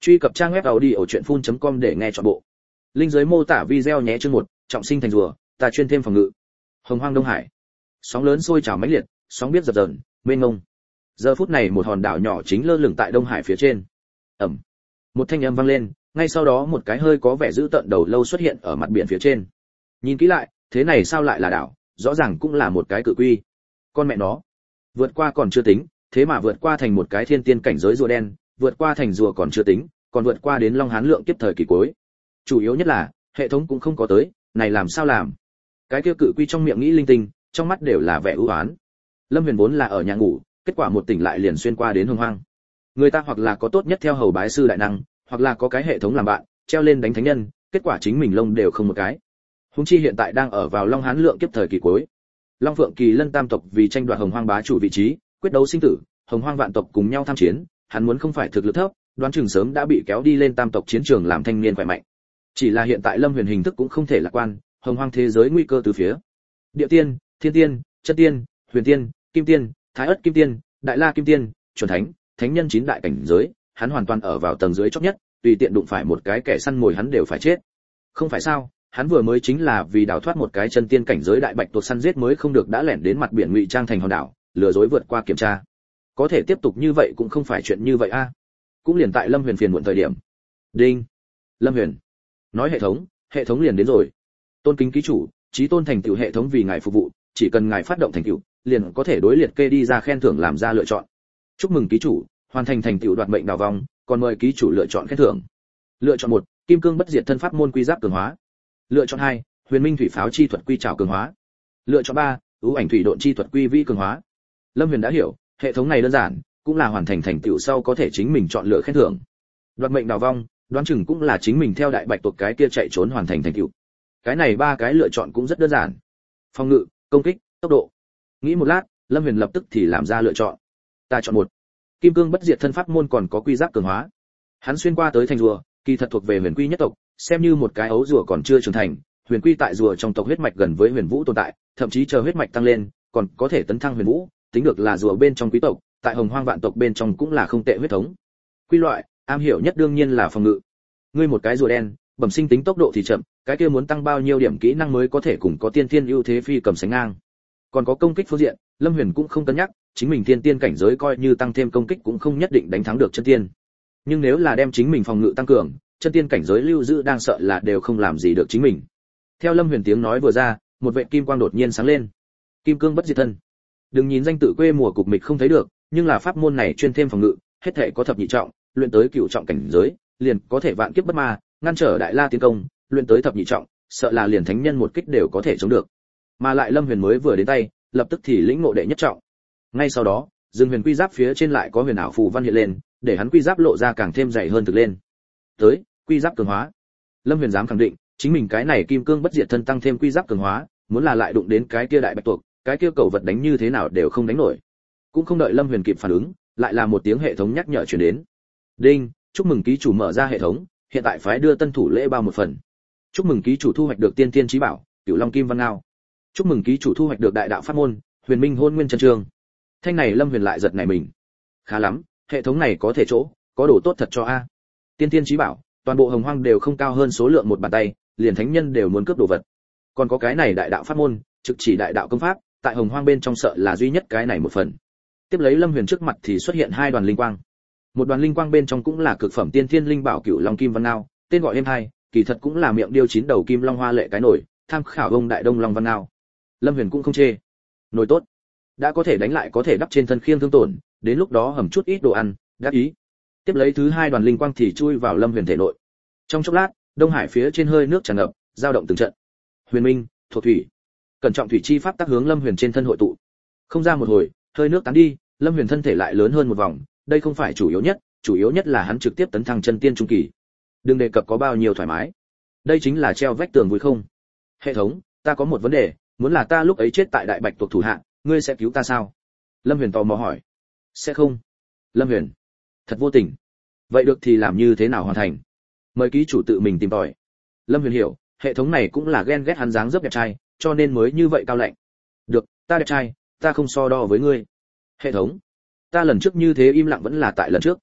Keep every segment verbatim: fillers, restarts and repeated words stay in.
Truy cập trang web audiochuyenphun chấm com để nghe trọn bộ. Link dưới mô tả video nhé. Chương một, trọng sinh thành rùa, ta chuyên thêm phòng ngự. Hồng Hoang Đông Hải. Sóng lớn sôi trào mãnh liệt, sóng biết dập dờn, mênh mông. Giờ phút này một hòn đảo nhỏ chính lơ lửng tại Đông Hải phía trên. Ầm. Một thanh âm vang lên, ngay sau đó một cái hơi có vẻ dữ tợn đầu lâu xuất hiện ở mặt biển phía trên. Nhìn kỹ lại, thế này sao lại là đảo, rõ ràng cũng là một cái cự quy. Con mẹ nó, vượt qua còn chưa tính, thế mà vượt qua thành một cái thiên tiên cảnh giới rùa đen, vượt qua thành rùa còn chưa tính, còn vượt qua đến Long Hán lượng kiếp thời kỳ cuối. Chủ yếu nhất là, hệ thống cũng không có tới, này làm sao làm? Cái kia cự quy trong miệng nghĩ linh tinh, trong mắt đều là vẻ ưu ái. Lâm Huyền vốn là ở nhà ngủ, kết quả một tỉnh lại liền xuyên qua đến Hồng Hoang. Người ta hoặc là có tốt nhất theo hầu bái sư đại năng, hoặc là có cái hệ thống làm bạn, treo lên đánh thánh nhân, kết quả chính mình lông đều không một cái. Huống chi hiện tại đang ở vào Long Hán lượng kiếp thời kỳ cuối. Long Phượng Kỳ Lân tam tộc vì tranh đoạt Hồng Hoang bá chủ vị trí, quyết đấu sinh tử, Hồng Hoang vạn tộc cùng nhau tham chiến, hắn muốn không phải thực lực thấp, đoán chừng sớm đã bị kéo đi lên tam tộc chiến trường làm thanh niên khỏe mạnh. Chỉ là hiện tại Lâm Huyền hình thức cũng không thể lạc quan, Hồng Hoang thế giới nguy cơ từ phía. Địa tiên, Thiên tiên, Chân tiên, Huyền tiên, Kim tiên, Thái Ức Kim tiên, Đại La Kim tiên, Chuẩn Thánh, Thánh nhân chín đại cảnh giới, hắn hoàn toàn ở vào tầng dưới chót nhất, tùy tiện đụng phải một cái kẻ săn mồi hắn đều phải chết. Không phải sao? Hắn vừa mới chính là vì đào thoát một cái chân tiên cảnh giới đại bạch tuộc săn giết mới không được đã lẻn đến mặt biển ngụy trang thành hòn đảo, lừa dối vượt qua kiểm tra. Có thể tiếp tục như vậy cũng không phải chuyện như vậy a. À. Cũng liền tại Lâm Huyền phiền muộn thời điểm. Đinh. Lâm Huyền. Nói hệ thống, hệ thống liền đến rồi. Tôn kính ký chủ, chí tôn thành tựu hệ thống vì ngài phục vụ, chỉ cần ngài phát động thành tựu, liền có thể đối liệt kê đi ra khen thưởng làm ra lựa chọn. Chúc mừng ký chủ, hoàn thành thành tựu đoạt mệnh đào vong, còn mời ký chủ lựa chọn khen thưởng. Lựa chọn một, Kim cương bất diệt thân pháp môn quy giáp cường hóa. Lựa chọn hai, Huyền minh thủy pháo chi thuật quy trảo cường hóa. Lựa chọn ba, ưu ảnh thủy độn chi thuật quy vi cường hóa. Lâm Huyền đã hiểu, hệ thống này đơn giản, cũng là hoàn thành thành tựu sau có thể chính mình chọn lựa khen thưởng. Đoạt mệnh đào vong, đoán chừng cũng là chính mình theo đại bạch tuộc cái kia chạy trốn hoàn thành thành tựu. Cái này ba cái lựa chọn cũng rất đơn giản. Phòng ngự, công kích, tốc độ. Nghĩ một lát, Lâm Huyền lập tức thì làm ra lựa chọn. Ta chọn một. Kim cương bất diệt thân pháp môn còn có quy giáp cường hóa. Hắn xuyên qua tới thành rùa, kỳ thật thuộc về Huyền Quy nhất tộc, xem như một cái ấu rùa còn chưa trưởng thành, Huyền Quy tại rùa trong tộc huyết mạch gần với Huyền Vũ tồn tại, thậm chí chờ huyết mạch tăng lên, còn có thể tấn thăng Huyền Vũ, tính được là rùa bên trong quý tộc, tại Hồng Hoang vạn tộc bên trong cũng là không tệ huyết thống. Quy loại, am hiểu nhất đương nhiên là phòng ngự. Ngươi một cái rùa đen, bẩm sinh tính tốc độ thì chậm, cái kia muốn tăng bao nhiêu điểm kỹ năng mới có thể cùng có tiên tiên ưu thế phi cầm sánh ngang. Còn có công kích phương diện, Lâm Huyền cũng không cân nhắc, chính mình tiên tiên cảnh giới coi như tăng thêm công kích cũng không nhất định đánh thắng được chân tiên. Nhưng nếu là đem chính mình phòng ngự tăng cường, chân tiên cảnh giới lưu giữ đang sợ là đều không làm gì được chính mình. Theo Lâm Huyền tiếng nói vừa ra, một vệt kim quang đột nhiên sáng lên. Kim cương bất diệt thân. Đừng nhìn danh tự quê mùa cục mịch không thấy được, nhưng là pháp môn này chuyên thêm phòng ngự, hết thể có thập nhị trọng, luyện tới cửu trọng cảnh giới, liền có thể vạn kiếp bất ma, ngăn trở đại la tiến công, luyện tới thập nhị trọng, sợ là liền thánh nhân một kích đều có thể chống được. Mà lại Lâm Huyền mới vừa đến tay, lập tức thì lĩnh ngộ đệ nhất trọng. Ngay sau đó, Dương Huyền quy giáp phía trên lại có huyền ảo phù văn hiện lên, để hắn quy giáp lộ ra càng thêm dày hơn thực lên. Tới, quy giáp cường hóa. Lâm Huyền dám khẳng định, chính mình cái này kim cương bất diệt thân tăng thêm quy giáp cường hóa, muốn là lại đụng đến cái kia đại bạch tuộc, cái kia cầu vật đánh như thế nào đều không đánh nổi. Cũng không đợi Lâm Huyền kịp phản ứng, lại là một tiếng hệ thống nhắc nhở truyền đến. Đinh, chúc mừng ký chủ mở ra hệ thống, hiện tại phái đưa tân thủ lễ bao một phần. Chúc mừng ký chủ thu hoạch được tiên tiên chí bảo, Cửu Long Kim Văn Ngao. Chúc mừng ký chủ thu hoạch được đại đạo pháp môn, Huyền Minh Hôn Nguyên Chân Trường. Thanh này Lâm Huyền lại giật nảy mình. Khá lắm, hệ thống này có thể chỗ, có đồ tốt thật cho a. Tiên tiên chí bảo, toàn bộ Hồng Hoang đều không cao hơn số lượng một bàn tay, liền thánh nhân đều muốn cướp đồ vật. Còn có cái này đại đạo pháp môn, trực chỉ đại đạo công pháp, tại Hồng Hoang bên trong sợ là duy nhất cái này một phần. Tiếp lấy Lâm Huyền trước mặt thì xuất hiện hai đoàn linh quang. Một đoàn linh quang bên trong cũng là cực phẩm tiên thiên linh bảo Cửu Long Kim Văn Ngao, tên gọi êm hay, kỳ thật cũng là miệng điêu chín đầu kim long hoa lệ cái nổi, tham khảo ông đại đông long văn ngao. Lâm Huyền cũng không chê. Nổi tốt, đã có thể đánh lại có thể đắp trên thân khiêng thương tổn, đến lúc đó hầm chút ít đồ ăn, đáp ý. Tiếp lấy thứ hai đoàn linh quang thì chui vào Lâm Huyền thể nội. Trong chốc lát, Đông Hải phía trên hơi nước tràn ngập, dao động từng trận. Huyền Minh, thuộc thủy. Cẩn trọng thủy chi pháp tác hướng Lâm Huyền trên thân hội tụ. Không ra một hồi, hơi nước tán đi, Lâm Huyền thân thể lại lớn hơn một vòng, đây không phải chủ yếu nhất, chủ yếu nhất là hắn trực tiếp tấn thăng chân tiên trung kỳ. Đừng đề cập có bao nhiêu thoải mái. Đây chính là treo vách tường vui không? Hệ thống, ta có một vấn đề, muốn là ta lúc ấy chết tại đại bạch tuộc thủ hạ, ngươi sẽ cứu ta sao? Lâm Huyền tò mò hỏi. Sẽ không. Lâm Huyền, thật vô tình. Vậy được thì làm như thế nào hoàn thành? Mời ký chủ tự mình tìm tòi. Lâm Huyền hiểu, hệ thống này cũng là ghen ghét hắn dáng dấp đẹp trai, cho nên mới như vậy cao lạnh. Được, ta đẹp trai, ta không so đo với ngươi. Hệ thống, ta lần trước như thế im lặng vẫn là tại lần trước.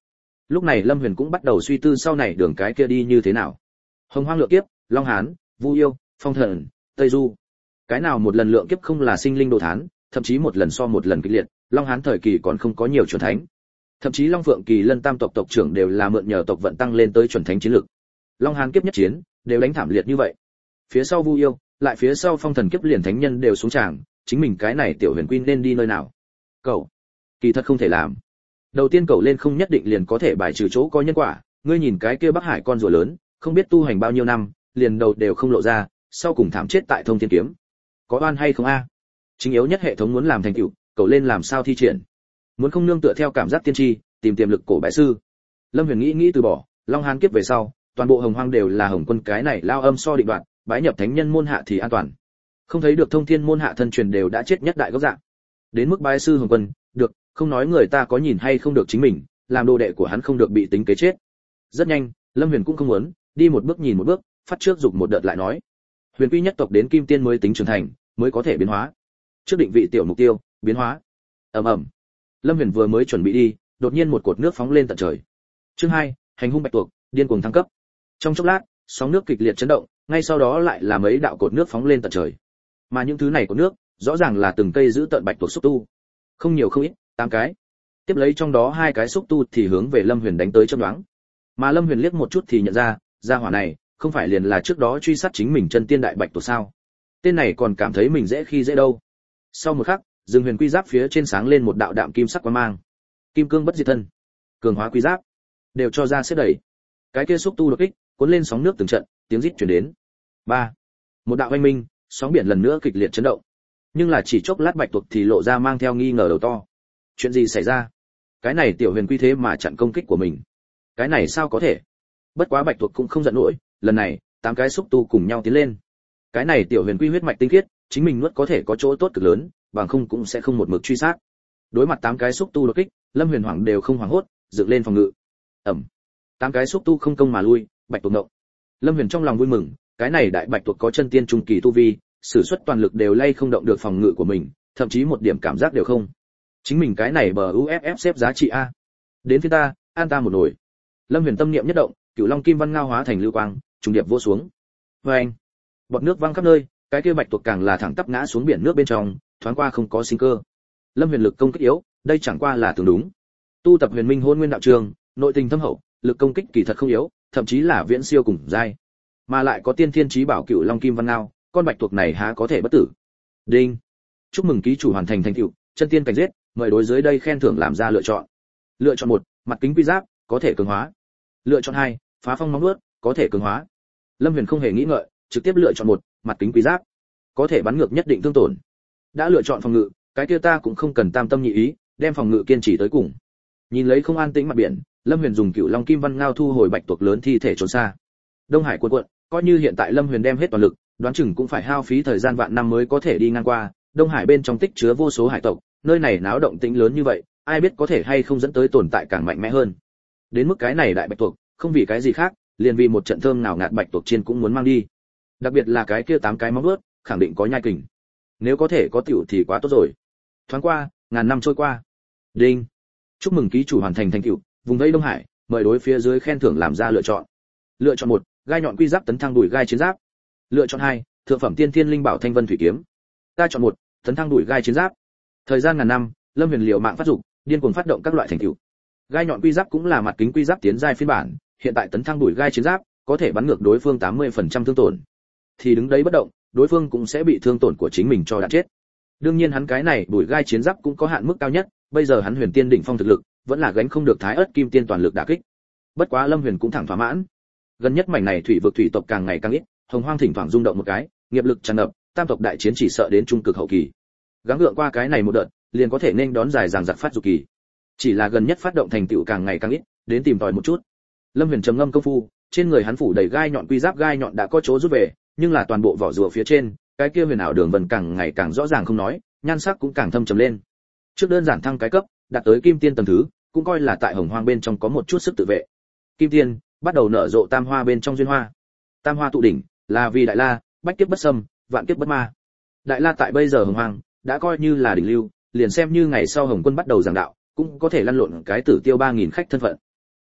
Lúc này Lâm Huyền cũng bắt đầu suy tư sau này đường cái kia đi như thế nào. Hồng Hoang lượng kiếp, Long Hán, Vu Yêu, Phong Thần, Tây Du. Cái nào một lần lượng kiếp không là sinh linh đồ thán, thậm chí một lần so một lần kịch liệt, Long Hán thời kỳ còn không có nhiều chuẩn thánh. Thậm chí Long Phượng Kỳ Lân Tam tộc tộc trưởng đều là mượn nhờ tộc vận tăng lên tới chuẩn thánh chiến lực. Long Hán kiếp nhất chiến, đều đánh thảm liệt như vậy. Phía sau Vu Yêu, lại phía sau Phong Thần kiếp liền thánh nhân đều xuống tràng, chính mình cái này tiểu huyền quy nên đi nơi nào? Cậu, kỳ thật không thể làm. Đầu tiên cậu lên không nhất định liền có thể bài trừ chỗ có nhân quả, ngươi nhìn cái kia Bắc Hải con rùa lớn, không biết tu hành bao nhiêu năm, liền đầu đều không lộ ra, sau cùng thảm chết tại Thông Thiên kiếm. Có oan hay không a? Chính yếu nhất hệ thống muốn làm thành tựu, cậu lên làm sao thi triển? Muốn không nương tựa theo cảm giác tiên tri, tìm tiềm lực cổ bại sư. Lâm Huyền nghĩ nghĩ từ bỏ, Long Hán kiếp về sau, toàn bộ Hồng Hoang đều là Hồng Quân cái này lao âm so định đoạn, bái nhập thánh nhân môn hạ thì an toàn. Không thấy được Thông Thiên môn hạ thân truyền đều đã chết nhất đại gốc dạng. Đến mức bái sư Hồng Quân, được, không nói người ta có nhìn hay không được chính mình, làm đồ đệ của hắn không được bị tính kế chết. Rất nhanh, Lâm Huyền cũng không muốn, đi một bước nhìn một bước, phát trước dục một đợt lại nói. Huyền quy nhất tộc đến kim tiên mới tính trưởng thành, mới có thể biến hóa. Trước định vị tiểu mục tiêu, biến hóa. Ầm ầm. Lâm Huyền vừa mới chuẩn bị đi, đột nhiên một cột nước phóng lên tận trời. Chương hai, hành hung bạch tuộc, điên cuồng thăng cấp. Trong chốc lát, sóng nước kịch liệt chấn động, ngay sau đó lại là mấy đạo cột nước phóng lên tận trời. Mà những thứ này của nước, rõ ràng là từng cây giữ tận bạch tuộc xúc tu. Không nhiều không ít, tám cái. Tiếp lấy trong đó hai cái xúc tu thì hướng về Lâm Huyền đánh tới chớp nhoáng. Mà Lâm Huyền liếc một chút thì nhận ra, gia hỏa này không phải liền là trước đó truy sát chính mình chân tiên đại bạch tuộc sao? Tên này còn cảm thấy mình dễ khi dễ đâu. Sau một khắc, rừng huyền quy giáp phía trên sáng lên một đạo đạm kim sắc quang mang. Kim cương bất diệt thân, cường hóa quy giáp, đều cho ra xếp đẩy. Cái kia xúc tu đột kích, cuốn lên sóng nước từng trận, tiếng rít truyền đến. Ba, một đạo oanh minh, sóng biển lần nữa kịch liệt chấn động. Nhưng là chỉ chốc lát bạch tuộc thì lộ ra mang theo nghi ngờ đầu to. Chuyện gì xảy ra? Cái này tiểu huyền quy thế mà chặn công kích của mình. Cái này sao có thể? Bất quá bạch tuộc cũng không giận nổi, lần này, tám cái xúc tu cùng nhau tiến lên. Cái này tiểu huyền quy huyết mạch tinh khiết, chính mình nuốt có thể có chỗ tốt cực lớn, bằng không cũng sẽ không một mực truy sát. Đối mặt tám cái xúc tu đột kích, Lâm Huyền Hoàng đều không hoảng hốt, dựng lên phòng ngự. Ầm. Tám cái xúc tu không công mà lui, bạch tuộc ngộng. Lâm Huyền trong lòng vui mừng, cái này đại bạch tuộc có chân tiên trung kỳ tu vi, sử xuất toàn lực đều lay không động được phòng ngự của mình, thậm chí một điểm cảm giác đều không. Chính mình cái này bờ u ép ép xếp giá trị a. Đến phía ta, an ta một nồi. Lâm Huyền tâm niệm nhất động, Cửu Long Kim Văn Ngao hóa thành lưu quang, trùng điệp vỗ xuống. Oeng! Bọt nước văng khắp nơi, cái kia bạch tuộc càng là thẳng tắp ngã xuống biển nước bên trong, thoáng qua không có sinh cơ. Lâm Huyền lực công kích yếu, đây chẳng qua là tưởng đúng. Tu tập Huyền Minh Hôn Nguyên đạo trường, nội tình thâm hậu, lực công kích kỳ thật không yếu, thậm chí là viễn siêu cùng giai. Mà lại có tiên thiên chí bảo Cửu Long Kim Văn Ngao, con bạch tuộc này há có thể bất tử. Đinh. Chúc mừng ký chủ hoàn thành thành tựu, chân tiên cảnh giết, mời đối dưới đây khen thưởng làm ra lựa chọn. Lựa chọn một, mặt kính quy giáp, có thể cường hóa. Lựa chọn hai, phá phong móng vuốt, có thể cường hóa. Lâm Huyền không hề nghĩ ngợi, trực tiếp lựa chọn một, mặt kính quy giáp, có thể bắn ngược nhất định thương tổn. Đã lựa chọn phòng ngự, cái kia ta cũng không cần tam tâm nhị ý, đem phòng ngự kiên trì tới cùng. Nhìn lấy không an tĩnh mặt biển, Lâm Huyền dùng Cửu Long Kim Văn Ngao thu hồi bạch tuộc lớn thi thể trốn xa. Đông Hải cuộn cuộn, coi như hiện tại Lâm Huyền đem hết toàn lực, đoán chừng cũng phải hao phí thời gian vạn năm mới có thể đi ngang qua. Đông Hải bên trong tích chứa vô số hải tộc, nơi này náo động tĩnh lớn như vậy, ai biết có thể hay không dẫn tới tồn tại càng mạnh mẽ hơn. Đến mức cái này đại bạch tuộc, không vì cái gì khác, liền vì một trận thơm nào ngạt bạch tuộc chiên cũng muốn mang đi. Đặc biệt là cái kia tám cái móng vuốt, khẳng định có nhai kình. Nếu có thể có tiểu thì quá tốt rồi. Thoáng qua, ngàn năm trôi qua. Đinh. Chúc mừng ký chủ hoàn thành thành tựu, vùng vây Đông Hải, mời đối phía dưới khen thưởng làm ra lựa chọn. Lựa chọn một, gai nhọn quy giáp tấn thăng đuổi gai chiến giáp. Lựa chọn hai, thượng phẩm tiên thiên linh bảo thanh vân thủy kiếm. Ta chọn một, tấn thăng đuổi gai chiến giáp. Thời gian ngàn năm, Lâm Huyền liều mạng phát dục, điên cuồng phát động các loại thành tựu. Gai nhọn quy giáp cũng là mặt kính quy giáp tiến giai phiên bản, hiện tại tấn thăng đuổi gai chiến giáp, có thể bắn ngược đối phương tám mươi phần trăm thương tổn. Thì đứng đấy bất động, đối phương cũng sẽ bị thương tổn của chính mình cho đạn chết. Đương nhiên hắn cái này đuổi gai chiến giáp cũng có hạn mức cao nhất, bây giờ hắn huyền tiên đỉnh phong thực lực, vẫn là gánh không được thái ớt kim tiên toàn lực đả kích. Bất quá Lâm Huyền cũng thẳng thỏa mãn. Gần nhất mảnh này thủy vực thủy tộc càng ngày càng ít, Hồng Hoang thỉnh thoảng rung động một cái, nghiệp lực tràn ngập, tam tộc đại chiến chỉ sợ đến trung cực hậu kỳ. Gắng gượng qua cái này một đợt, liền có thể nên đón dài dằng dặc phát dục kỳ. Chỉ là gần nhất phát động thành tựu càng ngày càng ít, đến tìm tòi một chút. Lâm Huyền trầm ngâm công phu, trên người hắn phủ đầy gai nhọn quy giáp gai nhọn đã có chỗ rút về, nhưng là toàn bộ vỏ rùa phía trên, cái kia huyền ảo đường vân càng ngày càng rõ ràng không nói, nhan sắc cũng càng thâm trầm lên. Trước đơn giản thăng cái cấp, đạt tới kim tiên tầng thứ, cũng coi là tại Hồng Hoang bên trong có một chút sức tự vệ. Kim tiên bắt đầu nở rộ tam hoa bên trong duyên hoa. Tam hoa tụ đỉnh, là vì đại la, bách kiếp bất xâm, vạn kiếp bất ma. Đại la tại bây giờ Hồng Hoang đã coi như là đỉnh lưu, liền xem như ngày sau Hồng Quân bắt đầu giảng đạo, cũng có thể lăn lộn cái tử tiêu ba nghìn khách thân phận.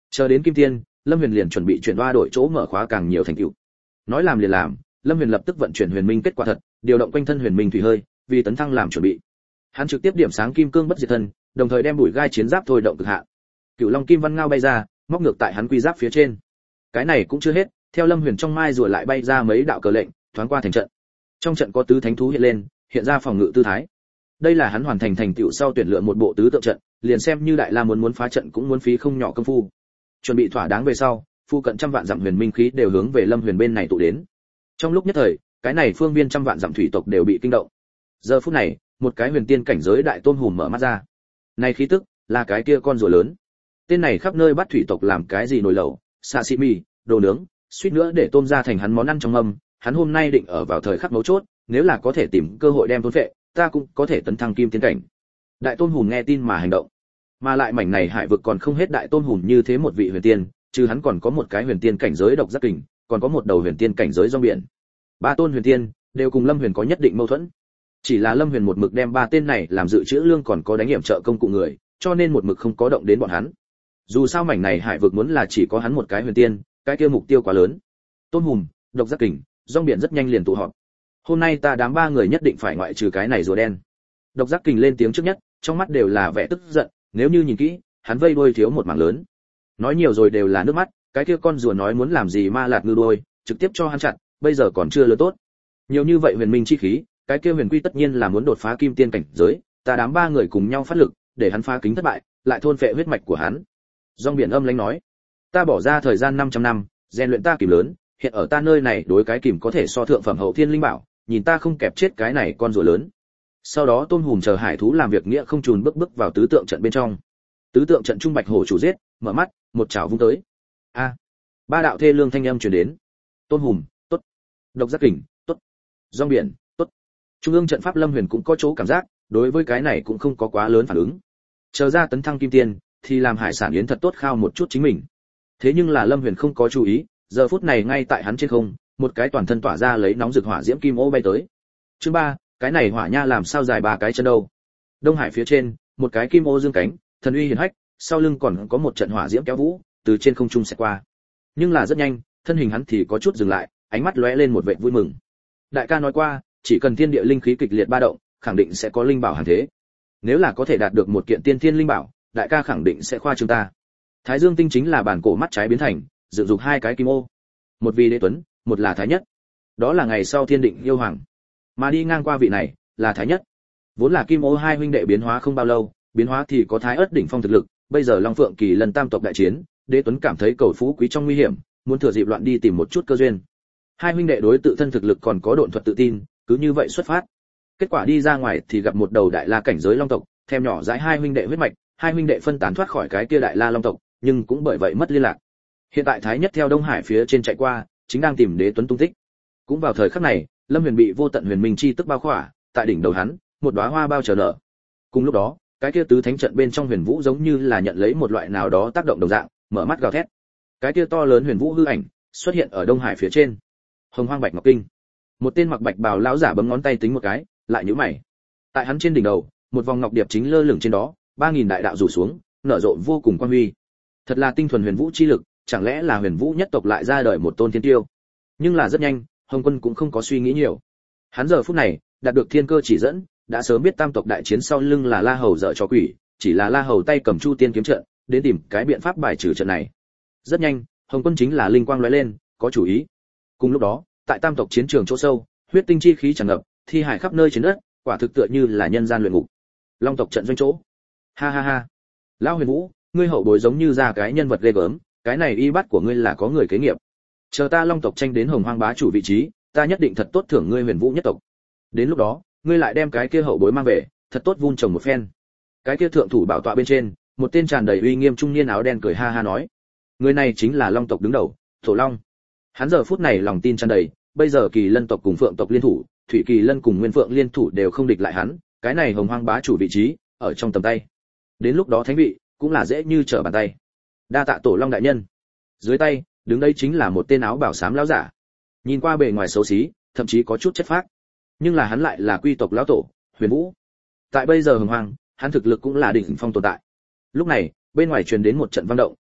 Chờ đến kim tiên, Lâm Huyền liền chuẩn bị chuyển đoa đổi chỗ mở khóa càng nhiều thành tựu. Nói làm liền làm, Lâm Huyền lập tức vận chuyển huyền minh kết quả thật, điều động quanh thân huyền minh thủy hơi, vì tấn thăng làm chuẩn bị. Hắn trực tiếp điểm sáng kim cương bất diệt thân, đồng thời đem bùi gai chiến giáp thôi động cực hạn. Cửu Long kim văn ngao bay ra, móc ngược tại hắn quy giáp phía trên. Cái này cũng chưa hết, theo Lâm Huyền trong mai rùa lại bay ra mấy đạo cờ lệnh, thoáng qua thành trận. Trong trận có tứ thánh thú hiện lên, hiện ra phòng ngự tư thái. Đây là hắn hoàn thành thành tựu sau tuyển lựa một bộ tứ tượng trận, liền xem như đại la muốn muốn phá trận cũng muốn phí không nhỏ công phu. Chuẩn bị thỏa đáng về sau, phu cận trăm vạn dặm huyền minh khí đều hướng về Lâm Huyền bên này tụ đến. Trong lúc nhất thời, cái này phương viên trăm vạn dặm thủy tộc đều bị kinh động. Giờ phút này, một cái huyền tiên cảnh giới đại tôn hùm mở mắt ra. Này khí tức, là cái kia con rùa lớn. Tên này khắp nơi bắt thủy tộc làm cái gì nồi lẩu, sashimi, đồ nướng, suýt nữa để tôm ra thành hắn món ăn trong mâm. Hắn hôm nay định ở vào thời khắc mấu chốt, nếu là có thể tìm cơ hội đem thôn phệ, ta cũng có thể tấn thăng kim tiên cảnh. Đại tôn hùm nghe tin mà hành động. Mà lại mảnh này hải vực còn không hết đại tôn hùm như thế một vị huyền tiên, chứ hắn còn có một cái huyền tiên cảnh giới độc giác kình, còn có một đầu huyền tiên cảnh giới rong biển. Ba tôn huyền tiên đều cùng Lâm Huyền có nhất định mâu thuẫn. Chỉ là Lâm Huyền một mực đem ba tên này làm dự trữ lương còn có đánh hiểm trợ công cụ người, cho nên một mực không có động đến bọn hắn. Dù sao mảnh này hải vực muốn là chỉ có hắn một cái huyền tiên, cái kia mục tiêu quá lớn. Tôn hùm, độc giác kình, rong biển rất nhanh liền tụ họp. Hôm nay ta đám ba người nhất định phải ngoại trừ cái này rùa đen. Độc giác kình lên tiếng trước nhất, trong mắt đều là vẻ tức giận, nếu như nhìn kỹ, hắn vây đuôi thiếu một mảng lớn. Nói nhiều rồi đều là nước mắt, cái kia con rùa nói muốn làm gì ma lạt ngư đuôi, trực tiếp cho hắn chặt, bây giờ còn chưa lớn tốt. Nhiều như vậy huyền minh chi khí, cái kia huyền quy tất nhiên là muốn đột phá kim tiên cảnh giới, ta đám ba người cùng nhau phát lực, để hắn phá kính thất bại, lại thôn phệ huyết mạch của hắn. Rong biển âm lãnh nói, ta bỏ ra thời gian năm trăm năm, rèn luyện ta kìm lớn, hiện ở ta nơi này đối cái kìm có thể so thượng phẩm hậu thiên linh bảo, nhìn ta không kẹp chết cái này con rùa lớn. Sau đó Tôn Hùm chờ hải thú làm việc nghĩa không chùn bước bước vào tứ tượng trận bên trong. Tứ tượng trận trung bạch hổ chủ giết, mở mắt, một chảo vung tới. A! Ba đạo thê lương thanh âm truyền đến. Tôn Hùm, tốt. Độc giác kình, tốt. Rong biển, tốt. Trung ương trận pháp Lâm Huyền cũng có chỗ cảm giác, đối với cái này cũng không có quá lớn phản ứng. Chờ ra tấn thăng kim tiên, thì làm hải sản yến thật tốt khao một chút chính mình. Thế nhưng là Lâm Huyền không có chú ý, giờ phút này ngay tại hắn trên không, một cái toàn thân tỏa ra lấy nóng rực hỏa diễm kim ô bay tới. Chương ba, cái này hỏa nha làm sao dài ba cái chân đâu? Đông Hải phía trên, một cái kim ô dương cánh, thần uy hiển hách, sau lưng còn có một trận hỏa diễm kéo vũ, từ trên không trung sẽ qua. Nhưng là rất nhanh, thân hình hắn thì có chút dừng lại, ánh mắt lóe lên một vẻ vui mừng. Đại ca nói qua, chỉ cần thiên địa linh khí kịch liệt ba động, khẳng định sẽ có linh bảo hàng thế. Nếu là có thể đạt được một kiện tiên thiên linh bảo, đại ca khẳng định sẽ khoa trương ta. Thái Dương tinh chính là bản cổ mắt trái biến thành, dựng dục hai cái kim ô. Một vì đế tuấn, một là thái nhất. Đó là ngày sau thiên định yêu hoàng. Mà đi ngang qua vị này, là thái nhất. Vốn là kim ô hai huynh đệ biến hóa không bao lâu, biến hóa thì có thái ớt đỉnh phong thực lực, bây giờ Long Phượng Kỳ lần tam tộc đại chiến, đế tuấn cảm thấy cầu phú quý trong nguy hiểm, muốn thừa dịp loạn đi tìm một chút cơ duyên. Hai huynh đệ đối tự thân thực lực còn có độn thuật tự tin, cứ như vậy xuất phát. Kết quả đi ra ngoài thì gặp một đầu đại la cảnh giới long tộc, thèm nhỏ dãi hai huynh đệ huyết mạch, hai huynh đệ phân tán thoát khỏi cái kia đại la long tộc, nhưng cũng bởi vậy mất liên lạc. Hiện tại thái nhất theo Đông Hải phía trên chạy qua, chính đang tìm đế tuấn tung tích. Cũng vào thời khắc này, Lâm Huyền bị vô tận huyền minh chi tức bao khỏa, tại đỉnh đầu hắn, một đóa hoa bao chờ nở. Cùng lúc đó, cái kia tứ thánh trận bên trong huyền vũ giống như là nhận lấy một loại nào đó tác động đồng dạng, mở mắt gào thét. Cái kia to lớn huyền vũ hư ảnh xuất hiện ở Đông Hải phía trên. Hồng Hoang Bạch Ngọc Kinh. Một tên mặc bạch bào lão giả bấm ngón tay tính một cái, lại nhíu mày. Tại hắn trên đỉnh đầu, một vòng ngọc điệp chính lơ lửng trên đó, ba nghìn đại đạo rủ xuống, nở rộ vô cùng quang huy. Thật là tinh thuần huyền vũ chi lực, chẳng lẽ là huyền vũ nhất tộc lại ra đời một tôn thiên tiêu? Nhưng là rất nhanh, Hồng Quân cũng không có suy nghĩ nhiều. Hắn giờ phút này đạt được thiên cơ chỉ dẫn, đã sớm biết tam tộc đại chiến sau lưng là La Hầu dở trò quỷ, chỉ là La Hầu tay cầm Chu Tiên kiếm trận, đến tìm cái biện pháp bài trừ trận này. Rất nhanh, Hồng Quân chính là linh quang lóe lên, có chủ ý. Cùng lúc đó, tại tam tộc chiến trường chỗ sâu, huyết tinh chi khí tràn ngập, thi hải khắp nơi trên đất, quả thực tựa như là nhân gian luyện ngục. Long tộc trận doanh chỗ. Ha ha ha. Lão Huyền Vũ, ngươi hậu bối giống như ra cái nhân vật ghê gớm, cái này y bát của ngươi là có người kế nghiệp. Chờ ta Long tộc tranh đến Hồng Hoang bá chủ vị trí, ta nhất định thật tốt thưởng ngươi Huyền Vũ nhất tộc. Đến lúc đó, ngươi lại đem cái kia hậu bối mang về, thật tốt vun trồng một phen. Cái kia thượng thủ bảo tọa bên trên, một tên tràn đầy uy nghiêm trung niên áo đen cười ha ha nói, người này chính là Long tộc đứng đầu, Thổ Long. Hắn giờ phút này lòng tin tràn đầy, bây giờ Kỳ Lân tộc cùng Phượng tộc liên thủ, Thủy Kỳ Lân cùng Nguyên Phượng liên thủ đều không địch lại hắn, cái này Hồng Hoang bá chủ vị trí ở trong tầm tay. Đến lúc đó thánh vị cũng là dễ như trở bàn tay. Đa tạ Tổ Long đại nhân. Dưới tay, đứng đây chính là một tên áo bảo xám lão giả. Nhìn qua bề ngoài xấu xí, thậm chí có chút chất phác, nhưng là hắn lại là quy tộc lão tổ, Huyền Vũ. Tại bây giờ Hồng Hoang, hắn thực lực cũng là đỉnh phong tồn tại. Lúc này, bên ngoài truyền đến một trận vang động,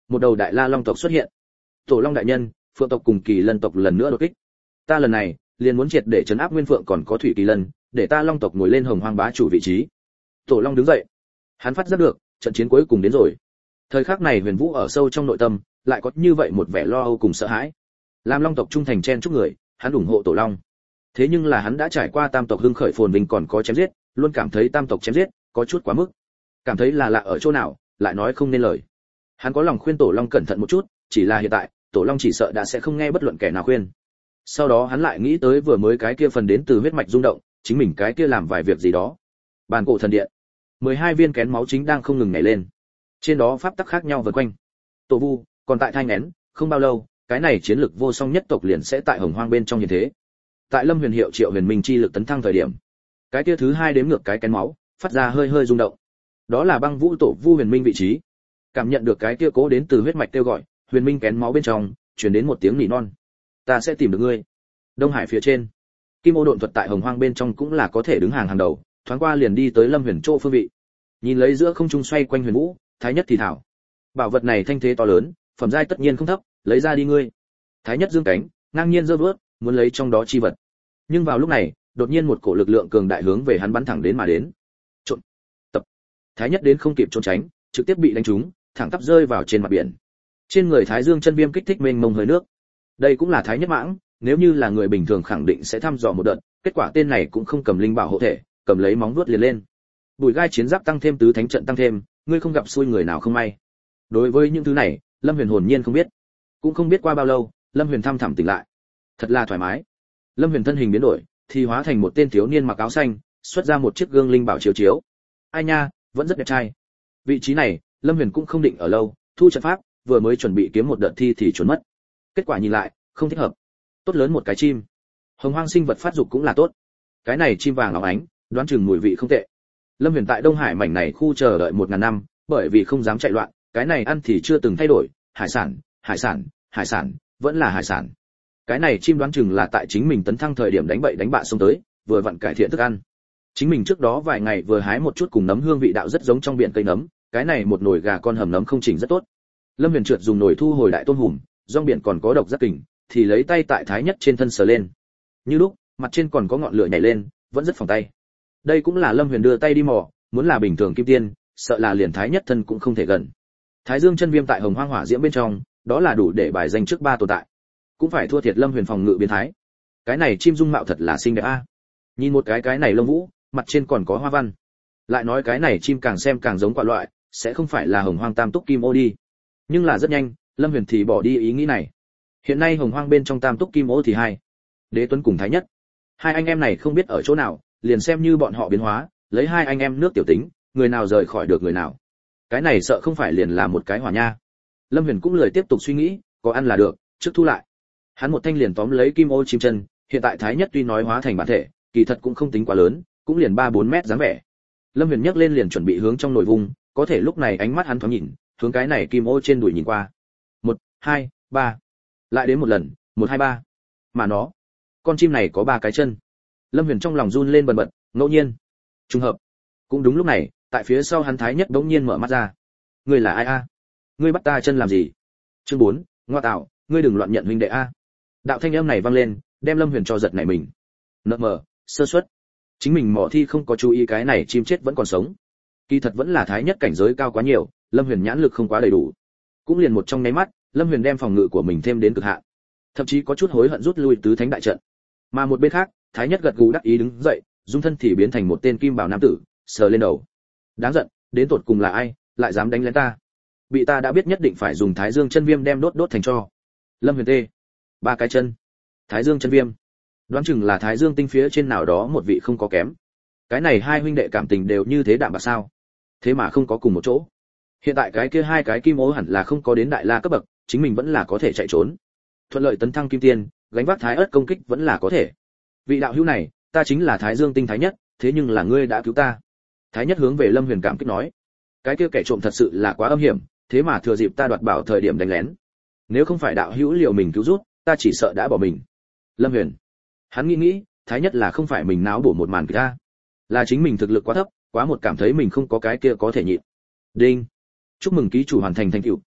một đầu đại la long tộc xuất hiện. Tổ Long đại nhân, Phượng tộc cùng Kỳ Lân tộc lần nữa đột kích. Ta lần này liền muốn triệt để trấn áp Nguyên Phượng còn có Thủy Kỳ Lân, để ta Long tộc ngồi lên Hồng Hoang bá chủ vị trí. Tổ Long đứng dậy. Hắn phát giác được, trận chiến cuối cùng đến rồi. Thời khắc này Huyền Vũ ở sâu trong nội tâm, lại có như vậy một vẻ lo âu cùng sợ hãi. Làm Long tộc trung thành chen chúc người, hắn ủng hộ Tổ Long. Thế nhưng là hắn đã trải qua tam tộc hưng khởi phồn vinh còn có chém giết, luôn cảm thấy tam tộc chém giết có chút quá mức. Cảm thấy là lạ ở chỗ nào, lại nói không nên lời. Hắn có lòng khuyên Tổ Long cẩn thận một chút, chỉ là hiện tại, Tổ Long chỉ sợ đã sẽ không nghe bất luận kẻ nào khuyên. Sau đó hắn lại nghĩ tới vừa mới cái kia phần đến từ huyết mạch rung động, chính mình cái kia làm vài việc gì đó. Bàn cổ thần điện, mười hai viên kén máu chính đang không ngừng nhảy lên. Trên đó pháp tắc khác nhau vần quanh. Tổ Vu còn tại thai nghén, không bao lâu, cái này chiến lực vô song nhất tộc liền sẽ tại Hồng Hoang bên trong như thế. Tại Lâm Huyền hiệu Triệu Huyền Minh chi lực tấn thăng thời điểm, cái kia thứ hai đếm ngược cái kén máu, phát ra hơi hơi rung động. Đó là Băng Vũ Tổ Vu Huyền Minh vị trí. Cảm nhận được cái kia cố đến từ huyết mạch kêu gọi, Huyền Minh kén máu bên trong truyền đến một tiếng nỉ non. Ta sẽ tìm được ngươi. Đông Hải phía trên, Kim Ô độn thuật tại Hồng Hoang bên trong cũng là có thể đứng hàng hàng đầu, thoáng qua liền đi tới Lâm Huyền chỗ phương vị. Nhìn lấy giữa không trung xoay quanh Huyền Vũ, Thái Nhất thì thảo: bảo vật này thanh thế to lớn, phẩm giai tất nhiên không thấp, lấy ra đi ngươi. Thái Nhất dương cánh, ngang nhiên giơ vớt, muốn lấy trong đó chi vật. Nhưng vào lúc này, đột nhiên một cổ lực lượng cường đại hướng về hắn bắn thẳng đến mà đến. Trộn, tập. Thái Nhất đến không kịp trốn tránh, trực tiếp bị đánh trúng, thẳng tắp rơi vào trên mặt biển. Trên người Thái Dương chân viêm kích thích mênh mông hơi nước. Đây cũng là Thái Nhất mãng, nếu như là người bình thường khẳng định sẽ thăm dò một đợt, kết quả tên này cũng không cầm linh bảo hộ thể, cầm lấy móng vuốt liền lên. Bùi gai chiến giáp tăng thêm tứ thánh trận tăng thêm, ngươi không gặp xui người nào không may. Đối với những thứ này, Lâm Huyền hồn nhiên không biết. Cũng không biết qua bao lâu, Lâm Huyền thăm thẳm tỉnh lại. Thật là thoải mái. Lâm Huyền thân hình biến đổi, thì hóa thành một tên thiếu niên mặc áo xanh, xuất ra một chiếc gương linh bảo chiếu chiếu. Ai nha, vẫn rất đẹp trai. Vị trí này, Lâm Huyền cũng không định ở lâu, thu trận pháp, vừa mới chuẩn bị kiếm một đợt thi thì trốn mất. Kết quả nhìn lại, không thích hợp. Tốt lớn một cái chim. Hồng Hoang sinh vật phát dục cũng là tốt. Cái này chim vàng óng ánh, đoán chừng mùi vị không tệ. Lâm Huyền tại Đông Hải mảnh này khu chờ đợi một ngàn năm, bởi vì không dám chạy loạn, cái này ăn thì chưa từng thay đổi, hải sản, hải sản, hải sản, vẫn là hải sản. Cái này chim đoán chừng là tại chính mình tấn thăng thời điểm đánh bậy đánh bạ xông tới, vừa vặn cải thiện thức ăn. Chính mình trước đó vài ngày vừa hái một chút cùng nấm hương vị đạo rất giống trong biển cây nấm, cái này một nồi gà con hầm nấm không chỉnh rất tốt. Lâm Huyền trượt dùng nồi thu hồi đại tôm hùm, rong biển còn có độc rất kình, thì lấy tay tại Thái Nhất trên thân sờ lên. Như lúc, mặt trên còn có ngọn lửa nhảy lên, vẫn rất phòng tay. Đây cũng là Lâm Huyền đưa tay đi mò, muốn là bình thường kim tiên, sợ là liền Thái Nhất thân cũng không thể gần. Thái Dương chân viêm tại Hồng Hoang hỏa diễm bên trong, đó là đủ để bài danh trước ba tồn tại. Cũng phải thua thiệt Lâm Huyền phòng ngự biến thái. Cái này chim dung mạo thật là xinh đẹp a. Nhìn một cái cái này lông vũ, mặt trên còn có hoa văn. Lại nói cái này chim càng xem càng giống quả loại, sẽ không phải là Hồng Hoang Tam Túc Kim Ô đi. Nhưng là rất nhanh, Lâm Huyền thì bỏ đi ý nghĩ này. Hiện nay Hồng Hoang bên trong Tam Túc Kim Ô thì hai, Đế Tuấn cùng Thái Nhất. Hai anh em này không biết ở chỗ nào, liền xem như bọn họ biến hóa, lấy hai anh em nước tiểu tính, người nào rời khỏi được người nào. Cái này sợ không phải liền là một cái hỏa nha. Lâm Huyền cũng lười tiếp tục suy nghĩ, có ăn là được, trước thu lại. Hắn một thanh liền tóm lấy Kim Ô chim chân, hiện tại Thái Nhất tuy nói hóa thành bản thể, kỳ thật cũng không tính quá lớn, cũng liền ba bốn mét dáng vẻ. Lâm Huyền nhấc lên liền chuẩn bị hướng trong nồi vung, có thể lúc này ánh mắt hắn thoáng nhìn, hướng cái này Kim Ô trên đùi nhìn qua. Một, hai, ba. Lại đến một lần, một hai ba. Mà nó, con chim này có ba cái chân. Lâm Huyền trong lòng run lên bần bật, ngẫu nhiên, trùng hợp. Cũng đúng lúc này, tại phía sau hắn Thái Nhất bỗng nhiên mở mắt ra. Ngươi là ai a? Ngươi bắt ta chân làm gì? Chương bốn, ngoa tạo, ngươi đừng loạn nhận huynh đệ a. Đạo thanh âm này vang lên, đem Lâm Huyền cho giật nảy mình. Nợ mờ, sơ suất. Chính mình mỏ thi không có chú ý cái này chim chết vẫn còn sống. Kỳ thật vẫn là Thái Nhất cảnh giới cao quá nhiều, Lâm Huyền nhãn lực không quá đầy đủ. Cũng liền một trong nháy mắt, Lâm Huyền đem phòng ngự của mình thêm đến cực hạn. Thậm chí có chút hối hận rút lui tứ thánh đại trận. Mà một bên khác, Thái Nhất gật gù đắc ý đứng dậy, dung thân thì biến thành một tên kim bảo nam tử, sờ lên đầu. Đáng giận, đến tột cùng là ai, lại dám đánh lén ta? Bị ta đã biết nhất định phải dùng Thái Dương chân viêm đem đốt đốt thành tro. Lâm Huyền tê, ba cái chân. Thái Dương chân viêm. Đoán chừng là Thái Dương tinh phía trên nào đó một vị không có kém. Cái này hai huynh đệ cảm tình đều như thế đạm bạc sao? Thế mà không có cùng một chỗ. Hiện tại cái kia hai cái kim ô hẳn là không có đến đại la cấp bậc, chính mình vẫn là có thể chạy trốn. Thuận lợi tấn thăng kim tiên, gánh vác Thái Ức công kích vẫn là có thể. Vị đạo hữu này, ta chính là Thái Dương tinh Thái Nhất, thế nhưng là ngươi đã cứu ta. Thái Nhất hướng về Lâm Huyền cảm kích nói, cái kia kẻ trộm thật sự là quá âm hiểm, thế mà thừa dịp ta đoạt bảo thời điểm đánh lén. Nếu không phải đạo hữu liều mình cứu giúp, ta chỉ sợ đã bỏ mình. Lâm Huyền, hắn nghĩ nghĩ, Thái Nhất là không phải mình náo bổ một màn kịch ta, là chính mình thực lực quá thấp, quá một cảm thấy mình không có cái kia có thể nhịn. Đinh, chúc mừng ký chủ hoàn thành thành tựu,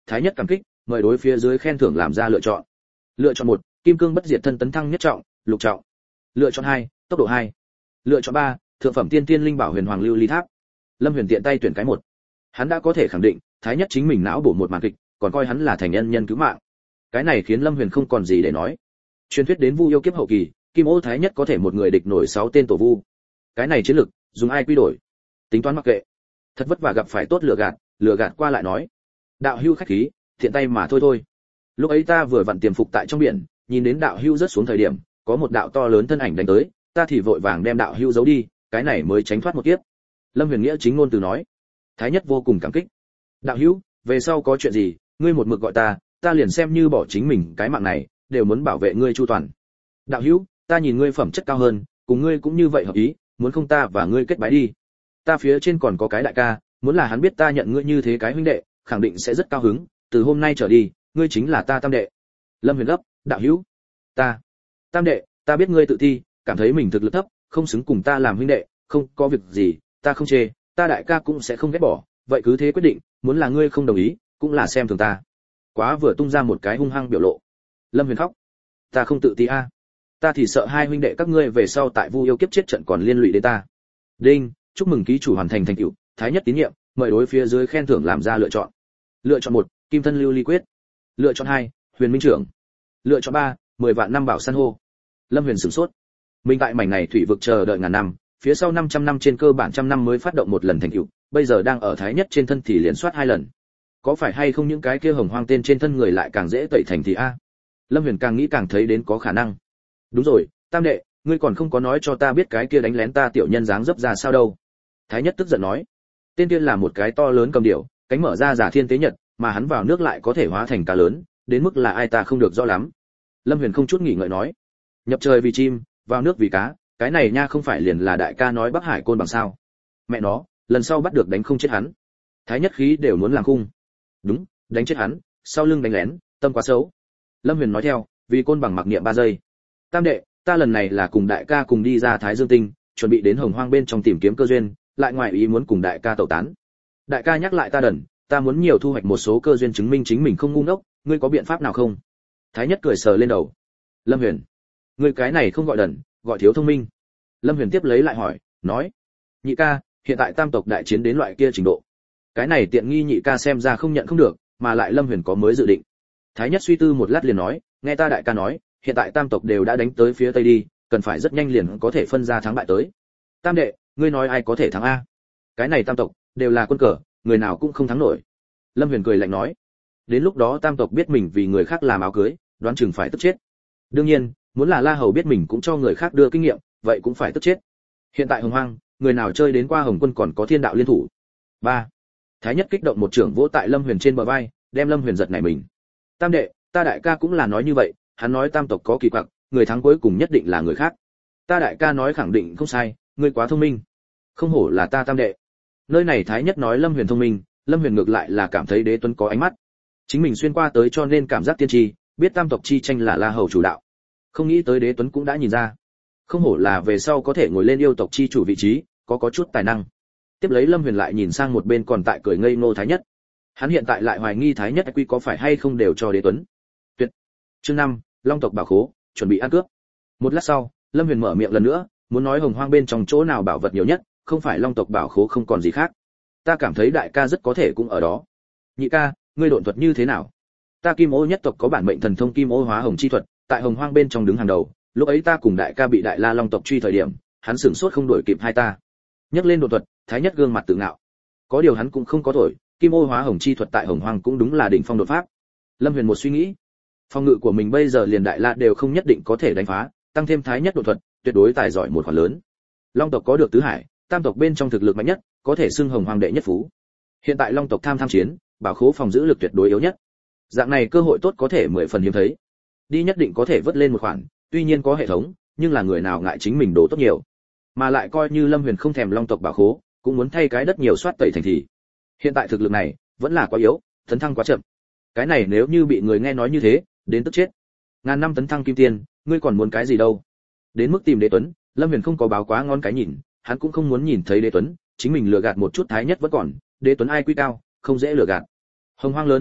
thái nhất cảm kích, mời đối phía dưới khen thưởng làm ra lựa chọn. Lựa chọn một, kim cương bất diệt thân tấn thăng nhất trọng, lục trọng. Lựa chọn hai, tốc độ hai. Lựa chọn ba, thượng phẩm tiên tiên linh bảo huyền hoàng lưu ly tháp. Lâm Huyền tiện tay tuyển cái một. Hắn đã có thể khẳng định, thái nhất chính mình não bổ một màn kịch, còn coi hắn là thành nhân nhân cứu mạng. Cái này khiến Lâm Huyền không còn gì để nói. Truyền thuyết đến Vu yêu kiếp hậu kỳ, Kim Ô thái nhất có thể một người địch nổi sáu tên tổ vu. Cái này chiến lực, dùng ai quy đổi? Tính toán mặc kệ. Thật vất vả gặp phải tốt lừa gạt, lừa gạt qua lại nói. Đạo hưu khách khí, thiện tay mà thôi thôi. Lúc ấy ta vừa vặn tiềm phục tại trong biển, nhìn đến đạo hưu rớt xuống thời điểm, có một đạo to lớn thân ảnh đánh tới, ta thì vội vàng đem đạo hưu giấu đi, cái này mới tránh thoát một kiếp. Lâm Huyền nghĩa chính ngôn từ nói. Thái nhất vô cùng cảm kích. Đạo hưu, về sau có chuyện gì, ngươi một mực gọi ta, ta liền xem như bỏ chính mình cái mạng này, đều muốn bảo vệ ngươi chu toàn. Đạo hữu, ta nhìn ngươi phẩm chất cao hơn, cùng ngươi cũng như vậy hợp ý, muốn không ta và ngươi kết bái đi. Ta phía trên còn có cái đại ca, muốn là hắn biết ta nhận ngươi như thế cái huynh đệ, khẳng định sẽ rất cao hứng, từ hôm nay trở đi, ngươi chính là ta tam đệ. Lâm Huyền gấp, đạo hữu, ta, tam đệ, ta biết ngươi tự ti, cảm thấy mình thực lực thấp, không xứng cùng ta làm huynh đệ, không có việc gì, ta không chê, ta đại ca cũng sẽ không ghét bỏ, vậy cứ thế quyết định, muốn là ngươi không đồng ý, cũng là xem thường ta. Quá vừa tung ra một cái hung hăng biểu lộ. Lâm Huyền khóc, ta không tự ti a, ta thì sợ hai huynh đệ các ngươi về sau tại Vu yêu kiếp chết trận còn liên lụy đến ta. Đinh, chúc mừng ký chủ hoàn thành thành tựu, thái nhất tín nhiệm, mời đối phía dưới khen thưởng làm ra lựa chọn. Lựa chọn một, kim thân lưu ly quyết. Lựa chọn hai, huyền minh trưởng. Lựa chọn ba, mười vạn năm bảo san hô. Lâm Huyền sửng sốt. Mình tại mảnh này thủy vực chờ đợi ngàn năm, phía sau năm trăm năm trên cơ bản trăm năm mới phát động một lần thành tựu, bây giờ đang ở thái nhất trên thân thì liền soát hai lần. Có phải hay không những cái kia hồng hoang tên trên thân người lại càng dễ tẩy thành thì a? Lâm Huyền càng nghĩ càng thấy đến có khả năng. Đúng rồi, tam đệ, ngươi còn không có nói cho ta biết cái kia đánh lén ta tiểu nhân dáng dấp ra sao đâu. Thái nhất tức giận nói. Tên kia là một cái to lớn cầm điểu, cánh mở ra giả thiên tế nhật, mà hắn vào nước lại có thể hóa thành cá lớn, đến mức là ai ta không được rõ lắm. Lâm Huyền không chút nghỉ ngợi nói. Nhập trời vì chim, vào nước vì cá, cái này nha không phải liền là đại ca nói Bắc Hải côn bằng sao? Mẹ nó, lần sau bắt được đánh không chết hắn. Thái nhất khí đều muốn làm khung. Đúng, đánh chết hắn, sau lưng đánh lén, tâm quá xấu. Lâm Huyền nói theo, vì côn bằng mặc niệm ba giây. Tam đệ, ta lần này là cùng đại ca cùng đi ra Thái Dương Tinh, chuẩn bị đến Hồng Hoang bên trong tìm kiếm cơ duyên, lại ngoài ý muốn cùng đại ca tẩu tán. Đại ca nhắc lại ta đần, ta muốn nhiều thu hoạch một số cơ duyên chứng minh chính mình không ngu ngốc, ngươi có biện pháp nào không? Thái nhất cười sờ lên đầu. Lâm Huyền, ngươi cái này không gọi đần, gọi thiếu thông minh. Lâm Huyền tiếp lấy lại hỏi, nói, nhị ca, hiện tại tam tộc đại chiến đến loại kia trình độ, cái này tiện nghi nhị ca xem ra không nhận không được, mà lại Lâm Huyền có mới dự định. Thái nhất suy tư một lát liền nói, nghe ta đại ca nói, hiện tại tam tộc đều đã đánh tới phía tây đi, cần phải rất nhanh liền có thể phân ra thắng bại tới. Tam đệ, ngươi nói ai có thể thắng a? Cái này tam tộc đều là quân cờ, người nào cũng không thắng nổi. Lâm Huyền cười lạnh nói, đến lúc đó tam tộc biết mình vì người khác làm áo cưới, đoán chừng phải tức chết. Đương nhiên, muốn là La Hầu biết mình cũng cho người khác đưa kinh nghiệm, vậy cũng phải tức chết. Hiện tại Hồng Hoang, người nào chơi đến qua Hồng Quân còn có Thiên Đạo liên thủ. Ba. Thái nhất kích động một trưởng vỗ tại Lâm Huyền trên bờ vai, đem Lâm Huyền giật nảy mình. Tam đệ, ta đại ca cũng là nói như vậy, hắn nói tam tộc có kỳ quặc, người thắng cuối cùng nhất định là người khác. Ta đại ca nói khẳng định không sai, ngươi quá thông minh. Không hổ là ta tam đệ. Nơi này Thái nhất nói Lâm Huyền thông minh, Lâm Huyền ngược lại là cảm thấy Đế Tuấn có ánh mắt. Chính mình xuyên qua tới cho nên cảm giác tiên tri, biết tam tộc chi tranh là La Hầu chủ đạo. Không nghĩ tới Đế Tuấn cũng đã nhìn ra. Không hổ là về sau có thể ngồi lên yêu tộc chi chủ vị trí, có có chút tài năng. Tiếp lấy Lâm Huyền lại nhìn sang một bên còn tại cười ngây ngô Thái nhất. Hắn hiện tại lại hoài nghi Thái nhất quy có phải hay không đều cho Đế Tuấn. Tuyệt. Chương năm, Long tộc bảo khố, chuẩn bị ăn cướp. Một lát sau, Lâm Huyền mở miệng lần nữa, muốn nói Hồng Hoang bên trong chỗ nào bảo vật nhiều nhất, không phải Long tộc bảo khố không còn gì khác. Ta cảm thấy đại ca rất có thể cũng ở đó. Nhị ca, ngươi độn thuật như thế nào? Ta Kim Ô nhất tộc có bản mệnh thần thông Kim Ô hóa hồng chi thuật, tại Hồng Hoang bên trong đứng hàng đầu, lúc ấy ta cùng đại ca bị Đại La Long tộc truy thời điểm, hắn sửng sốt không đuổi kịp hai ta. Nhắc lên độn thuật, Thái nhất gương mặt tự ngạo. Có điều hắn cũng không có thổi, Kim Ô hóa hồng chi thuật tại Hồng Hoang cũng đúng là đỉnh phong đột pháp. Lâm Huyền một suy nghĩ, phong ngự của mình bây giờ liền Đại La đều không nhất định có thể đánh phá, tăng thêm Thái nhất độn thuật, tuyệt đối tài giỏi một khoản lớn. Long tộc có được tứ hải, tam tộc bên trong thực lực mạnh nhất, có thể xưng Hồng Hoang đệ nhất phú. Hiện tại Long tộc tham tham chiến, bảo khố phòng giữ lực tuyệt đối yếu nhất. Dạng này cơ hội tốt có thể mười phần hiếm thấy. Đi nhất định có thể vớt lên một khoản, tuy nhiên có hệ thống, nhưng là người nào ngại chính mình đổ tốt nhiều. Mà lại coi như Lâm Huyền không thèm Long tộc bảo khố, cũng muốn thay cái đất nhiều soát tẩy thành thị. Hiện tại thực lực này vẫn là quá yếu, tấn thăng quá chậm. Cái này nếu như bị người nghe nói như thế, đến tức chết. Ngàn năm tấn thăng kim tiên, ngươi còn muốn cái gì đâu? Đến mức tìm Đế Tuấn, Lâm Huyền không có báo quá ngon cái nhìn, hắn cũng không muốn nhìn thấy Đế Tuấn, chính mình lừa gạt một chút Thái nhất vẫn còn, Đế Tuấn ai quy cao, không dễ lừa gạt. Hồng Hoang lớn như vậy,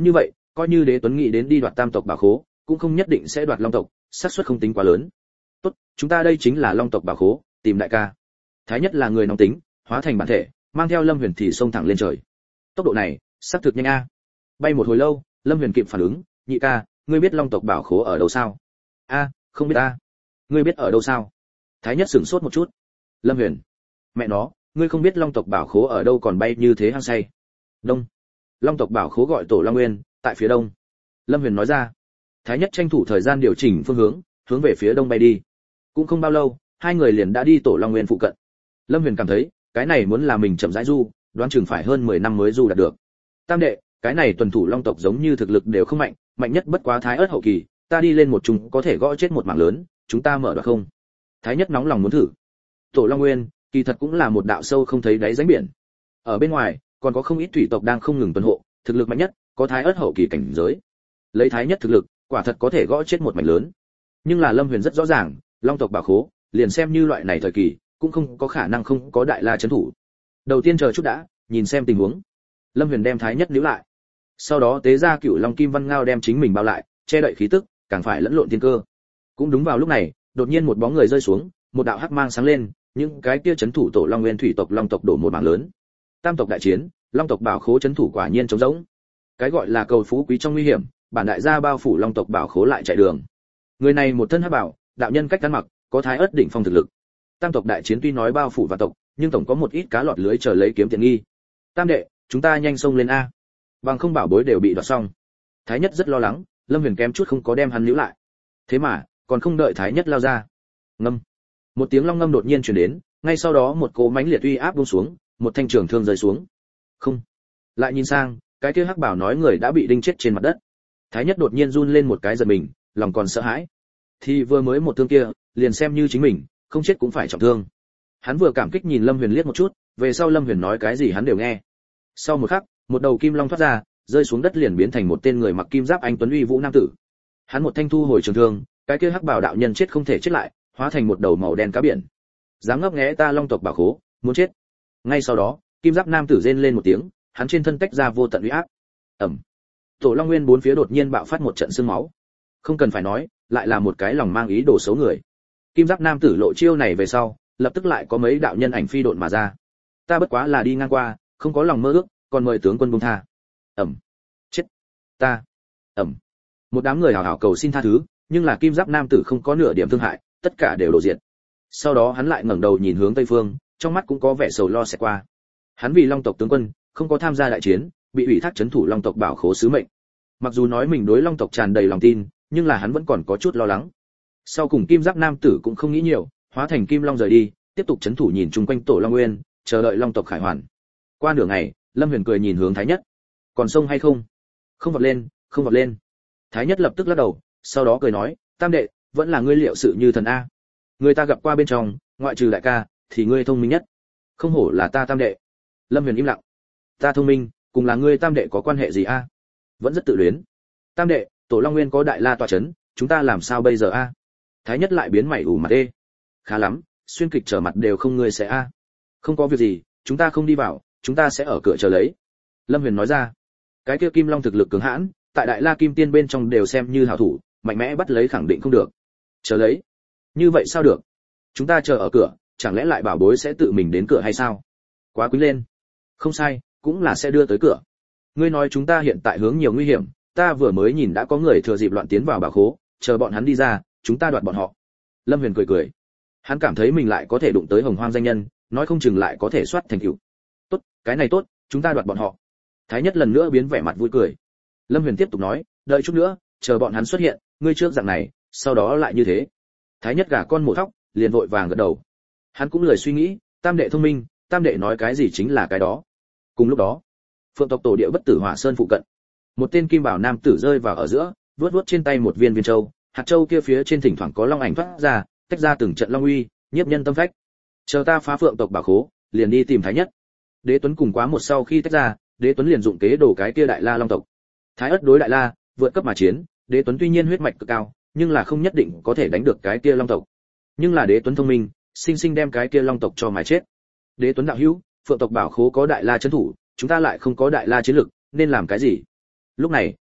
coi như Đế Tuấn nghĩ đến đi đoạt Tam tộc bảo khố, cũng không nhất định sẽ đoạt Long tộc, xác suất không tính quá lớn. Tốt, chúng ta đây chính là Long tộc bảo khố, tìm đại ca. Thái Nhất là người nóng tính, hóa thành bản thể, mang theo Lâm Huyền thì xông thẳng lên trời. Tốc độ này, xác thực nhanh a. Bay một hồi lâu, Lâm Huyền kịp phản ứng, nhị ca, ngươi biết Long tộc bảo khố ở đâu sao? A, không biết a. Ngươi biết ở đâu sao? Thái Nhất sửng sốt một chút. Lâm Huyền, mẹ nó, ngươi không biết Long tộc bảo khố ở đâu còn bay như thế hăng say. Đông. Long tộc bảo khố gọi Tổ Long Nguyên, tại phía đông. Lâm Huyền nói ra. Thái Nhất tranh thủ thời gian điều chỉnh phương hướng, hướng về phía đông bay đi. Cũng không bao lâu, hai người liền đã đi Tổ Long Nguyên phụ cận. Lâm Huyền cảm thấy, cái này muốn là mình chậm rãi du, đoán chừng phải hơn mười năm mới du đạt được. Tam đệ, cái này tuần thủ Long tộc giống như thực lực đều không mạnh, mạnh nhất bất quá Thái Ức hậu kỳ, ta đi lên một chúng có thể gõ chết một mảng lớn, chúng ta mở được không? Thái Nhất nóng lòng muốn thử. Tổ Long Nguyên, kỳ thật cũng là một đạo sâu không thấy đáy rãnh biển. Ở bên ngoài, còn có không ít thủy tộc đang không ngừng tuần hộ, thực lực mạnh nhất, có Thái Ức hậu kỳ cảnh giới. Lấy Thái Nhất thực lực, quả thật có thể gõ chết một mảnh lớn. Nhưng là Lâm Huyền rất rõ ràng, Long tộc bảo khố, liền xem như loại này thời kỳ, cũng không có khả năng không có đại la trấn thủ. Đầu tiên chờ chút đã, nhìn xem tình huống. Lâm Huyền đem Thái Nhất níu lại. Sau đó tế ra Cửu Long Kim Văn Ngao đem chính mình bao lại, che đậy khí tức, càng phải lẫn lộn thiên cơ. Cũng đúng vào lúc này, đột nhiên một bóng người rơi xuống, một đạo hắc mang sáng lên, những cái kia trấn thủ Tổ Long Nguyên thủy tộc Long tộc đổ một mảng lớn. Tam tộc đại chiến, Long tộc bảo khố trấn thủ quả nhiên trống rỗng. Cái gọi là cầu phú quý trong nguy hiểm, bản đại gia bao phủ Long tộc bảo khố lại chạy đường. Người này một thân hắc bảo, đạo nhân cách ăn mặc, có Thái Ức đỉnh phong thực lực. Tam tộc đại chiến tuy nói bao phủ vạn tộc, nhưng tổng có một ít cá lọt lưới chờ lấy kiếm tiện nghi. Tam đệ, chúng ta nhanh xông lên a. Bằng không bảo bối đều bị đoạt xong. Thái Nhất rất lo lắng, Lâm Huyền kém chút không có đem hắn níu lại. Thế mà, còn không đợi Thái Nhất lao ra. Ngâm. Một tiếng long ngâm đột nhiên truyền đến, ngay sau đó một cỗ mãnh liệt uy áp buông xuống, một thanh trường thương rơi xuống. Không. Lại nhìn sang, cái kia hắc bảo nói người đã bị đinh chết trên mặt đất. Thái Nhất đột nhiên run lên một cái giật mình, lòng còn sợ hãi. Thì vừa mới một thương kia, liền xem như chính mình, không chết cũng phải trọng thương. Hắn vừa cảm kích nhìn Lâm Huyền liếc một chút, về sau Lâm Huyền nói cái gì hắn đều nghe. Sau một khắc, một đầu kim long thoát ra, rơi xuống đất liền biến thành một tên người mặc kim giáp anh tuấn uy vũ nam tử. Hắn một thanh thu hồi trường thương, cái kia hắc bảo đạo nhân chết không thể chết lại, hóa thành một đầu màu đen cá biển. Dám ngấp nghé ta Long tộc bảo khố, muốn chết. Ngay sau đó, kim giáp nam tử rên lên một tiếng, hắn trên thân tách ra vô tận uy áp. Ầm. Tổ Long Nguyên bốn phía đột nhiên bạo phát một trận sương máu. Không cần phải nói, lại là một cái lòng mang ý đồ xấu người. Kim giáp nam tử lộ chiêu này về sau, lập tức lại có mấy đạo nhân ảnh phi độn mà ra. Ta bất quá là đi ngang qua, không có lòng mơ ước, còn mời tướng quân buông tha. Ầm. Chết. Ta. Ầm. Một đám người hào hào cầu xin tha thứ, nhưng là kim giáp nam tử không có nửa điểm thương hại, tất cả đều đổ diệt. Sau đó hắn lại ngẩng đầu nhìn hướng tây phương, trong mắt cũng có vẻ sầu lo sẽ qua. Hắn vì Long tộc tướng quân, không có tham gia đại chiến, bị ủy thác trấn thủ Long tộc bảo khố sứ mệnh. Mặc dù nói mình đối Long tộc tràn đầy lòng tin, nhưng là hắn vẫn còn có chút lo lắng. Sau cùng kim giáp nam tử cũng không nghĩ nhiều, hóa thành kim long rời đi, tiếp tục trấn thủ nhìn chung quanh Tổ Long Nguyên, chờ đợi Long tộc khải hoàn. Qua nửa ngày, Lâm Huyền cười nhìn hướng Thái Nhất. Còn sông hay không? Không vọt lên, không vọt lên. Thái Nhất lập tức lắc đầu, sau đó cười nói, Tam đệ, vẫn là ngươi liệu sự như thần a. Người ta gặp qua bên trong, ngoại trừ đại ca, thì ngươi thông minh nhất. Không hổ là ta Tam đệ. Lâm Huyền im lặng. Ta thông minh, cùng là ngươi Tam đệ có quan hệ gì a? Vẫn rất tự luyến. Tam đệ, Tổ Long Nguyên có đại la tọa chấn, chúng ta làm sao bây giờ a? Thái Nhất lại biến mày ủ mặt đê. Khá lắm, xuyên kịch trở mặt đều không ngươi sẽ a. Không có việc gì, chúng ta không đi vào, chúng ta sẽ ở cửa chờ lấy. Lâm Huyền nói ra. Cái kia Kim Long thực lực cường hãn, tại Đại La Kim Tiên bên trong đều xem như hảo thủ, mạnh mẽ bắt lấy khẳng định không được. Chờ lấy. Như vậy sao được? Chúng ta chờ ở cửa, chẳng lẽ lại bảo bối sẽ tự mình đến cửa hay sao? Quá quý lên. Không sai, cũng là sẽ đưa tới cửa. Ngươi nói chúng ta hiện tại hướng nhiều nguy hiểm, ta vừa mới nhìn đã có người thừa dịp loạn tiến vào bảo khố, chờ bọn hắn đi ra, chúng ta đoạt bọn họ. Lâm Huyền cười cười. Hắn cảm thấy mình lại có thể đụng tới Hồng Hoang danh nhân, nói không chừng lại có thể soát thành tựu. Tốt, cái này tốt, chúng ta đoạt bọn họ. Thái Nhất lần nữa biến vẻ mặt vui cười. Lâm Huyền tiếp tục nói, đợi chút nữa, chờ bọn hắn xuất hiện, ngươi trước dạng này, sau đó lại như thế. Thái Nhất gà con mổ thóc, liền vội vàng gật đầu. Hắn cũng lười suy nghĩ, Tam đệ thông minh, Tam đệ nói cái gì chính là cái đó. Cùng lúc đó, Phượng tộc tổ địa Bất Tử Hỏa Sơn phụ cận, một tên kim bảo nam tử rơi vào ở giữa, vuốt vuốt trên tay một viên viên châu, hạt châu kia phía trên thỉnh thoảng có long ảnh phát ra, tách ra từng trận long uy, nhiếp nhân tâm phách. Chờ ta phá Phượng tộc bảo khố, liền đi tìm Thái Nhất. Đế Tuấn cùng quá một sau khi tách ra, Đế Tuấn liền dụng kế đổ cái kia Đại La Long tộc. Thái Ất đối Đại La, vượt cấp mà chiến, Đế Tuấn tuy nhiên huyết mạch cực cao, nhưng là không nhất định có thể đánh được cái kia Long tộc. Nhưng là Đế Tuấn thông minh, sinh sinh đem cái kia Long tộc cho mà chết. Đế Tuấn đạo hữu, Phượng tộc bảo khố có Đại La trấn thủ, chúng ta lại không có Đại La chiến lực, nên làm cái gì? Lúc này,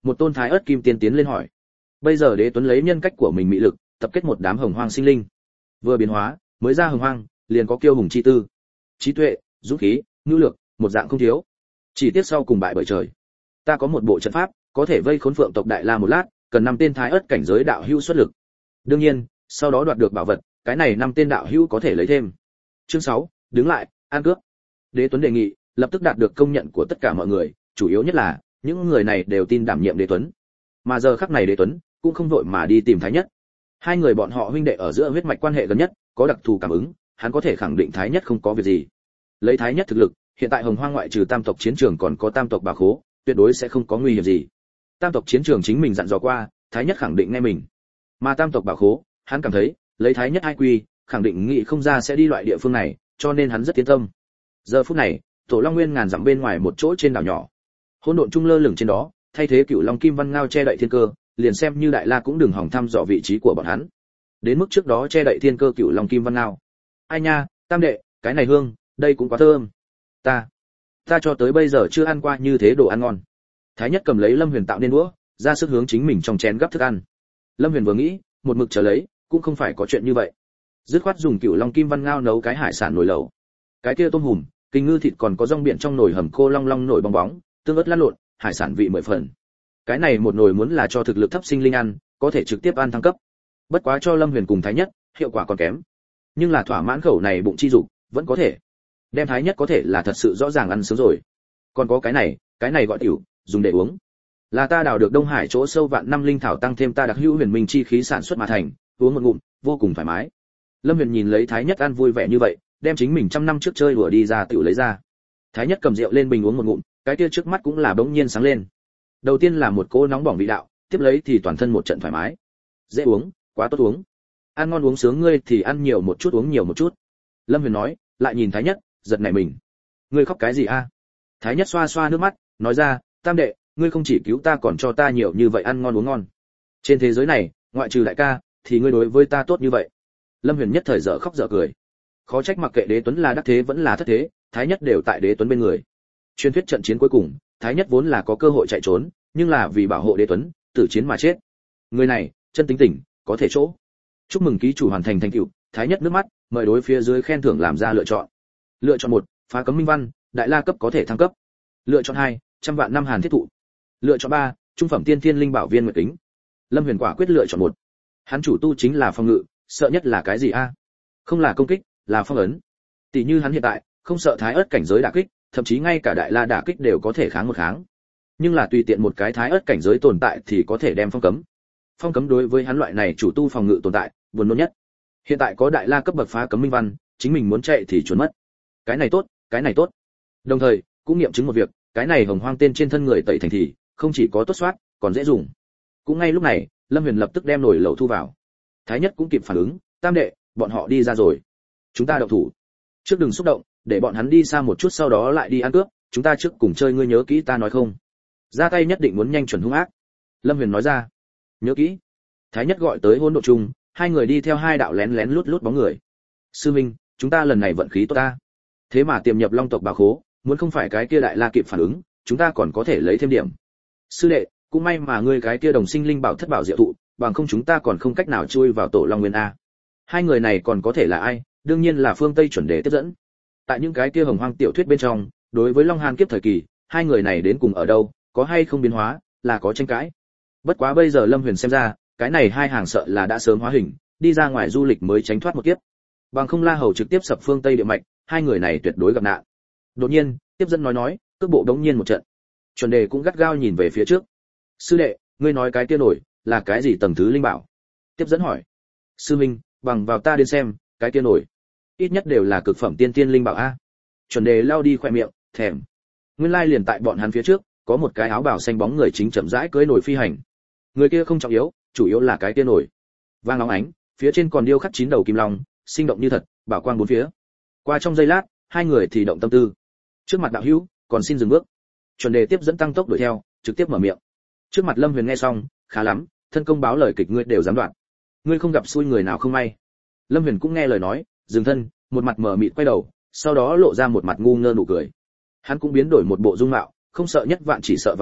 Một tôn thái ớt kim tiên tiến lên hỏi. Bây giờ Đế Tuấn lấy nhân cách của mình mị lực, tập kết một đám hồng hoang sinh linh. Vừa biến hóa, mới ra hồng hoang, liền có kiêu hùng chi tư, trí tuệ, dũng khí, nhu lược, một dạng không thiếu. Chỉ tiếc sau cùng bại bởi trời. Ta có một bộ trận pháp, có thể vây khốn Phượng tộc Đại La một lát, cần năm tên thái ớt cảnh giới đạo hữu xuất lực. Đương nhiên, sau đó đoạt được bảo vật, cái này năm tên đạo hữu có thể lấy thêm. Chương sáu, đứng lại, ăn cướp. Đế Tuấn đề nghị, lập tức đạt được công nhận của tất cả mọi người, chủ yếu nhất là những người này đều tin đảm nhiệm Đế Tuấn. Mà giờ khắc này Đế Tuấn cũng không vội mà đi tìm Thái Nhất. Hai người bọn họ huynh đệ ở giữa huyết mạch quan hệ gần nhất, có đặc thù cảm ứng, hắn có thể khẳng định Thái Nhất không có việc gì. Lấy Thái Nhất thực lực, hiện tại Hồng Hoang ngoại trừ Tam tộc chiến trường còn có Tam tộc Bà Khố, tuyệt đối sẽ không có nguy hiểm gì. Tam tộc chiến trường chính mình dặn dò qua, Thái Nhất khẳng định nghe mình. Mà Tam tộc Bà Khố, hắn cảm thấy, lấy Thái Nhất ai quy, khẳng định nghĩ không ra sẽ đi loại địa phương này, cho nên hắn rất yên tâm. Giờ phút này, Tổ Long Nguyên ngàn dặm bên ngoài một chỗ trên đảo nhỏ, hỗn độn trung lơ lửng trên đó, thay thế Cửu Long Kim Văn Ngao che đậy thiên cơ, liền xem như Đại La cũng đừng hỏng thăm dò vị trí của bọn hắn. Đến mức trước đó che đậy thiên cơ Cửu Long Kim Văn Ngao. Ai nha, Tam đệ, cái này hương, đây cũng quá thơm. Ta, ta cho tới bây giờ chưa ăn qua như thế đồ ăn ngon. Thái Nhất cầm lấy Lâm Huyền tạo nên đũa, ra sức hướng chính mình trong chén gắp thức ăn. Lâm Huyền vừa nghĩ, một mực chờ lấy, cũng không phải có chuyện như vậy. Dứt khoát dùng Cửu Long Kim Văn Ngao nấu cái hải sản nồi lẩu. Cái kia tôm hùm, kinh ngư thịt còn có rong biển trong nồi hầm cô long long nổi bong bóng, tương ớt lăn lộn, hải sản vị mười phần. Cái này một nồi muốn là cho thực lực thấp sinh linh ăn, có thể trực tiếp ăn thăng cấp. Bất quá cho Lâm Huyền cùng Thái Nhất, hiệu quả còn kém. Nhưng là thỏa mãn khẩu này bụng chi dục, vẫn có thể. Đem Thái Nhất có thể là thật sự rõ ràng ăn sướng rồi. Còn có cái này, cái này gọi tiểu, dùng để uống. Là ta đào được Đông Hải chỗ sâu vạn năm linh thảo tăng thêm ta đặc hữu huyền minh chi khí sản xuất mà thành, uống một ngụm, vô cùng thoải mái. Lâm Huyền nhìn lấy Thái Nhất ăn vui vẻ như vậy, đem chính mình trăm năm trước chơi đùa đi ra tiểu lấy ra. Thái Nhất cầm rượu lên bình uống một ngụm, cái kia trước mắt cũng là bỗng nhiên sáng lên. Đầu tiên là một cỗ nóng bỏng vị đạo, tiếp lấy thì toàn thân một trận thoải mái. Dễ uống, quá tốt uống. Ăn ngon uống sướng ngươi thì ăn nhiều một chút uống nhiều một chút. Lâm Huyền nói, lại nhìn Thái Nhất, giật nảy mình. Ngươi khóc cái gì a? Thái Nhất xoa xoa nước mắt, nói ra, Tam đệ, ngươi không chỉ cứu ta còn cho ta nhiều như vậy ăn ngon uống ngon. Trên thế giới này, ngoại trừ đại ca, thì ngươi đối với ta tốt như vậy. Lâm Huyền nhất thời dở khóc dở cười. Khó trách mặc kệ Đế Tuấn là đắc thế vẫn là thất thế, Thái Nhất đều tại Đế Tuấn bên người. Truyền thuyết trận chiến cuối cùng, Thái Nhất vốn là có cơ hội chạy trốn, nhưng là vì bảo hộ Đế Tuấn, tử chiến mà chết. Người này, chân tính tỉnh, có thể chỗ. Chúc mừng ký chủ hoàn thành thành tựu, Thái Nhất nước mắt, mời đối phía dưới khen thưởng làm ra lựa chọn. Lựa chọn một, phá cấm minh văn, đại la cấp có thể thăng cấp. Lựa chọn hai, trăm vạn năm hàn thiết thụ. Lựa chọn ba, trung phẩm tiên thiên linh bảo viên nguyệt kính. Lâm Huyền quả quyết lựa chọn một. Hắn chủ tu chính là phòng ngự, sợ nhất là cái gì a? Không là công kích, là phong ấn. Tỷ như hắn hiện tại, không sợ thái ớt cảnh giới đả kích, thậm chí ngay cả đại la đả kích đều có thể kháng một kháng. Nhưng là tùy tiện một cái thái ớt cảnh giới tồn tại thì có thể đem phong cấm. Phong cấm đối với hắn loại này chủ tu phòng ngự tồn tại, buồn nôn nhất. Hiện tại có đại la cấp bậc phá cấm minh văn, chính mình muốn chạy thì trốn mất. Cái này tốt, cái này tốt. Đồng thời, cũng nghiệm chứng một việc, cái này hồng hoang tên trên thân người tẩy thành thì không chỉ có tốt soát, còn dễ dùng. Cũng ngay lúc này, Lâm Huyền lập tức đem nồi lẩu thu vào. Thái Nhất cũng kịp phản ứng, Tam đệ, bọn họ đi ra rồi. Chúng ta động thủ. Trước đừng xúc động, để bọn hắn đi xa một chút sau đó lại đi ăn cướp, chúng ta trước cùng chơi ngươi nhớ kỹ ta nói không? Ra tay nhất định muốn nhanh chuẩn hung ác. Lâm Huyền nói ra. Nhớ kỹ. Thái Nhất gọi tới hỗn độn chung, hai người đi theo hai đạo lén lén lút lút bóng người. Sư Minh, chúng ta lần này vận khí tốt ta. Thế mà tiềm nhập Long tộc Bà Khố, muốn không phải cái kia đại la kịp phản ứng, chúng ta còn có thể lấy thêm điểm. Sư đệ, cũng may mà ngươi cái kia đồng sinh linh bảo thất bảo diệu thụ, bằng không chúng ta còn không cách nào chui vào tổ Long Nguyên a. Hai người này còn có thể là ai? Đương nhiên là phương Tây chuẩn đề tiếp dẫn. Tại những cái kia hồng hoang tiểu thuyết bên trong, đối với Long Hàn kiếp thời kỳ, hai người này đến cùng ở đâu, có hay không biến hóa, là có tranh cãi. Bất quá bây giờ Lâm Huyền xem ra, cái này hai hàng sợ là đã sớm hóa hình, đi ra ngoài du lịch mới tránh thoát một kiếp. Bằng không La Hầu trực tiếp sập phương Tây địa mạch, hai người này tuyệt đối gặp nạn. Đột nhiên, tiếp dẫn nói nói, cước bộ đống nhiên một trận. Chuẩn đề cũng gắt gao nhìn về phía trước. Sư đệ, ngươi nói cái kia nổi, là cái gì tầng thứ linh bảo? Tiếp dẫn hỏi. Sư minh, bằng vào ta đến xem, cái kia nổi, ít nhất đều là cực phẩm tiên tiên linh bảo a. Chuẩn đề lao đi khỏe miệng, thèm. Nguyên lai liền tại bọn hắn phía trước, có một cái áo bào xanh bóng người chính chậm rãi cưỡi nổi phi hành. Người kia không trọng yếu, chủ yếu là cái kia nổi. Vang óng ánh, phía trên còn điêu khắc chín đầu kim long, sinh động như thật, bảo quang bốn phía. Qua trong giây lát, hai người thì động tâm tư. Trước mặt đạo hữu, còn xin dừng bước. Chuẩn đề tiếp dẫn tăng tốc đuổi theo, trực tiếp mở miệng. Trước mặt Lâm Huyền nghe xong, khá lắm, thân công báo lời kịch ngươi đều dám đoạn. Ngươi không gặp xui người nào không may. Lâm Huyền cũng nghe lời nói, dừng thân, một mặt mở mịt quay đầu, sau đó lộ ra một mặt ngu ngơ nụ cười. Hắn cũng biến đổi một bộ dung mạo, không sợ nhất vạn chỉ sợ vạn nhất,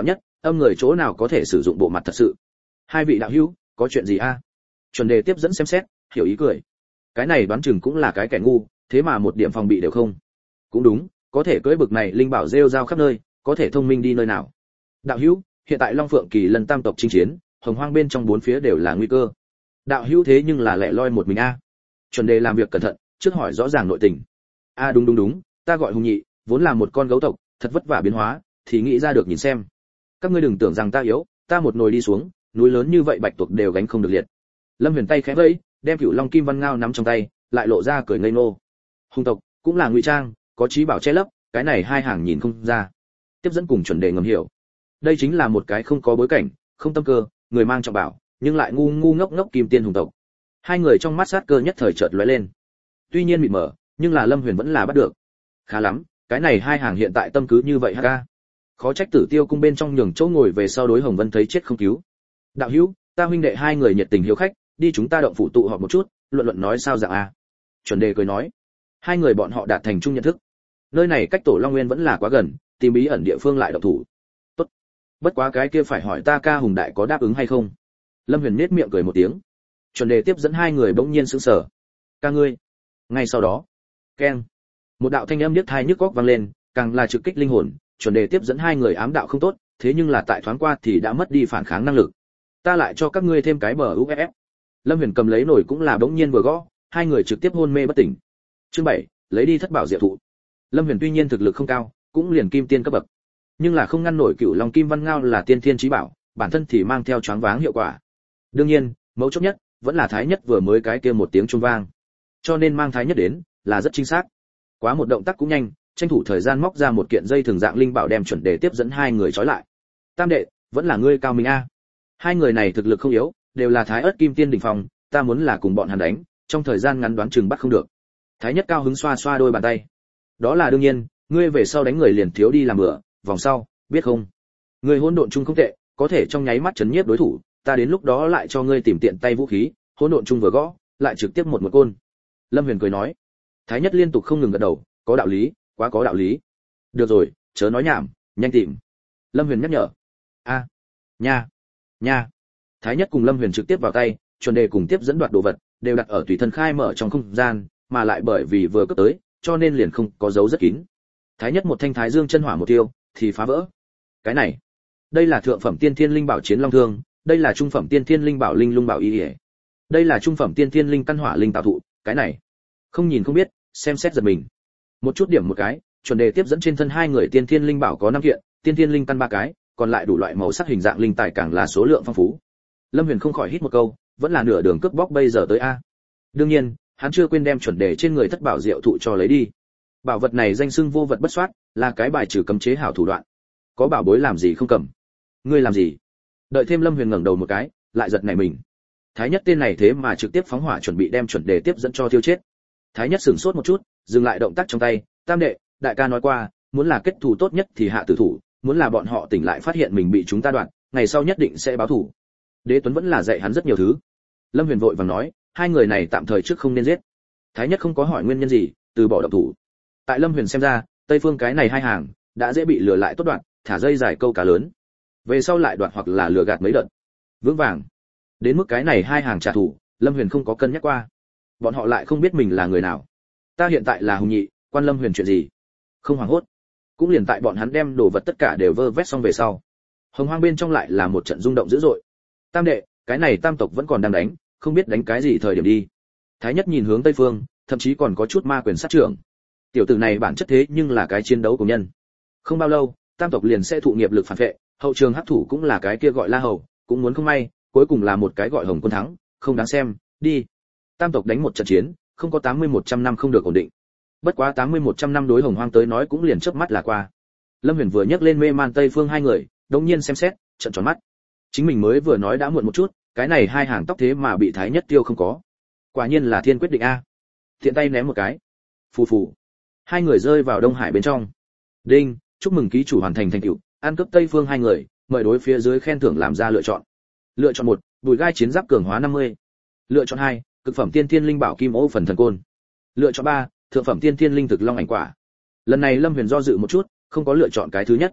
âm người chỗ nào có thể sử dụng bộ mặt thật sự. Hai vị đạo hữu, có chuyện gì a? Chuẩn đề tiếp dẫn xem xét, hiểu ý cười. Cái này đoán chừng cũng là cái kẻ ngu, thế mà một điểm phòng bị đều không. Cũng đúng, có thể cưỡi bực này linh bảo rêu rao khắp nơi, có thể thông minh đi nơi nào. Đạo hữu, hiện tại Long Phượng Kỳ lần tam tộc chinh chiến, hồng hoang bên trong bốn phía đều là nguy cơ. Đạo hữu thế nhưng là lẻ loi một mình a. Chuẩn đề làm việc cẩn thận, trước hỏi rõ ràng nội tình. A đúng đúng đúng, ta gọi Hùng Nhị, vốn là một con gấu tộc, thật vất vả biến hóa, thì nghĩ ra được nhìn xem. Các ngươi đừng tưởng rằng ta yếu, ta một nồi đi xuống, núi lớn như vậy bạch tuộc đều gánh không được liệt. Lâm Huyền tay khẽ vẫy, đem Cửu Long Kim Văn Ngao nắm trong tay, lại lộ ra cười ngây ngô. Hùng tộc cũng là ngụy trang, có trí bảo che lấp, cái này hai hàng nhìn không ra. Tiếp dẫn cùng chuẩn đề ngầm hiểu, đây chính là một cái không có bối cảnh, không tâm cơ, người mang trọng bảo, nhưng lại ngu ngu ngốc ngốc kim tiên hùng tộc. Hai người trong mắt sát cơ nhất thời chợt lóe lên. Tuy nhiên mịt mờ, nhưng là Lâm Huyền vẫn là bắt được. Khá lắm, cái này hai hàng hiện tại tâm cứ như vậy ha ca. Khó trách Tử Tiêu cung bên trong nhường chỗ ngồi về sau đối Hồng Vân thấy chết không cứu. Đạo hữu, ta huynh đệ hai người nhiệt tình hiếu khách, đi chúng ta động phủ tụ họp một chút, luận luận nói sao dạng a. Chuẩn đề cười nói. Hai người bọn họ đạt thành chung nhận thức. Nơi này cách Tổ Long Nguyên vẫn là quá gần, tìm bí ẩn địa phương lại động thủ. Tốt. Bất quá cái kia phải hỏi ta ca Hùng đại có đáp ứng hay không. Lâm Huyền nhếch miệng cười một tiếng. Chuẩn đề tiếp dẫn hai người bỗng nhiên sững sờ. Ca ngươi. Ngay sau đó, keng, một đạo thanh âm niết thai nhức óc vang lên, càng là trực kích linh hồn. Chuẩn đề tiếp dẫn hai người ám đạo không tốt, thế nhưng là tại thoáng qua thì đã mất đi phản kháng năng lực. Ta lại cho các ngươi thêm cái bờ u ép ép. Lâm Huyền cầm lấy nổi cũng là bỗng nhiên vừa gõ, hai người trực tiếp hôn mê bất tỉnh. Chương bảy, lấy đi thất bảo diệu thụ. Lâm Huyền tuy nhiên thực lực không cao, cũng liền kim tiên cấp bậc, nhưng là không ngăn nổi Cửu Long Kim Văn Ngao là tiên thiên chí bảo, bản thân thì mang theo choáng váng hiệu quả. Đương nhiên, mấu chốt nhất vẫn là Thái Nhất vừa mới cái kia một tiếng chuông vang, cho nên mang Thái Nhất đến là rất chính xác. Quá một động tác cũng nhanh, tranh thủ thời gian móc ra một kiện dây thường dạng linh bảo đem chuẩn đề tiếp dẫn hai người trói lại. Tam đệ, vẫn là ngươi cao minh a. Hai người này thực lực không yếu, đều là Thái Ức Kim Tiên đỉnh phong, ta muốn là cùng bọn hắn đánh, trong thời gian ngắn đoán chừng bắt không được. Thái Nhất cao hứng xoa xoa đôi bàn tay. Đó là đương nhiên, ngươi về sau đánh người liền thiếu đi làm bữa, vòng sau, biết không? Ngươi hỗn độn chung không tệ, có thể trong nháy mắt chấn nhiếp đối thủ, ta đến lúc đó lại cho ngươi tìm tiện tay vũ khí, hỗn độn chung vừa gõ, lại trực tiếp một một côn. Lâm Huyền cười nói. Thái Nhất liên tục không ngừng gật đầu, có đạo lý, quá có đạo lý. Được rồi, chớ nói nhảm, nhanh tìm. Lâm Huyền nhắc nhở. A, nha, nha. Thái Nhất cùng Lâm Huyền trực tiếp vào tay, chuẩn đề cùng tiếp dẫn đoạt đồ vật, đều đặt ở tùy thân khai mở trong không gian, mà lại bởi vì vừa cấp tới, cho nên liền không có dấu rất kín. Thái Nhất một thanh thái dương chân hỏa một tiêu, thì phá vỡ. Cái này, đây là thượng phẩm tiên thiên linh bảo chiến long thương, đây là trung phẩm tiên thiên linh bảo linh lung bảo y, đây là trung phẩm tiên thiên linh căn hỏa linh tạo thụ, cái này, không nhìn không biết, xem xét giật mình. Một chút điểm một cái, chuẩn đề tiếp dẫn trên thân hai người tiên thiên linh bảo có năm kiện, tiên thiên linh căn ba cái, còn lại đủ loại màu sắc hình dạng linh tài càng là số lượng phong phú. Lâm Huyền không khỏi hít một câu, vẫn là nửa đường cướp bóc bây giờ tới a. Đương nhiên, hắn chưa quên đem chuẩn đề trên người thất bảo diệu thụ cho lấy đi. Bảo vật này danh xưng vô vật bất soát, là cái bài trừ cấm chế hảo thủ đoạn. Có bảo bối làm gì không cầm? Ngươi làm gì? Đợi thêm Lâm Huyền ngẩng đầu một cái, lại giật nảy mình. Thái Nhất tên này thế mà trực tiếp phóng hỏa chuẩn bị đem chuẩn đề tiếp dẫn cho tiêu chết. Thái Nhất sửng sốt một chút, dừng lại động tác trong tay, tam đệ, đại ca nói qua, muốn là kết thù tốt nhất thì hạ tử thủ, muốn là bọn họ tỉnh lại phát hiện mình bị chúng ta đoạn, ngày sau nhất định sẽ báo thù. Đế Tuấn vẫn là dạy hắn rất nhiều thứ. Lâm Huyền vội vàng nói, hai người này tạm thời trước không nên giết. Thái Nhất không có hỏi nguyên nhân gì, từ bỏ động thủ. Tại Lâm Huyền xem ra, Tây Phương cái này hai hàng đã dễ bị lừa lại tốt đoạn, thả dây dài câu cá lớn. Về sau lại đoạn hoặc là lừa gạt mấy đợt. Vững vàng. Đến mức cái này hai hàng trả thù, Lâm Huyền không có cân nhắc qua. Bọn họ lại không biết mình là người nào. Ta hiện tại là Hùng Nhị, quan Lâm Huyền chuyện gì? Không hoảng hốt. Cũng liền tại bọn hắn đem đồ vật tất cả đều vơ vét xong về sau, hồng hoang bên trong lại là một trận rung động dữ dội. Tam đệ, cái này tam tộc vẫn còn đang đánh, không biết đánh cái gì thời điểm đi. Thái Nhất nhìn hướng Tây Phương, thậm chí còn có chút ma quyền sát trưởng. Tiểu tử này bản chất thế nhưng là cái chiến đấu của nhân. Không bao lâu, tam tộc liền sẽ thụ nghiệp lực phản vệ, hậu trường hấp thủ cũng là cái kia gọi La Hầu, cũng muốn không may, cuối cùng là một cái gọi Hồng Quân thắng, không đáng xem, đi. Tam tộc đánh một trận chiến, không có tám mươi một trăm năm không được ổn định. Bất quá tám mươi một trăm năm đối hồng hoang tới nói cũng liền chớp mắt là qua. Lâm Huyền vừa nhấc lên mê man Tây Phương hai người, đống nhiên xem xét, trợn tròn mắt. Chính mình mới vừa nói đã muộn một chút, cái này hai hàng tóc thế mà bị Thái Nhất tiêu không có. Quả nhiên là thiên quyết định a. Thiện tay ném một cái. Phù phù. Hai người rơi vào Đông Hải bên trong. Đinh, chúc mừng ký chủ hoàn thành thành tựu, ăn cướp Tây Phương hai người, mời đối phía dưới khen thưởng làm ra lựa chọn. Lựa chọn một, Bùi gai chiến giáp cường hóa năm mươi. Lựa chọn hai, cực phẩm tiên thiên linh bảo kim ô phần thần côn. Lựa chọn ba, thượng phẩm tiên thiên linh thực long ảnh quả. Lần này Lâm Huyền do dự một chút, không có lựa chọn cái thứ nhất.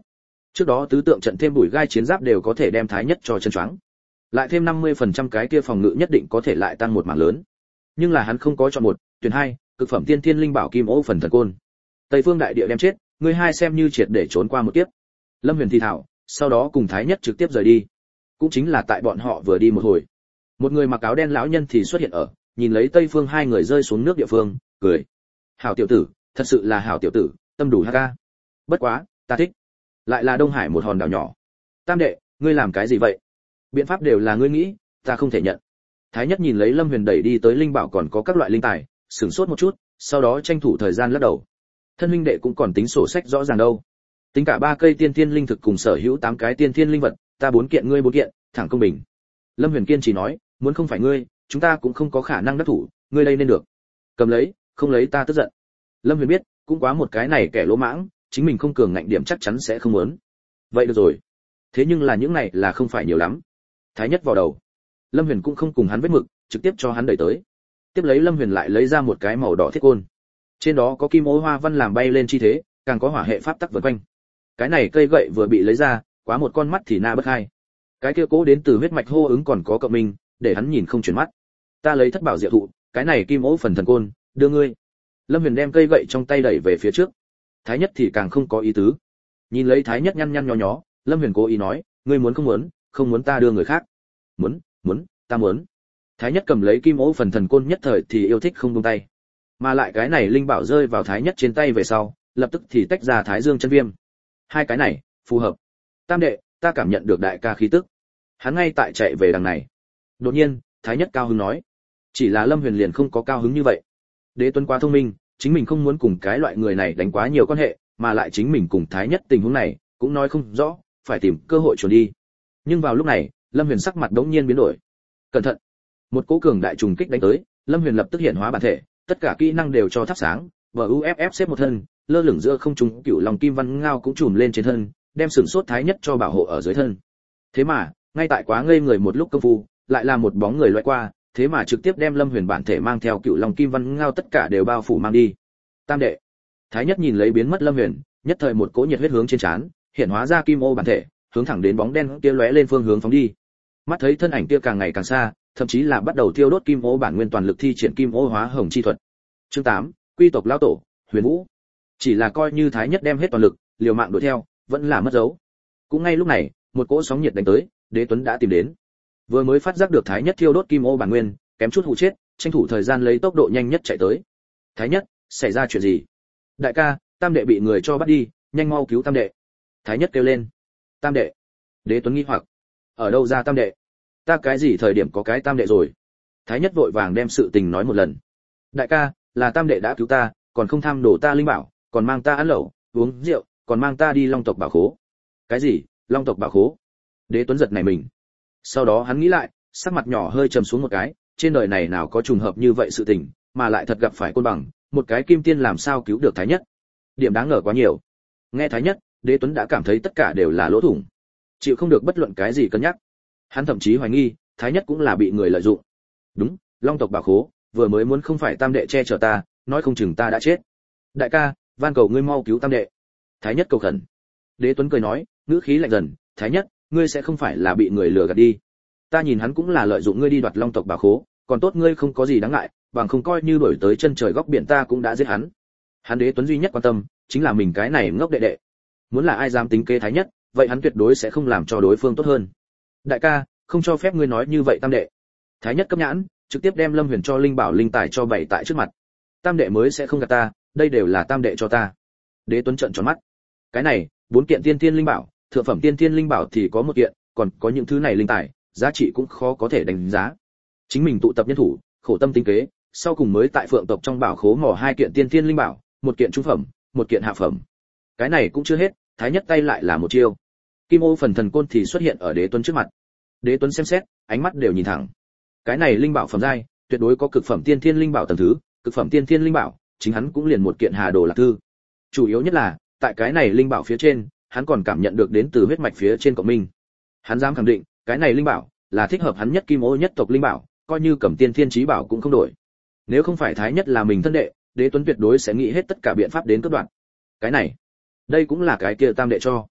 Trước đó tứ tượng trận thêm bùi gai chiến giáp đều có thể đem thái nhất cho chân choáng. Lại thêm năm mươi phần trăm cái kia phòng ngự nhất định có thể lại tăng một mảng lớn. Nhưng là hắn không có chọn một, tuyển hai, cực phẩm tiên thiên linh bảo kim ô phần thần côn. Tây Phương đại địa đem chết, người hai xem như triệt để trốn qua một kiếp. Lâm Huyền thì thảo, sau đó cùng thái nhất trực tiếp rời đi. Cũng chính là tại bọn họ vừa đi một hồi, một người mặc áo đen lão nhân thì xuất hiện ở, nhìn lấy Tây Phương hai người rơi xuống nước địa phương, cười. Hảo tiểu tử, thật sự là hảo tiểu tử, tâm đủ ha ca. Bất quá, ta thích. Lại là Đông Hải một hòn đảo nhỏ. Tam đệ, ngươi làm cái gì vậy? Biện pháp đều là ngươi nghĩ, ta không thể nhận. Thái nhất nhìn lấy Lâm Huyền đẩy đi tới linh bảo còn có các loại linh tài, sửng sốt một chút, sau đó tranh thủ thời gian lắc đầu. Thân huynh đệ cũng còn tính sổ sách rõ ràng đâu. Tính cả ba cây tiên thiên linh thực cùng sở hữu tám cái tiên thiên linh vật, ta bốn kiện ngươi bốn kiện, thẳng công bình. Lâm Huyền kiên trì nói, muốn không phải ngươi, chúng ta cũng không có khả năng đắc thủ, ngươi đây nên được. Cầm lấy, không lấy ta tức giận. Lâm Huyền biết, cũng quá một cái này kẻ lỗ mãng, chính mình không cường ngạnh điểm chắc chắn sẽ không muốn. Vậy được rồi. Thế nhưng là những này là không phải nhiều lắm. Thái nhất vào đầu. Lâm Huyền cũng không cùng hắn vết mực, trực tiếp cho hắn đẩy tới. Tiếp lấy Lâm Huyền lại lấy ra một cái màu đỏ thiết côn. Trên đó có kim ô hoa văn làm bay lên chi thế, càng có hỏa hệ pháp tắc vần quanh. Cái này cây gậy vừa bị lấy ra, quá một con mắt thì na bất hai. Cái kia cố đến từ huyết mạch hô ứng còn có cộng minh, để hắn nhìn không chuyển mắt. Ta lấy thất bảo diệu thụ, cái này kim ô phần thần côn, đưa ngươi. Lâm Huyền đem cây gậy trong tay đẩy về phía trước. Thái nhất thì càng không có ý tứ. Nhìn lấy Thái nhất nhăn nhăn nhó nhó, Lâm Huyền cố ý nói, ngươi muốn không muốn, không muốn ta đưa người khác. Muốn, muốn, ta muốn. Thái nhất cầm lấy kim ô phần thần côn nhất thời thì yêu thích không buông tay. Mà lại cái này linh bảo rơi vào Thái nhất trên tay về sau, lập tức thì tách ra Thái Dương chân viêm. Hai cái này, phù hợp. Tam đệ, ta cảm nhận được đại ca khí tức. Hắn ngay tại chạy về đằng này. Đột nhiên, Thái nhất cao hứng nói, chỉ là Lâm Huyền liền không có cao hứng như vậy. Đế Tuấn quá thông minh, chính mình không muốn cùng cái loại người này đánh quá nhiều quan hệ, mà lại chính mình cùng Thái nhất tình huống này cũng nói không rõ, phải tìm cơ hội chuồn đi. Nhưng vào lúc này, Lâm Huyền sắc mặt đống nhiên biến đổi. Cẩn thận! Một cỗ cường đại trùng kích đánh tới, Lâm Huyền lập tức hiện hóa bản thể, tất cả kỹ năng đều cho thắp sáng, và u ép ép xếp một thân, lơ lửng giữa không trung, cựu long kim văn ngao cũng trùm lên trên thân, đem sừng sốt Thái nhất cho bảo hộ ở dưới thân. Thế mà, ngay tại quá ngây người một lúc công phu, lại là một bóng người loại qua, thế mà trực tiếp đem Lâm Huyền bản thể mang theo cựu long kim văn ngao tất cả đều bao phủ mang đi. Tam đệ! Thái nhất nhìn lấy biến mất Lâm Huyền, nhất thời một cỗ nhiệt huyết hướng trên trán, hiện hóa ra kim ô bản thể, hướng thẳng đến bóng đen kia lóe lên phương hướng phóng đi. Mắt thấy thân ảnh kia càng ngày càng xa, thậm chí là bắt đầu thiêu đốt kim ô bản nguyên toàn lực thi triển kim ô hóa hồng chi thuật. Chương tám, quy tộc lão tổ, Huyền Vũ. Chỉ là coi như Thái nhất đem hết toàn lực, liều mạng đuổi theo, vẫn là mất dấu. Cũng ngay lúc này, một cỗ sóng nhiệt đánh tới, Đế Tuấn đã tìm đến. Vừa mới phát giác được Thái nhất thiêu đốt kim ô bản nguyên, kém chút hụ chết, tranh thủ thời gian lấy tốc độ nhanh nhất chạy tới. Thái nhất, xảy ra chuyện gì? Đại ca, Tam đệ bị người cho bắt đi, nhanh mau cứu Tam đệ. Thái nhất kêu lên. Tam đệ? Đế Tuấn nghi hoặc, ở đâu ra Tam đệ? Ta cái gì thời điểm có cái Tam đệ rồi? Thái nhất vội vàng đem sự tình nói một lần. Đại ca, là Tam đệ đã cứu ta, còn không tham đổ ta linh bảo, còn mang ta ăn lẩu, uống rượu, còn mang ta đi Long tộc bảo khố. Cái gì? Long tộc bảo khố? Đế Tuấn giật nảy mình. Sau đó hắn nghĩ lại, sắc mặt nhỏ hơi trầm xuống một cái, trên đời này nào có trùng hợp như vậy sự tình, mà lại thật gặp phải côn bằng, một cái kim tiên làm sao cứu được Thái nhất? Điểm đáng ngờ quá nhiều. Nghe Thái nhất, Đế Tuấn đã cảm thấy tất cả đều là lỗ thủng, chịu không được bất luận cái gì cân nhắc. Hắn thậm chí hoài nghi, Thái nhất cũng là bị người lợi dụng. Đúng, Long tộc bảo khố, vừa mới muốn không phải Tam đệ che chở ta, nói không chừng ta đã chết. Đại ca, van cầu ngươi mau cứu Tam đệ. Thái nhất cầu khẩn. Đế Tuấn cười nói, ngữ khí lạnh dần, Thái nhất, ngươi sẽ không phải là bị người lừa gạt đi? Ta nhìn hắn cũng là lợi dụng ngươi đi đoạt Long tộc bảo khố, còn tốt ngươi không có gì đáng ngại, bằng không coi như đổi tới chân trời góc biển ta cũng đã giết hắn. Hắn Đế Tuấn duy nhất quan tâm chính là mình cái này ngốc đệ đệ. Muốn là ai dám tính kế Thái nhất, vậy hắn tuyệt đối sẽ không làm cho đối phương tốt hơn. Đại ca, không cho phép ngươi nói như vậy Tam đệ. Thái nhất cấp nhãn, trực tiếp đem Lâm Huyền cho linh bảo linh tài cho bày tại trước mặt. Tam đệ mới sẽ không gạt ta, đây đều là Tam đệ cho ta. Đế Tuấn trợn tròn mắt. Cái này, bốn kiện tiên thiên linh bảo, thượng phẩm tiên thiên linh bảo thì có một kiện, còn có những thứ này linh tài, giá trị cũng khó có thể đánh giá. Chính mình tụ tập nhân thủ, khổ tâm tính kế, sau cùng mới tại Phượng tộc trong bảo khố mò hai kiện tiên thiên linh bảo, một kiện trung phẩm, một kiện hạ phẩm. Cái này cũng chưa hết, Thái nhất tay lại là một chiêu. Kim ô phần thần côn thì xuất hiện ở Đế Tuấn trước mặt. Đế Tuấn xem xét, ánh mắt đều nhìn thẳng. Cái này linh bảo phẩm giai, tuyệt đối có cực phẩm tiên thiên linh bảo tầng thứ, cực phẩm tiên thiên linh bảo, chính hắn cũng liền một kiện Hà Đồ Lạc Thư. Chủ yếu nhất là, tại cái này linh bảo phía trên, hắn còn cảm nhận được đến từ huyết mạch phía trên cộng minh. Hắn dám khẳng định, cái này linh bảo là thích hợp hắn nhất kim ô nhất tộc linh bảo, coi như cầm tiên thiên chí bảo cũng không đổi. Nếu không phải Thái nhất là mình thân đệ, Đế Tuấn tuyệt đối sẽ nghĩ hết tất cả biện pháp đến cướp đoạt. Cái này, đây cũng là cái kia Tam đệ cho.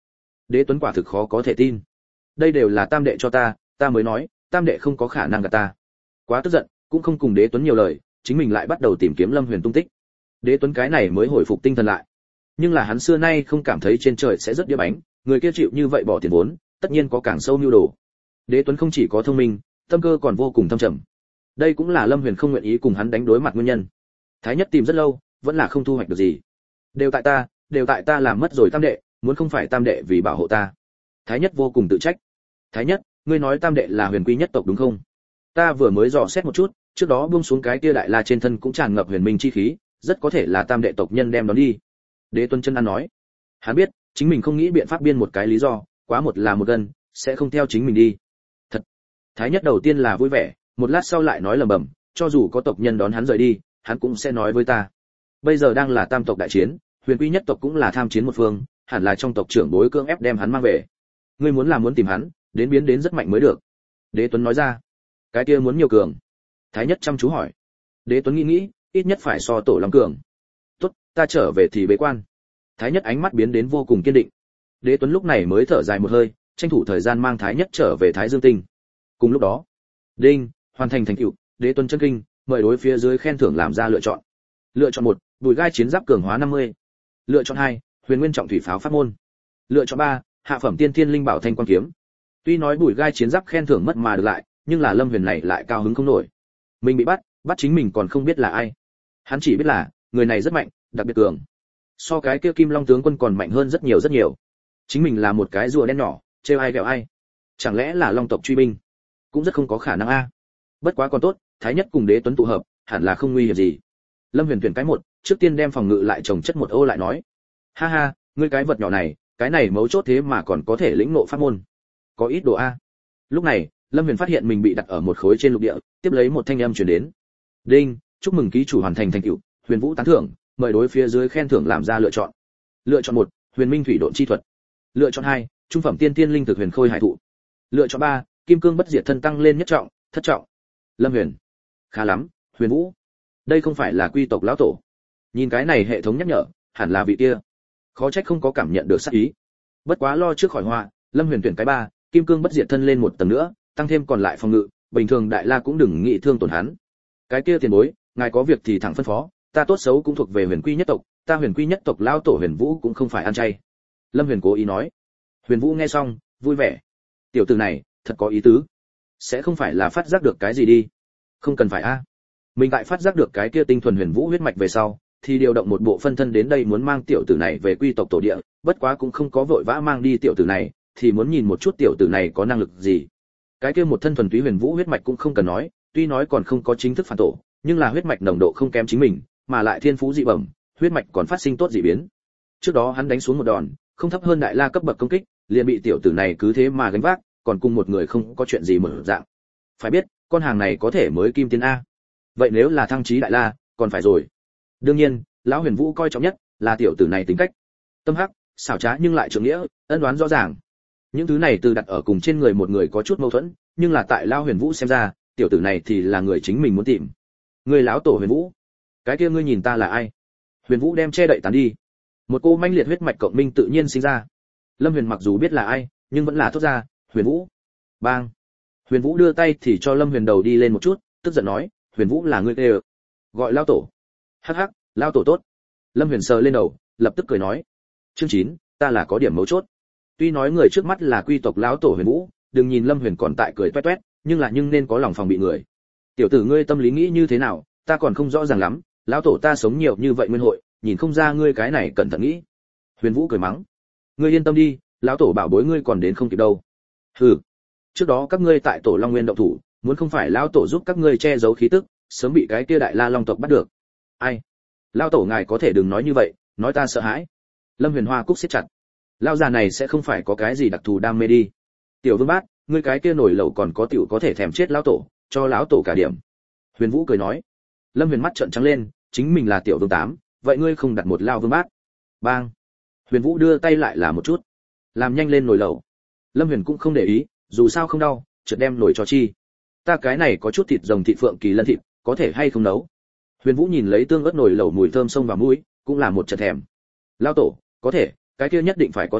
Đế Tuấn quả thực khó có thể tin. Đây đều là tam đệ cho ta, ta mới nói, tam đệ không có khả năng gạt ta. Quá tức giận, cũng không cùng Đế Tuấn nhiều lời, chính mình lại bắt đầu tìm kiếm Lâm Huyền tung tích. Đế Tuấn cái này mới hồi phục tinh thần lại. Nhưng là hắn xưa nay không cảm thấy trên trời sẽ rất đĩa bánh, người kia chịu như vậy bỏ tiền vốn, tất nhiên có càng sâu mưu đồ. Đế Tuấn không chỉ có thông minh, tâm cơ còn vô cùng thâm trầm. Đây cũng là Lâm Huyền không nguyện ý cùng hắn đánh đối mặt nguyên nhân. Thái Nhất tìm rất lâu, vẫn là không thu hoạch được gì. Đều tại ta, đều tại ta làm mất rồi tam đệ, muốn không phải tam đệ vì bảo hộ ta. Thái Nhất vô cùng tự trách. Thái Nhất, ngươi nói tam đệ là Huyền Quy nhất tộc đúng không? Ta vừa mới dò xét một chút, trước đó buông xuống cái kia đại la trên thân cũng tràn ngập huyền minh chi khí, rất có thể là tam đệ tộc nhân đem đón đi. Đế Tuấn chân ăn nói. Hắn biết, chính mình không nghĩ biện pháp biên một cái lý do, quá một là một gần, sẽ không theo chính mình đi. Thật. Thái Nhất đầu tiên là vui vẻ, một lát sau lại nói lẩm bẩm, cho dù có tộc nhân đón hắn rời đi, hắn cũng sẽ nói với ta. Bây giờ đang là tam tộc đại chiến, Huyền Quy nhất tộc cũng là tham chiến một phương, hẳn là trong tộc trưởng bối cưỡng ép đem hắn mang về. Ngươi muốn là muốn tìm hắn, đến biến đến rất mạnh mới được. Đế Tuấn nói ra. Cái kia muốn nhiều cường? Thái Nhất chăm chú hỏi. Đế Tuấn nghĩ nghĩ, ít nhất phải so Tổ Long cường. Tốt, ta trở về thì bế quan. Thái Nhất ánh mắt biến đến vô cùng kiên định. Đế Tuấn lúc này mới thở dài một hơi, tranh thủ thời gian mang Thái Nhất trở về Thái Dương Tinh. Cùng lúc đó, đinh, hoàn thành thành tựu, Đế Tuấn chân kinh, mời đối phía dưới khen thưởng làm ra lựa chọn. Lựa chọn một, Bùi gai chiến giáp cường hóa năm mươi. Lựa chọn hai, Huyền Nguyên trọng thủy pháo pháp môn. Lựa chọn ba, hạ phẩm tiên thiên linh bảo thanh quang kiếm. Tuy nói Bùi gai chiến giáp khen thưởng mất mà được lại, nhưng là Lâm Huyền này lại cao hứng không nổi. Mình bị bắt, bắt chính mình còn không biết là ai. Hắn chỉ biết là, người này rất mạnh, đặc biệt cường. So cái kia Kim Long tướng quân còn mạnh hơn rất nhiều rất nhiều. Chính mình là một cái rùa đen nhỏ, trêu ai ghẹo ai. Chẳng lẽ là Long tộc truy binh? Cũng rất không có khả năng a. Bất quá còn tốt, Thái Nhất cùng Đế Tuấn tụ hợp, hẳn là không nguy hiểm gì. Lâm Huyền tuyển cái một, trước tiên đem phòng ngự lại trồng chất một ô lại nói. Ha ha, ngươi cái vật nhỏ này, cái này mấu chốt thế mà còn có thể lĩnh ngộ pháp môn. Có ít đồ a. Lúc này, Lâm Huyền phát hiện mình bị đặt ở một khối trên lục địa, tiếp lấy một thanh âm truyền đến. Đinh, chúc mừng ký chủ hoàn thành thành tựu, Huyền Vũ tán thưởng, mời đối phía dưới khen thưởng làm ra lựa chọn. Lựa chọn một, Huyền Minh thủy độn chi thuật. Lựa chọn hai, trung phẩm tiên tiên linh thực huyền khôi hải thụ. Lựa chọn ba, kim cương bất diệt thân tăng lên nhất trọng, thất trọng. Lâm Huyền, khá lắm, Huyền Vũ. Đây không phải là quy tộc lão tổ. Nhìn cái này hệ thống nhắc nhở, hẳn là vị kia. Khó trách không có cảm nhận được sát ý. Bất quá lo trước khỏi họa, Lâm Huyền tuyển cái ba, kim cương bất diệt thân lên một tầng nữa, tăng thêm còn lại phòng ngự, bình thường đại la cũng đừng nghĩ thương tổn hắn. Cái kia tiền bối, ngài có việc thì thẳng phân phó, ta tốt xấu cũng thuộc về Huyền Quy nhất tộc, ta Huyền Quy nhất tộc lão tổ Huyền Vũ cũng không phải ăn chay. Lâm Huyền cố ý nói. Huyền Vũ nghe xong, vui vẻ. Tiểu tử này, thật có ý tứ. Sẽ không phải là phát giác được cái gì đi? Không cần phải a. Mình tại phát giác được cái kia tinh thuần Huyền Vũ huyết mạch về sau, thì điều động một bộ phân thân đến đây muốn mang tiểu tử này về quy tộc tổ địa, bất quá cũng không có vội vã mang đi tiểu tử này, thì muốn nhìn một chút tiểu tử này có năng lực gì. Cái kia một thân thuần túy Huyền Vũ huyết mạch cũng không cần nói, tuy nói còn không có chính thức phản tổ, nhưng là huyết mạch nồng độ không kém chính mình, mà lại thiên phú dị bẩm, huyết mạch còn phát sinh tốt dị biến. Trước đó hắn đánh xuống một đòn, không thấp hơn đại la cấp bậc công kích, liền bị tiểu tử này cứ thế mà gánh vác, còn cùng một người không có chuyện gì mở dạng. Phải biết, con hàng này có thể mới kim tiên a. Vậy nếu là thăng chí đại la, còn phải rồi. Đương nhiên, lão Huyền Vũ coi trọng nhất là tiểu tử này tính cách. Tâm hắc, xảo trá nhưng lại trưởng nghĩa, ân đoán rõ ràng. Những thứ này từ đặt ở cùng trên người một người có chút mâu thuẫn, nhưng là tại lão Huyền Vũ xem ra, tiểu tử này thì là người chính mình muốn tìm. Người lão tổ Huyền Vũ, cái kia ngươi nhìn ta là ai? Huyền Vũ đem che đậy tán đi. Một cô manh liệt huyết mạch cộng minh tự nhiên sinh ra. Lâm Huyền mặc dù biết là ai, nhưng vẫn là thốt ra, Huyền Vũ. Bang. Huyền Vũ đưa tay thì cho Lâm Huyền đầu đi lên một chút, tức giận nói, Huyền Vũ là ngươi kêu, gọi lão tổ. Hắc hắc, lão tổ tốt. Lâm Huyền sờ lên đầu, lập tức cười nói, chương chín, ta là có điểm mấu chốt. Tuy nói người trước mắt là quy tộc lão tổ Huyền Vũ, đừng nhìn Lâm Huyền còn tại cười toét toét, nhưng là nhưng nên có lòng phòng bị người. Tiểu tử ngươi tâm lý nghĩ như thế nào, ta còn không rõ ràng lắm, lão tổ ta sống nhiều như vậy nguyên hội, nhìn không ra ngươi cái này cẩn thận nghĩ. Huyền Vũ cười mắng, ngươi yên tâm đi, lão tổ bảo bối ngươi còn đến không kịp đâu. Hừ, trước đó các ngươi tại tổ Long Nguyên động thủ, muốn không phải lão tổ giúp các ngươi che giấu khí tức, sớm bị cái kia đại la long tộc bắt được. Ai? Lão tổ ngài có thể đừng nói như vậy, nói ta sợ hãi. Lâm Huyền Hoa cúc siết chặt. Lão già này sẽ không phải có cái gì đặc thù đam mê đi. Tiểu Vương Bát, ngươi cái kia nổi lẩu còn có tiểu có thể thèm chết lão tổ, cho lão tổ cả điểm. Huyền Vũ cười nói. Lâm Huyền mắt trợn trắng lên, chính mình là tiểu vương tám, vậy ngươi không đặt một lao vương bát? Bang. Huyền Vũ đưa tay lại là một chút, làm nhanh lên nồi lẩu. Lâm Huyền cũng không để ý, dù sao không đau, chợt đem nồi cho chi. Ta cái này có chút thịt rồng thịt phượng kỳ lân thịt, có thể hay không nấu? Huyền Vũ nhìn lấy tương ớt nồi lẩu mùi thơm xông vào mũi, cũng là một trận thèm. Lao tổ, có thể, cái kia nhất định phải có thể,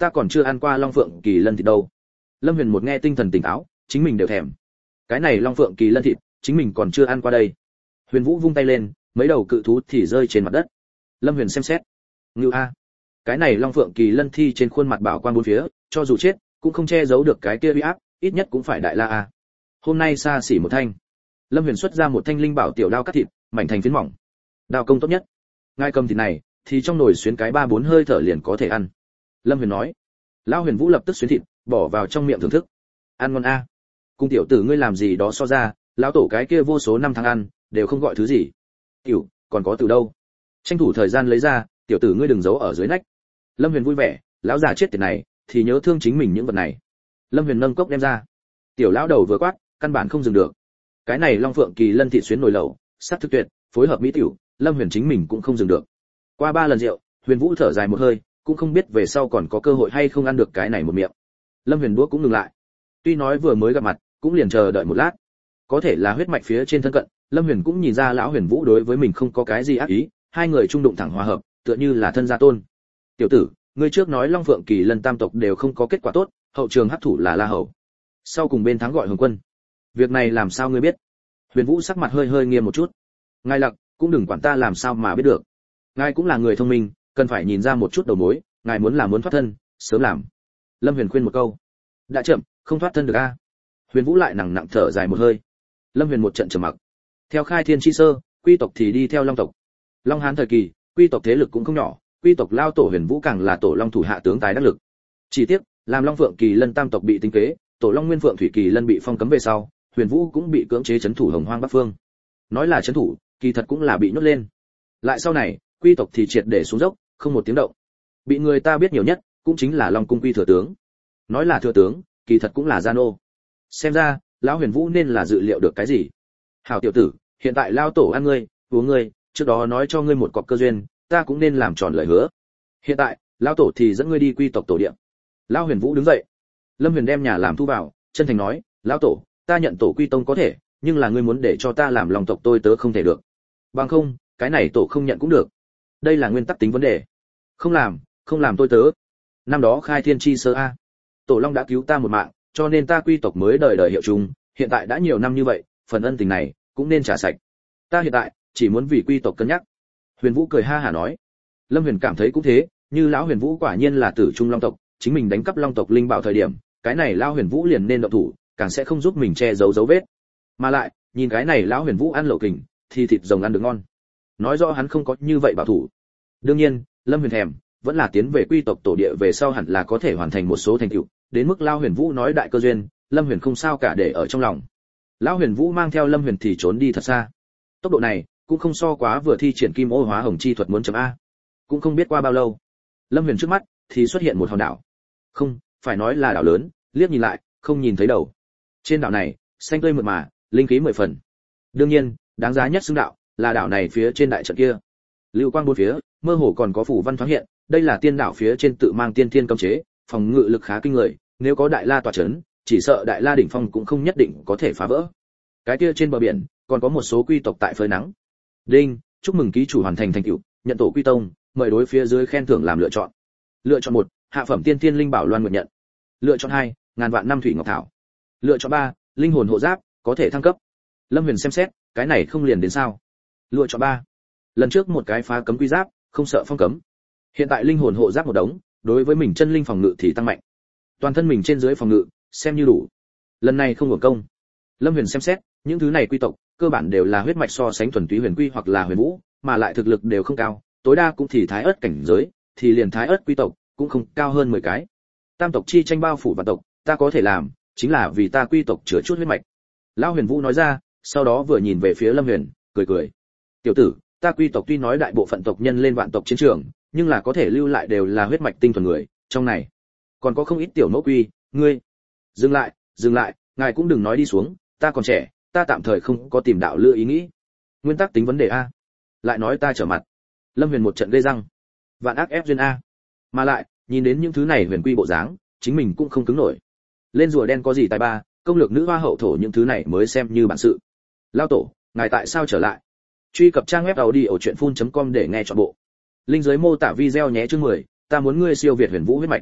ta còn chưa ăn qua long phượng kỳ lân thịt đâu. Lâm Huyền một nghe tinh thần tỉnh táo, chính mình đều thèm. Cái này long phượng kỳ lân thịt, chính mình còn chưa ăn qua đây. Huyền Vũ vung tay lên, mấy đầu cự thú thì rơi trên mặt đất. Lâm Huyền xem xét, ngưu a, cái này long phượng kỳ lân thi trên khuôn mặt bảo quang bốn phía, cho dù chết cũng không che giấu được cái kia uy áp, ít nhất cũng phải đại la a. Hôm nay xa xỉ một thanh. Lâm Huyền xuất ra một thanh linh bảo tiểu đao cắt thịt, mảnh thành phiến mỏng. Đao công tốt nhất. Ngài cầm thịt này, thì trong nồi xuyến cái ba bốn hơi thở liền có thể ăn. Lâm Huyền nói. Lão Huyền Vũ lập tức xuyến thịt, bỏ vào trong miệng thưởng thức. Ăn ngon a. Cung tiểu tử ngươi làm gì đó so ra, lão tổ cái kia vô số năm tháng ăn, đều không gọi thứ gì. Tiểu, còn có từ đâu? Tranh thủ thời gian lấy ra, tiểu tử ngươi đừng giấu ở dưới nách. Lâm Huyền vui vẻ, lão già chết tiệt này, thì nhớ thương chính mình những vật này. Lâm Huyền nâng cốc đem ra. Tiểu lão đầu vừa quát, căn bản không dừng được. Cái này long phượng kỳ lân thịt xuyến nồi lẩu, sắc thực tuyệt, phối hợp mỹ tiểu, Lâm Huyền chính mình cũng không dừng được. Qua ba lần rượu, Huyền Vũ thở dài một hơi, cũng không biết về sau còn có cơ hội hay không ăn được cái này một miệng. Lâm Huyền đũa cũng ngừng lại. Tuy nói vừa mới gặp mặt, cũng liền chờ đợi một lát. Có thể là huyết mạch phía trên thân cận, Lâm Huyền cũng nhìn ra lão Huyền Vũ đối với mình không có cái gì ác ý, hai người trung đụng thẳng hòa hợp, tựa như là thân gia tôn. Tiểu tử, ngươi trước nói Long Phượng Kỳ Lân tam tộc đều không có kết quả tốt, hậu trường hấp thủ là La Hầu. Sau cùng bên thắng gọi Hồng Quân. Việc này làm sao ngươi biết? Huyền Vũ sắc mặt hơi hơi nghiêm một chút. Ngài Lặc, cũng đừng quản ta làm sao mà biết được. Ngài cũng là người thông minh, cần phải nhìn ra một chút đầu mối, ngài muốn làm muốn thoát thân, sớm làm. Lâm Huyền khuyên một câu. Đã chậm, không thoát thân được a. Huyền Vũ lại nặng nặng thở dài một hơi. Lâm Huyền một trận trầm mặc. Theo khai thiên chi sơ, quy tộc thì đi theo Long tộc. Long Hán thời kỳ, quy tộc thế lực cũng không nhỏ, quy tộc lao tổ Huyền Vũ càng là tổ Long thủ hạ tướng tài đắc lực. Chỉ tiếc, làm Long Phượng Kỳ Lân tam tộc bị tính kế, tổ Long Nguyên Phượng Thủy Kỳ Lân bị phong cấm về sau, Huyền Vũ cũng bị cưỡng chế trấn thủ Hồng Hoang Bắc Phương. Nói là trấn thủ, kỳ thật cũng là bị nhốt lên. Lại sau này, quy tộc thì triệt để xuống dốc, không một tiếng động. Bị người ta biết nhiều nhất, cũng chính là Long cung quy thừa tướng. Nói là thừa tướng, kỳ thật cũng là gian ô. Xem ra, lão Huyền Vũ nên là dự liệu được cái gì. Hảo tiểu tử, hiện tại lao tổ ăn ngươi, uống ngươi, trước đó nói cho ngươi một cọc cơ duyên, ta cũng nên làm tròn lời hứa. Hiện tại, lão tổ thì dẫn ngươi đi quy tộc tổ địa. Lão Huyền Vũ đứng dậy. Lâm Huyền đem nhà làm thu vào, chân thành nói, lão tổ, ta nhận tổ quy tông có thể, nhưng là ngươi muốn để cho ta làm Long tộc tôi tớ không thể được. Bằng không, cái này tổ không nhận cũng được. Đây là nguyên tắc tính vấn đề. Không làm, không làm tôi tớ. Năm đó khai thiên chi sơ a, tổ Long đã cứu ta một mạng, cho nên ta quy tộc mới đời đời hiệu chung, hiện tại đã nhiều năm như vậy, phần ân tình này cũng nên trả sạch. Ta hiện tại chỉ muốn vì quy tộc cân nhắc. Huyền Vũ cười ha hả nói. Lâm Huyền cảm thấy cũng thế, như lão Huyền Vũ quả nhiên là tử trung Long tộc, chính mình đánh cắp Long tộc linh bảo thời điểm, cái này lão Huyền Vũ liền nên động thủ, càng sẽ không giúp mình che giấu dấu vết. Mà lại, nhìn cái này lão Huyền Vũ ăn lẩu kình, thì thịt rồng ăn được ngon. Nói rõ hắn không có như vậy bảo thủ. Đương nhiên, Lâm Huyền thèm, vẫn là tiến về quy tộc tổ địa về sau hẳn là có thể hoàn thành một số thành tựu, đến mức lão Huyền Vũ nói đại cơ duyên, Lâm Huyền không sao cả để ở trong lòng. Lão Huyền Vũ mang theo Lâm Huyền thì trốn đi thật xa. Tốc độ này cũng không so quá vừa thi triển kim ô hóa hồng chi thuật muốn chấm a. Cũng không biết qua bao lâu, Lâm Huyền trước mắt thì xuất hiện một hòn đảo. Không, phải nói là đảo lớn, liếc nhìn lại, không nhìn thấy đầu. Trên đảo này, xanh tươi mượt mà, linh khí mười phần. Đương nhiên, đáng giá nhất xưng đạo là đảo này phía trên đại trận kia. Lưu quang bốn phía, mơ hồ còn có phủ văn thoáng hiện, đây là tiên đảo phía trên tự mang tiên thiên cấm chế, phòng ngự lực khá kinh người, nếu có đại la tọa chấn, chỉ sợ đại la đỉnh phong cũng không nhất định có thể phá vỡ. Cái kia trên bờ biển, còn có một số quy tộc tại phơi nắng. Đinh, chúc mừng ký chủ hoàn thành thành tựu, nhận tổ quy tông, mời đối phía dưới khen thưởng làm lựa chọn. Lựa chọn một, hạ phẩm tiên thiên linh bảo loan nguyện nhận. Lựa chọn hai, ngàn vạn năm thủy ngọc thảo. Lựa chọn ba, linh hồn hộ giáp, có thể thăng cấp. Lâm Huyền xem xét, cái này không liền đến sao? Lựa chọn ba. Lần trước một cái phá cấm quy giáp, không sợ phong cấm. Hiện tại linh hồn hộ giáp một đống, đối với mình chân linh phòng ngự thì tăng mạnh. Toàn thân mình trên dưới phòng ngự, xem như đủ. Lần này không hưởng công. Lâm Huyền xem xét, những thứ này quy tộc, cơ bản đều là huyết mạch so sánh thuần túy huyền quy hoặc là huyền vũ, mà lại thực lực đều không cao, tối đa cũng thì thái ớt cảnh giới, thì liền thái ớt quy tộc cũng không cao hơn mười cái. Tam tộc chi tranh bao phủ vạn tộc, ta có thể làm, chính là vì ta quy tộc chữa chút huyết mạch. Lão Huyền Vũ nói ra, sau đó vừa nhìn về phía Lâm Huyền, cười cười. Tiểu tử, ta quy tộc tuy nói đại bộ phận tộc nhân lên vạn tộc chiến trường, nhưng là có thể lưu lại đều là huyết mạch tinh thuần người, trong này còn có không ít tiểu nô quy, ngươi. Dừng lại, dừng lại, ngài cũng đừng nói đi xuống, ta còn trẻ, ta tạm thời không có tìm đạo lựa ý nghĩ. Nguyên tắc tính vấn đề a. Lại nói ta trở mặt. Lâm Huyền một trận gây răng. Vạn ác ép duyên a. Mà lại, nhìn đến những thứ này huyền quy bộ dáng, chính mình cũng không cứng nổi. Lên rùa đen có gì tài ba, công lược nữ hoa hậu thổ những thứ này mới xem như bản sự. Lao tổ, ngài tại sao trở lại? Truy cập trang web audiochuyenphun chấm com để nghe trọn bộ. Linh dưới mô tả video nhé chương mười, ta muốn ngươi siêu việt huyền vũ huyết mạch.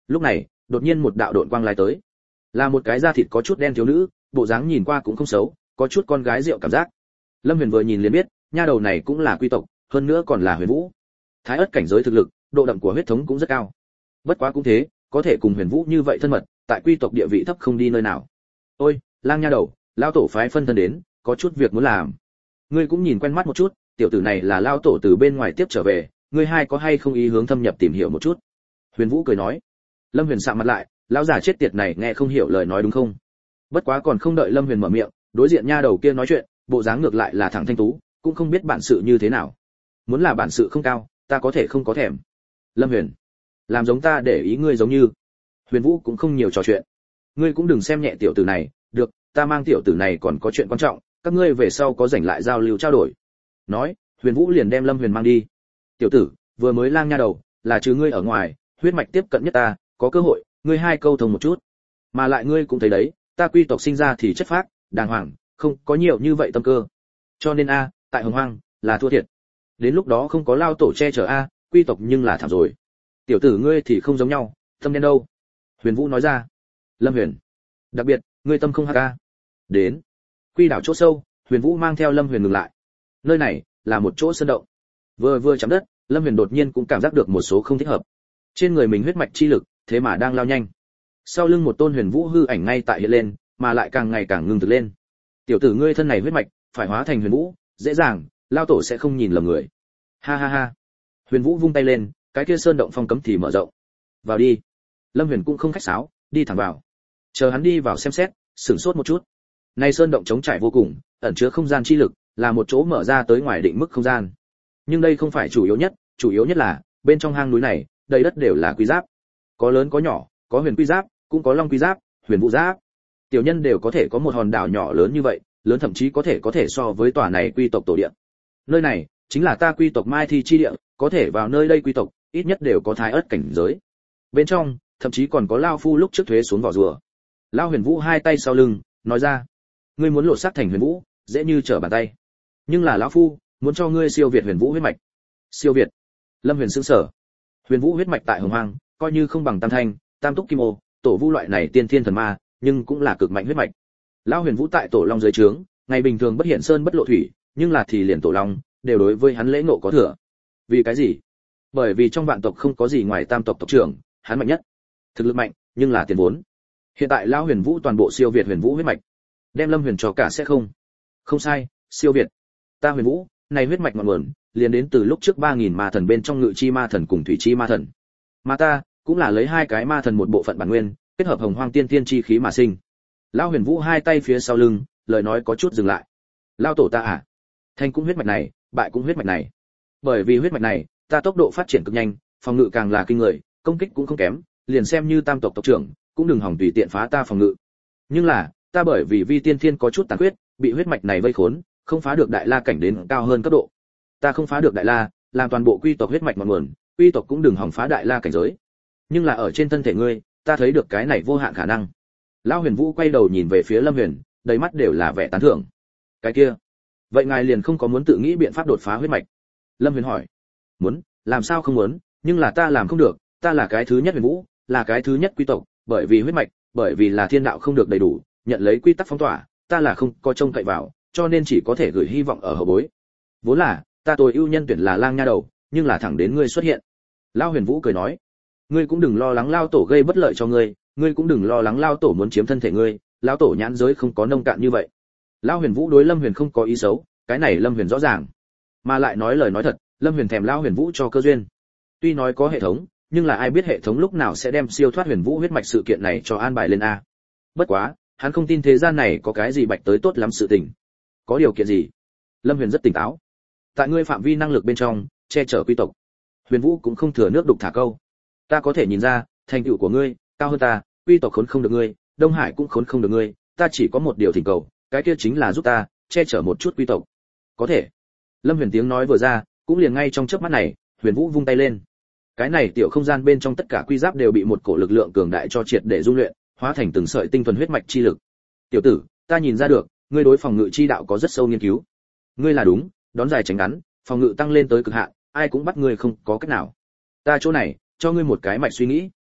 lúc này đột nhiên một đạo độn quang lai tới, là một cái da thịt có chút đen thiếu nữ, bộ dáng nhìn qua cũng không xấu, có chút con gái rượu cảm giác. Lâm Huyền vừa nhìn liền biết, nha đầu này cũng là quy tộc, hơn nữa còn là Huyền Vũ. Thái ớt cảnh giới thực lực, độ đậm của huyết thống cũng rất cao. Bất quá cũng thế, có thể cùng Huyền Vũ như vậy thân mật, tại quy tộc địa vị thấp không đi nơi nào. Ôi, lang nha đầu, lao tổ phái phân thân đến, có chút việc muốn làm. Ngươi cũng nhìn quen mắt một chút, tiểu tử này là lao tổ từ bên ngoài tiếp trở về, ngươi hai có hay không ý hướng thâm nhập tìm hiểu một chút. Huyền Vũ cười nói. Lâm Huyền sạm mặt lại, lão già chết tiệt này nghe không hiểu lời nói đúng không? Bất quá còn không đợi Lâm Huyền mở miệng, đối diện nha đầu kia nói chuyện, bộ dáng ngược lại là thẳng thanh tú, cũng không biết bản sự như thế nào. Muốn là bản sự không cao, ta có thể không có thèm. Lâm Huyền, làm giống ta để ý ngươi giống như. Huyền Vũ cũng không nhiều trò chuyện. Ngươi cũng đừng xem nhẹ tiểu tử này, được, ta mang tiểu tử này còn có chuyện quan trọng, các ngươi về sau có rảnh lại giao lưu trao đổi. Nói, Huyền Vũ liền đem Lâm Huyền mang đi. Tiểu tử, vừa mới lang nha đầu, là trừ ngươi ở ngoài, huyết mạch tiếp cận nhất ta, có cơ hội, ngươi hai câu thông một chút. Mà lại ngươi cũng thấy đấy, ta quy tộc sinh ra thì chất phác, đàng hoàng, không có nhiều như vậy tâm cơ. Cho nên a, tại Hồng Hoang là thua thiệt. Đến lúc đó không có lao tổ che chở a, quy tộc nhưng là thảm rồi. Tiểu tử ngươi thì không giống nhau, tâm đen đâu? Huyền Vũ nói ra. Lâm Huyền, đặc biệt, ngươi tâm không hắc a. Đến. Quy đảo chỗ sâu, Huyền Vũ mang theo Lâm Huyền ngừng lại. Nơi này là một chỗ sơn động. Vừa vừa chạm đất, Lâm Huyền đột nhiên cũng cảm giác được một số không thích hợp. Trên người mình huyết mạch chi lực, thế mà đang lao nhanh. Sau lưng một tôn Huyền Vũ hư ảnh ngay tại hiện lên, mà lại càng ngày càng ngưng thực lên. Tiểu tử ngươi thân này huyết mạch, phải hóa thành Huyền Vũ, dễ dàng, lao tổ sẽ không nhìn lầm người. Ha ha ha. Huyền Vũ vung tay lên, cái kia sơn động phong cấm thì mở rộng. Vào đi. Lâm Huyền cũng không khách sáo, đi thẳng vào. Chờ hắn đi vào xem xét, sửng sốt một chút. Này sơn động trống trải vô cùng, ẩn chứa không gian chi lực, là một chỗ mở ra tới ngoài định mức không gian. Nhưng đây không phải chủ yếu nhất, chủ yếu nhất là bên trong hang núi này, đầy đất đều là quy giáp. Có lớn có nhỏ, có huyền quy giáp, cũng có long quy giáp, huyền vũ giáp. Tiểu nhân đều có thể có một hòn đảo nhỏ lớn như vậy, lớn thậm chí có thể có thể so với tòa này quy tộc tổ địa. Nơi này chính là ta quy tộc Mai Thi chi địa, có thể vào nơi đây quy tộc, ít nhất đều có thái ớt cảnh giới. Bên trong, thậm chí còn có lao phu lúc trước thuế xuống vỏ rùa. Lao Huyền Vũ hai tay sau lưng, nói ra: ngươi muốn lộ sát thành Huyền Vũ, dễ như trở bàn tay. Nhưng là lão phu muốn cho ngươi siêu việt Huyền Vũ huyết mạch. Siêu việt? Lâm Huyền sững sờ. Huyền Vũ huyết mạch tại Hồng Hoang, coi như không bằng Tam Thanh, Tam Túc Kim Ô, Tổ Vu loại này tiên thiên thần ma, nhưng cũng là cực mạnh huyết mạch. Lão Huyền Vũ tại Tổ Long dưới trướng, ngày bình thường bất hiện sơn bất lộ thủy, nhưng là thì liền Tổ Long đều đối với hắn lễ ngộ có thừa. Vì cái gì? Bởi vì trong vạn tộc không có gì ngoài Tam tộc tộc trưởng, hắn mạnh nhất. Thực lực mạnh, nhưng là tiền vốn. Hiện tại Lão Huyền Vũ toàn bộ siêu việt Huyền Vũ huyết mạch, đem Lâm Huyền cho cả sẽ không. Không sai, siêu việt. Ta Huyền Vũ, này huyết mạch ngọn nguồn, liền đến từ lúc trước ba nghìn ma thần bên trong Ngự Chi ma thần cùng Thủy Chi ma thần. Mà ta cũng là lấy hai cái ma thần một bộ phận bản nguyên, kết hợp Hồng Hoang tiên tiên chi khí mà sinh. Lão Huyền Vũ hai tay phía sau lưng, lời nói có chút dừng lại. Lão tổ ta à, thành cũng huyết mạch này, bại cũng huyết mạch này. Bởi vì huyết mạch này, ta tốc độ phát triển cực nhanh, phòng ngự càng là kinh người, công kích cũng không kém, liền xem như Tam tộc tộc trưởng, cũng đừng hòng tùy tiện phá ta phòng ngự. Nhưng là, ta bởi vì vi tiên thiên có chút tàn khuyết, bị huyết mạch này vây khốn, không phá được đại la cảnh đến cao hơn cấp độ. Ta không phá được đại la, làm toàn bộ quy tộc huyết mạch ngọn nguồn, quy tộc cũng đừng hòng phá đại la cảnh giới. Nhưng là ở trên thân thể ngươi, ta thấy được cái này vô hạn khả năng. Lão Huyền Vũ quay đầu nhìn về phía Lâm Huyền, đầy mắt đều là vẻ tán thưởng. Cái kia, vậy ngài liền không có muốn tự nghĩ biện pháp đột phá huyết mạch? Lâm Huyền hỏi. Muốn, làm sao không muốn, nhưng là ta làm không được, ta là cái thứ nhất Huyền Vũ, là cái thứ nhất quy tộc, bởi vì huyết mạch, bởi vì là thiên đạo không được đầy đủ, nhận lấy quy tắc phong tỏa, ta là không có trông cậy vào, cho nên chỉ có thể gửi hy vọng ở hậu bối. Vốn là, ta tối ưu nhân tuyển là lang nha đầu, nhưng là thẳng đến ngươi xuất hiện. Lão Huyền Vũ cười nói, ngươi cũng đừng lo lắng lao tổ gây bất lợi cho ngươi, ngươi cũng đừng lo lắng lao tổ muốn chiếm thân thể ngươi, lão tổ nhãn giới không có nông cạn như vậy. Lão Huyền Vũ đối Lâm Huyền không có ý xấu, cái này Lâm Huyền rõ ràng, mà lại nói lời nói thật, Lâm Huyền thèm lão Huyền Vũ cho cơ duyên. Tuy nói có hệ thống, nhưng là ai biết hệ thống lúc nào sẽ đem siêu thoát Huyền Vũ huyết mạch sự kiện này cho an bài lên a. Bất quá, hắn không tin thế gian này có cái gì bạch tới tốt lắm sự tình. Có điều kiện gì? Lâm Huyền rất tỉnh táo. Tại ngươi phạm vi năng lực bên trong, che chở quy tộc. Huyền Vũ cũng không thừa nước đục thả câu. Ta có thể nhìn ra, thành tựu của ngươi cao hơn ta, quy tộc khốn không được ngươi, Đông Hải cũng khốn không được ngươi, ta chỉ có một điều thỉnh cầu, cái kia chính là giúp ta che chở một chút quy tộc. Có thể. Lâm Huyền tiếng nói vừa ra, cũng liền ngay trong chớp mắt này, Huyền Vũ vung tay lên. Cái này tiểu không gian bên trong tất cả quy giáp đều bị một cổ lực lượng cường đại cho triệt để dung luyện, hóa thành từng sợi tinh thuần huyết mạch chi lực. Tiểu tử, ta nhìn ra được, ngươi đối phòng ngự chi đạo có rất sâu nghiên cứu. Ngươi là đúng, đón dài tránh ngắn, phòng ngự tăng lên tới cực hạn, ai cũng bắt ngươi không có cách nào. Ta chỗ này, cho ngươi một cái mạch suy nghĩ.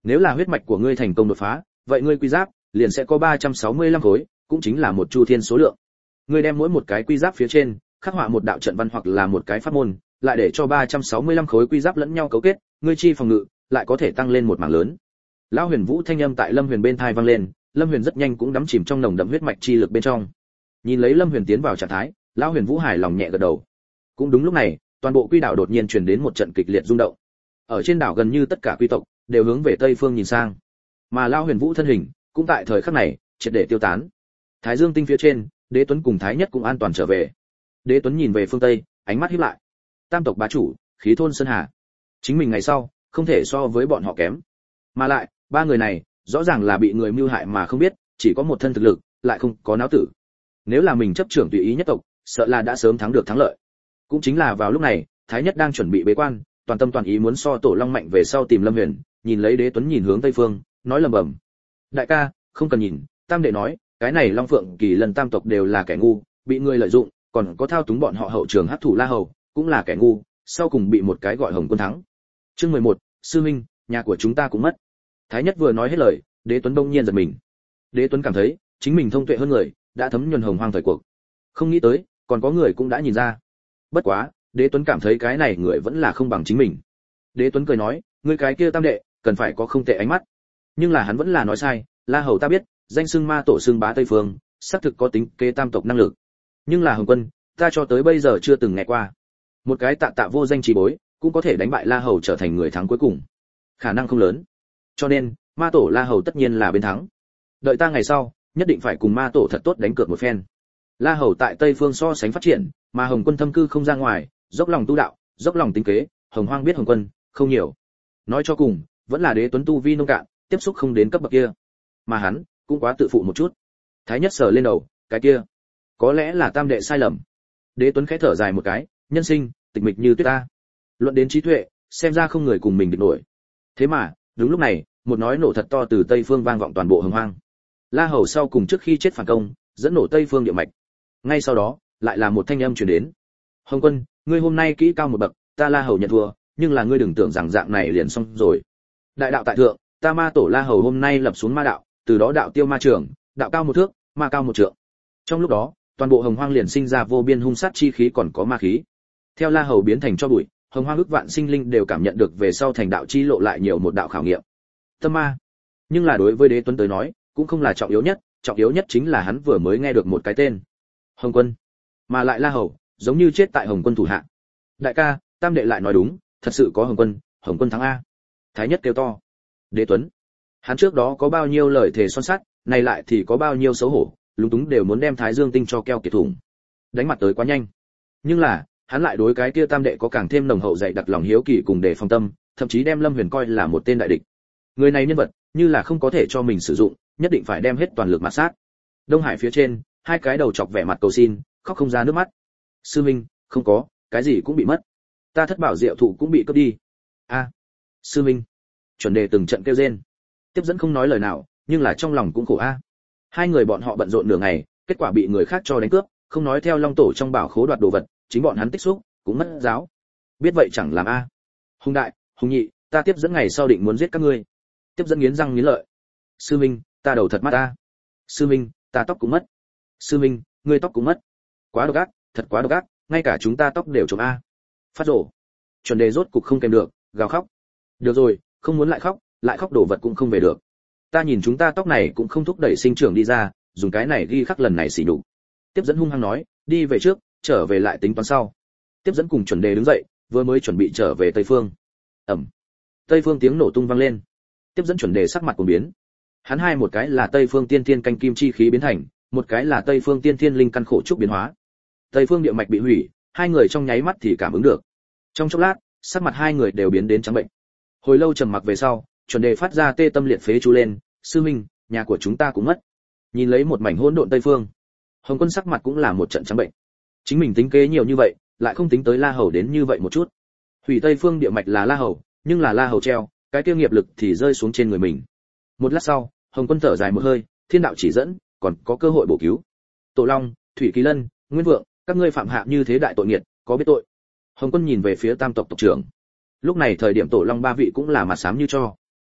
Nếu là huyết mạch của ngươi thành công đột phá, vậy ngươi quy giáp liền sẽ có ba trăm sáu mươi lăm khối, cũng chính là một chu thiên số lượng. Ngươi đem mỗi một cái quy giáp phía trên khắc họa một đạo trận văn hoặc là một cái pháp môn, lại để cho ba trăm sáu mươi lăm khối quy giáp lẫn nhau cấu kết, ngươi chi phòng ngự lại có thể tăng lên một mảng lớn. Lão Huyền Vũ thanh âm tại Lâm Huyền bên tai vang lên, Lâm Huyền rất nhanh cũng đắm chìm trong nồng đậm huyết mạch chi lực bên trong. Nhìn lấy Lâm Huyền tiến vào trạng thái, Lão Huyền Vũ hài lòng nhẹ gật đầu. Cũng đúng lúc này, toàn bộ quy đảo đột nhiên truyền đến một trận kịch liệt rung động. Ở trên đảo gần như tất cả quy tộc đều hướng về tây phương nhìn sang, mà Lão Huyền Vũ thân hình cũng tại thời khắc này triệt để tiêu tán. Thái Dương tinh phía trên, Đế Tuấn cùng Thái Nhất cũng an toàn trở về. Đế Tuấn nhìn về phương tây, ánh mắt híp lại. Tam tộc bá chủ, khí thôn sơn hà. Chính mình ngày sau không thể so với bọn họ kém. Mà lại, ba người này rõ ràng là bị người mưu hại mà không biết, chỉ có một thân thực lực, lại không có não tử. Nếu là mình chấp trưởng tùy ý nhất tộc, sợ là đã sớm thắng được thắng lợi. Cũng chính là vào lúc này, Thái Nhất đang chuẩn bị bế quan, toàn tâm toàn ý muốn so Tổ Long mạnh về sau tìm Lâm Huyền, nhìn lấy Đế Tuấn nhìn hướng tây phương, nói lẩm bẩm: "Đại ca, không cần nhìn." Tam đệ nói: "Cái này Long Phượng Kỳ Lân tam tộc đều là kẻ ngu, bị người lợi dụng, còn có thao túng bọn họ hậu trường hắc thủ La Hầu, cũng là kẻ ngu, sau cùng bị một cái gọi Hồng Quân thắng." Chương mười một, sư huynh, nhà của chúng ta cũng mất. Thái Nhất vừa nói hết lời, Đế Tuấn bỗng nhiên giật mình. Đế Tuấn cảm thấy chính mình thông tuệ hơn người, đã thấm nhuần hồng hoang thời cuộc. Không nghĩ tới, còn có người cũng đã nhìn ra. Bất quá, Đế Tuấn cảm thấy cái này người vẫn là không bằng chính mình. Đế Tuấn cười nói, ngươi cái kia tam đệ, cần phải có không tệ ánh mắt. Nhưng là hắn vẫn là nói sai, La Hầu ta biết, danh xưng ma tổ xưng bá Tây Phương, xác thực có tính kế tam tộc năng lực. Nhưng là Hồng Quân, ta cho tới bây giờ chưa từng nghe qua. Một cái tạ tạ vô danh trí bối, cũng có thể đánh bại La Hầu trở thành người thắng cuối cùng. Khả năng không lớn. Cho nên, ma tổ La Hầu tất nhiên là bên thắng. Đợi ta ngày sau, nhất định phải cùng ma tổ thật tốt đánh cược một phen. La Hầu tại Tây Phương so sánh phát triển, mà Hồng Quân thâm cư không ra ngoài, dốc lòng tu đạo, dốc lòng tính kế, Hồng Hoang biết Hồng Quân không nhiều. Nói cho cùng, vẫn là Đế Tuấn tu vi nông cạn, tiếp xúc không đến cấp bậc kia. Mà hắn, cũng quá tự phụ một chút. Thái Nhất sờ lên đầu, cái kia, có lẽ là tam đệ sai lầm. Đế Tuấn khẽ thở dài một cái, nhân sinh, tịch mịch như tuyết ta. Luận đến trí tuệ, xem ra không người cùng mình địch nổi. Thế mà, đúng lúc này, một nói nổ thật to từ Tây Phương vang vọng toàn bộ Hồng Hoang. La Hầu sau cùng trước khi chết phản công, dẫn nổ Tây Phương địa mạch. Ngay sau đó, lại là một thanh âm truyền đến. Hồng Quân, ngươi hôm nay kỹ cao một bậc, ta La Hầu nhận thua, nhưng là ngươi đừng tưởng rằng dạng này liền xong rồi. Đại đạo tại thượng, ta ma tổ La Hầu hôm nay lập xuống ma đạo, từ đó đạo tiêu ma trường, đạo cao một thước, ma cao một trượng. Trong lúc đó, toàn bộ Hồng Hoang liền sinh ra vô biên hung sát chi khí còn có ma khí. Theo La Hầu biến thành cho bụi, Hồng Hoang ức vạn sinh linh đều cảm nhận được về sau thành đạo chi lộ lại nhiều một đạo khảo nghiệm. Tâm ma. Nhưng là đối với Đế Tuấn tới nói, cũng không là trọng yếu nhất, trọng yếu nhất chính là hắn vừa mới nghe được một cái tên. Hồng Quân. Mà lại La Hầu, giống như chết tại Hồng Quân thủ hạ. Đại ca, tam đệ lại nói đúng, thật sự có Hồng Quân, Hồng Quân thắng a. Thái Nhất kêu to. Đế Tuấn. Hắn trước đó có bao nhiêu lời thề son sắt, này lại thì có bao nhiêu xấu hổ, lúng túng đều muốn đem Thái Dương tinh cho keo kiệt thủng. Đánh mặt tới quá nhanh. Nhưng là, hắn lại đối cái kia tam đệ có càng thêm nồng hậu dạy đặc lòng hiếu kỳ cùng đề phòng tâm, thậm chí đem Lâm Huyền coi là một tên đại địch. Người này nhân vật, như là không có thể cho mình sử dụng, nhất định phải đem hết toàn lực mà sát. Đông Hải phía trên, hai cái đầu chọc vẻ mặt cầu xin, khóc không ra nước mắt. Sư Minh, không có, cái gì cũng bị mất. Ta thất bảo diệu thụ cũng bị cướp đi. A, sư Minh. Chuẩn đề từng trận kêu rên. Tiếp dẫn không nói lời nào, nhưng là trong lòng cũng khổ a. Hai người bọn họ bận rộn nửa ngày, kết quả bị người khác cho đánh cướp, không nói theo Long tổ trong bảo khố đoạt đồ vật, chính bọn hắn tích xúc, cũng mất giáo. Biết vậy chẳng làm a. Hùng đại, Hùng nhị, ta tiếp dẫn ngày sau định muốn giết các ngươi. Tiếp dẫn nghiến răng nghiến lợi. Sư Minh, ta đầu thật mắt a. Sư Minh, ta tóc cũng mất. Sư Minh, ngươi tóc cũng mất. Quá độc ác, thật quá độc ác, ngay cả chúng ta tóc đều trộm a. Phát rổ. Chuẩn đề rốt cục không kèm được, gào khóc. Được rồi, không muốn lại khóc, lại khóc đồ vật cũng không về được. Ta nhìn chúng ta tóc này cũng không thúc đẩy sinh trưởng đi ra, dùng cái này ghi khắc lần này xỉ nhục. Tiếp dẫn hung hăng nói, đi về trước, trở về lại tính toán sau. Tiếp dẫn cùng chuẩn đề đứng dậy, vừa mới chuẩn bị trở về Tây Phương. Ầm. Tây Phương tiếng nổ tung vang lên. Tiếp dẫn chuẩn đề sắc mặt cuồng biến. Hắn hai một cái là Tây Phương Tiên Thiên canh kim chi khí biến thành, một cái là Tây Phương Tiên Thiên linh căn khổ trúc biến hóa. Tây Phương địa mạch bị hủy, hai người trong nháy mắt thì cảm ứng được. Trong chốc lát, sắc mặt hai người đều biến đến trắng bệnh. Hồi lâu trầm mặc về sau, chuẩn đề phát ra tê tâm liệt phế chú lên, sư minh, nhà của chúng ta cũng mất. Nhìn lấy một mảnh hỗn độn Tây Phương, Hồng Quân sắc mặt cũng là một trận trắng bệnh. Chính mình tính kế nhiều như vậy, lại không tính tới La Hầu đến như vậy một chút. Hủy Tây Phương địa mạch là La Hầu, nhưng là La Hầu treo, cái tiêu nghiệp lực thì rơi xuống trên người mình. Một lát sau, Hồng Quân thở dài một hơi, thiên đạo chỉ dẫn, còn có cơ hội bổ cứu. Tổ Long, Thủy Kỳ Lân, Nguyên Vượng, các ngươi phạm hạ như thế đại tội nghiệt, có biết tội? Hồng Quân nhìn về phía Tam tộc tộc trưởng. Lúc này thời điểm Tổ Long ba vị cũng là mặt xám như cho.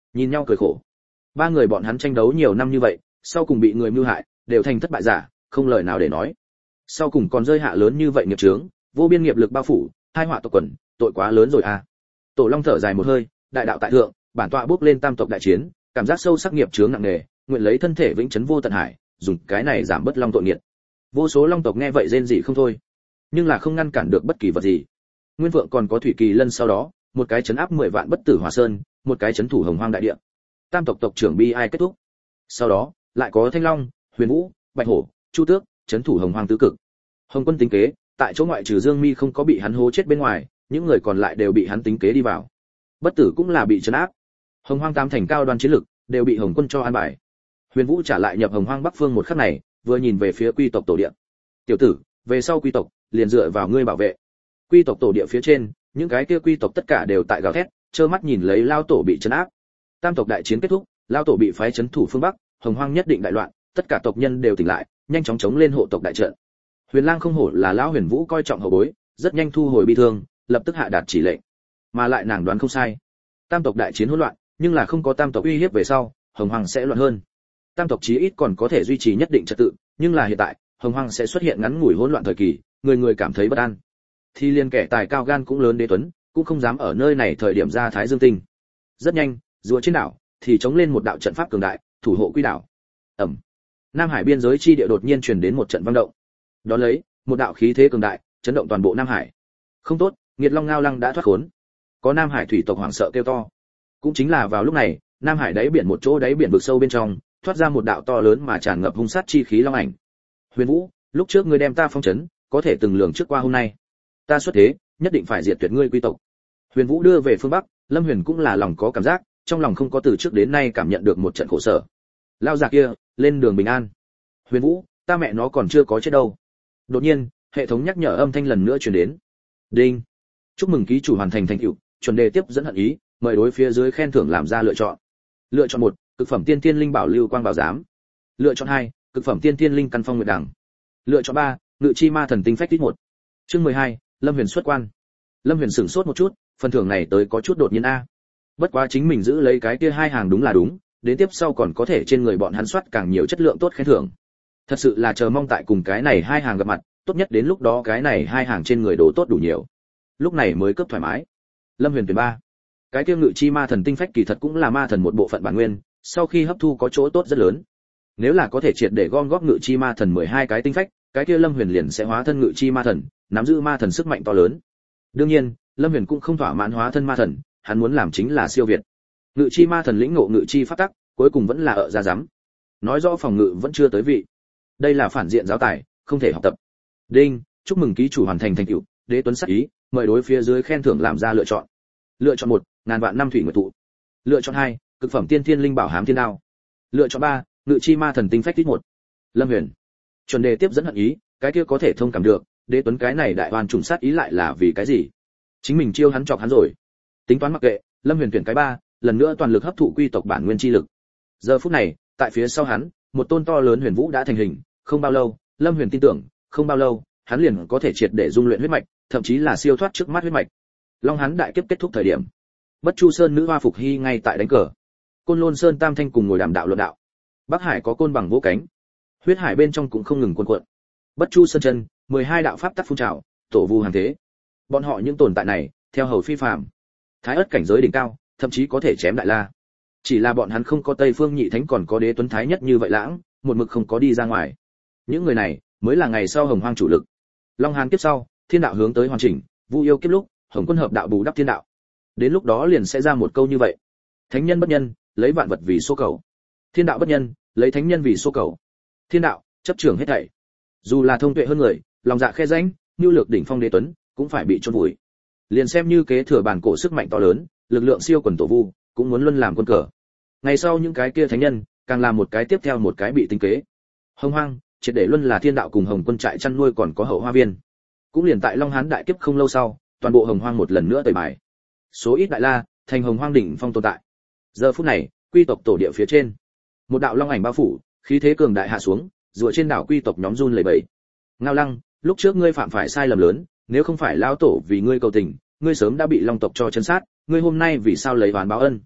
nhìn nhau cười khổ. Ba người bọn hắn tranh đấu nhiều năm như vậy, sau cùng bị người mưu hại, đều thành thất bại giả, không lời nào để nói. Sau cùng còn rơi hạ lớn như vậy nghiệp chướng, vô biên nghiệp lực bao phủ, hai họa tộc quần, tội quá lớn rồi à. Tổ Long thở dài một hơi, đại đạo tại thượng, bản tọa bước lên tam tộc đại chiến, cảm giác sâu sắc nghiệp chướng nặng nề, nguyện lấy thân thể vĩnh chấn vô tận hải, dùng cái này giảm bớt long tội nghiệt. Vô số long tộc nghe vậy rên rỉ không thôi, nhưng là không ngăn cản được bất kỳ vật gì. Nguyên Vượng còn có Thủy Kỳ Lân sau đó, một cái chấn áp mười vạn bất tử Hỏa Sơn, một cái chấn thủ Hồng Hoang đại địa. Tam tộc tộc trưởng bi ai kết thúc. Sau đó, lại có Thanh Long, Huyền Vũ, Bạch Hổ, Chu Tước, chấn thủ Hồng Hoang tứ cực. Hồng Quân tính kế, tại chỗ ngoại trừ Dương Mi không có bị hắn hố chết bên ngoài, những người còn lại đều bị hắn tính kế đi vào. Bất tử cũng là bị trấn áp. Hồng Hoang tam thành cao đoan chiến lực, đều bị Hồng Quân cho an bài. Huyền Vũ trả lại nhập Hồng Hoang Bắc Phương một khắc này, vừa nhìn về phía Quy tộc tổ địa. "Tiểu tử, về sau Quy tộc, liền dựa vào ngươi bảo vệ." Quy tộc tổ địa phía trên, những cái kia Quy tộc tất cả đều tại gào thét, trơ mắt nhìn lấy lao tổ bị trấn áp. Tam tộc đại chiến kết thúc, lao tổ bị phái trấn thủ phương Bắc, Hồng Hoang nhất định đại loạn, tất cả tộc nhân đều tỉnh lại, nhanh chóng chống lên hộ tộc đại trận. Huyền Lang không hổ là lão Huyền Vũ coi trọng hậu bối, rất nhanh thu hồi bi thương, lập tức hạ đạt chỉ lệnh. Mà lại nàng đoán không sai. Tam tộc đại chiến hỗn loạn, nhưng là không có tam tộc uy hiếp về sau, Hồng Hoang sẽ loạn hơn. Tam tộc chí ít còn có thể duy trì nhất định trật tự, nhưng là hiện tại, Hồng Hoang sẽ xuất hiện ngắn ngủi hỗn loạn thời kỳ, người người cảm thấy bất an. Thì liên kẻ tài cao gan cũng lớn đế tuấn, cũng không dám ở nơi này thời điểm ra Thái Dương Tinh. Rất nhanh, rùa trên đảo thì chống lên một đạo trận pháp cường đại, thủ hộ Quy đảo. Ầm. Nam Hải biên giới chi địa đột nhiên truyền đến một trận vang động. Đó lấy, một đạo khí thế cường đại, chấn động toàn bộ Nam Hải. Không tốt, Nghiệt Long Ngao Lăng đã thoát khốn. Có Nam Hải thủy tộc hoảng sợ kêu to. Cũng chính là vào lúc này, Nam Hải đáy biển một chỗ đáy biển vực sâu bên trong, thoát ra một đạo to lớn mà tràn ngập hung sát chi khí long ảnh. Huyền Vũ, lúc trước ngươi đem ta phong trấn, có thể từng lường trước qua hôm nay. Ta xuất thế, nhất định phải diệt tuyệt ngươi Quy tộc. Huyền Vũ đưa về phương Bắc, Lâm Huyền cũng là lòng có cảm giác, trong lòng không có từ trước đến nay cảm nhận được một trận khổ sở. Lao già kia, lên đường bình an. Huyền Vũ, ta mẹ nó còn chưa có chết đâu. Đột nhiên, hệ thống nhắc nhở âm thanh lần nữa truyền đến. Đinh. Chúc mừng ký chủ hoàn thành thành tựu, chuẩn đề tiếp dẫn hận ý, mời đối phía dưới khen thưởng làm ra lựa chọn. Lựa chọn một, cực phẩm tiên tiên linh bảo lưu quang bảo giám. Lựa chọn hai, cực phẩm tiên tiên linh căn phong nguyệt đằng. Lựa chọn ba, ngự chi ma thần tinh phách tích một. Chương mười hai, Lâm Huyền xuất quan. Lâm Huyền sửng sốt một chút, phần thưởng này tới có chút đột nhiên a. Bất quá chính mình giữ lấy cái kia hai hàng đúng là đúng, đến tiếp sau còn có thể trên người bọn hắn soát càng nhiều chất lượng tốt khen thưởng. Thật sự là chờ mong tại cùng cái này hai hàng gặp mặt, tốt nhất đến lúc đó cái này hai hàng trên người đồ tốt đủ nhiều. Lúc này mới cướp thoải mái. Lâm Huyền tuyển ba. Cái kia ngự chi ma thần tinh phách kỳ thật cũng là ma thần một bộ phận bản nguyên, sau khi hấp thu có chỗ tốt rất lớn. Nếu là có thể triệt để gom góp ngự chi ma thần mười hai cái tinh phách, cái kia Lâm Huyền liền sẽ hóa thân ngự chi ma thần, nắm giữ ma thần sức mạnh to lớn. Đương nhiên, Lâm Huyền cũng không thỏa mãn hóa thân ma thần, hắn muốn làm chính là siêu việt. Ngự chi ma thần lĩnh ngộ ngự chi pháp tắc, cuối cùng vẫn là ở ra dám. Nói rõ phòng ngự vẫn chưa tới vị. Đây là phản diện giáo tài, không thể học tập. Đinh, chúc mừng ký chủ hoàn thành thành tựu, đế tuấn sắc ý, mời đối phía dưới khen thưởng làm ra lựa chọn. Lựa chọn một, ngàn vạn năm thủy nguyệt thụ. Lựa chọn hai, cực phẩm tiên thiên linh bảo hám thiên đao. Lựa chọn ba, ngự chi ma thần tinh phách tích một. Lâm Huyền, chuẩn đề tiếp dẫn hận ý, cái kia có thể thông cảm được, đế tuấn cái này đại hoàn trùng sát ý lại là vì cái gì? Chính mình chiêu hắn chọc hắn rồi. Tính toán mặc kệ, Lâm Huyền tuyển cái ba, lần nữa toàn lực hấp thụ quy tộc bản nguyên chi lực. Giờ phút này, tại phía sau hắn, một tôn to lớn huyền vũ đã thành hình, không bao lâu, Lâm Huyền tin tưởng, không bao lâu, hắn liền có thể triệt để dung luyện huyết mạch, thậm chí là siêu thoát trước mắt huyết mạch. Long hắn đại kiếp kết thúc thời điểm, Bất Chu Sơn nữ hoa Phục Hy ngay tại đánh cờ. Côn Lôn Sơn Tam Thanh cùng ngồi đàm đạo luận đạo. Bắc Hải có côn bằng vỗ cánh. Huyết hải bên trong cũng không ngừng cuồn cuộn. Bất Chu Sơn chân, mười hai đạo pháp tắc phun trào, tổ vu hàng thế. Bọn họ những tồn tại này, theo hầu phi phàm. Thái ất cảnh giới đỉnh cao, thậm chí có thể chém đại la. Chỉ là bọn hắn không có Tây Phương Nhị Thánh còn có Đế Tuấn Thái nhất như vậy lãng, một mực không có đi ra ngoài. Những người này mới là ngày sau Hồng Hoang chủ lực. Long Hán kiếp sau, thiên đạo hướng tới hoàn chỉnh, Vu yêu kiếp lúc, Hồng Quân hợp đạo bù đắp thiên đạo. Đến lúc đó liền sẽ ra một câu như vậy: Thánh nhân bất nhân, lấy vạn vật vì số cầu. Thiên đạo bất nhân, lấy thánh nhân vì số cầu. Thiên đạo chấp trưởng hết thảy. Dù là thông tuệ hơn người, lòng dạ khe rãnh, nhu lược đỉnh phong Đế Tuấn, cũng phải bị chôn vùi. Liền xem như kế thừa bản cổ sức mạnh to lớn, lực lượng siêu quần tổ vu, cũng muốn luân làm quân cờ. Ngày sau những cái kia thánh nhân, càng làm một cái tiếp theo một cái bị tính kế. Hồng Hoang, triệt để luân là thiên đạo cùng Hồng Quân trại chăn nuôi còn có hậu hoa viên. Cũng liền tại Long Hán đại kiếp không lâu sau, toàn bộ Hồng Hoang một lần nữa tẩy bài. Số ít đại la, thành Hồng Hoang đỉnh phong tồn tại. Giờ phút này, quy tộc tổ địa phía trên, một đạo long ảnh bao phủ, khí thế cường đại hạ xuống, rùa trên đảo quy tộc nhóm run lẩy bẩy. Ngao Lăng, lúc trước ngươi phạm phải sai lầm lớn, nếu không phải lão tổ vì ngươi cầu tình, ngươi sớm đã bị long tộc cho chấn sát, ngươi hôm nay vì sao lấy oán báo ân?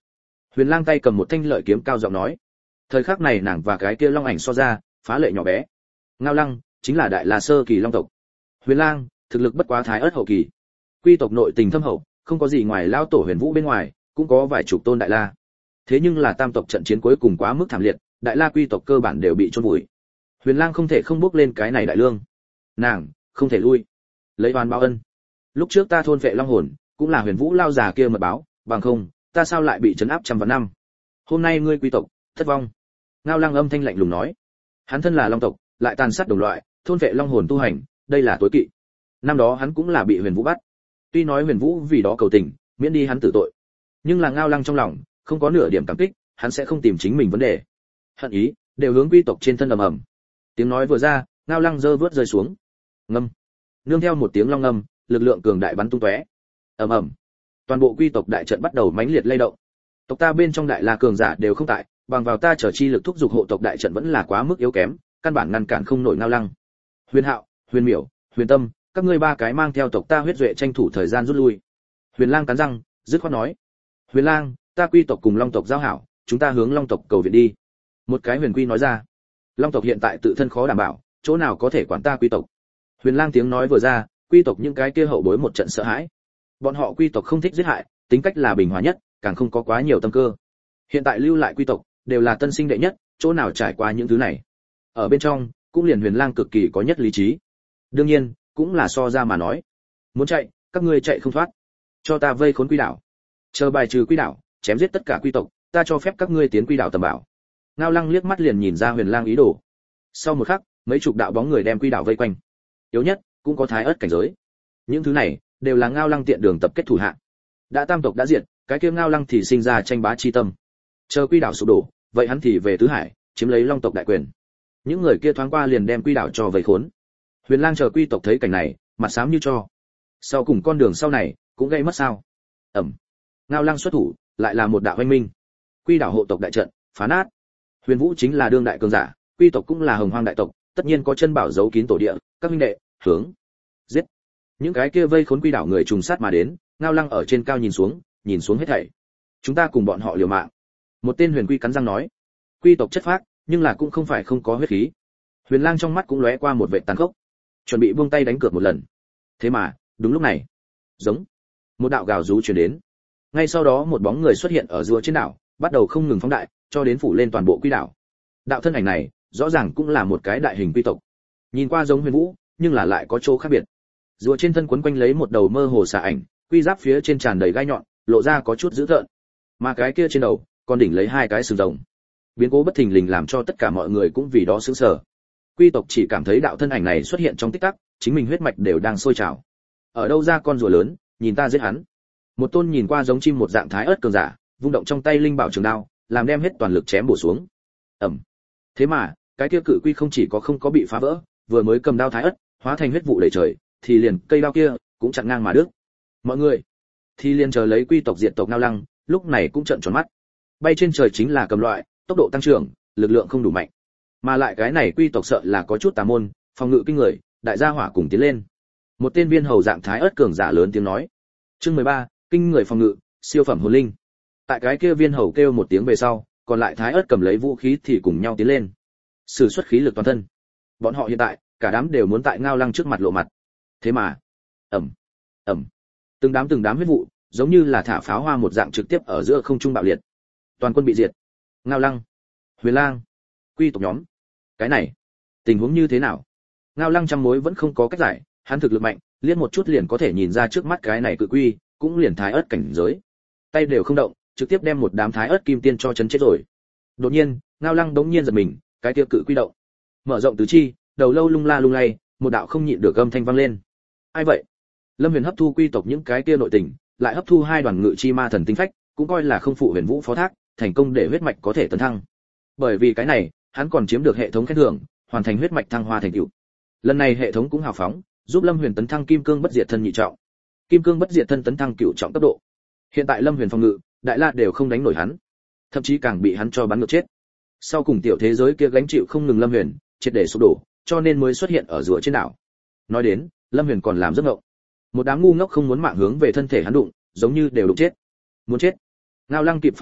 Huyền Lang tay cầm một thanh lợi kiếm cao giọng nói. Thời khắc này nàng và cái kia long ảnh so ra, phá lệ nhỏ bé. Ngao Lăng chính là đại la sơ kỳ long tộc. Huyền Lang thực lực bất quá thái ớt hậu kỳ. Quy tộc nội tình thâm hậu, không có gì ngoài lão tổ Huyền Vũ bên ngoài, cũng có vài chục tôn đại la. Thế nhưng là tam tộc trận chiến cuối cùng quá mức thảm liệt, đại la quy tộc cơ bản đều bị chôn vùi. Huyền Lang không thể không bước lên cái này đại lương. Nàng không thể lui. Lấy oan báo ân. Lúc trước ta thôn vệ long hồn, cũng là Huyền Vũ lao già kia mật báo, bằng không, ta sao lại bị trấn áp trăm vạn năm. Hôm nay ngươi quy tộc thất vong. Ngao Lăng âm thanh lạnh lùng nói. Hắn thân là long tộc, lại tàn sát đồng loại, thôn vệ long hồn tu hành, đây là tối kỵ. Năm đó hắn cũng là bị Huyền Vũ bắt. Tuy nói Huyền Vũ vì đó cầu tình, miễn đi hắn tử tội. Nhưng là Ngao Lăng trong lòng, không có nửa điểm cảm kích, hắn sẽ không tìm chính mình vấn đề. Hận ý đều hướng quy tộc trên thân ầm ầm. Tiếng nói vừa ra, Ngao Lăng giơ vớt rơi xuống. Ngâm. Nương theo một tiếng long ngâm, lực lượng cường đại bắn tung tóe. Ầm ầm. Toàn bộ quy tộc đại trận bắt đầu mãnh liệt lay động. Tộc ta bên trong đại la cường giả đều không tại, bằng vào ta trở chi lực thúc giục hộ tộc đại trận vẫn là quá mức yếu kém, căn bản ngăn cản không nổi Ngao Lăng. Huyền Hạo, Huyền Miểu, Huyền Tâm, các ngươi ba cái mang theo tộc ta huyết duệ tranh thủ thời gian rút lui. Huyền Lang cắn răng, dứt khoát nói: Huyền Lang, ta quy tộc cùng long tộc giao hảo, chúng ta hướng long tộc cầu viện đi. Một cái huyền quy nói ra. Long tộc hiện tại tự thân khó đảm bảo, chỗ nào có thể quản ta quy tộc. Huyền Lang tiếng nói vừa ra, quy tộc những cái kia hậu bối một trận sợ hãi. Bọn họ quy tộc không thích giết hại, tính cách là bình hòa nhất, càng không có quá nhiều tâm cơ. Hiện tại lưu lại quy tộc đều là tân sinh đệ nhất, chỗ nào trải qua những thứ này. Ở bên trong, cũng liền Huyền Lang cực kỳ có nhất lý trí. Đương nhiên, cũng là so ra mà nói. Muốn chạy, các ngươi chạy không thoát. Cho ta vây khốn quy đảo. Chờ bài trừ quy đảo, chém giết tất cả quy tộc, ta cho phép các ngươi tiến quy đảo tầm bảo. Ngao Lăng liếc mắt liền nhìn ra Huyền Lang ý đồ. Sau một khắc, mấy chục đạo bóng người đem quy đảo vây quanh. Yếu nhất cũng có thái ớt cảnh giới. Những thứ này đều là Ngao Lăng tiện đường tập kết thủ hạ. Đã tam tộc đã diệt, cái kia Ngao Lăng thì sinh ra tranh bá chi tâm. Chờ quy đảo sụp đổ, vậy hắn thì về tứ hải, chiếm lấy long tộc đại quyền. Những người kia thoáng qua liền đem quy đảo cho vây khốn. Huyền Lang chờ quy tộc thấy cảnh này, mặt xám như tro. Sau cùng con đường sau này cũng gây mất sao? Ẩm. Ngao Lăng xuất thủ, lại là một đạo oanh minh. Quy đảo hộ tộc đại trận phá nát. Huyền Vũ chính là đương đại cường giả, quy tộc cũng là hồng hoang đại tộc, tất nhiên có chân bảo giấu kín tổ địa, các huynh đệ, hướng giết. Những cái kia vây khốn quy đảo người trùng sát mà đến, Ngao Lăng ở trên cao nhìn xuống, nhìn xuống hết thảy. Chúng ta cùng bọn họ liều mạng. Một tên huyền quy cắn răng nói. Quy tộc chất phác, nhưng là cũng không phải không có huyết khí. Huyền Lang trong mắt cũng lóe qua một vẻ tàn khốc, chuẩn bị buông tay đánh cược một lần. Thế mà, đúng lúc này, giống một đạo gào rú truyền đến. Ngay sau đó một bóng người xuất hiện ở rùa trên đảo, bắt đầu không ngừng phóng đại, cho đến phủ lên toàn bộ quy đảo. Đạo thân ảnh này, rõ ràng cũng là một cái đại hình quy tộc. Nhìn qua giống Huyền Vũ, nhưng là lại có chỗ khác biệt. Rùa trên thân quấn quanh lấy một đầu mơ hồ xà ảnh, quy giáp phía trên tràn đầy gai nhọn, lộ ra có chút dữ tợn. Mà cái kia trên đầu, còn đỉnh lấy hai cái sừng rồng. Biến cố bất thình lình làm cho tất cả mọi người cũng vì đó sửng sở. Quy tộc chỉ cảm thấy đạo thân ảnh này xuất hiện trong tích tắc, chính mình huyết mạch đều đang sôi trào. Ở đâu ra con rùa lớn, nhìn ta giết hắn. Một tôn nhìn qua giống chim một dạng thái ớt cường giả, vung động trong tay linh bảo trường đao, làm đem hết toàn lực chém bổ xuống. Ầm. Thế mà, cái kia cự quy không chỉ có không có bị phá vỡ, vừa mới cầm đao thái ớt, hóa thành huyết vụ đầy trời, thì liền cây đao kia cũng chặn ngang mà đứt. Mọi người thì liền chờ lấy quy tộc diệt tộc Ngao Lăng, lúc này cũng trợn tròn mắt. Bay trên trời chính là cầm loại, tốc độ tăng trưởng, lực lượng không đủ mạnh. Mà lại cái này quy tộc sợ là có chút tà môn, phòng ngự kinh người, đại gia hỏa cùng tiến lên. Một tên viên hầu dạng thái ớt cường giả lớn tiếng nói. Chương mười ba, kinh người phòng ngự, siêu phẩm hồn linh. Tại cái kia viên hầu kêu một tiếng về sau, còn lại thái ớt cầm lấy vũ khí thì cùng nhau tiến lên. Sử xuất khí lực toàn thân. Bọn họ hiện tại, cả đám đều muốn tại Ngao Lăng trước mặt lộ mặt. Thế mà, ầm, ầm, từng đám từng đám huyết vụ, giống như là thả pháo hoa một dạng trực tiếp ở giữa không trung bạo liệt. Toàn quân bị diệt. Ngao Lăng, Huyền Lang, quy tộc nhóm. Cái này, tình huống như thế nào? Ngao Lăng trăm mối vẫn không có cách giải, hắn thực lực mạnh, liếc một chút liền có thể nhìn ra trước mắt cái này cự quy, cũng liền thái ớt cảnh giới. Tay đều không động, trực tiếp đem một đám thái ớt kim tiên cho chấn chết rồi. Đột nhiên, Ngao Lăng đống nhiên giật mình, cái kia cự quy động. Mở rộng tứ chi, đầu lâu lung la lung lay, một đạo không nhịn được âm thanh vang lên. Ai vậy? Lâm Huyền hấp thu quy tộc những cái kia nội tình, lại hấp thu hai đoàn ngự chi ma thần tinh phách, cũng coi là không phụ Huyền Vũ phó thác, thành công để huyết mạch có thể tấn thăng. Bởi vì cái này, hắn còn chiếm được hệ thống khen thưởng, hoàn thành huyết mạch thăng hoa thành tựu. Lần này hệ thống cũng hào phóng, giúp Lâm Huyền tấn thăng kim cương bất diệt thân nhị trọng. Kim cương bất diệt thân tấn thăng cửu trọng cấp độ. Hiện tại Lâm Huyền phòng ngự, đại la đều không đánh nổi hắn, thậm chí càng bị hắn cho bắn ngược chết. Sau cùng tiểu thế giới kia gánh chịu không ngừng Lâm Huyền, triệt để sụp đổ, cho nên mới xuất hiện ở rùa trên đảo. Nói đến, Lâm Huyền còn làm giấc ngộng. Một đám ngu ngốc không muốn mạng hướng về thân thể hắn đụng, giống như đều đụng chết. Muốn chết. Ngao Lăng kịp phản ứng,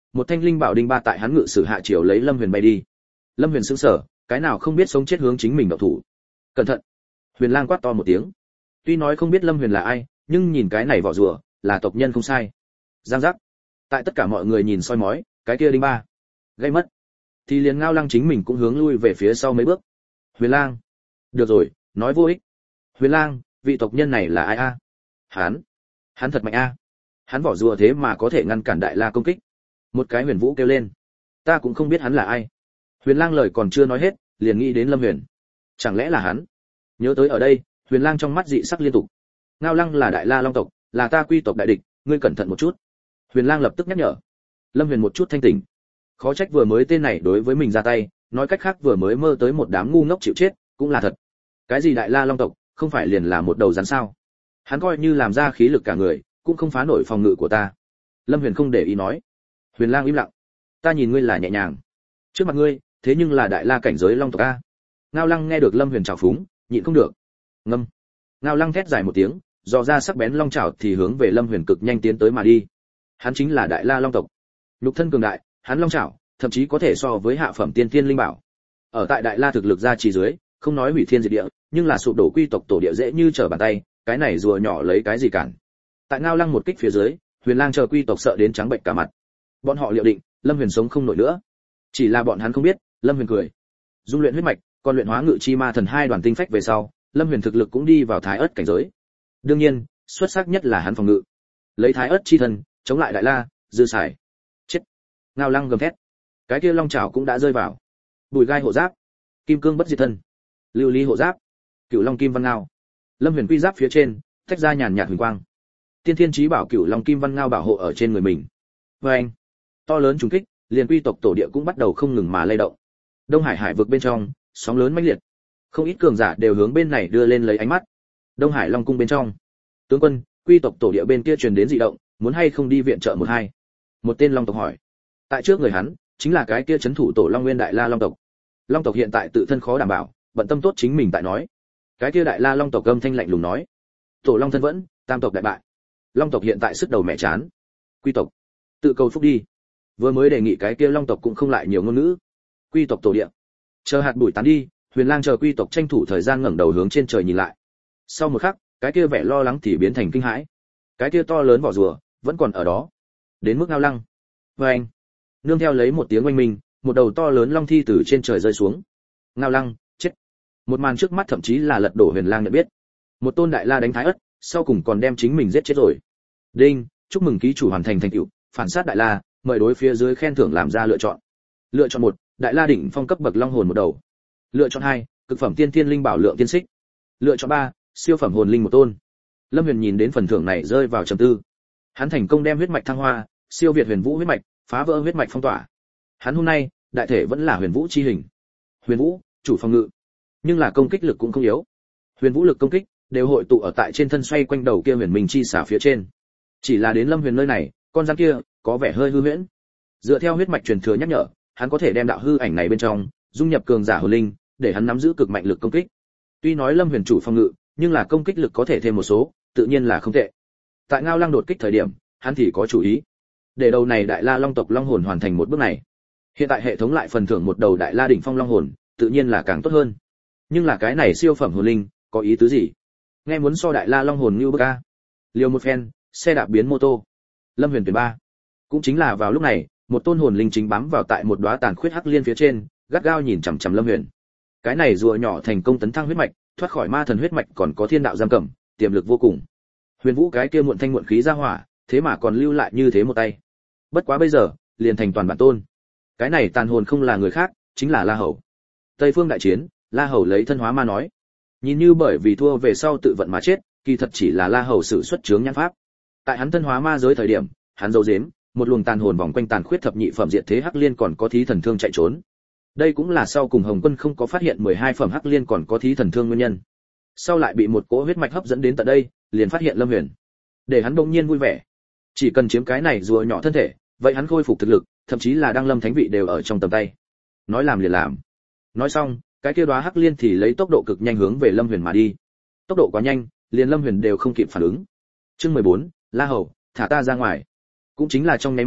một thanh linh bảo đinh ba tại hắn ngự sử hạ chiều lấy Lâm Huyền bay đi. Lâm Huyền sững sờ, cái nào không biết sống chết hướng chính mình động thủ. Cẩn thận! Huyền Lang quát to một tiếng. Tuy nói không biết Lâm Huyền là ai, nhưng nhìn cái này vỏ rùa, là tộc nhân không sai. Giang giác. Tại tất cả mọi người nhìn soi mói, cái kia đinh ba gây mất, thì liền Ngao Lăng chính mình cũng hướng lui về phía sau mấy bước. Huyền Lang, được rồi, nói vô ích. Huyền Lang, vị tộc nhân này là ai a? Hắn, hắn thật mạnh a. Hắn vỏ rùa thế mà có thể ngăn cản Đại La công kích. Một cái Huyền Vũ kêu lên. Ta cũng không biết hắn là ai. Huyền Lang lời còn chưa nói hết, liền nghĩ đến Lâm Huyền. Chẳng lẽ là hắn? Nhớ tới ở đây, Huyền Lang trong mắt dị sắc liên tục. Ngao Lăng là Đại La Long tộc, là ta quy tộc đại địch, ngươi cẩn thận một chút. Huyền Lang lập tức nhắc nhở. Lâm Huyền một chút thanh tỉnh. Khó trách vừa mới tên này đối với mình ra tay, nói cách khác vừa mới mơ tới một đám ngu ngốc chịu chết, cũng là thật. Cái gì Đại La Long tộc, không phải liền là một đầu rắn sao? Hắn coi như làm ra khí lực cả người, cũng không phá nổi phòng ngự của ta. Lâm Huyền không để ý nói. Huyền Lang im lặng. Ta nhìn ngươi là nhẹ nhàng, trước mặt ngươi, thế nhưng là Đại La cảnh giới Long tộc a. Ngao Lăng nghe được Lâm Huyền trào phúng, nhịn không được. Ngâm. Ngao Lăng thét dài một tiếng, dò ra sắc bén long chảo thì hướng về Lâm Huyền cực nhanh tiến tới mà đi. Hắn chính là Đại La Long tộc. Nhục thân cường đại, hắn long chảo, thậm chí có thể so với hạ phẩm tiên thiên linh bảo. Ở tại Đại La thực lực ra chỉ dưới, không nói hủy thiên diệt địa, nhưng là sụp đổ quy tộc tổ địa dễ như trở bàn tay, cái này rùa nhỏ lấy cái gì cản. Tại Ngao Lăng một kích phía dưới, Huyền Lang chờ quy tộc sợ đến trắng bệnh cả mặt. Bọn họ liệu định, Lâm Huyền sống không nổi nữa. Chỉ là bọn hắn không biết, Lâm Huyền cười. Dung luyện huyết mạch, còn luyện hóa ngự chi ma thần hai đoàn tinh phách về sau, Lâm Huyền thực lực cũng đi vào thái ớt cảnh giới. Đương nhiên, xuất sắc nhất là hắn phòng ngự. Lấy thái ớt chi thân, chống lại Đại La, dư xài. Chết. Ngao Lăng gầm thét. Cái kia long chảo cũng đã rơi vào. Bùi gai hộ giáp, kim cương bất diệt thân, lưu ly hộ giáp, cửu long kim văn ngao. Lâm Huyền quy giáp phía trên, tách ra nhàn nhạt huỳnh quang. Tiên thiên chí bảo cửu long kim văn ngao bảo hộ ở trên người mình. Và anh, to lớn trùng kích, liền quy tộc tổ địa cũng bắt đầu không ngừng mà lay động. Đông Hải hải vực bên trong, sóng lớn mãnh liệt. Không ít cường giả đều hướng bên này đưa lên lấy ánh mắt. Đông Hải Long cung bên trong, tướng quân, quy tộc tổ địa bên kia truyền đến dị động, muốn hay không đi viện trợ một hai? Một tên Long tộc hỏi. Tại trước người hắn, chính là cái kia trấn thủ tổ Long Nguyên Đại La Long tộc. Long tộc hiện tại tự thân khó đảm bảo, bận tâm tốt chính mình tại nói. Cái kia Đại La Long tộc âm thanh lạnh lùng nói. Tổ Long thân vẫn, tam tộc đại bại. Long tộc hiện tại sức đầu mẹ chán. Quy tộc, tự cầu phúc đi. Vừa mới đề nghị cái kia Long tộc cũng không lại nhiều ngôn ngữ. Quy tộc tổ địa. Chờ hạt bụi tán đi, Huyền Lang chờ quy tộc tranh thủ thời gian ngẩng đầu hướng trên trời nhìn lại. Sau một khắc, cái kia vẻ lo lắng thì biến thành kinh hãi. Cái kia to lớn vỏ rùa vẫn còn ở đó. Đến mức Ngao Lăng. Và anh, nương theo lấy một tiếng oanh minh, một đầu to lớn long thi từ trên trời rơi xuống. Ngao Lăng, chết. Một màn trước mắt thậm chí là lật đổ Huyền Lang nhận biết. Một tôn Đại La đánh thái ất, sau cùng còn đem chính mình giết chết rồi. Đinh, chúc mừng ký chủ hoàn thành thành tựu, phản sát Đại La, mời đối phía dưới khen thưởng làm ra lựa chọn. Lựa chọn một, Đại La đỉnh phong cấp bậc long hồn một đầu. Lựa chọn hai, cực phẩm tiên thiên linh bảo lượng tiên xích. Lựa chọn ba, siêu phẩm hồn linh một tôn. Lâm Huyền nhìn đến phần thưởng này rơi vào trầm tư. Hắn thành công đem huyết mạch thăng hoa, siêu việt Huyền Vũ huyết mạch, phá vỡ huyết mạch phong tỏa. Hắn hôm nay, đại thể vẫn là Huyền Vũ chi hình. Huyền Vũ, chủ phòng ngự, nhưng là công kích lực cũng không yếu. Huyền Vũ lực công kích đều hội tụ ở tại trên thân xoay quanh đầu kia Huyền Minh chi xả phía trên. Chỉ là đến Lâm Huyền nơi này, con rắn kia có vẻ hơi hư huyễn. Dựa theo huyết mạch truyền thừa nhắc nhở, hắn có thể đem đạo hư ảnh này bên trong dung nhập cường giả hồn linh, để hắn nắm giữ cực mạnh lực công kích. Tuy nói Lâm Huyền chủ phòng ngự, nhưng là công kích lực có thể thêm một số, tự nhiên là không tệ. Tại Ngao Lăng đột kích thời điểm, hắn thì có chủ ý, để đầu này Đại La Long tộc long hồn hoàn thành một bước này. Hiện tại hệ thống lại phần thưởng một đầu Đại La đỉnh phong long hồn, tự nhiên là càng tốt hơn. Nhưng là cái này siêu phẩm hồn linh, có ý tứ gì? Nghe muốn so Đại La long hồn như bức a. Liều một phen, xe đạp biến mô tô. Lâm Huyền tuyển ba. Cũng chính là vào lúc này, một tôn hồn linh chính bám vào tại một đóa tàn khuyết hắc liên phía trên, gắt gao nhìn chằm chằm Lâm Huyền. Cái này rùa nhỏ thành công tấn thăng huyết mạch, thoát khỏi ma thần huyết mạch còn có thiên đạo giam cầm, tiềm lực vô cùng. Huyền Vũ cái kia muộn thanh muộn khí ra hỏa, thế mà còn lưu lại như thế một tay. Bất quá bây giờ, liền thành toàn bản tôn. Cái này tàn hồn không là người khác, chính là La Hầu. Tây phương đại chiến, La Hầu lấy thân hóa ma nói. Nhìn như bởi vì thua về sau tự vận mà chết, kỳ thật chỉ là La Hầu sử xuất chướng nhãn pháp. Tại hắn thân hóa ma giới thời điểm, hắn giấu giếm, một luồng tàn hồn vòng quanh tàn khuyết thập nhị phẩm diệt thế hắc liên còn có thí thần thương chạy trốn. Đây cũng là sau cùng Hồng Quân không có phát hiện mười hai phẩm hắc liên còn có thí thần thương nguyên nhân. Sau lại bị một cỗ huyết mạch hấp dẫn đến tận đây, liền phát hiện Lâm Huyền. Để hắn bỗng nhiên vui vẻ. Chỉ cần chiếm cái này rùa nhỏ thân thể, vậy hắn khôi phục thực lực, thậm chí là đăng lâm thánh vị đều ở trong tầm tay. Nói làm liền làm. Nói xong, cái kia đóa hắc liên thì lấy tốc độ cực nhanh hướng về Lâm Huyền mà đi. Tốc độ quá nhanh, liền Lâm Huyền đều không kịp phản ứng. Chương mười bốn, La Hầu, thả ta ra ngoài. Cũng chính là trong nháy mắt,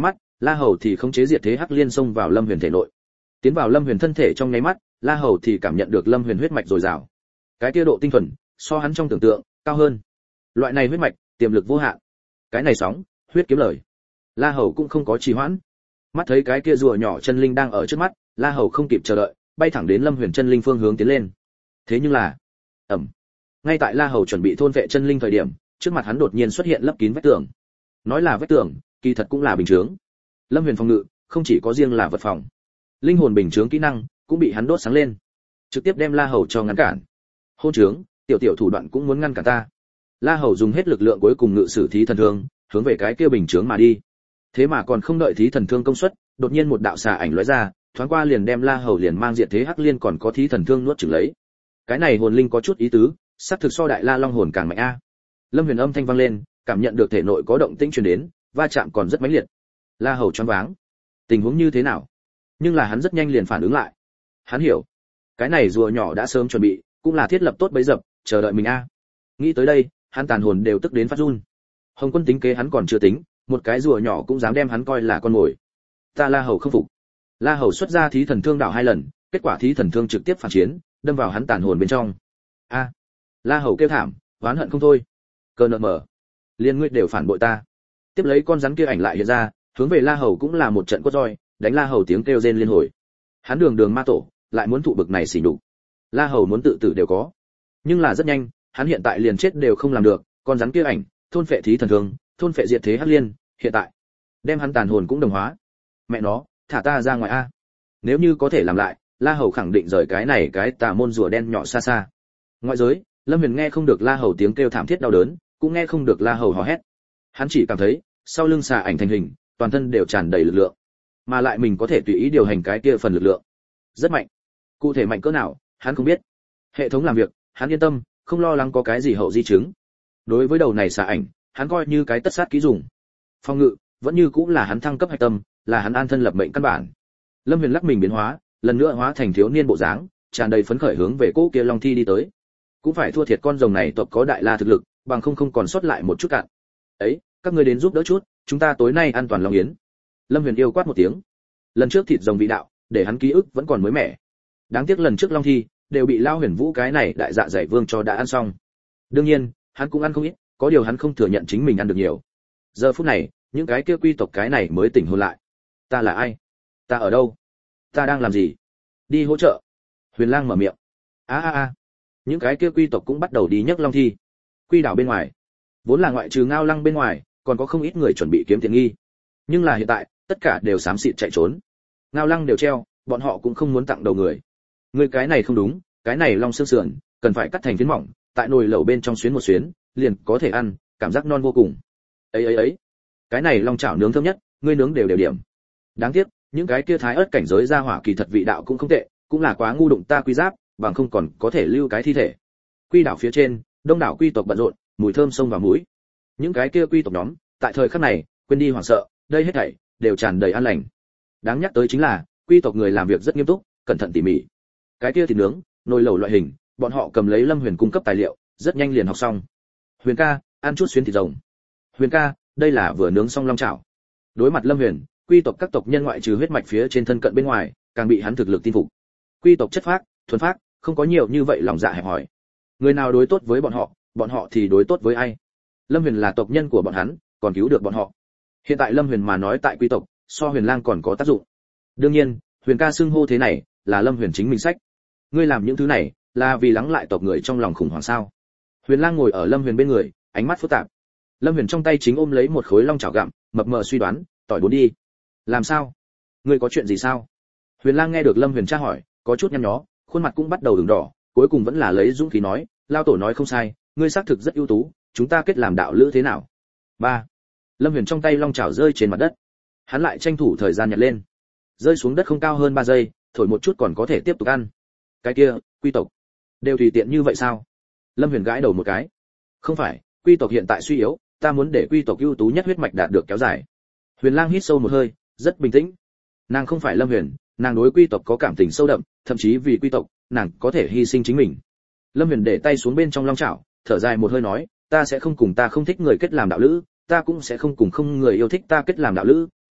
La Hầu thì khống chế diệt thế hắc liên xông vào Lâm Huyền thể nội. Tiến vào Lâm Huyền thân thể trong nháy mắt, La Hầu thì cảm nhận được Lâm Huyền huyết mạch dồi dào. Cái kia độ tinh thuần, so hắn trong tưởng tượng cao hơn. Loại này huyết mạch, tiềm lực vô hạn. Cái này sóng, huyết kiếm lời. La Hầu cũng không có trì hoãn. Mắt thấy cái kia rùa nhỏ chân linh đang ở trước mắt, La Hầu không kịp chờ đợi, bay thẳng đến Lâm Huyền chân linh phương hướng tiến lên. Thế nhưng là, ầm. Ngay tại La Hầu chuẩn bị thôn vệ chân linh thời điểm, trước mặt hắn đột nhiên xuất hiện lấp kín vách tường. Nói là vách tường, kỳ thật cũng là bình chướng. Lâm Huyền phòng ngự, không chỉ có riêng là vật phòng. Linh hồn bình chướng kỹ năng cũng bị hắn đốt sáng lên, trực tiếp đem La Hầu cho ngăn cản. Hôn trướng, tiểu tiểu thủ đoạn cũng muốn ngăn cản ta. La Hầu dùng hết lực lượng cuối cùng ngự sử thí thần thương, hướng về cái kia bình chướng mà đi. Thế mà còn không đợi thí thần thương công suất, đột nhiên một đạo xà ảnh lóe ra, thoáng qua liền đem La Hầu liền mang diệt thế hắc liên còn có thí thần thương nuốt chửng lấy. Cái này hồn linh có chút ý tứ, sắp thực so đại La Long hồn càng mạnh a. Lâm Huyền âm thanh vang lên, cảm nhận được thể nội có động tĩnh truyền đến, va chạm còn rất mãnh liệt. La Hầu choáng váng. Tình huống như thế nào? Nhưng là hắn rất nhanh liền phản ứng lại. Hắn hiểu, cái này rùa nhỏ đã sớm chuẩn bị, cũng là thiết lập tốt bấy dập, chờ đợi mình a. Nghĩ tới đây, hắn tàn hồn đều tức đến phát run. Hồng Quân tính kế hắn còn chưa tính, một cái rùa nhỏ cũng dám đem hắn coi là con mồi. Ta La Hầu không phục. La Hầu xuất ra thí thần thương đảo hai lần, kết quả thí thần thương trực tiếp phản chiến, đâm vào hắn tàn hồn bên trong. A! La Hầu kêu thảm, oán hận không thôi. Cơn nợ mở, liên ngươi đều phản bội ta. Tiếp lấy con rắn kia ảnh lại hiện ra, hướng về La Hầu cũng là một trận quất roi, đánh La Hầu tiếng kêu rên liên hồi. Hắn đường đường ma tổ, lại muốn thụ bực này xỉ nhục. La Hầu muốn tự tử đều có, nhưng là rất nhanh, hắn hiện tại liền chết đều không làm được. Con rắn kia ảnh, thôn phệ thí thần thương, thôn phệ diệt thế hắc liên, hiện tại đem hắn tàn hồn cũng đồng hóa. Mẹ nó, thả ta ra ngoài a! Nếu như có thể làm lại, La Hầu khẳng định rời cái này cái tà môn rùa đen nhỏ xa xa. Ngoại giới, Lâm Huyền nghe không được La Hầu tiếng kêu thảm thiết đau đớn, cũng nghe không được La Hầu hò hét. Hắn chỉ cảm thấy, sau lưng xà ảnh thành hình, toàn thân đều tràn đầy lực lượng, mà lại mình có thể tùy ý điều hành cái kia phần lực lượng. Rất mạnh. Cụ thể mạnh cỡ nào, hắn không biết. Hệ thống làm việc, hắn yên tâm, không lo lắng có cái gì hậu di chứng. Đối với đầu này xà ảnh, hắn coi như cái tất sát kỹ dùng. Phong ngự, vẫn như cũng là hắn thăng cấp hạch tâm, là hắn an thân lập mệnh căn bản. Lâm Huyền lắc mình biến hóa, lần nữa hóa thành thiếu niên bộ dáng, tràn đầy phấn khởi hướng về cỗ kia long thi đi tới. Cũng phải thua thiệt con rồng này tộc có đại la thực lực, bằng không không còn sót lại một chút cạn. Ấy, các ngươi đến giúp đỡ chút, chúng ta tối nay an toàn long yến. Lâm Huyền yêu quát một tiếng. Lần trước thịt rồng vị đạo, để hắn ký ức vẫn còn mới mẻ. Đáng tiếc lần trước long thi đều bị Lao Huyền Vũ cái này đại dạ dày vương cho đã ăn xong. Đương nhiên, hắn cũng ăn không ít, có điều hắn không thừa nhận chính mình ăn được nhiều. Giờ phút này, những cái kia quy tộc cái này mới tỉnh hồn lại. Ta là ai? Ta ở đâu? Ta đang làm gì? Đi hỗ trợ. Huyền Lang mở miệng. A a a. Những cái kia quy tộc cũng bắt đầu đi nhấc long thi. Quy đảo bên ngoài, vốn là ngoại trừ Ngao Lăng bên ngoài, còn có không ít người chuẩn bị kiếm tiền nghi. Nhưng là hiện tại, tất cả đều xám xịt chạy trốn. Ngao Lăng đều treo, bọn họ cũng không muốn tặng đầu người. Người cái này không đúng, cái này long xương sườn, cần phải cắt thành phiến mỏng, tại nồi lẩu bên trong xuyến một xuyến, liền có thể ăn, cảm giác non vô cùng. Ấy ấy ấy, cái này long chảo nướng thơm nhất, ngươi nướng đều đều điểm. Đáng tiếc, những cái kia thái ớt cảnh giới ra hỏa kỳ thật vị đạo cũng không tệ, cũng là quá ngu đụng ta quy giáp, bằng không còn có thể lưu cái thi thể. Quy đảo phía trên, đông đảo quy tộc bận rộn, mùi thơm xông vào mũi. Những cái kia quy tộc nhóm, tại thời khắc này, quên đi hoảng sợ, đây hết thảy đều tràn đầy an lành. Đáng nhắc tới chính là, quy tộc người làm việc rất nghiêm túc, cẩn thận tỉ mỉ. Cái kia thịt nướng, nồi lẩu loại hình, bọn họ cầm lấy Lâm Huyền cung cấp tài liệu, rất nhanh liền học xong. Huyền ca, ăn chút xuyến thịt rồng. Huyền ca, đây là vừa nướng xong long chảo. Đối mặt Lâm Huyền, quy tộc các tộc nhân ngoại trừ huyết mạch phía trên thân cận bên ngoài, càng bị hắn thực lực tin phục. Quy tộc chất phác, thuần phác, không có nhiều như vậy lòng dạ hẹp hòi. Người nào đối tốt với bọn họ, bọn họ thì đối tốt với ai. Lâm Huyền là tộc nhân của bọn hắn, còn cứu được bọn họ. Hiện tại Lâm Huyền mà nói tại quy tộc, so Huyền Lang còn có tác dụng. Đương nhiên, Huyền ca xưng hô thế này, là Lâm Huyền chính mình sách. Ngươi làm những thứ này, là vì lắng lại tộc người trong lòng khủng hoảng sao? Huyền Lang ngồi ở Lâm Huyền bên người, ánh mắt phức tạp. Lâm Huyền trong tay chính ôm lấy một khối long chảo gặm, mập mờ suy đoán, tỏi bốn đi. Làm sao? Ngươi có chuyện gì sao? Huyền Lang nghe được Lâm Huyền tra hỏi, có chút nhăn nhó, khuôn mặt cũng bắt đầu ửng đỏ, cuối cùng vẫn là lấy dũng khí nói, lao tổ nói không sai, ngươi xác thực rất ưu tú, chúng ta kết làm đạo lữ thế nào? Ba. Lâm Huyền trong tay long chảo rơi trên mặt đất. Hắn lại tranh thủ thời gian nhặt lên. Rơi xuống đất không cao hơn ba giây, thổi một chút còn có thể tiếp tục ăn. Cái kia, quy tộc đều tùy tiện như vậy sao? Lâm Huyền gãi đầu một cái. Không phải, quy tộc hiện tại suy yếu, ta muốn để quy tộc ưu tú nhất huyết mạch đạt được kéo dài. Huyền Lang hít sâu một hơi, rất bình tĩnh. Nàng không phải Lâm Huyền, nàng đối quy tộc có cảm tình sâu đậm, thậm chí vì quy tộc, nàng có thể hy sinh chính mình. Lâm Huyền để tay xuống bên trong long chảo, thở dài một hơi nói, ta sẽ không cùng ta không thích người kết làm đạo lữ, ta cũng sẽ không cùng không người yêu thích ta kết làm đạo lữ,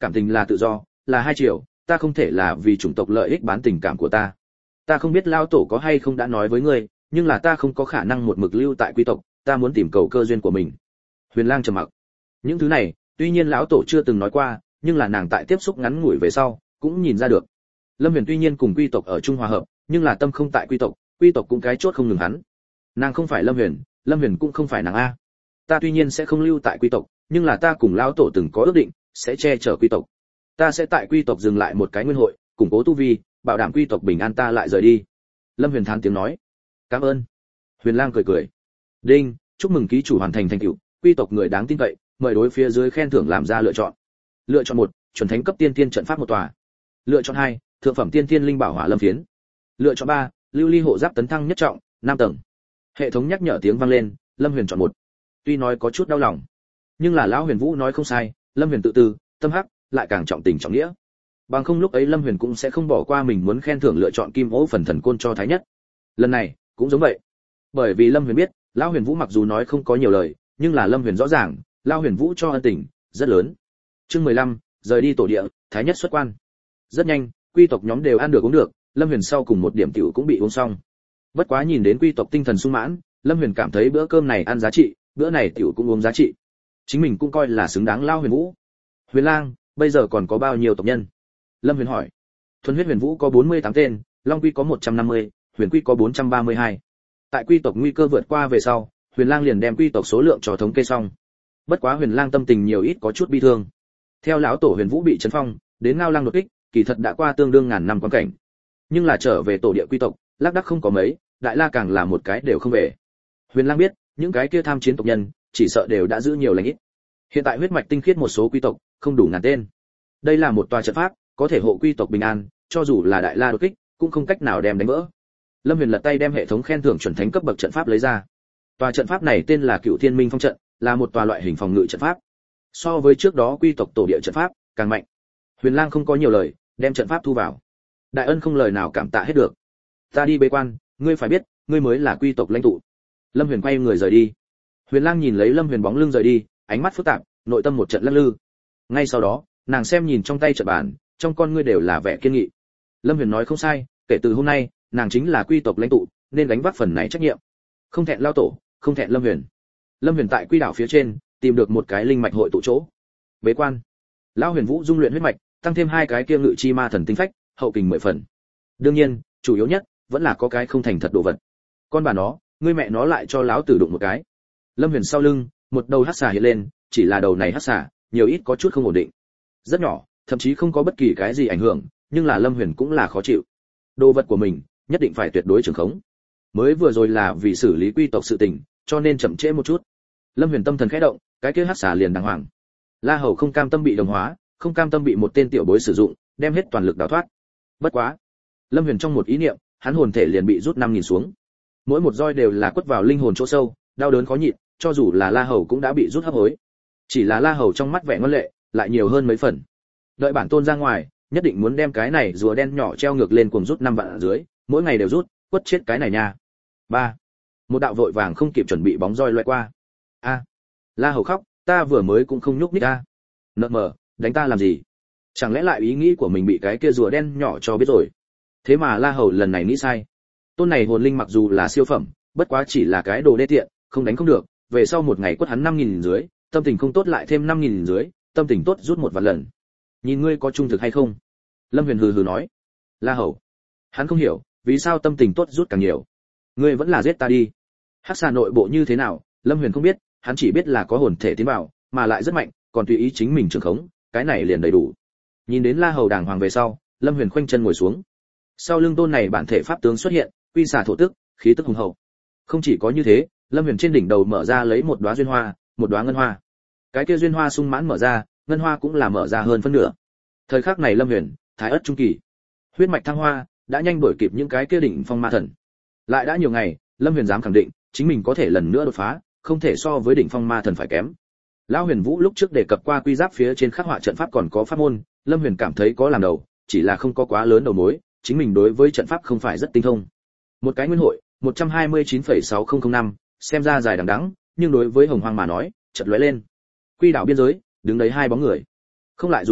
cảm tình là tự do, là hai chiều, ta không thể là vì chủng tộc lợi ích bán tình cảm của ta. Ta không biết lao tổ có hay không đã nói với ngươi, nhưng là ta không có khả năng một mực lưu tại quý tộc, ta muốn tìm cầu cơ duyên của mình. Huyền Lang trầm mặc. Những thứ này, tuy nhiên lão tổ chưa từng nói qua, nhưng là nàng tại tiếp xúc ngắn ngủi về sau, cũng nhìn ra được. Lâm Huyền tuy nhiên cùng quý tộc ở chung hòa hợp, nhưng là tâm không tại quý tộc, quý tộc cũng cái chốt không ngừng hắn. Nàng không phải Lâm Huyền, Lâm Huyền cũng không phải nàng a. Ta tuy nhiên sẽ không lưu tại quý tộc, nhưng là ta cùng lão tổ từng có ước định, sẽ che chở quý tộc. Ta sẽ tại quý tộc dừng lại một cái nguyên hội, củng cố tu vi, bảo đảm quý tộc bình an, ta lại rời đi. Lâm Huyền thán tiếng nói. Cảm ơn. Huyền Lang cười cười. Đinh, chúc mừng ký chủ hoàn thành thành tựu, quý tộc người đáng tin cậy, mời đối phía dưới khen thưởng làm ra lựa chọn. Lựa chọn một, chuẩn thánh cấp tiên tiên trận pháp một tòa. Lựa chọn hai, thượng phẩm tiên tiên linh bảo hỏa lâm phiến. Lựa chọn ba, lưu ly hộ giáp tấn thăng nhất trọng, năm tầng. Hệ thống nhắc nhở tiếng vang lên, Lâm Huyền chọn một. Tuy nói có chút đau lòng, nhưng là lão Huyền Vũ nói không sai, Lâm Huyền tự tư, tâm hắc, lại càng trọng tình trọng nghĩa. Bằng không lúc ấy Lâm Huyền cũng sẽ không bỏ qua mình muốn khen thưởng lựa chọn kim ố phần thần côn cho thái nhất. Lần này, cũng giống vậy. Bởi vì Lâm Huyền biết, lão Huyền Vũ mặc dù nói không có nhiều lời, nhưng là Lâm Huyền rõ ràng, lão Huyền Vũ cho ân tình rất lớn. Chương mười lăm, rời đi tổ địa, thái nhất xuất quan. Rất nhanh, quy tộc nhóm đều ăn được uống được, Lâm Huyền sau cùng một điểm tiểu cũng bị uống xong. Bất quá nhìn đến quy tộc tinh thần sung mãn, Lâm Huyền cảm thấy bữa cơm này ăn giá trị, bữa này tiểu cũng uống giá trị. Chính mình cũng coi là xứng đáng lao Huyền Vũ. Huyền Lang, bây giờ còn có bao nhiêu tộc nhân? Lâm Huyền hỏi. Thuần huyết Huyền Vũ có bốn mươi tám tên, Long Quy có một trăm năm mươi, Huyền Quy có bốn trăm ba mươi hai. Tại quy tộc nguy cơ vượt qua về sau, Huyền Lang liền đem quy tộc số lượng cho thống kê xong. Bất quá Huyền Lang tâm tình nhiều ít có chút bi thương. Theo lão tổ Huyền Vũ bị trấn phong, đến Ngao Lang đột kích, kỳ thật đã qua tương đương ngàn năm quan cảnh. Nhưng là trở về tổ địa quy tộc, lác đác không có mấy, Đại La càng là một cái đều không về. Huyền Lang biết, những cái kia tham chiến tộc nhân, chỉ sợ đều đã giữ nhiều lành ít. Hiện tại huyết mạch tinh khiết một số quy tộc, không đủ ngàn tên. Đây là một tòa trận pháp, có thể hộ quy tộc bình an, cho dù là Đại La đột kích, cũng không cách nào đem đánh vỡ. Lâm Huyền lật tay đem hệ thống khen thưởng chuẩn thánh cấp bậc trận pháp lấy ra. Tòa trận pháp này tên là Cựu Thiên Minh Phong trận, là một tòa loại hình phòng ngự trận pháp. So với trước đó quy tộc tổ địa trận pháp, càng mạnh. Huyền Lang không có nhiều lời, đem trận pháp thu vào. Đại ân không lời nào cảm tạ hết được. Ta đi bế quan, ngươi phải biết, ngươi mới là quy tộc lãnh tụ. Lâm Huyền quay người rời đi. Huyền Lang nhìn lấy Lâm Huyền bóng lưng rời đi, ánh mắt phức tạp, nội tâm một trận lắc lư. Ngay sau đó, nàng xem nhìn trong tay trận bàn, trong con ngươi đều là vẻ kiên nghị. Lâm Huyền nói không sai, kể từ hôm nay, nàng chính là quy tộc lãnh tụ, nên gánh vác phần này trách nhiệm. Không thẹn lao tổ, không thẹn Lâm Huyền. Lâm Huyền tại quy đảo phía trên, tìm được một cái linh mạch hội tụ chỗ. Bế quan. Lão Huyền Vũ dung luyện huyết mạch, tăng thêm hai cái kia ngự chi ma thần tinh phách, hậu kình mười phần. Đương nhiên, chủ yếu nhất vẫn là có cái không thành thật đồ vật. Con bà nó, ngươi mẹ nó lại cho lão tử đụng một cái. Lâm Huyền sau lưng, một đầu hắc xà hiện lên, chỉ là đầu này hắc xà, nhiều ít có chút không ổn định. Rất nhỏ, thậm chí không có bất kỳ cái gì ảnh hưởng, nhưng là Lâm Huyền cũng là khó chịu. Đồ vật của mình, nhất định phải tuyệt đối trường khống. Mới vừa rồi là vì xử lý quy tộc sự tình, cho nên chậm trễ một chút. Lâm Huyền tâm thần khẽ động, cái kia hắc xà liền đàng hoàng. La Hầu không cam tâm bị đồng hóa, không cam tâm bị một tên tiểu bối sử dụng, đem hết toàn lực đào thoát. Bất quá, Lâm Huyền trong một ý niệm, hắn hồn thể liền bị rút năm nghìn xuống. Mỗi một roi đều là quất vào linh hồn chỗ sâu, đau đớn khó nhịn, cho dù là La Hầu cũng đã bị rút hấp hối. Chỉ là La Hầu trong mắt vẻ ngoan lệ, lại nhiều hơn mấy phần. Đợi bản tôn ra ngoài, nhất định muốn đem cái này rùa đen nhỏ treo ngược lên cuồng rút năm vạn ở dưới, mỗi ngày đều rút, quất chết cái này nha. Ba. Một đạo vội vàng không kịp chuẩn bị bóng roi loại qua. A. La Hầu khóc, ta vừa mới cũng không nhúc nhích a. Nợ mờ, đánh ta làm gì? Chẳng lẽ lại ý nghĩ của mình bị cái kia rùa đen nhỏ cho biết rồi? Thế mà La Hầu lần này nghĩ sai. Tôn này hồn linh mặc dù là siêu phẩm, bất quá chỉ là cái đồ đê tiện, không đánh không được, về sau một ngày quất hắn năm nghìn dưới, tâm tình không tốt lại thêm năm nghìn dưới, tâm tình tốt rút một vạn lần. Nhìn ngươi có trung thực hay không? Lâm Huyền hừ hừ nói. La Hầu. Hắn không hiểu, vì sao tâm tình tốt rút càng nhiều. Ngươi vẫn là giết ta đi. Hắc xà nội bộ như thế nào, Lâm Huyền không biết, hắn chỉ biết là có hồn thể tiến vào, mà lại rất mạnh, còn tùy ý chính mình trường khống, cái này liền đầy đủ. Nhìn đến La Hầu đàng hoàng về sau, Lâm Huyền khoanh chân ngồi xuống. Sau lưng tôn này bản thể pháp tướng xuất hiện, quy xà thổ tức, khí tức hùng hậu. Không chỉ có như thế, Lâm Huyền trên đỉnh đầu mở ra lấy một đóa duyên hoa, một đóa ngân hoa. Cái kia duyên hoa sung mãn mở ra, ngân hoa cũng là mở ra hơn phân nửa. Thời khắc này Lâm Huyền, thái ất trung kỳ, huyết mạch thăng hoa, đã nhanh đuổi kịp những cái kia đỉnh phong ma thần. Lại đã nhiều ngày, Lâm Huyền dám khẳng định, chính mình có thể lần nữa đột phá, không thể so với đỉnh phong ma thần phải kém. Lão Huyền Vũ lúc trước đề cập qua quy giáp phía trên khắc họa trận pháp còn có pháp môn, Lâm Huyền cảm thấy có làm đầu, chỉ là không có quá lớn đầu mối, chính mình đối với trận pháp không phải rất tinh thông. Một cái nguyên hội, một trăm hai mươi chín phẩy sáu không không năm, xem ra dài đằng đẵng, nhưng đối với Hồng Hoang mà nói, chợt lóe lên. Quy đảo biên giới, đứng đấy hai bóng người. Không lại dùng đưa,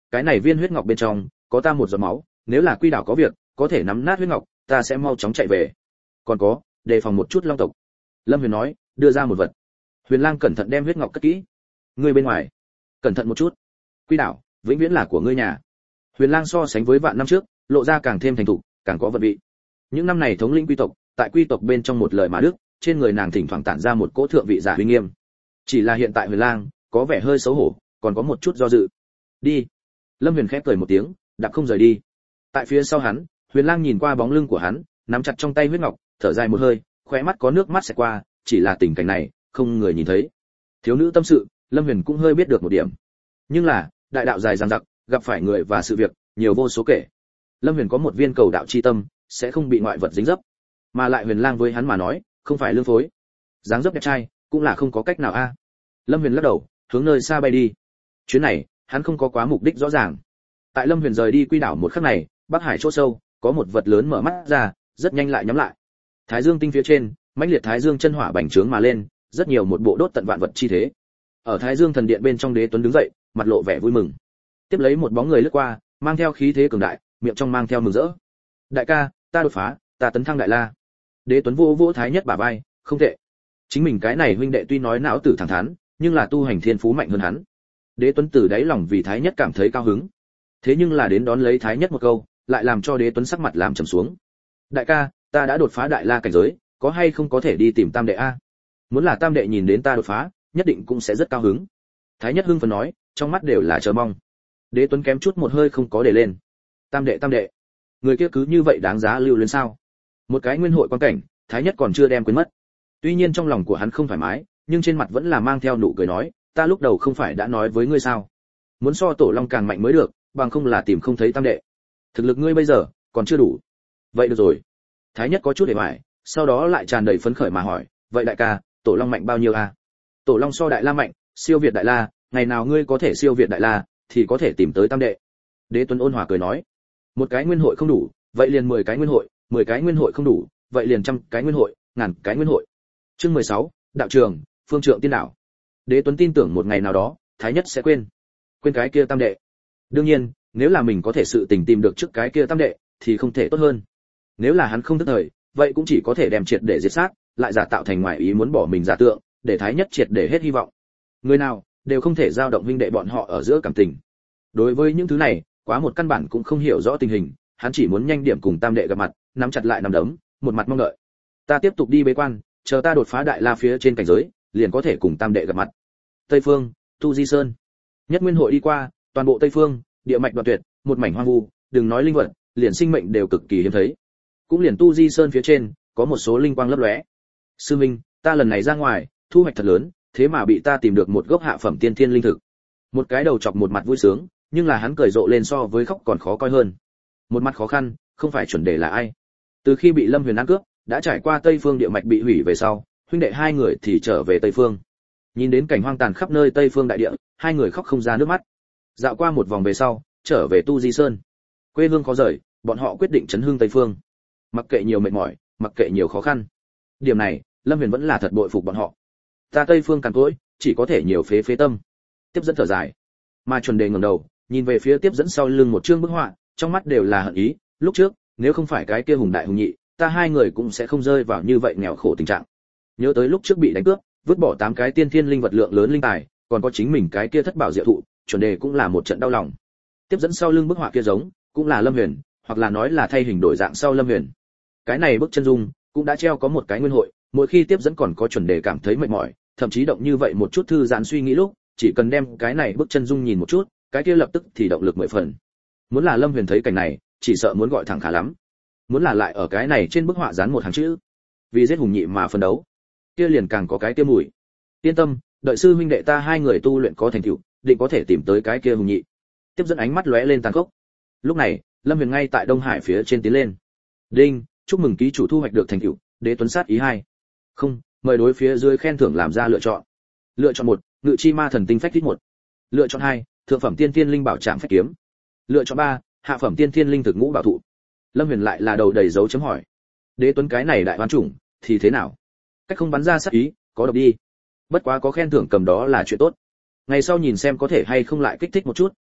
cái này viên huyết ngọc bên trong có ta một giọt máu, nếu là Quy đảo có việc, có thể nắm nát huyết ngọc, ta sẽ mau chóng chạy về. Còn có, đề phòng một chút long tộc. Lâm Huyền nói, đưa ra một vật. Huyền Lang cẩn thận đem huyết ngọc cất kỹ. Ngươi bên ngoài, cẩn thận một chút. Quy đảo, vĩnh viễn là của ngươi nhà. Huyền Lang so sánh với vạn năm trước, lộ ra càng thêm thành thục, càng có vận vị. Những năm này thống lĩnh quy tộc, tại quy tộc bên trong một lời mà đức, trên người nàng thỉnh thoảng tản ra một cỗ thượng vị giả uy nghiêm. Chỉ là hiện tại Huyền Lang có vẻ hơi xấu hổ, còn có một chút do dự. Đi. Lâm Huyền khẽ cười một tiếng, đạp không rời đi. Tại phía sau hắn, Huyền Lang nhìn qua bóng lưng của hắn, nắm chặt trong tay huyết ngọc, thở dài một hơi, khóe mắt có nước mắt sẽ qua, chỉ là tình cảnh này, không người nhìn thấy. Thiếu nữ tâm sự, Lâm Huyền cũng hơi biết được một điểm. Nhưng là, đại đạo dài dằng dặc, gặp phải người và sự việc, nhiều vô số kể. Lâm Huyền có một viên cầu đạo chi tâm, sẽ không bị ngoại vật dính dấp. Mà lại Huyền Lang với hắn mà nói, không phải lương phối. Dáng dấp đẹp trai, cũng là không có cách nào a. Lâm Huyền lắc đầu, hướng nơi xa bay đi. Chuyến này, hắn không có quá mục đích rõ ràng. Tại Lâm Huyền rời đi Quy đảo một khắc này, Bắc Hải chỗ sâu, có một vật lớn mở mắt ra, rất nhanh lại nhắm lại. Thái Dương tinh phía trên, mãnh liệt Thái Dương chân hỏa bành trướng mà lên, rất nhiều một bộ đốt tận vạn vật chi thế. Ở Thái Dương thần điện bên trong, Đế Tuấn đứng dậy, mặt lộ vẻ vui mừng. Tiếp lấy một bóng người lướt qua, mang theo khí thế cường đại, miệng trong mang theo mừng rỡ. Đại ca, ta đột phá, ta tấn thăng đại la. Đế Tuấn vô vô Thái Nhất bả vai, không tệ. Chính mình cái này huynh đệ tuy nói não tử thẳng thắn, nhưng là tu hành thiên phú mạnh hơn hắn. Đế Tuấn từ đáy lòng vì Thái Nhất cảm thấy cao hứng. Thế nhưng là đến đón lấy Thái Nhất một câu, lại làm cho Đế Tuấn sắc mặt làm trầm xuống. Đại ca, ta đã đột phá đại la cảnh giới, có hay không có thể đi tìm Tam đệ a? Muốn là Tam đệ nhìn đến ta đột phá, nhất định cũng sẽ rất cao hứng. Thái Nhất hưng phấn nói, trong mắt đều là chờ mong. Đế Tuấn kém chút một hơi không có để lên. Tam đệ Tam đệ, người kia cứ như vậy đáng giá lưu luyến sao? Một cái nguyên hội quan cảnh, Thái Nhất còn chưa đem quên mất. Tuy nhiên trong lòng của hắn không thoải mái, nhưng trên mặt vẫn là mang theo nụ cười nói, ta lúc đầu không phải đã nói với ngươi sao? Muốn so Tổ Long càng mạnh mới được, bằng không là tìm không thấy Tam đệ. Thực lực ngươi bây giờ còn chưa đủ. Vậy được rồi. Thái Nhất có chút để hoài, sau đó lại tràn đầy phấn khởi mà hỏi, vậy đại ca, Tổ Long mạnh bao nhiêu a? Tổ Long so đại la mạnh, siêu việt đại la, ngày nào ngươi có thể siêu việt đại la, thì có thể tìm tới Tam đệ. Đế Tuấn ôn hòa cười nói, một cái nguyên hội không đủ, vậy liền mười cái nguyên hội, mười cái nguyên hội không đủ, vậy liền trăm cái nguyên hội, ngàn cái nguyên hội. Chương mười sáu, đạo trường, phương trượng tiên đảo. Đế Tuấn tin tưởng một ngày nào đó, Thái Nhất sẽ quên, quên cái kia Tam đệ. Đương nhiên, nếu là mình có thể sự tình tìm được trước cái kia Tam đệ, thì không thể tốt hơn. Nếu là hắn không thức thời, vậy cũng chỉ có thể đem triệt để diệt sát, lại giả tạo thành ngoại ý muốn bỏ mình giả tượng, để Thái Nhất triệt để hết hy vọng. Người nào đều không thể dao động huynh đệ bọn họ ở giữa cảm tình. Đối với những thứ này, quá một căn bản cũng không hiểu rõ tình hình, hắn chỉ muốn nhanh điểm cùng Tam đệ gặp mặt, nắm chặt lại nắm đấm, một mặt mong đợi. Ta tiếp tục đi bế quan, chờ ta đột phá đại la phía trên cảnh giới, liền có thể cùng Tam đệ gặp mặt. Tây phương, Tu Di Sơn. Nhất Nguyên hội đi qua, toàn bộ Tây phương, địa mạch đoạn tuyệt, một mảnh hoang vu, đừng nói linh vật, liền sinh mệnh đều cực kỳ hiếm thấy. Cũng liền Tu Di Sơn phía trên, có một số linh quang lấp lóe. Sư Minh, ta lần này ra ngoài, thu hoạch thật lớn, thế mà bị ta tìm được một gốc hạ phẩm tiên thiên linh thực. Một cái đầu chọc một mặt vui sướng, nhưng là hắn cười rộ lên so với khóc còn khó coi hơn. Một mặt khó khăn, không phải chuẩn đề là ai. Từ khi bị Lâm Huyền ăn cướp, đã trải qua Tây phương địa mạch bị hủy về sau, huynh đệ hai người thì trở về Tây phương. Nhìn đến cảnh hoang tàn khắp nơi Tây phương đại địa, hai người khóc không ra nước mắt. Dạo qua một vòng về sau, trở về Tu Di Sơn. Quê hương khó rời, bọn họ quyết định chấn hương Tây phương. Mặc kệ nhiều mệt mỏi, mặc kệ nhiều khó khăn. Điểm này, Lâm Huyền vẫn là thật bội phục bọn họ. Ta Tây phương cằn cỗi, chỉ có thể nhiều phế phế tâm. Tiếp dẫn thở dài. Mà chuẩn đề ngẩng đầu, nhìn về phía tiếp dẫn sau lưng một chương bức họa, trong mắt đều là hận ý. Lúc trước, nếu không phải cái kia hùng đại hùng nhị, ta hai người cũng sẽ không rơi vào như vậy nghèo khổ tình trạng. Nhớ tới lúc trước bị đánh cướp, vứt bỏ tám cái tiên thiên linh vật lượng lớn linh tài, còn có chính mình cái kia thất bảo diệu thụ, chuẩn đề cũng là một trận đau lòng. Tiếp dẫn sau lưng bức họa kia giống, cũng là Lâm Huyền, hoặc là nói là thay hình đổi dạng sau Lâm Huyền. Cái này bức chân dung cũng đã treo có một cái nguyên hội, mỗi khi tiếp dẫn còn có chuẩn đề cảm thấy mệt mỏi, thậm chí động như vậy một chút thư giãn suy nghĩ lúc, chỉ cần đem cái này bức chân dung nhìn một chút, cái kia lập tức thì động lực mười phần. Muốn là Lâm Huyền thấy cảnh này, chỉ sợ muốn gọi thẳng khả lắm. Muốn là lại ở cái này trên bức họa dán một hàng chữ, vì giết hùng nhị mà phân đấu, kia liền càng có cái kia mùi. Yên tâm, đợi sư huynh đệ ta hai người tu luyện có thành tựu, định có thể tìm tới cái kia hùng nhị. Tiếp dẫn ánh mắt lóe lên tàn khốc. Lúc này, Lâm Huyền ngay tại Đông Hải phía trên tiến lên. Đinh, chúc mừng ký chủ thu hoạch được thành tựu, Đế Tuấn sát ý hai. Không, mời đối phía dưới khen thưởng làm ra lựa chọn. Lựa chọn một, Ngự chi ma thần tinh phách thích một. Lựa chọn hai, thượng phẩm tiên thiên linh bảo trảm phách kiếm. Lựa chọn ba, hạ phẩm tiên thiên linh thực ngũ bảo thụ. Lâm Huyền lại là đầu đầy dấu chấm hỏi. Đế Tuấn cái này đại hoán chủng thì thế nào? Cách không bắn ra sát ý, có độc đi. Bất quá có khen thưởng cầm đó là chuyện tốt. Ngày sau nhìn xem có thể hay không lại kích thích một chút,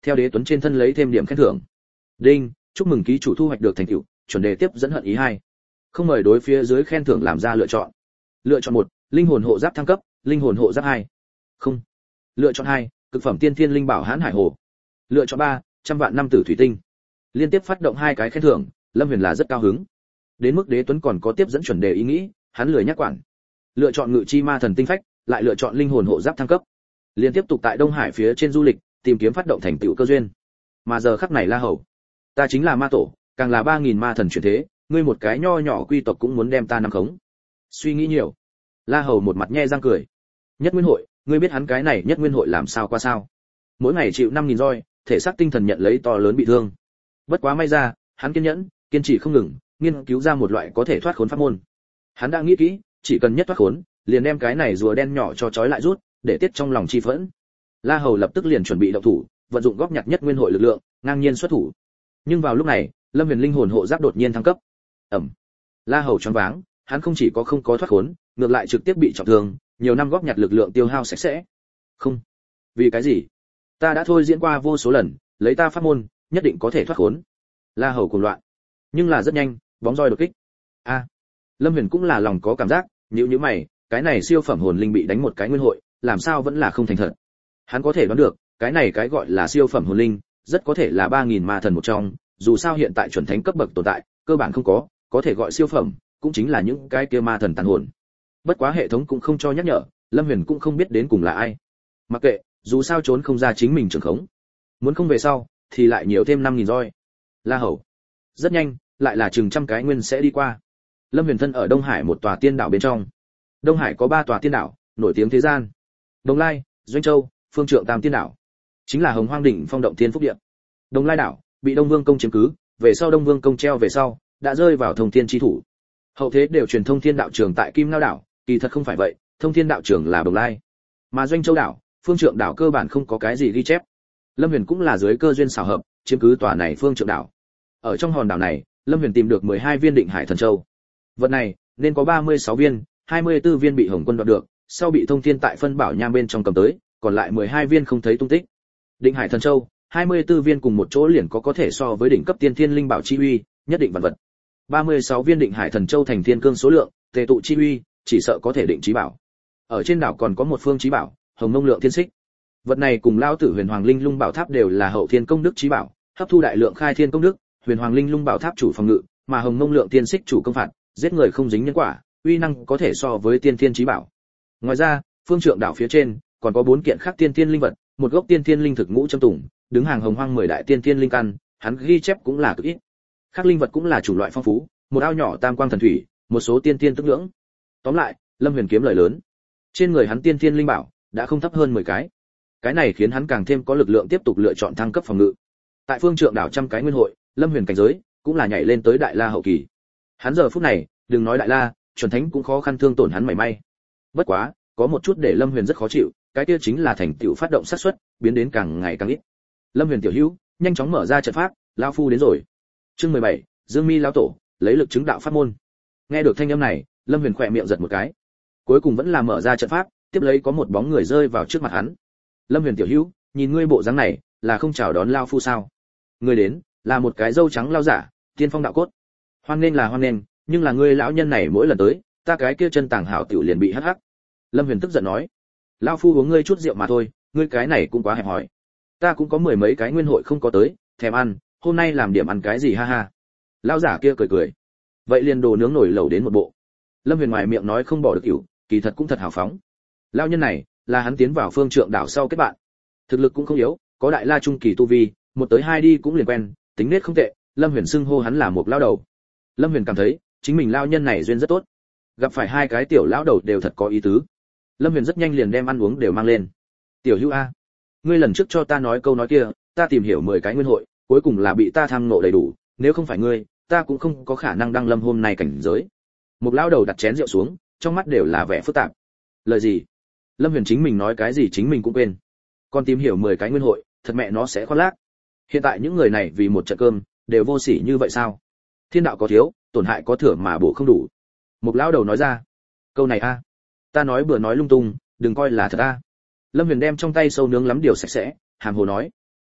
theo Đế Tuấn trên thân lấy thêm điểm khen thưởng. Đinh, chúc mừng ký chủ thu hoạch được thành tựu, chuẩn đề tiếp dẫn hận ý hai. Không mời đối phía dưới khen thưởng làm ra lựa chọn. Lựa chọn một, linh hồn hộ giáp thăng cấp, linh hồn hộ giáp hai. Không. Lựa chọn hai, cực phẩm tiên thiên linh bảo hãn hải hồ. Lựa chọn ba, trăm vạn năm tử thủy tinh. Liên tiếp phát động hai cái khen thưởng, Lâm Huyền là rất cao hứng. Đến mức Đế Tuấn còn có tiếp dẫn chuẩn đề ý nghĩ, hắn lười nhắc quản. Lựa chọn ngự chi ma thần tinh phách, lại lựa chọn linh hồn hộ giáp thăng cấp. Liên tiếp tục tại Đông Hải phía trên du lịch, tìm kiếm phát động thành tựu cơ duyên. Mà giờ khắc này La Hầu, ta chính là ma tổ, càng là ba nghìn ma thần chuyển thế, ngươi một cái nho nhỏ quy tộc cũng muốn đem ta nắm khống. Suy nghĩ nhiều. La Hầu một mặt nhe răng cười. Nhất Nguyên hội, ngươi biết hắn cái này Nhất Nguyên hội làm sao qua sao? Mỗi ngày chịu năm nghìn roi, thể xác tinh thần nhận lấy to lớn bị thương. Bất quá may ra, hắn kiên nhẫn, kiên trì không ngừng, nghiên cứu ra một loại có thể thoát khốn pháp môn. Hắn đã nghĩ kỹ, chỉ cần nhất thoát khốn, liền đem cái này rùa đen nhỏ cho trói lại rút, để tiết trong lòng chi phẫn. La Hầu lập tức liền chuẩn bị động thủ, vận dụng góp nhặt Nhất Nguyên hội lực lượng, ngang nhiên xuất thủ. Nhưng vào lúc này, Lâm Huyền linh hồn hộ giáp đột nhiên thăng cấp. Ầm. La Hầu choáng váng, hắn không chỉ có không có thoát khốn, ngược lại trực tiếp bị trọng thương, nhiều năm góp nhặt lực lượng tiêu hao sạch sẽ. Không. Vì cái gì? Ta đã thôi diễn qua vô số lần, lấy ta pháp môn, nhất định có thể thoát khốn. La Hầu cuồng loạn. Nhưng là rất nhanh, bóng roi đột kích. A. Lâm Huyền cũng là lòng có cảm giác, nhíu nhíu mày, cái này siêu phẩm hồn linh bị đánh một cái nguyên hội, làm sao vẫn là không thành thật. Hắn có thể đoán được, cái này cái gọi là siêu phẩm hồn linh, rất có thể là ba nghìn ma thần một trong, dù sao hiện tại chuẩn thánh cấp bậc tồn tại, cơ bản không có, có thể gọi siêu phẩm, cũng chính là những cái kia ma thần tàn hồn. Bất quá hệ thống cũng không cho nhắc nhở, Lâm Huyền cũng không biết đến cùng là ai. Mặc kệ, dù sao trốn không ra chính mình trường khống. Muốn không về sau, thì lại nhiều thêm năm nghìn roi. La Hầu. Rất nhanh, lại là chừng trăm cái nguyên sẽ đi qua. Lâm Huyền thân ở Đông Hải một tòa tiên đảo bên trong. Đông Hải có ba tòa tiên đảo, nổi tiếng thế gian. Đồng Lai, Doanh Châu, Phương Trượng Tam tiên đảo. Chính là Hồng Hoang đỉnh phong động tiên phúc địa. Đồng Lai đảo bị Đông Vương công chiếm cứ, về sau Đông Vương công treo về sau, đã rơi vào Thông Thiên chi thủ. Hậu thế đều truyền Thông Thiên đạo trường tại Kim Ngao đảo, kỳ thật không phải vậy, Thông Thiên đạo trường là Đồng Lai. Mà Doanh Châu đảo, Phương Trượng đảo cơ bản không có cái gì ghi chép. Lâm Huyền cũng là dưới cơ duyên xảo hợp, chiếm cứ tòa này Phương Trượng đảo. Ở trong hòn đảo này, Lâm Huyền tìm được mười hai viên Định Hải Thần Châu. Vật này nên có ba mươi sáu viên, hai mươi tư viên bị Hồng Quân đoạt được, sau bị Thông Thiên tại phân bảo nham bên trong cầm tới, còn lại mười hai viên không thấy tung tích. Định Hải Thần Châu, hai mươi tư viên cùng một chỗ liền có có thể so với đỉnh cấp tiên thiên linh bảo chi uy, nhất định vạn vật. ba mươi sáu viên Định Hải Thần Châu thành thiên cương số lượng, tề tụ chi uy, chỉ sợ có thể định chí bảo. Ở trên đảo còn có một phương chí bảo, Hồng Mông Lượng Thiên Xích. Vật này cùng Lão Tử Huyền Hoàng Linh Lung Bảo Tháp đều là hậu thiên công đức chí bảo, hấp thu đại lượng khai thiên công đức, Huyền Hoàng Linh Lung Bảo Tháp chủ phòng ngự, mà Hồng Mông Lượng Thiên Xích chủ công phạt, giết người không dính nhân quả, uy năng có thể so với tiên thiên chí bảo. Ngoài ra, Phương Trượng đảo phía trên còn có bốn kiện khác tiên thiên linh vật, một gốc tiên thiên linh thực ngũ châm tùng, đứng hàng Hồng Hoang mười đại tiên thiên linh căn, hắn ghi chép cũng là cực ít. Khác linh vật cũng là chủng loại phong phú, một ao nhỏ tam quang thần thủy, một số tiên thiên tức ngưỡng. Tóm lại, Lâm Huyền kiếm lời lớn. Trên người hắn tiên thiên linh bảo đã không thấp hơn mười cái. Cái này khiến hắn càng thêm có lực lượng tiếp tục lựa chọn thăng cấp phòng ngự. Tại Phương Trượng đảo trăm cái nguyên hội, Lâm Huyền cảnh giới cũng là nhảy lên tới đại la hậu kỳ. Hắn giờ phút này, đừng nói đại la, chuẩn thánh cũng khó khăn thương tổn hắn mảy may. Bất quá, có một chút để Lâm Huyền rất khó chịu, cái kia chính là thành tựu phát động sát suất biến đến càng ngày càng ít. Lâm Huyền tiểu hữu, nhanh chóng mở ra trận pháp, lão phu đến rồi. Chương mười bảy, Dương Mi lão tổ, lấy lực chứng đạo pháp môn. Nghe được thanh âm này, Lâm Huyền khỏe miệng giật một cái. Cuối cùng vẫn là mở ra trận pháp, tiếp lấy có một bóng người rơi vào trước mặt hắn. Lâm Huyền tiểu hữu, nhìn ngươi bộ dáng này, là không chào đón lão phu sao? Ngươi đến, là một cái râu trắng lão giả, tiên phong đạo cốt. Hoan nên là hoan nên, nhưng là ngươi lão nhân này mỗi lần tới, ta cái kia chân tàng hảo tiểu liền bị hắc hắc. Lâm Huyền tức giận nói, lão phu uống ngươi chút rượu mà thôi, ngươi cái này cũng quá hẹp hòi. Ta cũng có mười mấy cái nguyên hội không có tới, thèm ăn, hôm nay làm điểm ăn cái gì ha ha. Lão giả kia cười cười, vậy liền đồ nướng nổi lẩu đến một bộ. Lâm Huyền ngoài miệng nói không bỏ được tiểu, kỳ thật cũng thật hào phóng. Lão nhân này là hắn tiến vào Phương Trượng đảo sau kết bạn, thực lực cũng không yếu, có đại la trung kỳ tu vi, một tới hai đi cũng liền quen, tính nết không tệ. Lâm Huyền xưng hô hắn là một lão đầu. Lâm Huyền cảm thấy chính mình lão nhân này duyên rất tốt, gặp phải hai cái tiểu lão đầu đều thật có ý tứ. Lâm Huyền rất nhanh liền đem ăn uống đều mang lên. Tiểu Hữu a, ngươi lần trước cho ta nói câu nói kia, ta tìm hiểu mười cái nguyên hội, cuối cùng là bị ta tham ngộ đầy đủ, nếu không phải ngươi, ta cũng không có khả năng đăng lâm hôm nay cảnh giới. Một lão đầu đặt chén rượu xuống, trong mắt đều là vẻ phức tạp. Lời gì? Lâm Huyền chính mình nói cái gì chính mình cũng quên. Còn tìm hiểu mười cái nguyên hội, thật mẹ nó sẽ khoác lác. Hiện tại những người này vì một trận cơm, đều vô sỉ như vậy sao? Thiên đạo có thiếu, tổn hại có thừa mà bổ không đủ. Một lão đầu nói ra. Câu này a, ta nói bừa nói lung tung, đừng coi là thật a. Lâm Huyền đem trong tay sâu nướng lắm điều sạch sẽ, hàm hồ nói.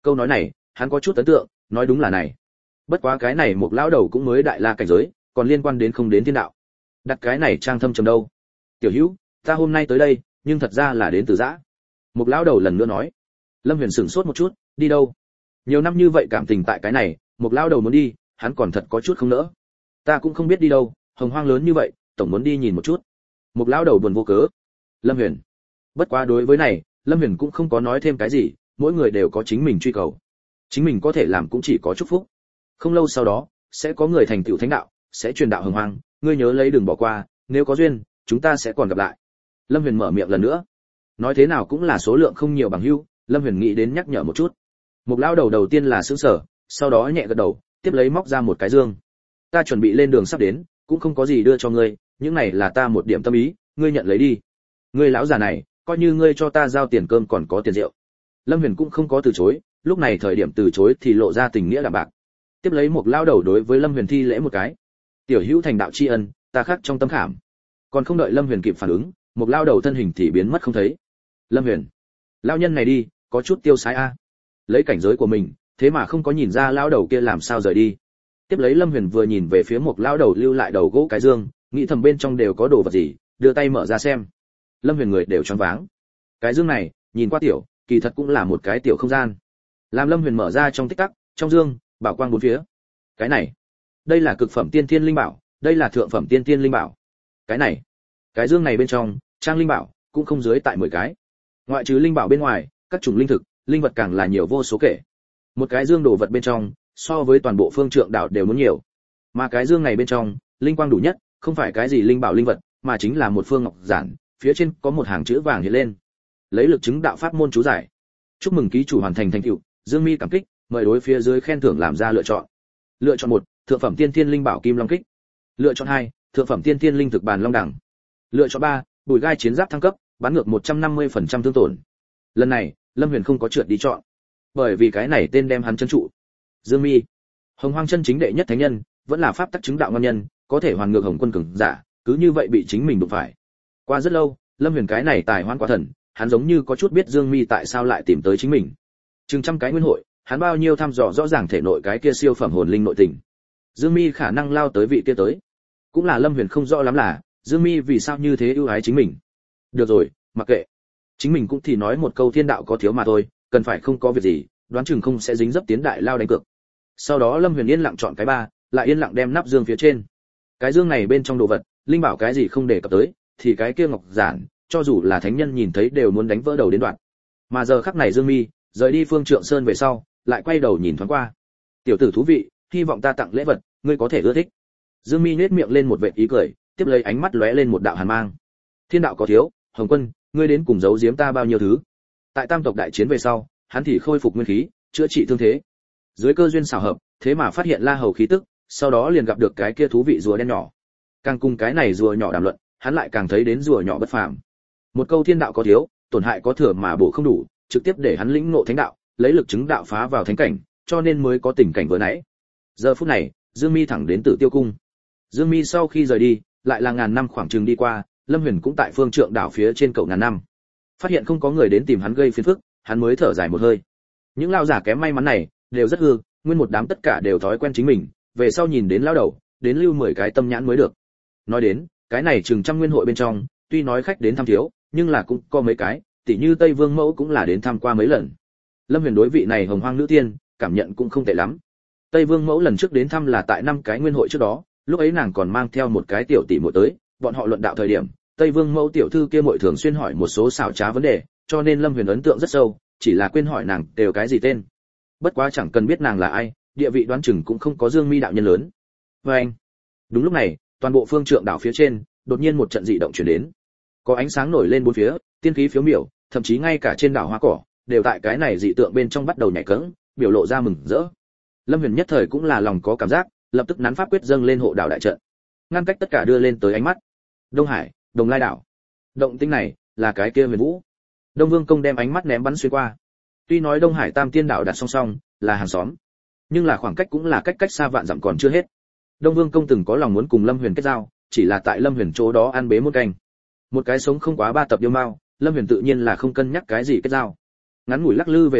Câu nói này hắn có chút ấn tượng, nói đúng là này. Bất quá cái này một lão đầu cũng mới đại la cảnh giới, còn liên quan đến không đến thiên đạo. Đặt cái này trang thâm trầm đâu. Tiểu Hữu, ta hôm nay tới đây, nhưng thật ra là đến từ Dã. Một lão đầu lần nữa nói. Lâm Huyền sửng sốt một chút, đi đâu? Nhiều năm như vậy cảm tình tại cái này, một lão đầu muốn đi, hắn còn thật có chút không nỡ. Ta cũng không biết đi đâu, hồng hoang lớn như vậy, tổng muốn đi nhìn một chút. Một lão đầu buồn vô cớ. Lâm Huyền. Bất quá đối với này, Lâm Huyền cũng không có nói thêm cái gì, mỗi người đều có chính mình truy cầu. Chính mình có thể làm cũng chỉ có chúc phúc. Không lâu sau đó, sẽ có người thành tựu thánh đạo, sẽ truyền đạo hồng hoang, ngươi nhớ lấy đừng bỏ qua, nếu có duyên, chúng ta sẽ còn gặp lại. Lâm Huyền mở miệng lần nữa. Nói thế nào cũng là số lượng không nhiều bằng hữu, Lâm Huyền nghĩ đến nhắc nhở một chút. Một lão đầu đầu tiên là sửng sở, sau đó nhẹ gật đầu, tiếp lấy móc ra một cái dương. Ta chuẩn bị lên đường sắp đến, cũng không có gì đưa cho ngươi, những này là ta một điểm tâm ý, ngươi nhận lấy đi. Ngươi lão già này, coi như ngươi cho ta giao tiền cơm còn có tiền rượu. Lâm Huyền cũng không có từ chối, lúc này thời điểm từ chối thì lộ ra tình nghĩa đạm bạc. Tiếp lấy một lão đầu đối với Lâm Huyền thi lễ một cái. Tiểu Hữu thành đạo tri ân, ta khắc trong tâm khảm. Còn không đợi Lâm Huyền kịp phản ứng, một lão đầu thân hình thì biến mất không thấy. Lâm Huyền, lão nhân này đi, có chút tiêu sái a. Lấy cảnh giới của mình, thế mà không có nhìn ra lão đầu kia làm sao rời đi. Tiếp lấy Lâm Huyền vừa nhìn về phía một lão đầu lưu lại đầu gỗ cái dương, nghĩ thầm bên trong đều có đồ vật gì, đưa tay mở ra xem. Lâm Huyền người đều choáng váng. Cái dương này, nhìn qua tiểu, kỳ thật cũng là một cái tiểu không gian. Làm Lâm Huyền mở ra trong tích tắc, trong dương, bảo quang bốn phía. Cái này, đây là cực phẩm tiên thiên linh bảo, đây là thượng phẩm tiên thiên linh bảo. Cái này, cái dương này bên trong, trang linh bảo cũng không dưới tại mười cái. Ngoại trừ linh bảo bên ngoài, các chủng linh thực, linh vật càng là nhiều vô số kể. Một cái dương đồ vật bên trong, so với toàn bộ phương trượng đạo đều muốn nhiều. Mà cái dương này bên trong, linh quang đủ nhất, không phải cái gì linh bảo linh vật, mà chính là một phương ngọc giản, phía trên có một hàng chữ vàng hiện lên. Lấy lực chứng đạo pháp môn chú giải. Chúc mừng ký chủ hoàn thành thành tựu, Dương Mi cảm kích, mời đối phía dưới khen thưởng làm ra lựa chọn. Lựa chọn một, thượng phẩm tiên thiên linh bảo kim long kích. Lựa chọn hai, thượng phẩm tiên thiên linh thực bàn long đẳng. Lựa chọn ba, bùi gai chiến giáp thăng cấp, bắn ngược một trăm năm mươi phần trăm thương tổn. Lần này, Lâm Huyền không có trượt đi chọn, bởi vì cái này tên đem hắn chân trụ. Dương Mi, hồng hoang chân chính đệ nhất thánh nhân, vẫn là pháp tắc chứng đạo ngon nhân, có thể hoàn ngược hồng quân cường giả, cứ như vậy bị chính mình đụng phải. Qua rất lâu, Lâm Huyền cái này tài hoan quả thần, hắn giống như có chút biết Dương Mi tại sao lại tìm tới chính mình. Chừng trăm cái nguyên hội, hắn bao nhiêu thăm dò rõ ràng thể nội cái kia siêu phẩm hồn linh nội tình. Dương Mi khả năng lao tới vị kia tới, cũng là Lâm Huyền không rõ lắm là Dương Mi vì sao như thế ưu ái chính mình. Được rồi, mặc kệ, chính mình cũng thì nói một câu thiên đạo có thiếu mà thôi, cần phải không có việc gì, đoán chừng không sẽ dính dấp tiến đại lao đánh cược. Sau đó Lâm Huyền yên lặng chọn cái ba, lại yên lặng đem nắp dương phía trên. Cái dương này bên trong đồ vật, linh bảo cái gì không để cập tới, thì cái kia ngọc giản, cho dù là thánh nhân nhìn thấy đều muốn đánh vỡ đầu đến đoạn. Mà giờ khắc này Dương Mi rời đi Phương Trượng Sơn về sau, lại quay đầu nhìn thoáng qua. Tiểu tử thú vị, hy vọng ta tặng lễ vật, ngươi có thể ưa thích. Dương Mi nhếch miệng lên một vệt ý cười, tiếp lấy ánh mắt lóe lên một đạo hàn mang. Thiên đạo có thiếu, Hồng Quân, ngươi đến cùng giấu giếm ta bao nhiêu thứ? Tại Tam tộc đại chiến về sau, hắn thì khôi phục nguyên khí, chữa trị thương thế. Dưới cơ duyên xảo hợp, thế mà phát hiện La Hầu khí tức, sau đó liền gặp được cái kia thú vị rùa đen nhỏ. Càng cùng cái này rùa nhỏ đàm luận, hắn lại càng thấy đến rùa nhỏ bất phàm. Một câu thiên đạo có thiếu, tổn hại có thừa mà bổ không đủ, trực tiếp để hắn lĩnh ngộ thánh đạo, lấy lực chứng đạo phá vào thánh cảnh, cho nên mới có tình cảnh vừa nãy. Giờ phút này, Dương Mi thẳng đến Tử Tiêu cung. Dương Mi sau khi rời đi, lại là ngàn năm khoảng chừng đi qua, Lâm Huyền cũng tại Phương Trượng đảo phía trên cầu ngàn năm. Phát hiện không có người đến tìm hắn gây phiền phức, hắn mới thở dài một hơi. Những lao giả kém may mắn này, đều rất hư, nguyên một đám tất cả đều thói quen chính mình, về sau nhìn đến lao đầu, đến lưu mười cái tâm nhãn mới được. Nói đến, cái này chừng trăm nguyên hội bên trong, tuy nói khách đến thăm thiếu, nhưng là cũng có mấy cái, tỉ như Tây Vương Mẫu cũng là đến thăm qua mấy lần. Lâm Huyền đối vị này hồng hoang nữ tiên, cảm nhận cũng không tệ lắm. Tây Vương Mẫu lần trước đến thăm là tại năm cái nguyên hội trước đó, lúc ấy nàng còn mang theo một cái tiểu tỷ muội tới, bọn họ luận đạo thời điểm, Tây Vương Mẫu tiểu thư kia muội thường xuyên hỏi một số xảo trá vấn đề, cho nên Lâm Huyền ấn tượng rất sâu, chỉ là quên hỏi nàng đều cái gì tên. Bất quá chẳng cần biết nàng là ai, địa vị đoán chừng cũng không có Dương Mi đạo nhân lớn. Và anh, đúng lúc này, toàn bộ phương trượng đảo phía trên, đột nhiên một trận dị động chuyển đến. Có ánh sáng nổi lên bốn phía, tiên khí phiếu miểu, thậm chí ngay cả trên đảo hoa cỏ, đều tại cái này dị tượng bên trong bắt đầu nhảy cẫng, biểu lộ ra mừng rỡ. Lâm Huyền nhất thời cũng là lòng có cảm giác, lập tức nắn pháp quyết dâng lên hộ đảo đại trận, ngăn cách tất cả đưa lên tới ánh mắt. Đông Hải, Đồng Lai đảo. Động tĩnh này là cái kia Huyền Vũ. Đông Vương Công đem ánh mắt ném bắn xuyên qua. Tuy nói Đông Hải Tam Tiên đảo đặt song song, là hàng xóm, nhưng là khoảng cách cũng là cách cách xa vạn dặm còn chưa hết. Đông Vương Công từng có lòng muốn cùng Lâm Huyền kết giao, chỉ là tại Lâm Huyền chỗ đó ăn bế một canh. Một cái sống không quá ba tập điêu mao, Lâm Huyền tự nhiên là không cân nhắc cái gì kết giao. Ngắn ngủi lắc lư về sau,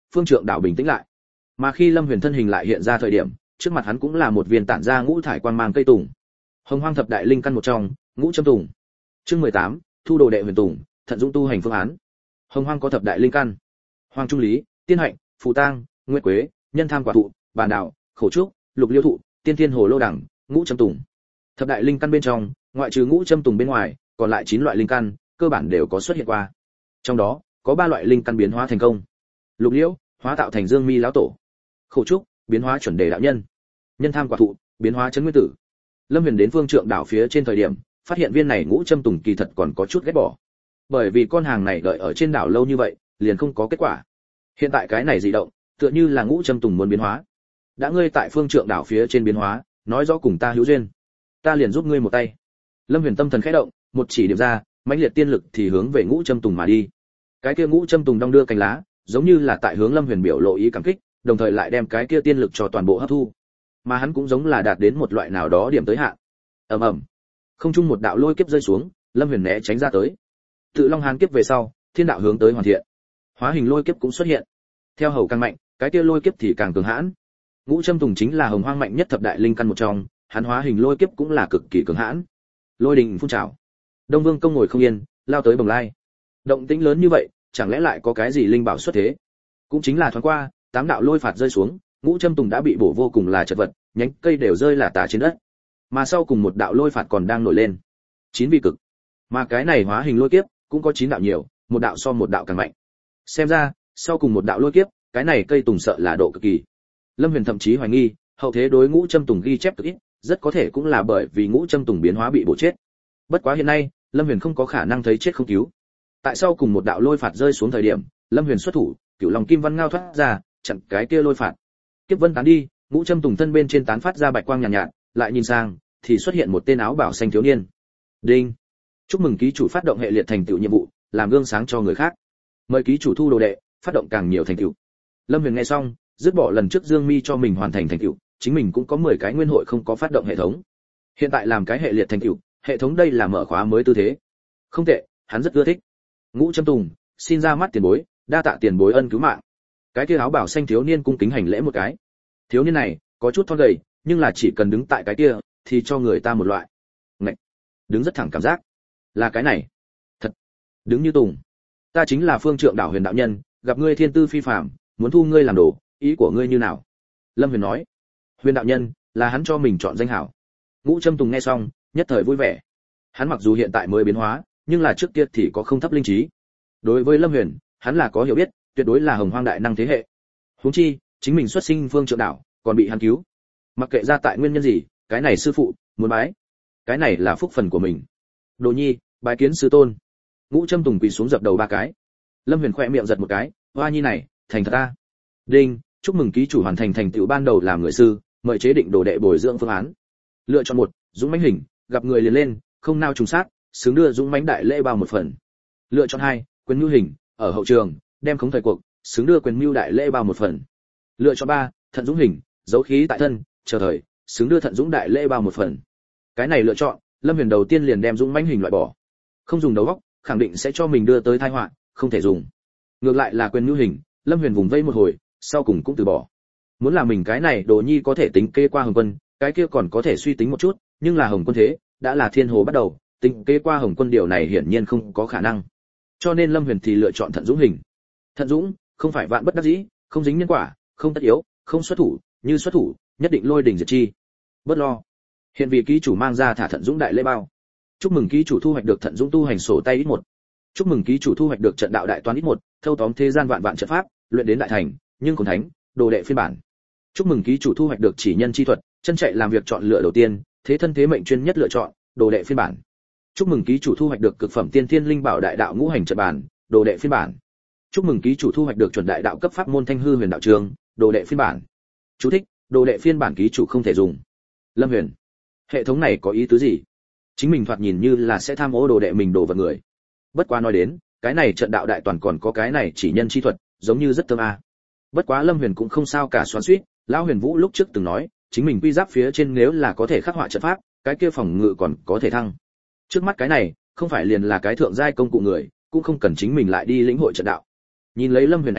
phương trượng đạo bình tĩnh lại. Mà khi Lâm Huyền thân hình lại hiện ra thời điểm, trước mặt hắn cũng là một viên tản ra ngũ thải quang mang cây tùng. Hồng Hoang thập đại linh căn một trong, ngũ châm tùng. Chương mười tám, thu đồ đệ Huyền Tùng, thận dũng tu hành phương án. Hồng Hoang có thập đại linh căn: Hoàng Trung Lý, Tiên Hạnh, Phù Tang, Nguyệt Quế, Nhân Tham Quả Thụ, Bàn Đào, Khổ Trúc, Lục Liêu Thụ, Tiên Thiên Hồ Lô Đẳng, ngũ châm tùng. Thập đại linh căn bên trong, ngoại trừ ngũ châm tùng bên ngoài, còn lại chín loại linh căn cơ bản đều có xuất hiện qua. Trong đó, có ba loại linh căn biến hóa thành công. Lục Liễu, hóa tạo thành Dương Mi lão tổ. Khổ Trúc, biến hóa chuẩn đề đạo nhân. Nhân Tham Quả Thụ, biến hóa Trấn Nguyên Tử. Lâm Huyền đến phương trượng đảo phía trên thời điểm, phát hiện viên này ngũ châm tùng kỳ thật còn có chút ghét bỏ. Bởi vì con hàng này đợi ở trên đảo lâu như vậy, liền không có kết quả. Hiện tại cái này dị động, tựa như là ngũ châm tùng muốn biến hóa. Đã ngươi tại phương trượng đảo phía trên biến hóa, nói rõ cùng ta hữu duyên, ta liền giúp ngươi một tay. Lâm Huyền tâm thần khẽ động, một chỉ điểm ra, mãnh liệt tiên lực thì hướng về ngũ châm tùng mà đi. Cái kia ngũ châm tùng đong đưa cánh lá, giống như là tại hướng Lâm Huyền biểu lộ ý cảm kích, đồng thời lại đem cái kia tiên lực cho toàn bộ hấp thu. Mà hắn cũng giống là đạt đến một loại nào đó điểm tới hạn. Ầm ầm. Không trung một đạo lôi kiếp rơi xuống, Lâm Huyền né tránh ra tới. Tự Long Hán kiếp về sau, thiên đạo hướng tới hoàn thiện. Hóa hình lôi kiếp cũng xuất hiện. Theo hầu càng mạnh, cái kia lôi kiếp thì càng cường hãn. Ngũ châm tùng chính là Hồng Hoang mạnh nhất thập đại linh căn một trong, hắn hóa hình lôi kiếp cũng là cực kỳ cường hãn. Lôi đình phun trào. Đông Vương công ngồi không yên, lao tới bồng lai. Động tĩnh lớn như vậy, chẳng lẽ lại có cái gì linh bảo xuất thế? Cũng chính là thoáng qua, tám đạo lôi phạt rơi xuống, ngũ châm tùng đã bị bổ vô cùng là chật vật, nhánh cây đều rơi là tả trên đất. Mà sau cùng một đạo lôi phạt còn đang nổi lên. Chín vị cực. Mà cái này hóa hình lôi kiếp cũng có chín đạo nhiều, một đạo so một đạo càng mạnh. Xem ra, sau cùng một đạo lôi kiếp, cái này cây tùng sợ là độ cực kỳ. Lâm Huyền thậm chí hoài nghi, hậu thế đối ngũ châm tùng ghi chép cực ít, rất có thể cũng là bởi vì ngũ châm tùng biến hóa bị bổ chết. Bất quá hiện nay, Lâm Huyền không có khả năng thấy chết không cứu. Tại sao cùng một đạo lôi phạt rơi xuống thời điểm, Lâm Huyền xuất thủ, Cửu Long Kim Văn ngao thoát ra, chặn cái kia lôi phạt. Kiếp vân tán đi, ngũ châm tùng thân bên trên tán phát ra bạch quang nhàn nhạt, nhạt, lại nhìn sang, thì xuất hiện một tên áo bảo xanh thiếu niên. Đinh. Chúc mừng ký chủ phát động hệ liệt thành tựu nhiệm vụ, làm gương sáng cho người khác. Mời ký chủ thu đồ đệ, phát động càng nhiều thành tựu. Lâm Huyền nghe xong, dứt bỏ lần trước Dương Mi cho mình hoàn thành thành tựu, chính mình cũng có mười cái nguyên hội không có phát động hệ thống. Hiện tại làm cái hệ liệt thành tựu, hệ thống đây là mở khóa mới tư thế. Không tệ, hắn rất ưa thích. Ngũ châm tùng, xin ra mắt tiền bối, đa tạ tiền bối ân cứu mạng. Cái kia áo bảo xanh thiếu niên cung kính hành lễ một cái. Thiếu niên này có chút thon gầy, nhưng là chỉ cần đứng tại cái kia thì cho người ta một loại ngạch, đứng rất thẳng cảm giác. Là cái này. Thật, đứng như tùng. Ta chính là phương trượng đảo Huyền đạo nhân, gặp ngươi thiên tư phi phàm, muốn thu ngươi làm đồ, ý của ngươi như nào? Lâm Huyền nói. Huyền đạo nhân là hắn cho mình chọn danh hảo. Ngũ châm tùng nghe xong, nhất thời vui vẻ. Hắn mặc dù hiện tại mới biến hóa, nhưng là trước kia thì có không thấp linh trí. Đối với Lâm Huyền, hắn là có hiểu biết, tuyệt đối là Hồng Hoang đại năng thế hệ. Huống chi, chính mình xuất sinh phương trượng đảo, còn bị hắn cứu. Mặc kệ ra tại nguyên nhân gì, cái này sư phụ muốn bái, cái này là phúc phần của mình. Đồ nhi, bái kiến sư tôn. Ngũ châm tùng quỳ xuống dập đầu ba cái. Lâm Huyền khẽ miệng giật một cái, hoa nhi này, thành thật ta. Đinh, chúc mừng ký chủ hoàn thành thành tựu ban đầu làm người sư, mời chế định đồ đệ bồi dưỡng phương án. Lựa chọn một, dũng mãnh hình, gặp người liền lên, không nao trùng sát, xứng đưa dũng mãnh đại lễ bao một phần. Lựa chọn hai, quyền mưu hình, ở hậu trường, đem khống thời cuộc, xứng đưa quyền mưu đại lễ bao một phần. Lựa chọn ba, thận dũng hình, dấu khí tại thân, chờ thời, xứng đưa thận dũng đại lễ bao một phần. Cái này lựa chọn, Lâm Huyền đầu tiên liền đem dũng mãnh hình loại bỏ. Không dùng đầu óc, khẳng định sẽ cho mình đưa tới tai họa, không thể dùng. Ngược lại là quyền mưu hình, Lâm Huyền vùng vây một hồi, sau cùng cũng từ bỏ. Muốn là mình cái này đồ nhi có thể tính kê qua Hồng Quân, cái kia còn có thể suy tính một chút, nhưng là Hồng Quân thế, đã là thiên hồ bắt đầu, tính kê qua Hồng Quân điều này hiển nhiên không có khả năng. Cho nên Lâm Huyền thì lựa chọn thận dũng hình. Thận dũng, không phải vạn bất đắc dĩ, không dính nhân quả, không tất yếu, không xuất thủ, như xuất thủ, nhất định lôi đỉnh diệt chi. Bất lo. Hiện vị ký chủ mang ra thả thận dũng đại lễ bao. Chúc mừng ký chủ thu hoạch được thận dũng tu hành sổ tay ít một. Chúc mừng ký chủ thu hoạch được trận đạo đại toán ít một, thâu tóm thế gian vạn vạn trận pháp, luyện đến đại thành, nhưng còn thánh, đồ đệ phiên bản. Chúc mừng ký chủ thu hoạch được chỉ nhân chi thuật, chân chạy làm việc chọn lựa đầu tiên, thế thân thế mệnh chuyên nhất lựa chọn, đồ đệ phiên bản. Chúc mừng ký chủ thu hoạch được cực phẩm tiên thiên linh bảo đại đạo ngũ hành trận bản, đồ đệ phiên bản. Chúc mừng ký chủ thu hoạch được chuẩn đại đạo cấp pháp môn thanh hư huyền đạo trường, đồ đệ phiên bản. Chú thích: đồ đệ phiên bản ký chủ không thể dùng. Lâm Huyền, hệ thống này có ý tứ gì? Chính mình thoạt nhìn như là sẽ tham ô đồ đệ mình đồ vật người. Bất quá nói đến, cái này trận đạo đại toàn còn có cái này chỉ nhân chi thuật, giống như rất thơm a. À. Bất quá Lâm Huyền cũng không sao cả xoắn xuýt, lão Huyền Vũ lúc trước từng nói, chính mình quy giáp phía trên nếu là có thể khắc họa trận pháp, cái kia phòng ngự còn có thể thăng. Trước mắt cái này, không phải liền là cái thượng giai công cụ người, cũng không cần chính mình lại đi lĩnh hội trận đạo. Nhìn lấy Lâm Huyền ánh mắt,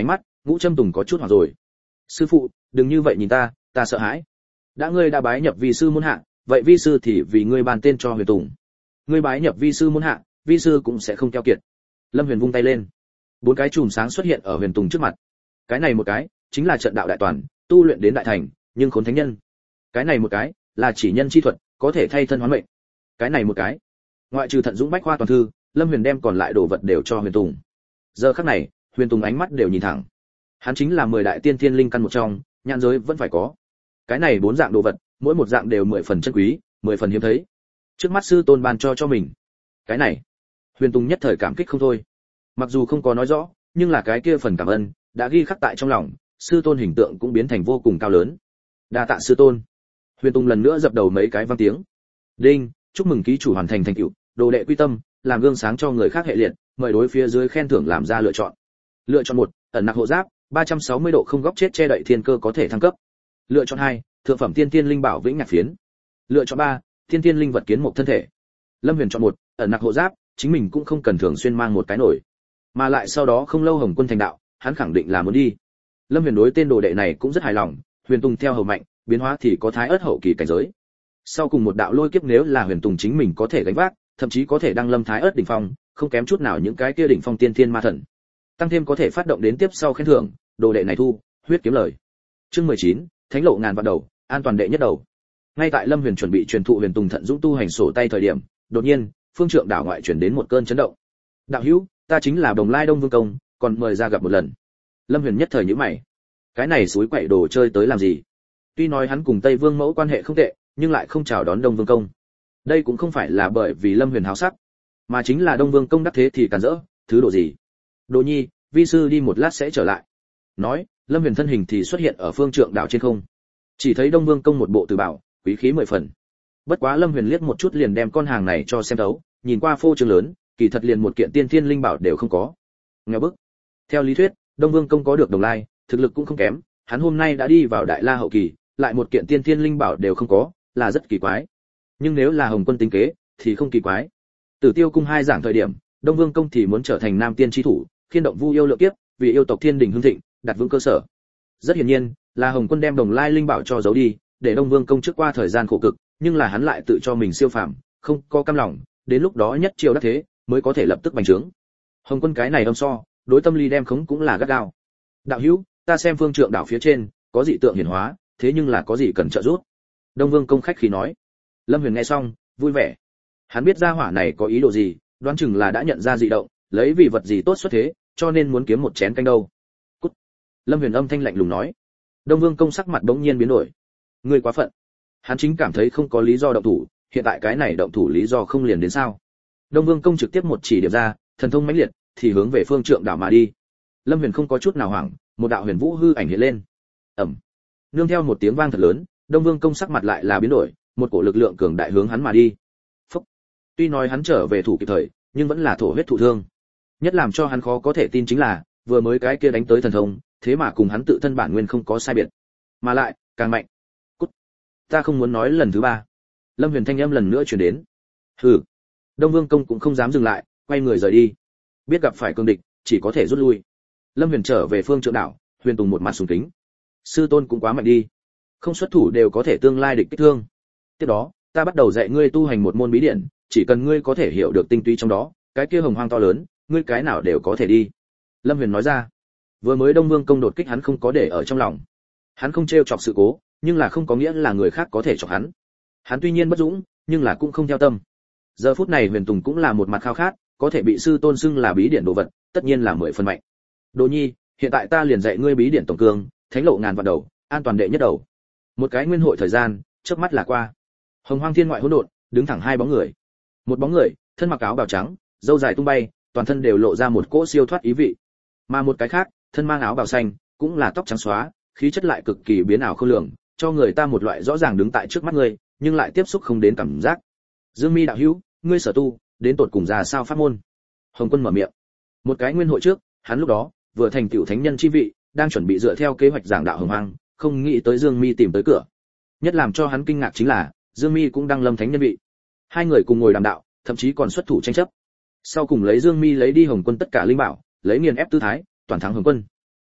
Ngũ Trâm Tùng có chút hoảng rồi. Sư phụ, đừng như vậy nhìn ta, ta sợ hãi. Đã ngươi đã bái nhập vi sư môn hạ, vậy vi sư thì vì ngươi bàn tên cho Huyền Tùng. Ngươi bái nhập vi sư môn hạ, vi sư cũng sẽ không keo kiệt. Lâm Huyền vung tay lên, bốn cái chùm sáng xuất hiện ở Huyền Tùng trước mặt. Cái này một cái chính là trận đạo đại toàn, tu luyện đến đại thành, nhưng khốn thánh nhân. Cái này một cái là chỉ nhân chi thuật, có thể thay thân hóa mệnh. Cái này một cái, ngoại trừ Thận Dũng Bách Khoa toàn thư, Lâm Huyền đem còn lại đồ vật đều cho Huyền Tùng. Giờ khắc này, Huyền Tùng ánh mắt đều nhìn thẳng. Hắn chính là mười đại tiên thiên linh căn một trong, nhãn giới vẫn phải có. Cái này bốn dạng đồ vật, mỗi một dạng đều mười phần chân quý, mười phần hiếm thấy. Trước mắt sư tôn ban cho cho mình. Cái này, Huyền Tùng nhất thời cảm kích không thôi. Mặc dù không có nói rõ, nhưng là cái kia phần cảm ơn đã ghi khắc tại trong lòng, sư tôn hình tượng cũng biến thành vô cùng cao lớn. Đa tạ sư tôn. Huyền Tùng lần nữa dập đầu mấy cái vang tiếng. Đinh, chúc mừng ký chủ hoàn thành thành tựu, đồ đệ quy tâm, làm gương sáng cho người khác hệ liệt, mời đối phía dưới khen thưởng làm ra lựa chọn. Lựa chọn một, ẩn nặc hộ giáp, ba trăm sáu mươi độ không góc chết che đậy thiên cơ có thể thăng cấp. Lựa chọn hai, thượng phẩm tiên tiên linh bảo vĩnh nhạc phiến. Lựa chọn ba, tiên tiên linh vật kiến một thân thể. Lâm Huyền chọn một, ẩn nặc hộ giáp, chính mình cũng không cần thường xuyên mang một cái nổi, mà lại sau đó không lâu Hồng Quân thành đạo, hắn khẳng định là muốn đi. Lâm Huyền đối tên đồ đệ này cũng rất hài lòng, Huyền Tùng theo hầu mạnh, biến hóa thì có thái ớt hậu kỳ cảnh giới. Sau cùng một đạo lôi kiếp nếu là Huyền Tùng chính mình có thể gánh vác, thậm chí có thể đăng lâm thái ớt đỉnh phong, không kém chút nào những cái kia đỉnh phong tiên thiên ma thần. Tăng thêm có thể phát động đến tiếp sau khen thưởng, đồ đệ này thu, huyết kiếm lời. Chương mười chín, Thánh lộ ngàn vạn đầu, an toàn đệ nhất đầu. Ngay tại Lâm Huyền chuẩn bị truyền thụ Huyền Tùng Thận Dũng tu hành sổ tay thời điểm, đột nhiên, phương trượng đảo ngoại truyền đến một cơn chấn động. Đạo hữu, ta chính là Đồng Lai Đông Vương Công, còn mời ra gặp một lần. Lâm Huyền nhất thời nhíu mày. Cái này suối quậy đồ chơi tới làm gì? Tuy nói hắn cùng Tây Vương mẫu quan hệ không tệ, nhưng lại không chào đón Đông Vương Công. Đây cũng không phải là bởi vì Lâm Huyền háo sắc, mà chính là Đông Vương Công đắc thế thì cản rỡ, thứ độ gì? Đồ nhi, vi sư đi một lát sẽ trở lại. Nói, Lâm Huyền thân hình thì xuất hiện ở phương trượng đảo trên không. Chỉ thấy Đông Vương Công một bộ từ bảo, quý khí mười phần. Bất quá Lâm Huyền liếc một chút liền đem con hàng này cho xem thấu, nhìn qua phô trương lớn, kỳ thật liền một kiện tiên thiên linh bảo đều không có. Nghèo bức. Theo lý thuyết, Đông Vương Công có được Đồng Lai, thực lực cũng không kém, hắn hôm nay đã đi vào Đại La hậu kỳ, lại một kiện tiên thiên linh bảo đều không có, là rất kỳ quái. Nhưng nếu là Hồng Quân tính kế, thì không kỳ quái. Tử Tiêu cung hai giảng thời điểm, Đông Vương Công thì muốn trở thành nam tiên chi thủ, khiên động vu yêu lượng kiếp, vì yêu tộc thiên đình hưng thịnh, đặt vững cơ sở. Rất hiển nhiên, là Hồng Quân đem Đồng Lai linh bảo cho giấu đi, để Đông Vương Công trước qua thời gian khổ cực, nhưng là hắn lại tự cho mình siêu phàm, không có cam lòng, đến lúc đó nhất chiêu đắc thế, mới có thể lập tức bành trướng. Hồng Quân cái này âm so, đối tâm lý đem khống cũng là gắt gao. Đạo hữu, ta xem phương trượng đảo phía trên có dị tượng hiển hóa, thế nhưng là có gì cần trợ giúp? Đông Vương Công khách khí nói. Lâm Huyền nghe xong, vui vẻ. Hắn biết gia hỏa này có ý đồ gì, đoán chừng là đã nhận ra dị động, lấy vì vật gì tốt xuất thế, cho nên muốn kiếm một chén canh đâu. Cút. Lâm Huyền âm thanh lạnh lùng nói. Đông Vương Công sắc mặt bỗng nhiên biến đổi. Ngươi quá phận. Hắn chính cảm thấy không có lý do động thủ, hiện tại cái này động thủ lý do không liền đến sao? Đông Vương Công trực tiếp một chỉ điểm ra, thần thông mãnh liệt, thì hướng về phương trượng đảo mà đi. Lâm Huyền không có chút nào hoảng, một đạo huyền vũ hư ảnh hiện lên. Ầm. Nương theo một tiếng vang thật lớn, Đông Vương Công sắc mặt lại là biến đổi, một cổ lực lượng cường đại hướng hắn mà đi. Phúc. Tuy nói hắn trở về thủ kịp thời, nhưng vẫn là thổ huyết thụ thương. Nhất làm cho hắn khó có thể tin chính là, vừa mới cái kia đánh tới thần thông, thế mà cùng hắn tự thân bản nguyên không có sai biệt, mà lại càng mạnh. Cút. Ta không muốn nói lần thứ ba. Lâm Huyền thanh âm lần nữa truyền đến. Hừ. Đông Vương Công cũng không dám dừng lại, quay người rời đi. Biết gặp phải cương địch, chỉ có thể rút lui. Lâm Huyền trở về phương trượng đảo, Huyền Tùng một mặt sùng kính. Sư tôn cũng quá mạnh đi, không xuất thủ đều có thể tương lai địch kích thương. Tiếp đó, ta bắt đầu dạy ngươi tu hành một môn bí điển, chỉ cần ngươi có thể hiểu được tinh túy trong đó, cái kia hồng hoang to lớn, ngươi cái nào đều có thể đi. Lâm Huyền nói ra. Vừa mới Đông Vương Công đột kích hắn không có để ở trong lòng. Hắn không trêu chọc sự cố, nhưng là không có nghĩa là người khác có thể chọc hắn. Hắn tuy nhiên bất dũng, nhưng là cũng không theo tâm. Giờ phút này Huyền Tùng cũng là một mặt khao khát, có thể bị sư tôn xưng là bí điển đồ vật, tất nhiên là mười phần mạnh. Đồ nhi, hiện tại ta liền dạy ngươi bí điển tổng cương, thánh lộ ngàn vạn đầu, an toàn đệ nhất đầu. Một cái nguyên hội thời gian, chớp mắt là qua. Hồng Hoang thiên ngoại hỗn độn, đứng thẳng hai bóng người. Một bóng người, thân mặc áo bào trắng, râu dài tung bay, toàn thân đều lộ ra một cỗ siêu thoát ý vị. Mà một cái khác, thân mang áo bào xanh, cũng là tóc trắng xóa, khí chất lại cực kỳ biến ảo không lường, cho người ta một loại rõ ràng đứng tại trước mắt ngươi, nhưng lại tiếp xúc không đến cảm giác. Dương Mi đạo hữu, ngươi sở tu, đến tột cùng ra sao pháp môn? Hồng Quân mở miệng. Một cái nguyên hội trước, hắn lúc đó vừa thành tựu thánh nhân chi vị, đang chuẩn bị dựa theo kế hoạch giảng đạo hồng hoang, không nghĩ tới Dương Mi tìm tới cửa. Nhất làm cho hắn kinh ngạc chính là, Dương Mi cũng đang lâm thánh nhân vị. Hai người cùng ngồi đàm đạo, thậm chí còn xuất thủ tranh chấp. Sau cùng lấy Dương Mi lấy đi Hồng Quân tất cả linh bảo, lấy nghiền ép tư thái, toàn thắng Hồng Quân.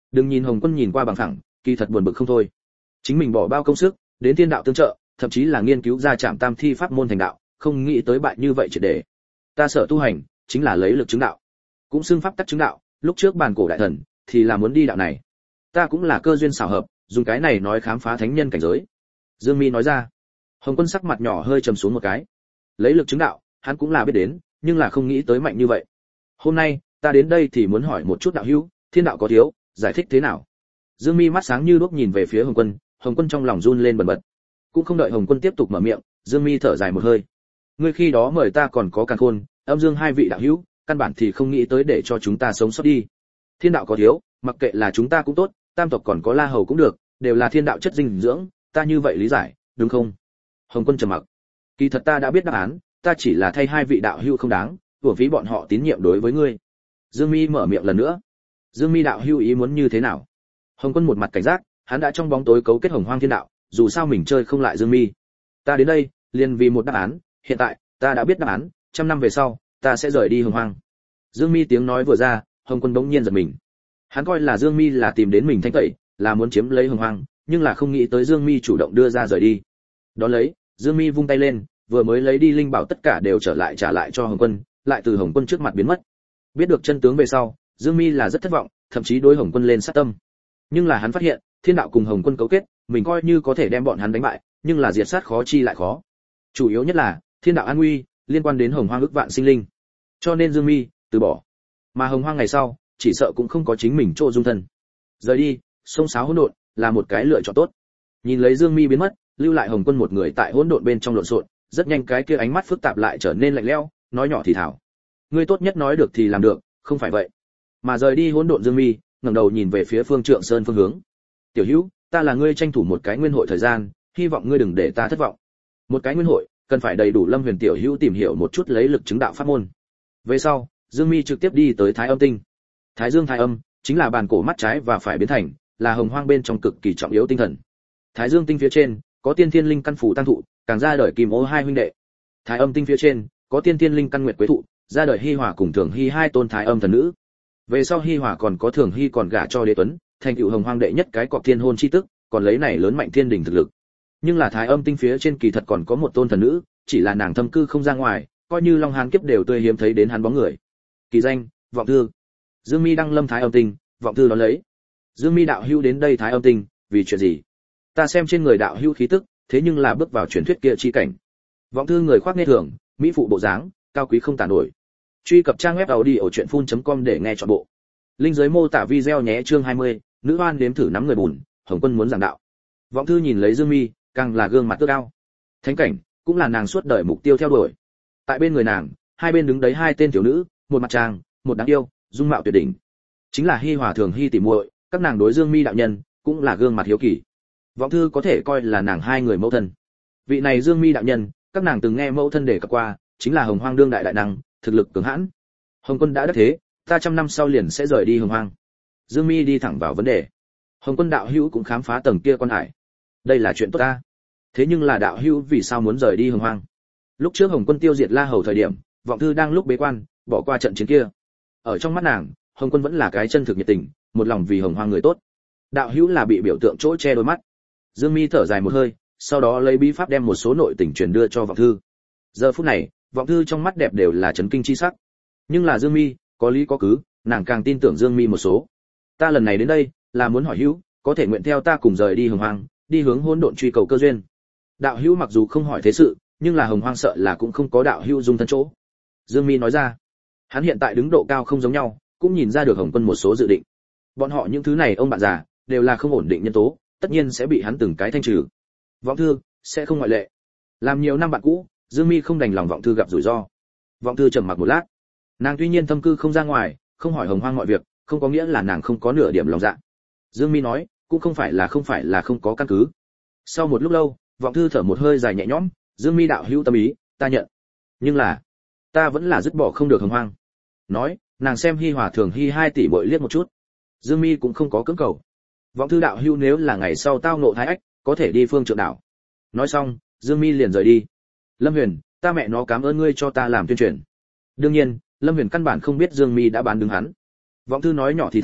Đừng nhìn Hồng Quân nhìn qua bằng phẳng, kỳ thật buồn bực không thôi. Chính mình bỏ bao công sức, đến thiên đạo tương trợ, thậm chí là nghiên cứu ra Trảm Tam Thi pháp môn thành đạo, không nghĩ tới bại như vậy triệt để. Ta sợ tu hành, chính là lấy lực chứng đạo, cũng xưng pháp tắc chứng đạo, lúc trước bàn cổ đại thần thì là muốn đi đạo này. Ta cũng là cơ duyên xảo hợp, dùng cái này nói khám phá thánh nhân cảnh giới. Dương Mi nói ra. Hồng Quân sắc mặt nhỏ hơi trầm xuống một cái. Lấy lực chứng đạo, hắn cũng là biết đến, nhưng là không nghĩ tới mạnh như vậy. Hôm nay, ta đến đây thì muốn hỏi một chút đạo hữu, thiên đạo có thiếu, giải thích thế nào? Dương Mi mắt sáng như đuốc nhìn về phía Hồng Quân, Hồng Quân trong lòng run lên bần bật. Cũng không đợi Hồng Quân tiếp tục mở miệng, Dương Mi thở dài một hơi. Ngươi khi đó mời ta còn có Càn Khôn, Âm Dương hai vị đạo hữu, căn bản thì không nghĩ tới để cho chúng ta sống sót đi. Thiên đạo có thiếu, mặc kệ là chúng ta cũng tốt, tam tộc còn có La Hầu cũng được, đều là thiên đạo chất dinh dưỡng, ta như vậy lý giải, đúng không? Hồng Quân trầm mặc. Kỳ thật ta đã biết đáp án, ta chỉ là thay hai vị đạo hữu không đáng, uổng phí bọn họ tín nhiệm đối với ngươi. Dương Mi mở miệng lần nữa. Dương Mi đạo hữu ý muốn như thế nào? Hồng Quân một mặt cảnh giác, hắn đã trong bóng tối cấu kết Hồng Hoang Thiên Đạo, dù sao mình chơi không lại Dương Mi. Ta đến đây, liền vì một đáp án, hiện tại, ta đã biết đáp án, trăm năm về sau, ta sẽ rời đi Hồng Hoang. Dương Mi tiếng nói vừa ra, Hồng Quân bỗng nhiên giật mình. Hắn coi là Dương Mi là tìm đến mình thanh tẩy, là muốn chiếm lấy Hồng Hoang, nhưng là không nghĩ tới Dương Mi chủ động đưa ra rời đi. Đó lấy, Dương Mi vung tay lên, vừa mới lấy đi linh bảo tất cả đều trở lại trả lại cho Hồng Quân, lại từ Hồng Quân trước mặt biến mất. Biết được chân tướng về sau, Dương Mi là rất thất vọng, thậm chí đối Hồng Quân lên sát tâm. Nhưng là hắn phát hiện, Thiên đạo cùng Hồng Quân cấu kết, mình coi như có thể đem bọn hắn đánh bại, nhưng là diệt sát khó chi lại khó. Chủ yếu nhất là, Thiên đạo an nguy liên quan đến Hồng Hoang ức vạn sinh linh. Cho nên Dương Mi từ bỏ. Mà Hồng Hoang ngày sau, chỉ sợ cũng không có chính mình chỗ dung thân. Rời đi, sông sáo hỗn độn là một cái lựa chọn tốt. Nhìn lấy Dương Mi biến mất, lưu lại Hồng Quân một người tại hỗn độn bên trong lộn xộn, rất nhanh cái kia ánh mắt phức tạp lại trở nên lạnh lẽo, nói nhỏ thì thào. Ngươi tốt nhất nói được thì làm được, không phải vậy. Mà rời đi hỗn độn Dương Mi, ngẩng đầu nhìn về phía Phương Trượng Sơn phương hướng. Tiểu Hữu, ta là ngươi tranh thủ một cái nguyên hội thời gian, hy vọng ngươi đừng để ta thất vọng. Một cái nguyên hội, cần phải đầy đủ Lâm Huyền tiểu hữu tìm hiểu một chút lấy lực chứng đạo pháp môn. Về sau, Dương Mi trực tiếp đi tới Thái Âm Tinh. Thái Dương Thái Âm chính là bàn cổ mắt trái và phải biến thành, là Hồng Hoang bên trong cực kỳ trọng yếu tinh thần. Thái Dương Tinh phía trên có tiên thiên linh căn phủ tăng thụ, càng ra đời Kim Ô hai huynh đệ. Thái Âm Tinh phía trên có tiên thiên linh căn nguyệt quế thụ, ra đời Hi Hòa cùng Thường Hi hai tôn Thái Âm thần nữ. Về sau Hi Hòa còn có Thường Hi còn gả cho Đế Tuấn, thành tựu Hồng Hoang đệ nhất cái cọc thiên hôn chi tức, còn lấy này lớn mạnh thiên đỉnh thực lực. Nhưng là Thái Âm Tinh phía trên kỳ thật còn có một tôn thần nữ, chỉ là nàng thâm cư không ra ngoài, coi như Long Hán kiếp đều tươi hiếm thấy đến hắn bóng người. Kỳ danh, Vọng Thư. Dương Mi đăng lâm Thái Âm Tinh, Vọng Thư đón lấy. Dương Mi đạo hữu đến đây Thái Âm Tinh, vì chuyện gì? Ta xem trên người đạo hữu khí tức, thế nhưng là bước vào truyền thuyết kia chi cảnh. Vọng Thư người khoác nghe thường, mỹ phụ bộ dáng, cao quý không tàn nổi. Truy cập trang web audiochuyenphun chấm com để nghe trọn bộ. Linh dưới mô tả video nhé. Chương hai mươi, nữ oan đếm thử nắm người bùn, Hồng Quân muốn giảng đạo. Vọng Thư nhìn lấy Dương Mi, càng là gương mặt tươi cao. Thánh cảnh cũng là nàng suốt đời mục tiêu theo đuổi. Tại bên người nàng, hai bên đứng đấy hai tên tiểu nữ, một mặt trang, một đáng yêu, dung mạo tuyệt đỉnh. Chính là Hi Hòa Thường Hi tỷ muội, các nàng đối Dương Mi đạo nhân cũng là gương mặt hiếu kỳ. Vọng Thư có thể coi là nàng hai người mẫu thân. Vị này Dương Mi đạo nhân, các nàng từng nghe mẫu thân đề cập qua, chính là Hồng Hoang đương đại đại năng, thực lực cường hãn. Hồng Quân đã đắc thế, ta trăm năm sau liền sẽ rời đi Hồng Hoang. Dương Mi đi thẳng vào vấn đề. Hồng Quân đạo hữu cũng khám phá tầng kia quan hải. Đây là chuyện tốt ta. Thế nhưng là đạo hữu vì sao muốn rời đi Hồng Hoang? Lúc trước Hồng Quân tiêu diệt La Hầu thời điểm, Vọng Thư đang lúc bế quan, bỏ qua trận chiến kia. Ở trong mắt nàng, Hồng Quân vẫn là cái chân thực nhiệt tình, một lòng vì Hồng Hoang người tốt. Đạo hữu là bị biểu tượng chỗ che đôi mắt. Dương Mi thở dài một hơi, sau đó lấy bí pháp đem một số nội tình truyền đưa cho Vọng Thư. Giờ phút này, Vọng Thư trong mắt đẹp đều là chấn kinh chi sắc. Nhưng là Dương Mi, có lý có cứ, nàng càng tin tưởng Dương Mi một số. Ta lần này đến đây, là muốn hỏi hữu, có thể nguyện theo ta cùng rời đi Hồng Hoang, đi hướng hỗn độn truy cầu cơ duyên. Đạo hữu mặc dù không hỏi thế sự, nhưng là Hồng Hoang sợ là cũng không có đạo hữu dung thân chỗ. Dương Mi nói ra. Hắn hiện tại đứng độ cao không giống nhau, cũng nhìn ra được Hồng Quân một số dự định. Bọn họ những thứ này ông bạn già, đều là không ổn định nhân tố, tất nhiên sẽ bị hắn từng cái thanh trừ. Vọng Thư sẽ không ngoại lệ. Làm nhiều năm bạn cũ, Dương Mi không đành lòng Vọng Thư gặp rủi ro. Vọng Thư trầm mặc một lát. Nàng tuy nhiên thâm cư không ra ngoài, không hỏi Hồng Hoang mọi việc, không có nghĩa là nàng không có nửa điểm lòng dạ. Dương Mi nói, cũng không phải là không phải là không có căn cứ. Sau một lúc lâu, Vọng Thư thở một hơi dài nhẹ nhõm, Dương Mi đạo hữu tâm ý, ta nhận. Nhưng là, ta vẫn là dứt bỏ không được Hồng Hoang. Nói, nàng xem Hi Hòa Thường Hi hai tỷ muội liếc một chút. Dương Mi cũng không có cưỡng cầu. Vọng Thư đạo hữu nếu là ngày sau tao ngộ thái ách, có thể đi Phương Trượng đảo. Nói xong, Dương Mi liền rời đi. Lâm Huyền, ta mẹ nó cảm ơn ngươi cho ta làm tuyên truyền. Đương nhiên, Lâm Huyền căn bản không biết Dương Mi đã bán đứng hắn. Vọng Thư nói nhỏ thì thảo,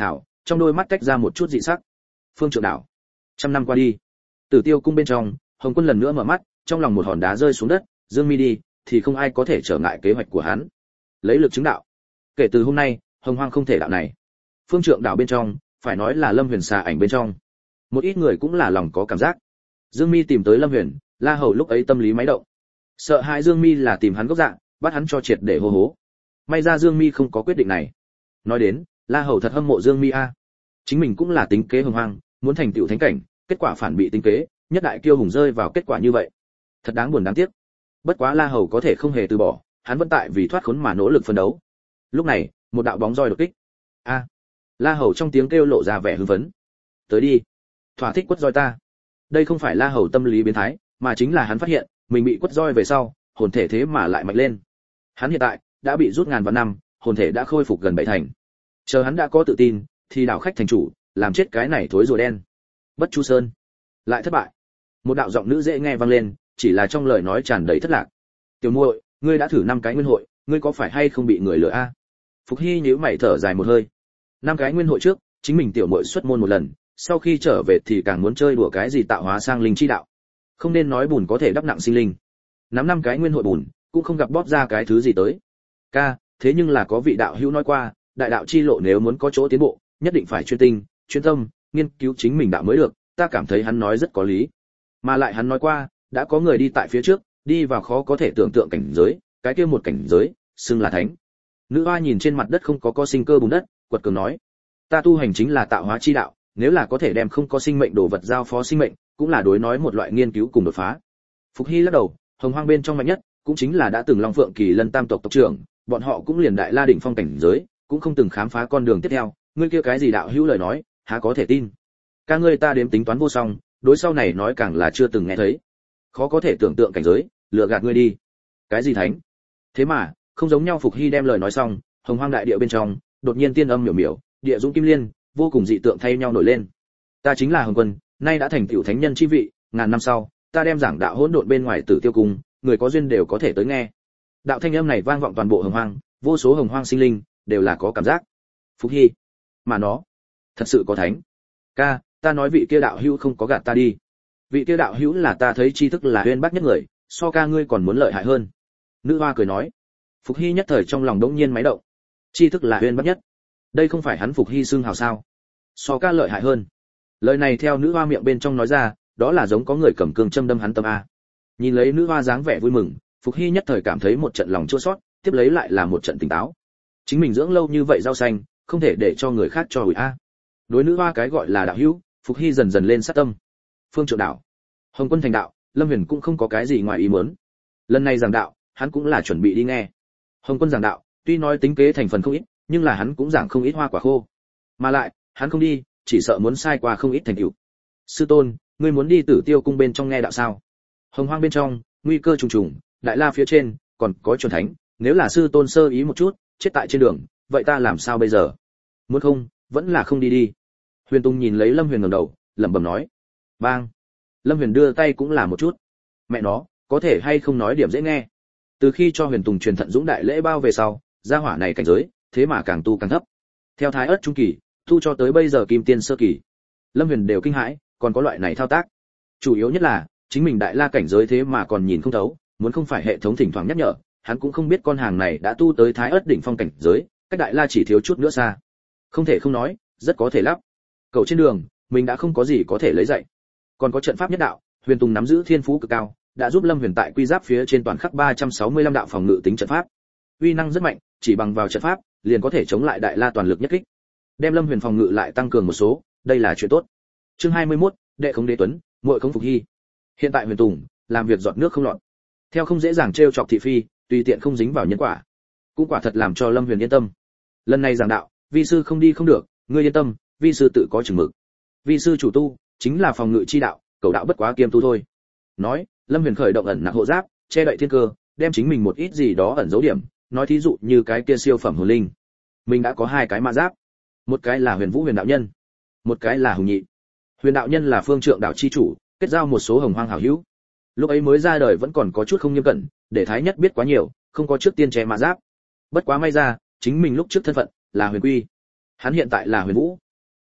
trong đôi mắt tách ra một chút dị sắc. Phương Trượng Đạo. Trăm năm qua đi, Tử Tiêu cung bên trong, Hồng Quân lần nữa mở mắt, trong lòng một hòn đá rơi xuống đất, Dương Mi đi, thì không ai có thể trở ngại kế hoạch của hắn. Lấy lực chứng đạo. Kể từ hôm nay, Hồng Hoang không thể đạo này. Phương Trượng Đạo bên trong, phải nói là Lâm Huyền xà ảnh bên trong. Một ít người cũng là lòng có cảm giác. Dương Mi tìm tới Lâm Huyền, La Hầu lúc ấy tâm lý máy động. Sợ hãi Dương Mi là tìm hắn gốc dạng, bắt hắn cho triệt để hô hố. May ra Dương Mi không có quyết định này. Nói đến, La Hầu thật hâm mộ Dương Mi a. Chính mình cũng là tính kế Hồng Hoang, muốn thành tựu thánh cảnh, kết quả phản bị tính kế, nhất đại kiêu hùng rơi vào kết quả như vậy. Thật đáng buồn đáng tiếc. Bất quá La Hầu có thể không hề từ bỏ, hắn vẫn tại vì thoát khốn mà nỗ lực phấn đấu. Lúc này, một đạo bóng roi đột kích. A! La Hầu trong tiếng kêu lộ ra vẻ hưng phấn. Tới đi, thỏa thích quất roi ta. Đây không phải La Hầu tâm lý biến thái, mà chính là hắn phát hiện, mình bị quất roi về sau, hồn thể thế mà lại mạnh lên. Hắn hiện tại đã bị rút ngàn vạn năm, hồn thể đã khôi phục gần bảy thành. Chờ hắn đã có tự tin, thì đảo khách thành chủ, làm chết cái này thối rùa đen. Bất Chu Sơn lại thất bại. Một đạo giọng nữ dễ nghe vang lên, chỉ là trong lời nói tràn đầy thất lạc. Tiểu muội, ngươi đã thử năm cái nguyên hội, ngươi có phải hay không bị người lừa a? Phục Hy nhíu mày thở dài một hơi. Năm cái nguyên hội trước, chính mình tiểu muội xuất môn một lần, sau khi trở về thì càng muốn chơi đùa cái gì tạo hóa sang linh chi đạo. Không nên nói bùn có thể đắp nặng sinh linh. Nắm năm cái nguyên hội bùn, cũng không gặp bóp ra cái thứ gì tới. Ca, thế nhưng là có vị đạo hữu nói qua, đại đạo chi lộ nếu muốn có chỗ tiến bộ, nhất định phải chuyên tinh, chuyên tâm, nghiên cứu chính mình đạo mới được, ta cảm thấy hắn nói rất có lý. Mà lại hắn nói qua, đã có người đi tại phía trước, đi vào khó có thể tưởng tượng cảnh giới, cái kia một cảnh giới, xưng là thánh. Nữ hoa nhìn trên mặt đất không có có sinh cơ bùn đất, quật cường nói: "Ta tu hành chính là tạo hóa chi đạo, nếu là có thể đem không có sinh mệnh đồ vật giao phó sinh mệnh, cũng là đối nói một loại nghiên cứu cùng đột phá." Phục Hy lắc đầu, Hồng Hoang bên trong mạnh nhất, cũng chính là đã từng Long Phượng Kỳ Lân Tam tộc tộc trưởng, bọn họ cũng liền đại la đỉnh phong cảnh giới, cũng không từng khám phá con đường tiếp theo, ngươi kia cái gì đạo hữu lời nói, há có thể tin. Ca ngươi ta đếm tính toán vô song, đối sau này nói càng là chưa từng nghe thấy. Khó có thể tưởng tượng cảnh giới, lừa gạt ngươi đi. Cái gì thánh? Thế mà, không giống nhau. Phục Hy đem lời nói xong, Hồng Hoang đại địa bên trong, đột nhiên tiên âm miểu miểu, địa dũng kim liên, vô cùng dị tượng thay nhau nổi lên. Ta chính là Hồng Quân, nay đã thành tựu thánh nhân chi vị, ngàn năm sau, ta đem giảng đạo hỗn độn bên ngoài Tử Tiêu cung, người có duyên đều có thể tới nghe. Đạo thanh âm này vang vọng toàn bộ Hồng Hoang, vô số Hồng Hoang sinh linh đều là có cảm giác. Phục Hy, mà nó thật sự có thánh. Ca, ta nói vị kia đạo hữu không có gạt ta đi. Vị kia đạo hữu là ta thấy tri thức là uyên bác nhất người, so ca ngươi còn muốn lợi hại hơn. Nữ hoa cười nói. Phục Hy nhất thời trong lòng đống nhiên máy động. Tri thức là uyên bác nhất, đây không phải hắn Phục Hy xưng hào sao? So ca lợi hại hơn. Lời này theo nữ hoa miệng bên trong nói ra, đó là giống có người cầm cương châm đâm hắn tâm a. Nhìn lấy nữ hoa dáng vẻ vui mừng, Phục Hy nhất thời cảm thấy một trận lòng chua xót, tiếp lấy lại là một trận tỉnh táo. Chính mình dưỡng lâu như vậy rau xanh, không thể để cho người khác cho hủi a. Đối nữ hoa cái gọi là đạo hữu, Phục Hy dần dần lên sát tâm. Phương Trượng Đạo, Hồng Quân thành đạo, Lâm Huyền cũng không có cái gì ngoài ý muốn. Lần này giảng đạo, hắn cũng là chuẩn bị đi nghe. Hồng Quân giảng đạo, tuy nói tính kế thành phần không ít, nhưng là hắn cũng giảng không ít hoa quả khô. Mà lại, hắn không đi, chỉ sợ muốn sai qua không ít thành tựu. Sư tôn, ngươi muốn đi Tử Tiêu cung bên trong nghe đạo sao? Hồng Hoang bên trong, nguy cơ trùng trùng, đại la phía trên, còn có chuẩn thánh, nếu là sư tôn sơ ý một chút, chết tại trên đường, vậy ta làm sao bây giờ? Muốn không, vẫn là không đi đi. Huyền Tùng nhìn lấy Lâm Huyền ngẩng đầu, lẩm bẩm nói. Bang. Lâm Huyền đưa tay cũng là một chút. Mẹ nó, có thể hay không nói điểm dễ nghe. Từ khi cho Huyền Tùng truyền thận dũng đại lễ bao về sau, gia hỏa này cảnh giới, thế mà càng tu càng thấp. Theo thái ớt trung kỳ, tu cho tới bây giờ kim tiên sơ kỳ. Lâm Huyền đều kinh hãi, còn có loại này thao tác. Chủ yếu nhất là, chính mình đại la cảnh giới thế mà còn nhìn không thấu, muốn không phải hệ thống thỉnh thoảng nhắc nhở, hắn cũng không biết con hàng này đã tu tới thái ớt đỉnh phong cảnh giới, cách đại la chỉ thiếu chút nữa xa. Không thể không nói, rất có thể lắm. Cậu trên đường, mình đã không có gì có thể lấy dạy. Còn có trận pháp nhất đạo, Huyền Tùng nắm giữ thiên phú cực cao, đã giúp Lâm Huyền tại quy giáp phía trên toàn khắc ba trăm sáu mươi lăm đạo phòng ngự tính trận pháp. Uy năng rất mạnh, chỉ bằng vào trận pháp, liền có thể chống lại đại la toàn lực nhất kích. Đem Lâm Huyền phòng ngự lại tăng cường một số, đây là chuyện tốt. Chương hai mươi mốt, đệ không đế tuấn, muội không Phục Hy. Hiện tại Huyền Tùng, làm việc giọt nước không lọt. Theo không dễ dàng trêu chọc thị phi, tùy tiện không dính vào nhân quả. Cũng quả thật làm cho Lâm Huyền yên tâm. Lần này giảng đạo, vi sư không đi không được, ngươi yên tâm, vi sư tự có chừng mực. Vi sư chủ tu, chính là phòng ngự chi đạo, cầu đạo bất quá kiêm tu thôi. Nói, Lâm Huyền khởi động ẩn nặc hộ giáp, che đậy thiên cơ, đem chính mình một ít gì đó ẩn dấu điểm, nói thí dụ như cái kia siêu phẩm hồn linh. Mình đã có hai cái mã giáp. Một cái là Huyền Vũ Huyền đạo nhân, một cái là Hùng Nhị. Huyền đạo nhân là Phương Trượng đạo chi chủ, kết giao một số hồng hoang hảo hữu. Lúc ấy mới ra đời vẫn còn có chút không nghiêm cẩn, để thái nhất biết quá nhiều, không có trước tiên che mã giáp. Bất quá may ra, chính mình lúc trước thân phận là Huyền Quy, hắn hiện tại là Huyền Vũ.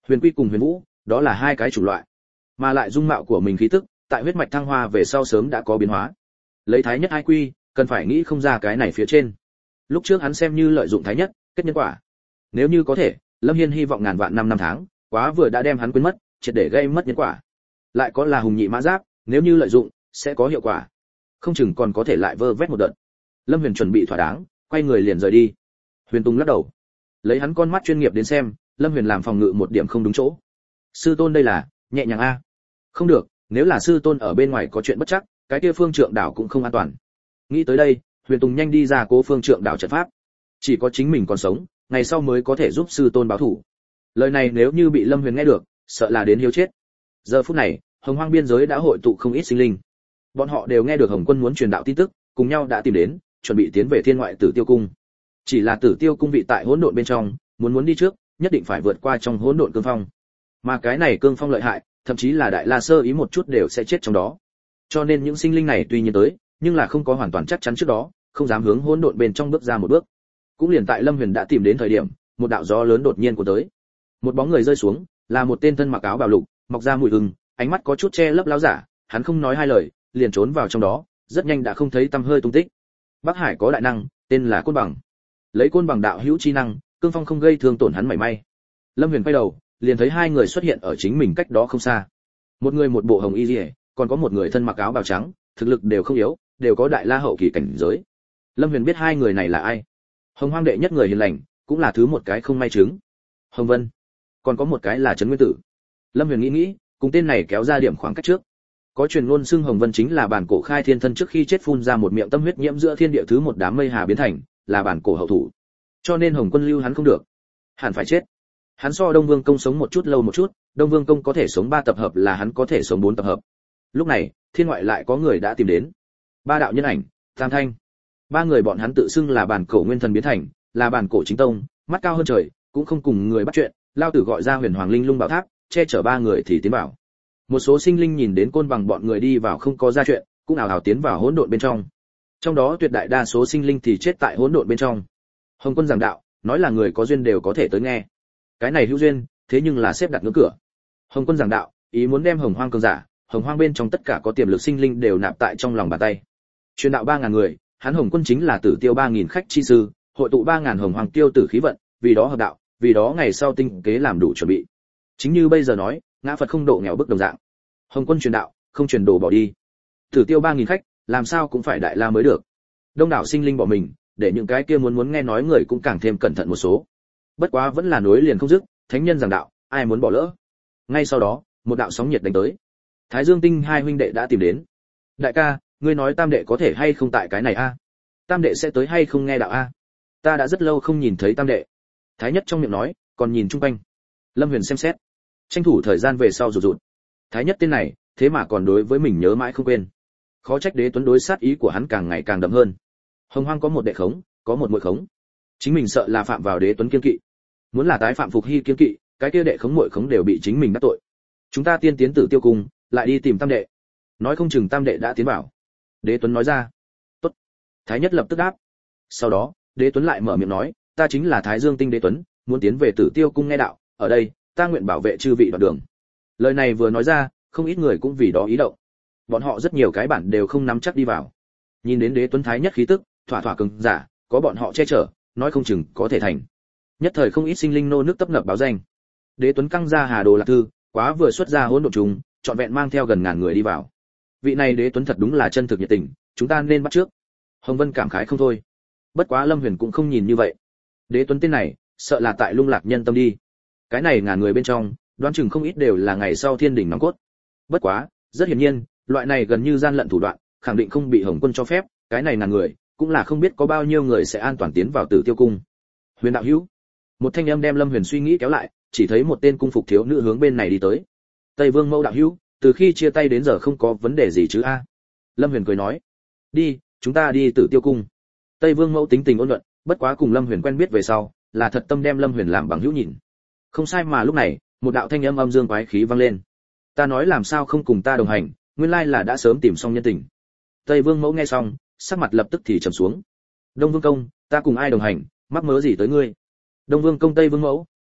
Huyền Quy cùng Huyền Vũ, đó là hai cái chủ loại, mà lại dung mạo của mình khí tức, tại huyết mạch thăng hoa về sau sớm đã có biến hóa. Lấy Thái Nhất hai quy, cần phải nghĩ không ra cái này phía trên. Lúc trước hắn xem như lợi dụng Thái Nhất, kết nhân quả. Nếu như có thể, Lâm Hiên hy vọng ngàn vạn năm năm tháng, quá vừa đã đem hắn quên mất, triệt để gây mất nhân quả. Lại có là hùng nhị mã giáp, nếu như lợi dụng, sẽ có hiệu quả. Không chừng còn có thể lại vơ vét một đợt. Lâm Huyền chuẩn bị thỏa đáng, quay người liền rời đi. Huyền Tùng lắc đầu, lấy hắn con mắt chuyên nghiệp đến xem, Lâm Huyền làm phòng ngự một điểm không đúng chỗ. Sư tôn đây là nhẹ nhàng a. Không được, nếu là sư tôn ở bên ngoài có chuyện bất chắc, cái kia Phương Trượng đảo cũng không an toàn. Nghĩ tới đây, Huyền Tùng nhanh đi ra cố Phương Trượng đảo trận pháp. Chỉ có chính mình còn sống, ngày sau mới có thể giúp sư tôn báo thù. Lời này nếu như bị Lâm Huyền nghe được, sợ là đến hiếu chết. Giờ phút này, Hồng Hoang biên giới đã hội tụ không ít sinh linh. Bọn họ đều nghe được Hồng Quân muốn truyền đạo tin tức, cùng nhau đã tìm đến, chuẩn bị tiến về Thiên Ngoại Tử Tiêu Cung. Chỉ là Tử Tiêu Cung vị tại hỗn độn bên trong, muốn muốn đi trước, nhất định phải vượt qua trong hỗn độn cương phong. Mà cái này cương phong lợi hại, thậm chí là đại la sơ ý một chút đều sẽ chết trong đó. Cho nên những sinh linh này tuy nhiên tới, nhưng là không có hoàn toàn chắc chắn trước đó, không dám hướng hỗn độn bên trong bước ra một bước. Cũng liền tại Lâm Huyền đã tìm đến thời điểm, một đạo gió lớn đột nhiên của tới. Một bóng người rơi xuống, là một tên thân mặc áo bào lục, mọc ra mùi hừng, ánh mắt có chút che lấp láo giả, hắn không nói hai lời, liền trốn vào trong đó, rất nhanh đã không thấy tăm hơi tung tích. Bắc Hải có đại năng, tên là Côn Bằng. Lấy Côn Bằng đạo hữu chi năng, cương phong không gây thương tổn hắn mảy may. Lâm Huyền quay đầu, liền thấy hai người xuất hiện ở chính mình cách đó không xa. Một người một bộ hồng y liễu, còn có một người thân mặc áo bào trắng, thực lực đều không yếu, đều có đại la hậu kỳ cảnh giới. Lâm Huyền biết hai người này là ai. Hồng Hoang đệ nhất người hiền lành, cũng là thứ một cái không may chứng. Hồng Vân, còn có một cái là Trấn Nguyên Tử. Lâm Huyền nghĩ nghĩ, cùng tên này kéo ra điểm khoảng cách trước. Có truyền ngôn xưng Hồng Vân chính là bản cổ khai thiên thân trước khi chết phun ra một miệng tâm huyết nhiễm giữa thiên địa thứ một đám mây hà biến thành, là bản cổ hậu thủ. Cho nên Hồng Quân lưu hắn không được, hẳn phải chết. Hắn so Đông Vương Công sống một chút lâu một chút, Đông Vương Công có thể sống ba tập hợp là hắn có thể sống bốn tập hợp. Lúc này, thiên ngoại lại có người đã tìm đến. Ba đạo nhân ảnh, Tam Thanh. Ba người bọn hắn tự xưng là bản cổ nguyên thần biến thành, là bản cổ chính tông, mắt cao hơn trời, cũng không cùng người bắt chuyện, lao tử gọi ra Huyền Hoàng Linh Lung Bảo Tháp, che chở ba người thì tiến vào. Một số sinh linh nhìn đến Côn Bằng bọn người đi vào không có ra chuyện, cũng ảo ảo tiến vào hỗn độn bên trong. Trong đó tuyệt đại đa số sinh linh thì chết tại hỗn độn bên trong. Hồng Quân giảng đạo, nói là người có duyên đều có thể tới nghe. Cái này hữu duyên, thế nhưng là xếp đặt ngưỡng cửa. Hồng Quân giảng đạo, ý muốn đem Hồng Hoang cường giả, Hồng Hoang bên trong tất cả có tiềm lực sinh linh đều nạp tại trong lòng bàn tay. Truyền đạo ba ngàn người, hắn Hồng Quân chính là Tử Tiêu ba nghìn khách chi sư, hội tụ ba ngàn Hồng Hoàng tiêu tử khí vận, vì đó hợp đạo, vì đó ngày sau tinh kế làm đủ chuẩn bị. Chính như bây giờ nói, ngã Phật không độ nghèo bức đồng dạng. Hồng Quân truyền đạo, không truyền đồ bỏ đi. Tử Tiêu ba nghìn khách, làm sao cũng phải đại la mới được. Đông đảo sinh linh bỏ mình, để những cái kia muốn muốn nghe nói người cũng càng thêm cẩn thận một số. Bất quá vẫn là nối liền không dứt, thánh nhân giảng đạo, ai muốn bỏ lỡ. Ngay sau đó, một đạo sóng nhiệt đánh tới. Thái Dương Tinh hai huynh đệ đã tìm đến. Đại ca, ngươi nói Tam đệ có thể hay không tại cái này a? Tam đệ sẽ tới hay không nghe đạo a? Ta đã rất lâu không nhìn thấy Tam đệ. Thái Nhất trong miệng nói, còn nhìn chung quanh. Lâm Huyền xem xét, tranh thủ thời gian về sau rụt rụt. Thái Nhất tên này, thế mà còn đối với mình nhớ mãi không quên. Khó trách Đế Tuấn đối sát ý của hắn càng ngày càng đậm hơn. Hồng Hoang có một đệ khống, có một muội khống. Chính mình sợ là phạm vào Đế Tuấn kiên kỵ. Muốn là tái phạm phục hy kiên kỵ, cái kia đệ khống muội khống đều bị chính mình đắc tội. Chúng ta tiên tiến Tử Tiêu Cung, lại đi tìm Tam đệ. Nói không chừng Tam đệ đã tiến vào. Đế Tuấn nói ra. Tốt. Thái Nhất lập tức đáp. Sau đó, Đế Tuấn lại mở miệng nói, ta chính là Thái Dương Tinh Đế Tuấn, muốn tiến về Tử Tiêu Cung nghe đạo, ở đây, ta nguyện bảo vệ chư vị đoạn đường. Lời này vừa nói ra, không ít người cũng vì đó ý động. Bọn họ rất nhiều cái bản đều không nắm chắc đi vào. Nhìn đến Đế Tuấn Thái Nhất khí tức, thỏa thỏa cường giả, có bọn họ che chở, nói không chừng có thể thành. Nhất thời không ít sinh linh nô nước tấp nập báo danh. Đế Tuấn căng ra Hà Đồ Lạc Thư, quá vừa xuất ra hỗn độn trùng, trọn vẹn mang theo gần ngàn người đi vào. Vị này Đế Tuấn thật đúng là chân thực nhiệt tình, chúng ta nên bắt trước. Hồng Vân cảm khái không thôi. Bất quá Lâm Huyền cũng không nhìn như vậy. Đế Tuấn tên này, sợ là tại lung lạc nhân tâm đi. Cái này ngàn người bên trong, đoán chừng không ít đều là ngày sau thiên đỉnh nòng cốt. Bất quá, rất hiển nhiên, loại này gần như gian lận thủ đoạn, khẳng định không bị Hồng Quân cho phép, cái này ngàn người, cũng là không biết có bao nhiêu người sẽ an toàn tiến vào Tử Tiêu Cung. Huyền đạo hữu, một thanh âm đem Lâm Huyền suy nghĩ kéo lại, chỉ thấy một tên cung phục thiếu nữ hướng bên này đi tới. Tây Vương Mẫu đạo hữu, từ khi chia tay đến giờ không có vấn đề gì chứ a? Lâm Huyền cười nói, đi, chúng ta đi Tử Tiêu Cung. Tây Vương Mẫu tính tình ôn nhuận, bất quá cùng Lâm Huyền quen biết về sau, là thật tâm đem Lâm Huyền làm bằng hữu nhìn. Không sai mà lúc này, một đạo thanh âm âm dương quái khí vang lên. Ta nói làm sao không cùng ta đồng hành, nguyên lai là đã sớm tìm xong nhân tình. Tây Vương Mẫu nghe xong, sắc mặt lập tức thì trầm xuống. Đông Vương công, ta cùng ai đồng hành, mắc mớ gì tới ngươi? Đông Vương công Tây Vương Mẫu,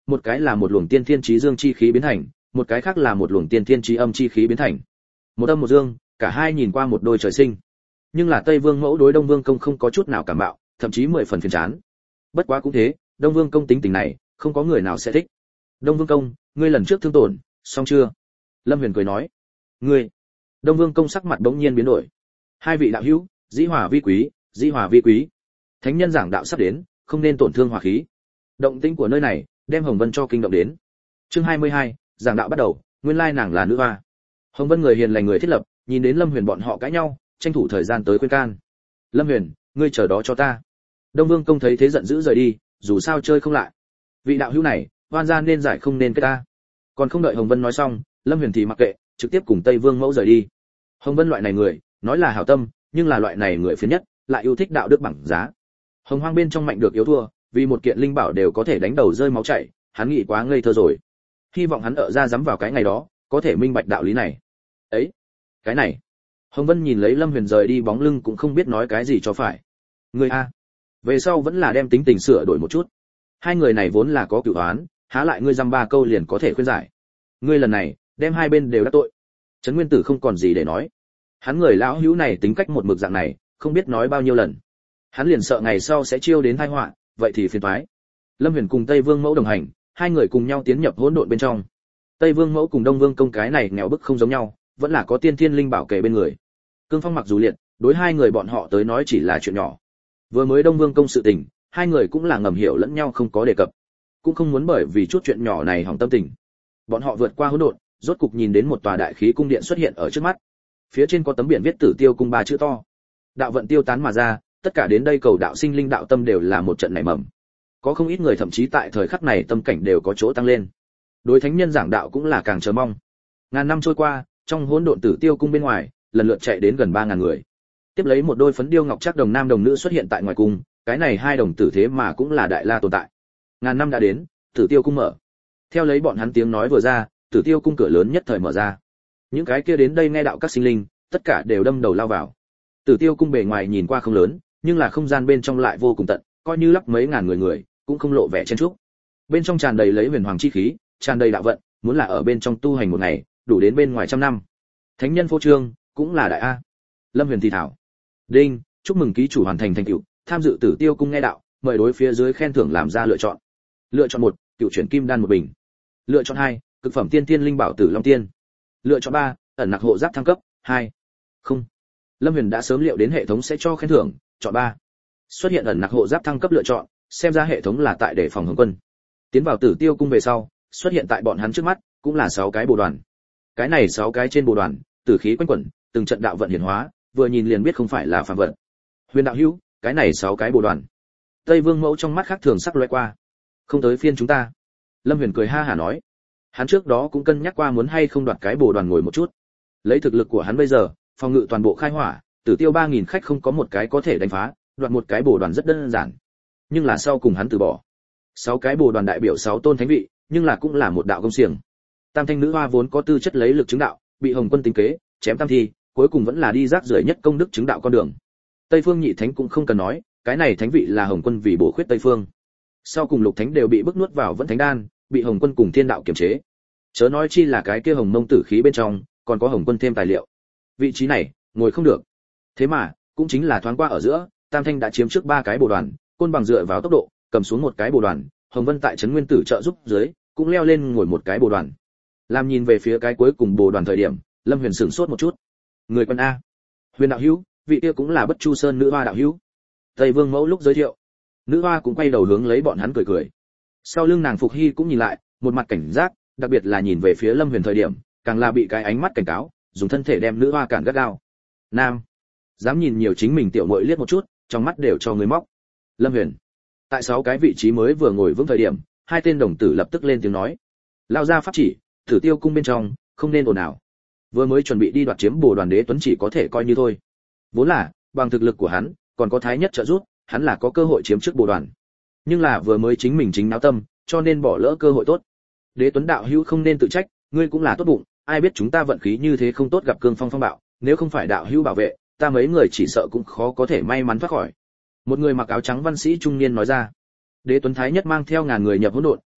một cái là một luồng tiên thiên chí dương chi khí biến thành, một cái khác là một luồng tiên thiên chí âm chi khí biến thành. Một âm một dương, cả hai nhìn qua một đôi trời sinh. Nhưng là Tây Vương Mẫu đối Đông Vương Công không có chút nào cảm mạo, thậm chí mười phần phiền chán. Bất quá cũng thế, Đông Vương Công tính tình này, không có người nào sẽ thích. Đông Vương Công, ngươi lần trước thương tổn, xong chưa? Lâm Huyền cười nói. Ngươi? Đông Vương Công sắc mặt bỗng nhiên biến đổi. Hai vị đạo hữu, dĩ hòa vi quý, dĩ hòa vi quý. Thánh nhân giảng đạo sắp đến, không nên tổn thương hòa khí. Động tĩnh của nơi này, đem Hồng Vân cho kinh động đến. Chương hai mươi hai, giảng đạo bắt đầu, nguyên lai nàng là nữ hoa. Hồng Vân người hiền lành người thiết lập, nhìn đến Lâm Huyền bọn họ cãi nhau, tranh thủ thời gian tới khuyên can. Lâm Huyền, ngươi chờ đó cho ta. Đông Vương Công thấy thế giận dữ rời đi, dù sao chơi không lại. Vị đạo hữu này, oan gia nên giải không nên kết ta. Còn không đợi Hồng Vân nói xong, Lâm Huyền thì mặc kệ, trực tiếp cùng Tây Vương Mẫu rời đi. Hồng Vân loại này người, nói là hảo tâm, nhưng là loại này người phiền nhất, lại yêu thích đạo đức bằng giá. Hồng Hoang bên trong mạnh được yếu thua, vì một kiện linh bảo đều có thể đánh đầu rơi máu chảy, hắn nghĩ quá ngây thơ rồi. Hy vọng hắn ở ra dám vào cái ngày đó, có thể minh bạch đạo lý này. Ấy, cái này. Hồng Vân nhìn lấy Lâm Huyền rời đi bóng lưng cũng không biết nói cái gì cho phải. Người a, về sau vẫn là đem tính tình sửa đổi một chút. Hai người này vốn là có cửu oán, há lại ngươi dăm ba câu liền có thể khuyên giải. Ngươi lần này, đem hai bên đều đắc tội. Trấn Nguyên Tử không còn gì để nói. Hắn người lão hữu này tính cách một mực dạng này, không biết nói bao nhiêu lần. Hắn liền sợ ngày sau sẽ chiêu đến tai họa, vậy thì phiền toái. Lâm Huyền cùng Tây Vương Mẫu đồng hành, hai người cùng nhau tiến nhập hỗn độn bên trong. Tây Vương Mẫu cùng Đông Vương Công cái này nghèo bức không giống nhau, vẫn là có tiên thiên linh bảo kề bên người. Cương Phong mặc dù liệt, đối hai người bọn họ tới nói chỉ là chuyện nhỏ. Vừa mới Đông Vương Công sự tình, hai người cũng là ngầm hiểu lẫn nhau không có đề cập, cũng không muốn bởi vì chút chuyện nhỏ này hỏng tâm tình. Bọn họ vượt qua hỗn độn, rốt cục nhìn đến một tòa đại khí cung điện xuất hiện ở trước mắt. Phía trên có tấm biển viết Tử Tiêu cung ba chữ to. Đạo vận tiêu tán mà ra, tất cả đến đây cầu đạo sinh linh đạo tâm đều là một trận nảy mầm. Có không ít người thậm chí tại thời khắc này tâm cảnh đều có chỗ tăng lên. Đối thánh nhân giảng đạo cũng là càng chờ mong. Ngàn năm trôi qua, trong hỗn độn Tử Tiêu cung bên ngoài, lần lượt chạy đến gần ba ngàn người. Tiếp lấy một đôi phấn điêu ngọc trác đồng nam đồng nữ xuất hiện tại ngoài cung, cái này hai đồng tử thế mà cũng là đại la tồn tại. Ngàn năm đã đến, Tử Tiêu cung mở. Theo lấy bọn hắn tiếng nói vừa ra, Tử Tiêu cung cửa lớn nhất thời mở ra. Những cái kia đến đây nghe đạo các sinh linh, tất cả đều đâm đầu lao vào. Tử Tiêu cung bề ngoài nhìn qua không lớn, nhưng là không gian bên trong lại vô cùng tận, coi như lắp mấy ngàn người người, cũng không lộ vẻ chen chúc. Bên trong tràn đầy lấy huyền hoàng chi khí, tràn đầy đạo vận, muốn là ở bên trong tu hành một ngày, đủ đến bên ngoài trăm năm. Thánh nhân phô trương, cũng là đại a. Lâm Huyền thì thảo. Đinh, chúc mừng ký chủ hoàn thành thành tựu, tham dự Tử Tiêu cung nghe đạo, mời đối phía dưới khen thưởng làm ra lựa chọn. Lựa chọn một, cựu chuyển kim đan một bình. Lựa chọn hai, cực phẩm tiên tiên linh bảo Tử Long tiên. Lựa chọn ba, ẩn nặc hộ giáp thăng cấp hai. Không. Lâm Huyền đã sớm liệu đến hệ thống sẽ cho khen thưởng, chọn ba. Xuất hiện ẩn nặc hộ giáp thăng cấp lựa chọn, xem ra hệ thống là tại để phòng Hồng Quân. Tiến vào Tử Tiêu cung về sau, xuất hiện tại bọn hắn trước mắt, cũng là sáu cái bồ đoàn. Cái này sáu cái trên bồ đoàn, tử khí quanh quẩn, từng trận đạo vận hiển hóa, vừa nhìn liền biết không phải là phàm vật. Huyền đạo hữu, cái này sáu cái bồ đoàn. Tây Vương Mẫu trong mắt khác thường sắc lóe qua. Không tới phiên chúng ta. Lâm Huyền cười ha hả nói. Hắn trước đó cũng cân nhắc qua muốn hay không đoạt cái bồ đoàn ngồi một chút. Lấy thực lực của hắn bây giờ, phòng ngự toàn bộ khai hỏa, Tử Tiêu ba nghìn khách không có một cái có thể đánh phá, đoạt một cái bồ đoàn rất đơn giản. Nhưng là sau cùng hắn từ bỏ. Sáu cái bồ đoàn đại biểu sáu tôn thánh vị, nhưng là cũng là một đạo công xiềng. Tam thanh nữ hoa vốn có tư chất lấy lực chứng đạo, bị Hồng Quân tính kế, chém tam thi, cuối cùng vẫn là đi rác rưởi nhất công đức chứng đạo con đường. Tây Phương Nhị Thánh cũng không cần nói, cái này thánh vị là Hồng Quân vì bổ khuyết Tây Phương. Sau cùng Lục Thánh đều bị bức nuốt vào Vẫn Thánh Đan, bị Hồng Quân cùng Thiên Đạo kiềm chế. Chớ nói chi là cái kia Hồng Mông tử khí bên trong, còn có Hồng Quân thêm tài liệu. Vị trí này, ngồi không được. Thế mà, cũng chính là thoáng qua ở giữa, Tam Thanh đã chiếm trước ba cái bồ đoàn, Côn Bằng dựa vào tốc độ, cầm xuống một cái bồ đoàn, Hồng Vân tại Trấn Nguyên Tử trợ giúp dưới, cũng leo lên ngồi một cái bồ đoàn. Làm nhìn về phía cái cuối cùng bồ đoàn thời điểm, Lâm Huyền sửng sốt một chút. Người quân a. Huyền đạo hữu, vị kia cũng là Bất Chu Sơn nữ hoa đạo hữu. Tây Vương Mẫu lúc giới thiệu, nữ hoa cũng quay đầu hướng lấy bọn hắn cười cười. Sau lưng nàng Phục Hy cũng nhìn lại, một mặt cảnh giác, đặc biệt là nhìn về phía Lâm Huyền thời điểm, càng là bị cái ánh mắt cảnh cáo, dùng thân thể đem nữ hoa cản gắt gao. Nam, dám nhìn nhiều chính mình tiểu muội liếc một chút, trong mắt đều cho người móc. Lâm Huyền, tại sáu cái vị trí mới vừa ngồi vững thời điểm, hai tên đồng tử lập tức lên tiếng nói, lao ra pháp chỉ, Tử Tiêu cung bên trong, không nên ồn ào. Vừa mới chuẩn bị đi đoạt chiếm bồ đoàn đế tuấn chỉ có thể coi như thôi. Vốn là, bằng thực lực của hắn, còn có thái nhất trợ giúp, hắn là có cơ hội chiếm trước bồ đoàn. Nhưng là vừa mới chính mình chính náo tâm, cho nên bỏ lỡ cơ hội tốt. Đế tuấn đạo hữu không nên tự trách, ngươi cũng là tốt bụng, ai biết chúng ta vận khí như thế không tốt gặp cương phong phong bạo, nếu không phải đạo hữu bảo vệ, ta mấy người chỉ sợ cũng khó có thể may mắn thoát khỏi. Một người mặc áo trắng văn sĩ trung niên nói ra. Đế tuấn thái nhất mang theo ngàn người nhập hỗn độn,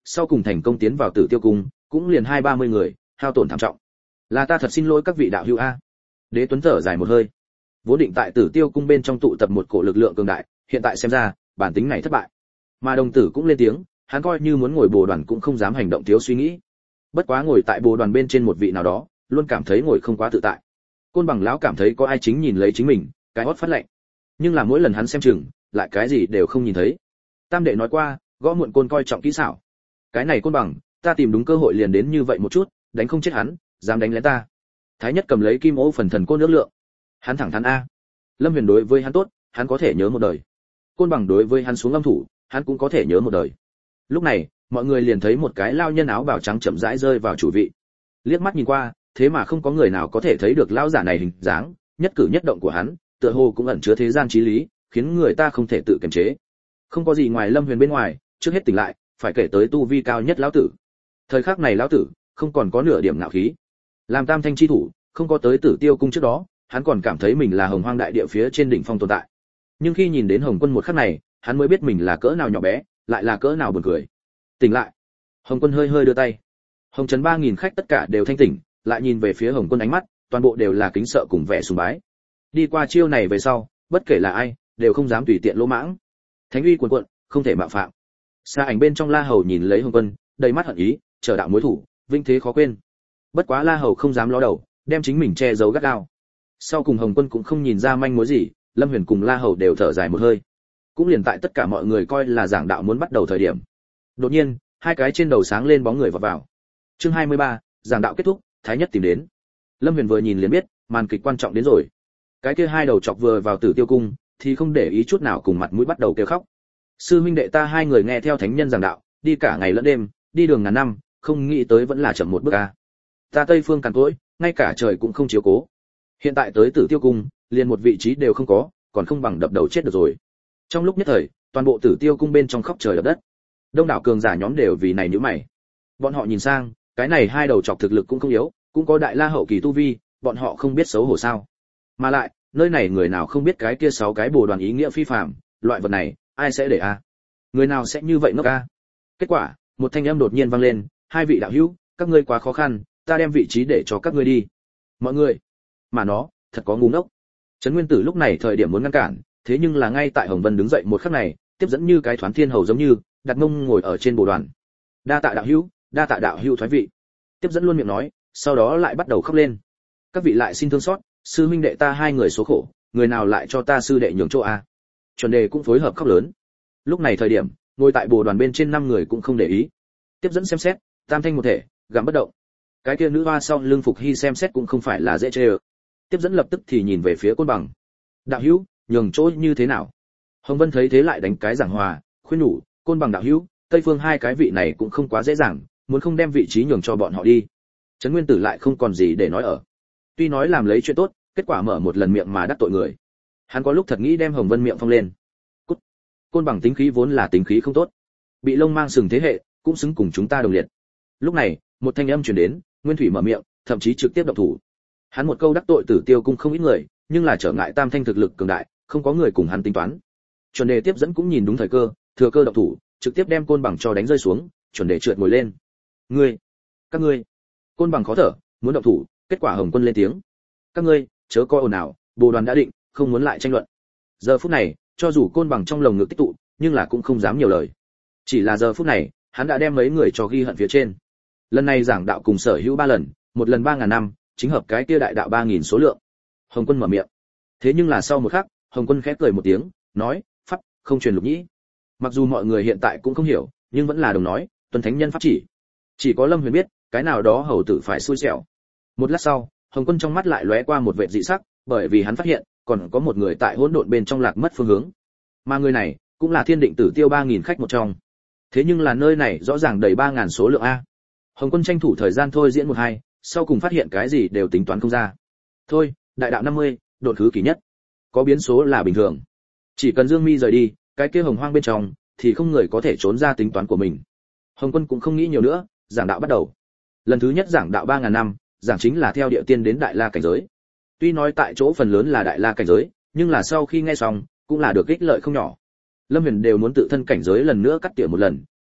sau cùng thành công tiến vào Tử Tiêu cung, cũng liền hai ba mươi người, hao tổn thảm trọng. Là ta thật xin lỗi các vị đạo hữu a. Đế Tuấn thở dài một hơi. Vốn định tại Tử Tiêu cung bên trong tụ tập một cổ lực lượng cường đại, hiện tại xem ra, bản tính này thất bại. Mà đồng tử cũng lên tiếng, hắn coi như muốn ngồi bồ đoàn cũng không dám hành động thiếu suy nghĩ. Bất quá ngồi tại bồ đoàn bên trên một vị nào đó, luôn cảm thấy ngồi không quá tự tại. Côn Bằng lão cảm thấy có ai chính nhìn lấy chính mình, cái hót phát lạnh. Nhưng là mỗi lần hắn xem chừng, lại cái gì đều không nhìn thấy. Tam đệ nói qua, gõ muộn côn coi trọng kỹ xảo. Cái này Côn Bằng, ta tìm đúng cơ hội liền đến như vậy một chút, đánh không chết hắn, dám đánh lén ta. Thái Nhất cầm lấy kim ô phần thần côn nước lượng. Hắn thẳng thắn a. Lâm Huyền đối với hắn tốt, hắn có thể nhớ một đời. Côn Bằng đối với hắn xuống âm thủ, hắn cũng có thể nhớ một đời. Lúc này, mọi người liền thấy một cái lao nhân áo bào trắng chậm rãi rơi vào chủ vị. Liếc mắt nhìn qua, thế mà không có người nào có thể thấy được lão giả này hình dáng, nhất cử nhất động của hắn, tựa hồ cũng ẩn chứa thế gian chí lý, khiến người ta không thể tự kiềm chế. Không có gì ngoài Lâm Huyền bên ngoài, trước hết tỉnh lại, phải kể tới tu vi cao nhất lão tử. Thời khắc này lão tử không còn có nửa điểm ngạo khí. Làm Tam Thanh chi thủ, không có tới Tử Tiêu cung trước đó, hắn còn cảm thấy mình là Hồng Hoang đại địa phía trên đỉnh phong tồn tại. Nhưng khi nhìn đến Hồng Quân một khắc này, hắn mới biết mình là cỡ nào nhỏ bé, lại là cỡ nào buồn cười. Tỉnh lại. Hồng Quân hơi hơi đưa tay. Hồng trấn ba nghìn khách tất cả đều thanh tỉnh, lại nhìn về phía Hồng Quân ánh mắt, toàn bộ đều là kính sợ cùng vẻ sùng bái. Đi qua chiêu này về sau, bất kể là ai, đều không dám tùy tiện lỗ mãng. Thánh uy cuồn cuộn, không thể mạo phạm. Xa ảnh bên trong La Hầu nhìn lấy Hồng Quân, đầy mắt hận ý, chờ đạo mối thủ, vinh thế khó quên. Bất quá La Hầu không dám ló đầu, đem chính mình che giấu gắt gao. Sau cùng Hồng Quân cũng không nhìn ra manh mối gì, Lâm Huyền cùng La Hầu đều thở dài một hơi. Cũng liền tại tất cả mọi người coi là giảng đạo muốn bắt đầu thời điểm. Đột nhiên, hai cái trên đầu sáng lên bóng người vọt vào. Chương hai mươi ba, giảng đạo kết thúc, Thái Nhất tìm đến. Lâm Huyền vừa nhìn liền biết, màn kịch quan trọng đến rồi. Cái kia hai đầu chọc vừa vào Tử Tiêu cung, thì không để ý chút nào cùng mặt mũi bắt đầu kêu khóc. Sư huynh đệ ta hai người nghe theo thánh nhân giảng đạo, đi cả ngày lẫn đêm, đi đường ngàn năm, không nghĩ tới vẫn là chậm một bước a. Ta Tây phương càn cỗi, ngay cả trời cũng không chiếu cố. Hiện tại tới Tử Tiêu cung, liền một vị trí đều không có, còn không bằng đập đầu chết được rồi. Trong lúc nhất thời, toàn bộ Tử Tiêu cung bên trong khóc trời đập đất. Đông đảo cường giả nhóm đều vì này nhíu mày. Bọn họ nhìn sang, cái này hai đầu chọc thực lực cũng không yếu, cũng có đại la hậu kỳ tu vi, bọn họ không biết xấu hổ sao? Mà lại, nơi này người nào không biết cái kia sáu cái bồ đoàn ý nghĩa phi phàm, loại vật này, ai sẽ để a? Người nào sẽ như vậy ngốc a? Kết quả, một thanh âm đột nhiên vang lên, hai vị đạo hữu, các ngươi quá khó khăn, ta đem vị trí để cho các ngươi đi. Mọi người, mà nó, thật có ngu ngốc. Trấn Nguyên Tử lúc này thời điểm muốn ngăn cản, thế nhưng là ngay tại Hồng Vân đứng dậy một khắc này, tiếp dẫn như cái thoán thiên hầu giống như, đặt mông ngồi ở trên bồ đoàn. Đa tạ đạo hữu, đa tạ đạo hữu thoái vị. Tiếp dẫn luôn miệng nói, sau đó lại bắt đầu khóc lên. Các vị lại xin thương xót, sư huynh đệ ta hai người số khổ, người nào lại cho ta sư đệ nhường chỗ a? Chuẩn đề cũng phối hợp khóc lớn. Lúc này thời điểm, ngồi tại bồ đoàn bên trên năm người cũng không để ý. Tiếp dẫn xem xét, tam thanh một thể, gặm bất động. Cái kia nữ hoa sau lưng Phục Hy xem xét cũng không phải là dễ chơi. Tiếp dẫn lập tức thì nhìn về phía Côn Bằng. Đạo hữu, nhường chỗ như thế nào? Hồng Vân thấy thế lại đánh cái giảng hòa, khuyên nhủ, Côn Bằng đạo hữu, Tây Phương hai cái vị này cũng không quá dễ dàng, muốn không đem vị trí nhường cho bọn họ đi. Trấn Nguyên Tử lại không còn gì để nói ở. Tuy nói làm lấy chuyện tốt, kết quả mở một lần miệng mà đắc tội người. Hắn có lúc thật nghĩ đem Hồng Vân miệng phong lên. Cút. Côn Bằng tính khí vốn là tính khí không tốt, bị lông mang sừng thế hệ, cũng xứng cùng chúng ta đồng liệt. Lúc này, một thanh âm truyền đến, Nguyên Thủy mở miệng, thậm chí trực tiếp động thủ. Hắn một câu đắc tội Tử Tiêu cung không ít người, nhưng là trở ngại Tam Thanh thực lực cường đại, không có người cùng hắn tính toán. Chuẩn Đề tiếp dẫn cũng nhìn đúng thời cơ, thừa cơ động thủ, trực tiếp đem Côn Bằng cho đánh rơi xuống, Chuẩn Đề trượt ngồi lên. Ngươi, các ngươi. Côn Bằng khó thở, muốn động thủ, kết quả Hồng Quân lên tiếng. Các ngươi, chớ coi ồn ào, bồ đoàn đã định, không muốn lại tranh luận. Giờ phút này, cho dù Côn Bằng trong lồng ngực tích tụ, nhưng là cũng không dám nhiều lời. Chỉ là giờ phút này, hắn đã đem mấy người cho ghi hận phía trên. Lần này giảng đạo cùng sở hữu ba lần, một lần ba ngàn năm, chính hợp cái kia đại đạo ba nghìn số lượng. Hồng Quân mở miệng. Thế nhưng là sau một khắc, Hồng Quân khẽ cười một tiếng, nói, pháp không truyền lục nhĩ. Mặc dù mọi người hiện tại cũng không hiểu, nhưng vẫn là đồng nói, tuân thánh nhân pháp chỉ. Chỉ có Lâm Huyền biết, cái nào đó hầu tử phải xui xẻo. Một lát sau, Hồng Quân trong mắt lại lóe qua một vệt dị sắc, bởi vì hắn phát hiện, còn có một người tại hỗn độn bên trong lạc mất phương hướng. Mà người này, cũng là Thiên Định Tử Tiêu ba nghìn khách một trong. Thế nhưng là nơi này rõ ràng đầy ba ngàn số lượng a. Hồng Quân tranh thủ thời gian thôi diễn một hai, sau cùng phát hiện cái gì đều tính toán không ra. Thôi, đại đạo năm mươi, độn khứ kỳ nhất. Có biến số là bình thường. Chỉ cần Dương Mi rời đi, cái kia hồng hoang bên trong thì không người có thể trốn ra tính toán của mình. Hồng Quân cũng không nghĩ nhiều nữa, giảng đạo bắt đầu. Lần thứ nhất giảng đạo ba ngàn năm, giảng chính là theo địa tiên đến đại la cảnh giới. Tuy nói tại chỗ phần lớn là đại la cảnh giới, nhưng là sau khi nghe xong, cũng là được ích lợi không nhỏ. Lâm Huyền đều muốn tự thân cảnh giới lần nữa cắt tỉa một lần,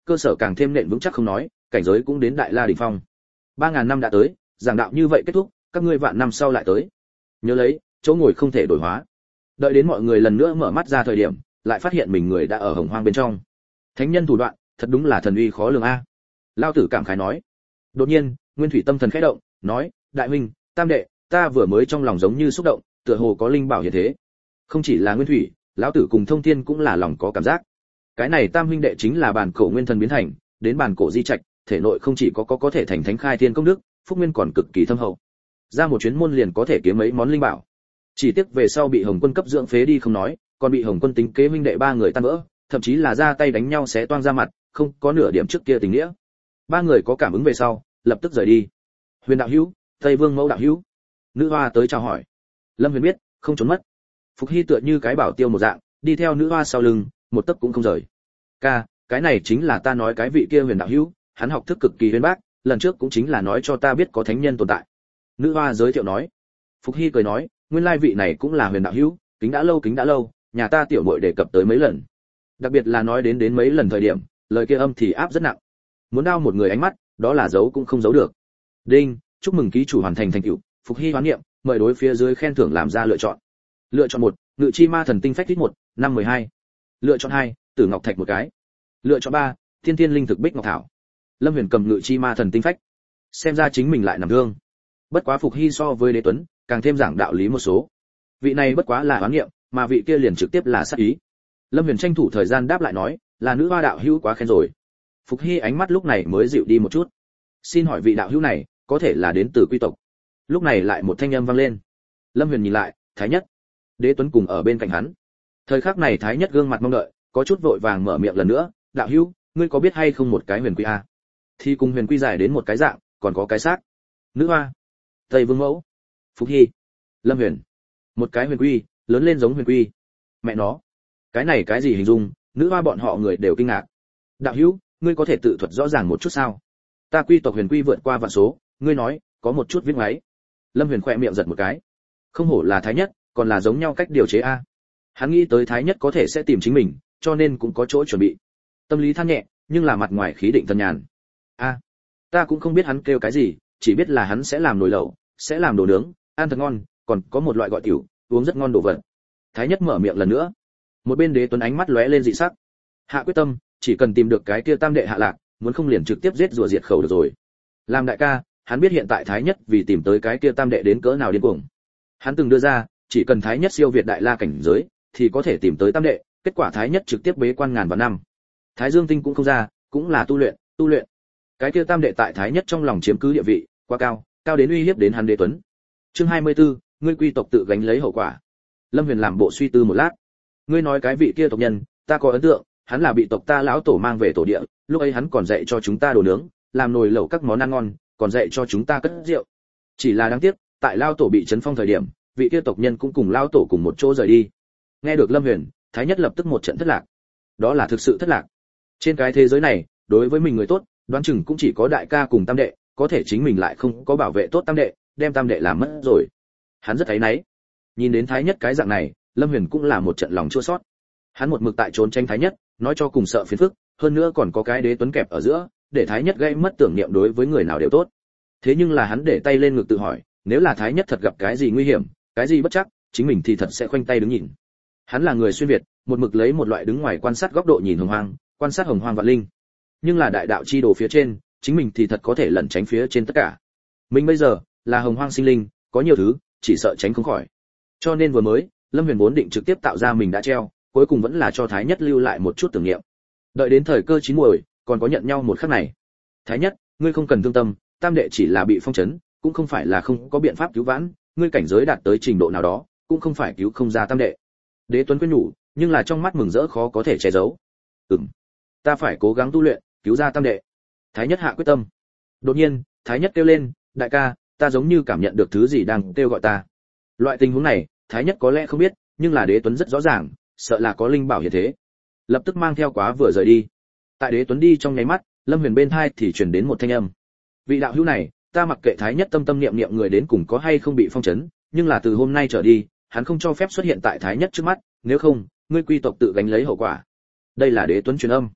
cơ sở càng thêm nền vững chắc không nói, cảnh giới cũng đến đại la đỉnh phong. ba ngàn năm đã tới, giảng đạo như vậy kết thúc, các ngươi vạn năm sau lại tới. Nhớ lấy, chỗ ngồi không thể đổi hóa. Đợi đến mọi người lần nữa mở mắt ra thời điểm, lại phát hiện mình người đã ở hồng hoang bên trong. Thánh nhân thủ đoạn, thật đúng là thần uy khó lường a. Lao tử cảm khái nói. Đột nhiên, Nguyên Thủy tâm thần khẽ động, nói, đại huynh, tam đệ, ta vừa mới trong lòng giống như xúc động, tựa hồ có linh bảo hiện thế. Không chỉ là Nguyên Thủy, lão tử cùng Thông Thiên cũng là lòng có cảm giác. Cái này tam huynh đệ chính là bản cổ nguyên thần biến thành, đến bản cổ di trạch, thể nội không chỉ có có có thể thành thánh khai thiên công đức, phúc nguyên còn cực kỳ thâm hậu. Ra một chuyến môn liền có thể kiếm mấy món linh bảo. Chỉ tiếc về sau bị Hồng Quân cấp dưỡng phế đi không nói, còn bị Hồng Quân tính kế huynh đệ ba người tan vỡ, thậm chí là ra tay đánh nhau xé toang ra mặt, không có nửa điểm trước kia tình nghĩa. Ba người có cảm ứng về sau, lập tức rời đi. Huyền đạo hữu, Tây Vương mẫu đạo hữu. Nữ hoa tới chào hỏi. Lâm Huyền biết, không trốn mất. Phục Hy tựa như cái bảo tiêu một dạng, đi theo nữ hoa sau lưng, một tấc cũng không rời. Ca, cái này chính là ta nói cái vị kia Huyền đạo hữu, hắn học thức cực kỳ uyên bác, lần trước cũng chính là nói cho ta biết có thánh nhân tồn tại. Nữ hoa giới thiệu nói. Phục Hy cười nói, nguyên lai vị này cũng là Huyền đạo hữu, kính đã lâu kính đã lâu, nhà ta tiểu muội đề cập tới mấy lần. Đặc biệt là nói đến đến mấy lần thời điểm, lời kia âm thì áp rất nặng. Muốn đao một người ánh mắt, đó là giấu cũng không giấu được. Đinh, chúc mừng ký chủ hoàn thành thành tựu. Phục Hy hoán niệm, mời đối phía dưới khen thưởng làm ra lựa chọn. Lựa chọn một, Ngự chi ma thần tinh phách thích một, năm mười hai. Lựa chọn hai, Tử ngọc thạch một cái. Lựa chọn ba, Thiên Thiên linh thực bích ngọc thảo. Lâm Huyền cầm Ngự chi ma thần tinh phách, xem ra chính mình lại nằm thương. Bất quá Phục Hy so với Đế Tuấn, càng thêm giảng đạo lý một số. Vị này bất quá là hoán niệm, mà vị kia liền trực tiếp là sát ý. Lâm Huyền tranh thủ thời gian đáp lại nói, là nữ hoa đạo hữu quá khen rồi. Phục Hy ánh mắt lúc này mới dịu đi một chút. Xin hỏi vị đạo hữu này, có thể là đến từ quy tộc? Lúc này lại một thanh âm vang lên. Lâm Huyền nhìn lại, Thái Nhất, Đế Tuấn cùng ở bên cạnh hắn. Thời khắc này Thái Nhất gương mặt mong đợi, có chút vội vàng mở miệng lần nữa, đạo hữu, ngươi có biết hay không một cái huyền quy a? Thì cùng huyền quy dài đến một cái dạng, còn có cái xác. Nữ hoa, Tây Vương mẫu, Phục Hy, Lâm Huyền, một cái huyền quy, lớn lên giống huyền quy. Mẹ nó, cái này cái gì hình dung? Nữ hoa bọn họ người đều kinh ngạc. Đạo hữu, ngươi có thể tự thuật rõ ràng một chút sao? Ta quy tộc huyền quy vượt qua vạn số, ngươi nói, có một chút viết máy. Lâm Huyền khẽ miệng giật một cái. Không hổ là Thái Nhất, còn là giống nhau cách điều chế a. Hắn nghĩ tới Thái Nhất có thể sẽ tìm chính mình, cho nên cũng có chỗ chuẩn bị. Tâm lý than nhẹ, nhưng là mặt ngoài khí định thần nhàn. A, ta cũng không biết hắn kêu cái gì, chỉ biết là hắn sẽ làm nồi lẩu, sẽ làm đồ nướng, ăn thật ngon, còn có một loại gọi tiểu, uống rất ngon đồ vật. Thái Nhất mở miệng lần nữa. Một bên Đế Tuấn ánh mắt lóe lên dị sắc. Hạ quyết tâm, chỉ cần tìm được cái kia tam đệ hạ lạc, muốn không liền trực tiếp giết rùa diệt khẩu được rồi. Làm đại ca, hắn biết hiện tại Thái Nhất vì tìm tới cái kia tam đệ đến cỡ nào điên cuồng. Hắn từng đưa ra, chỉ cần Thái Nhất siêu việt đại la cảnh giới, thì có thể tìm tới tam đệ, kết quả Thái Nhất trực tiếp bế quan ngàn vạn năm. Thái Dương tinh cũng không ra, cũng là tu luyện, tu luyện. Cái kia tam đệ tại Thái Nhất trong lòng chiếm cứ địa vị quá cao, cao đến uy hiếp đến hắn Đế Tuấn. Chương hai mươi tư, ngươi quy tộc tự gánh lấy hậu quả. Lâm Huyền làm bộ suy tư một lát. Ngươi nói cái vị kia tộc nhân, ta có ấn tượng, hắn là bị tộc ta lão tổ mang về tổ địa, lúc ấy hắn còn dạy cho chúng ta đồ nướng, làm nồi lẩu các món ăn ngon, còn dạy cho chúng ta cất rượu. Chỉ là đáng tiếc, tại lão tổ bị chấn phong thời điểm, vị kia tộc nhân cũng cùng lão tổ cùng một chỗ rời đi. Nghe được Lâm Huyền, Thái Nhất lập tức một trận thất lạc. Đó là thực sự thất lạc. Trên cái thế giới này, đối với mình người tốt, đoán chừng cũng chỉ có đại ca cùng tam đệ, có thể chính mình lại không có bảo vệ tốt tam đệ, đem tam đệ làm mất rồi. Hắn rất thấy náy. Nhìn đến Thái Nhất cái dạng này, Lâm Huyền cũng là một trận lòng chua xót. Hắn một mực tại trốn tránh Thái Nhất, nói cho cùng sợ phiền phức, hơn nữa còn có cái Đế Tuấn kẹp ở giữa, để Thái Nhất gây mất tưởng niệm đối với người nào đều tốt. Thế nhưng là hắn để tay lên ngực tự hỏi, nếu là Thái Nhất thật gặp cái gì nguy hiểm, cái gì bất chắc, chính mình thì thật sẽ khoanh tay đứng nhìn. Hắn là người xuyên việt, một mực lấy một loại đứng ngoài quan sát góc độ nhìn hồng hoang, quan sát hồng hoang vạn linh. Nhưng là đại đạo chi đồ phía trên, chính mình thì thật có thể lẩn tránh phía trên tất cả. Mình bây giờ là hồng hoang sinh linh, có nhiều thứ chỉ sợ tránh không khỏi. Cho nên vừa mới, Lâm Huyền vốn định trực tiếp tạo ra mình đã treo, cuối cùng vẫn là cho Thái Nhất lưu lại một chút tưởng niệm. Đợi đến thời cơ chín muồi, còn có nhận nhau một khắc này. Thái Nhất, ngươi không cần thương tâm, tam đệ chỉ là bị phong trấn, cũng không phải là không có biện pháp cứu vãn, ngươi cảnh giới đạt tới trình độ nào đó, cũng không phải cứu không ra tam đệ. Đế Tuấn quyết nhủ, nhưng là trong mắt mừng rỡ khó có thể che giấu. Ừm, ta phải cố gắng tu luyện, cứu ra tam đệ. Thái Nhất hạ quyết tâm. Đột nhiên, Thái Nhất kêu lên, đại ca, ta giống như cảm nhận được thứ gì đang kêu gọi ta. Loại tình huống này, Thái Nhất có lẽ không biết, nhưng là Đế Tuấn rất rõ ràng, sợ là có linh bảo hiện thế. Lập tức mang theo quá vừa rời đi. Tại Đế Tuấn đi trong nháy mắt, Lâm Huyền bên tai thì truyền đến một thanh âm. Vị đạo hữu này, ta mặc kệ Thái Nhất tâm tâm niệm niệm người đến cùng có hay không bị phong trấn, nhưng là từ hôm nay trở đi, hắn không cho phép xuất hiện tại Thái Nhất trước mắt, nếu không, ngươi quy tộc tự gánh lấy hậu quả. Đây là Đế Tuấn truyền âm.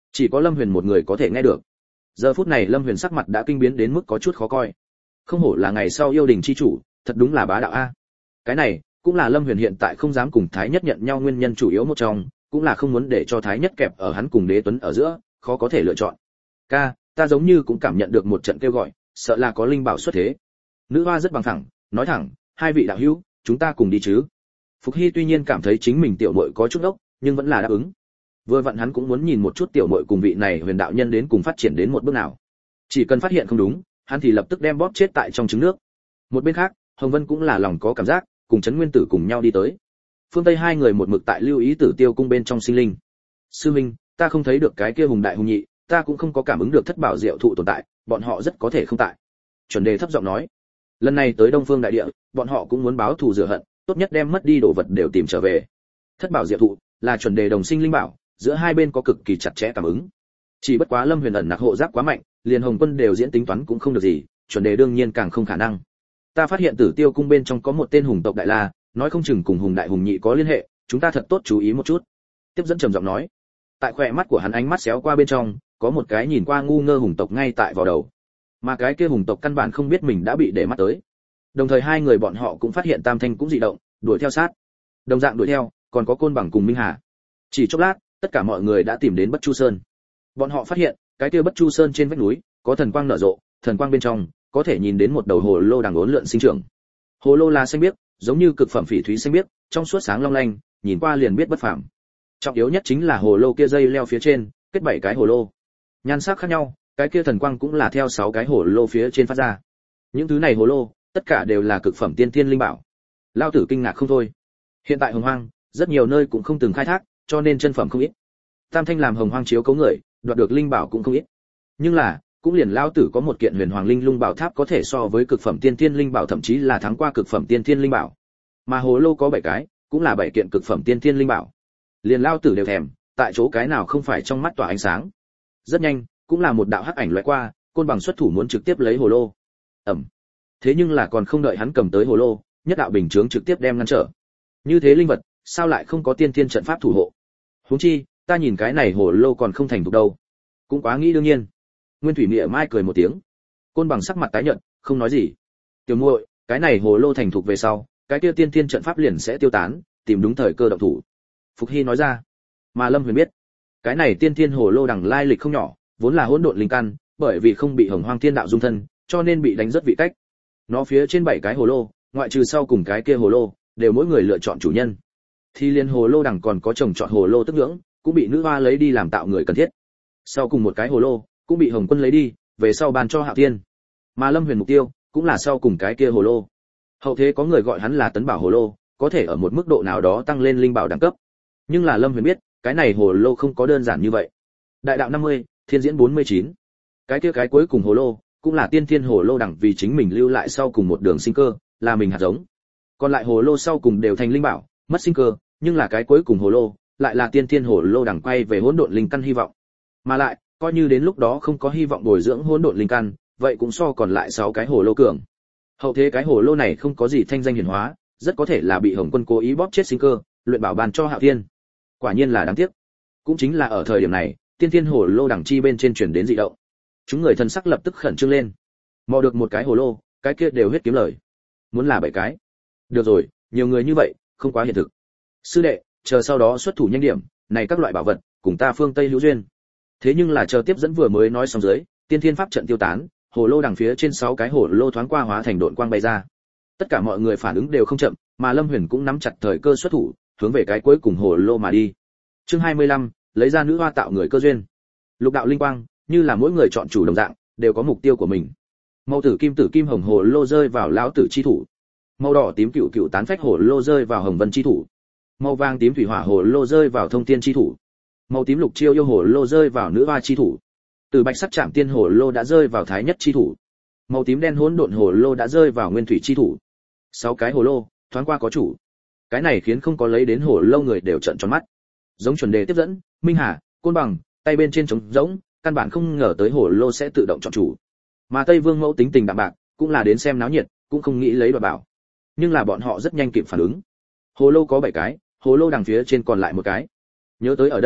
chỉ có Lâm Huyền một người có thể nghe được. Giờ phút này Lâm Huyền sắc mặt đã kinh biến đến mức có chút khó coi. Không hổ là ngày sau yêu đình chi chủ, thật đúng là bá đạo a. Cái này cũng là Lâm Huyền hiện tại không dám cùng Thái Nhất nhận nhau nguyên nhân chủ yếu một trong, cũng là không muốn để cho Thái Nhất kẹp ở hắn cùng Đế Tuấn ở giữa, khó có thể lựa chọn. Ca, ta giống như cũng cảm nhận được một trận kêu gọi, sợ là có linh bảo xuất thế. Nữ hoa rất bằng thẳng, nói thẳng, hai vị đạo hữu, chúng ta cùng đi chứ. Phục Hy tuy nhiên cảm thấy chính mình tiểu muội có chút ốc, nhưng vẫn là đáp ứng. Vừa vặn hắn cũng muốn nhìn một chút tiểu muội cùng vị này huyền đạo nhân đến cùng phát triển đến một bước nào. Chỉ cần phát hiện không đúng, hắn thì lập tức đem bóp chết tại trong trứng nước. Một bên khác, Hồng Vân cũng là lòng có cảm giác, cùng Trấn Nguyên Tử cùng nhau đi tới. Phương Tây hai người một mực tại lưu ý Tử Tiêu cung bên trong sinh linh. Sư minh, ta không thấy được cái kia hùng đại hùng nhị, ta cũng không có cảm ứng được thất bảo diệu thụ tồn tại, bọn họ rất có thể không tại. Chuẩn Đề thấp giọng nói, lần này tới Đông Phương đại địa, bọn họ cũng muốn báo thù rửa hận, tốt nhất đem mất đi đồ vật đều tìm trở về. Thất bảo diệu thụ là Chuẩn Đề đồng sinh linh bảo, giữa hai bên có cực kỳ chặt chẽ cảm ứng. Chỉ bất quá Lâm Huyền ẩn nặc hộ giáp quá mạnh, liền Hồng Quân đều diễn tính toán cũng không được gì, Chuẩn Đề đương nhiên càng không khả năng. Ta phát hiện Tử Tiêu cung bên trong có một tên hùng tộc đại la, nói không chừng cùng hùng đại hùng nhị có liên hệ, chúng ta thật tốt chú ý một chút. Tiếp dẫn trầm giọng nói. Tại khóe mắt của hắn ánh mắt xéo qua bên trong, có một cái nhìn qua ngu ngơ hùng tộc ngay tại vào đầu. Mà cái kia hùng tộc căn bản không biết mình đã bị để mắt tới. Đồng thời hai người bọn họ cũng phát hiện Tam Thanh cũng dị động, đuổi theo sát. Đồng dạng đuổi theo, còn có Côn Bằng cùng Minh Hà. Chỉ chốc lát, tất cả mọi người đã tìm đến Bất Chu Sơn. Bọn họ phát hiện, cái kia Bất Chu Sơn trên vách núi có thần quang nở rộ, thần quang bên trong có thể nhìn đến một đầu hồ lô đang uốn lượn sinh trưởng. Hồ lô là xanh biếc, giống như cực phẩm phỉ thúy xanh biếc, trong suốt sáng long lanh, nhìn qua liền biết bất phàm. Trọng yếu nhất chính là hồ lô kia dây leo phía trên, kết bảy cái hồ lô. Nhan sắc khác nhau, cái kia thần quang cũng là theo sáu cái hồ lô phía trên phát ra. Những thứ này hồ lô, tất cả đều là cực phẩm tiên thiên linh bảo. Lao tử kinh ngạc không thôi. Hiện tại Hồng Hoang, rất nhiều nơi cũng không từng khai thác, cho nên chân phẩm không ít. Tam Thanh làm Hồng Hoang chiếu cấu người, đoạt được linh bảo cũng không ít. Nhưng là, cũng liền lao tử có một kiện Huyền Hoàng Linh Lung Bảo Tháp có thể so với cực phẩm tiên thiên linh bảo, thậm chí là thắng qua cực phẩm tiên thiên linh bảo. Mà hồ lô có bảy cái, cũng là bảy kiện cực phẩm tiên thiên linh bảo. Liền lao tử đều thèm, tại chỗ cái nào không phải trong mắt tỏa ánh sáng. Rất nhanh, cũng là một đạo hắc ảnh lóe qua, Côn Bằng xuất thủ muốn trực tiếp lấy hồ lô. Ẩm. Thế nhưng là còn không đợi hắn cầm tới hồ lô, nhất đạo bình chướng trực tiếp đem ngăn trở. Như thế linh vật, sao lại không có tiên thiên trận pháp thủ hộ? Huống chi, ta nhìn cái này hồ lô còn không thành thục đâu. Cũng quá nghĩ đương nhiên. Nguyên Thủy Mịa Mai cười một tiếng. Côn Bằng sắc mặt tái nhợt, không nói gì. Tiểu muội, cái này hồ lô thành thục về sau, cái kia tiên thiên trận pháp liền sẽ tiêu tán, tìm đúng thời cơ động thủ. Phục Hy nói ra. Mà Lâm Huyền biết, cái này tiên thiên hồ lô đằng lai lịch không nhỏ, vốn là hỗn độn linh căn, bởi vì không bị Hồng Hoang Thiên đạo dung thân, cho nên bị đánh rất vị cách. Nó phía trên bảy cái hồ lô, ngoại trừ sau cùng cái kia hồ lô, đều mỗi người lựa chọn chủ nhân. Thì liên hồ lô đằng còn có chồng chọn hồ lô tức ngưỡng, cũng bị nữ hoa lấy đi làm tạo người cần thiết. Sau cùng một cái hồ lô, cũng bị Hồng Quân lấy đi, về sau ban cho Hạo Thiên. Mà Lâm Huyền mục tiêu, cũng là sau cùng cái kia hồ lô. Hậu thế có người gọi hắn là Tấn Bảo hồ lô, có thể ở một mức độ nào đó tăng lên linh bảo đẳng cấp. Nhưng là Lâm Huyền biết, cái này hồ lô không có đơn giản như vậy. Đại đạo năm mươi, Thiên diễn bốn mươi chín. Cái kia cái cuối cùng hồ lô, cũng là tiên thiên hồ lô đẳng vì chính mình lưu lại sau cùng một đường sinh cơ, là mình hạt giống. Còn lại hồ lô sau cùng đều thành linh bảo, mất sinh cơ, nhưng là cái cuối cùng hồ lô, lại là tiên thiên hồ lô đẳng quay về hỗn độn linh căn hy vọng. Mà lại, coi như đến lúc đó không có hy vọng bồi dưỡng hỗn độn linh căn, vậy cũng so còn lại sáu cái hồ lô cường. Hậu thế cái hồ lô này không có gì thanh danh hiển hóa, rất có thể là bị Hồng Quân cố ý bóp chết sinh cơ, luyện bảo bàn cho Hạo Thiên. Quả nhiên là đáng tiếc. Cũng chính là ở thời điểm này, tiên thiên hồ lô đẳng chi bên trên truyền đến dị động. Chúng người thần sắc lập tức khẩn trương lên. Mò được một cái hồ lô, cái kia đều huyết kiếm lời. Muốn là bảy cái. Được rồi, nhiều người như vậy, không quá hiện thực. Sư đệ, chờ sau đó xuất thủ nhanh điểm, này các loại bảo vật, cùng ta phương Tây hữu duyên. Thế nhưng là chờ tiếp dẫn vừa mới nói xong dưới, tiên thiên pháp trận tiêu tán, hồ lô đằng phía trên sáu cái hồ lô thoáng qua hóa thành độn quang bay ra. Tất cả mọi người phản ứng đều không chậm, mà Lâm Huyền cũng nắm chặt thời cơ xuất thủ, hướng về cái cuối cùng hồ lô mà đi. Chương hai mươi lăm, lấy ra nữ hoa tạo người cơ duyên. Lục đạo linh quang, như là mỗi người chọn chủ đồng dạng, đều có mục tiêu của mình. Màu tử kim tử kim hồng hồ lô rơi vào lão tử chi thủ. Màu đỏ tím cựu cựu tán phách hồ lô rơi vào Hồng Vân chi thủ. Màu vàng tím thủy hỏa hồ lô rơi vào Thông Tiên chi thủ. Màu tím lục chiêu yêu hồ lô rơi vào nữ hoa chi thủ. Từ bạch sắc trạm tiên hồ lô đã rơi vào Thái Nhất chi thủ. Màu tím đen hỗn độn hồ lô đã rơi vào Nguyên Thủy chi thủ. Sáu cái hồ lô, thoáng qua có chủ. Cái này khiến không có lấy đến hồ lô người đều trợn tròn mắt. Giống Chuẩn Đề tiếp dẫn, Minh Hà, Côn Bằng, tay bên trên trống rỗng, căn bản không ngờ tới hồ lô sẽ tự động chọn chủ. Mà Tây Vương Mẫu tính tình đạm bạc, cũng là đến xem náo nhiệt, cũng không nghĩ lấy đoạt bảo. Nhưng là bọn họ rất nhanh kịp phản ứng. Hồ lô có bảy cái, hồ lô đằng phía trên còn lại một cái. Nhớ tới ở đây,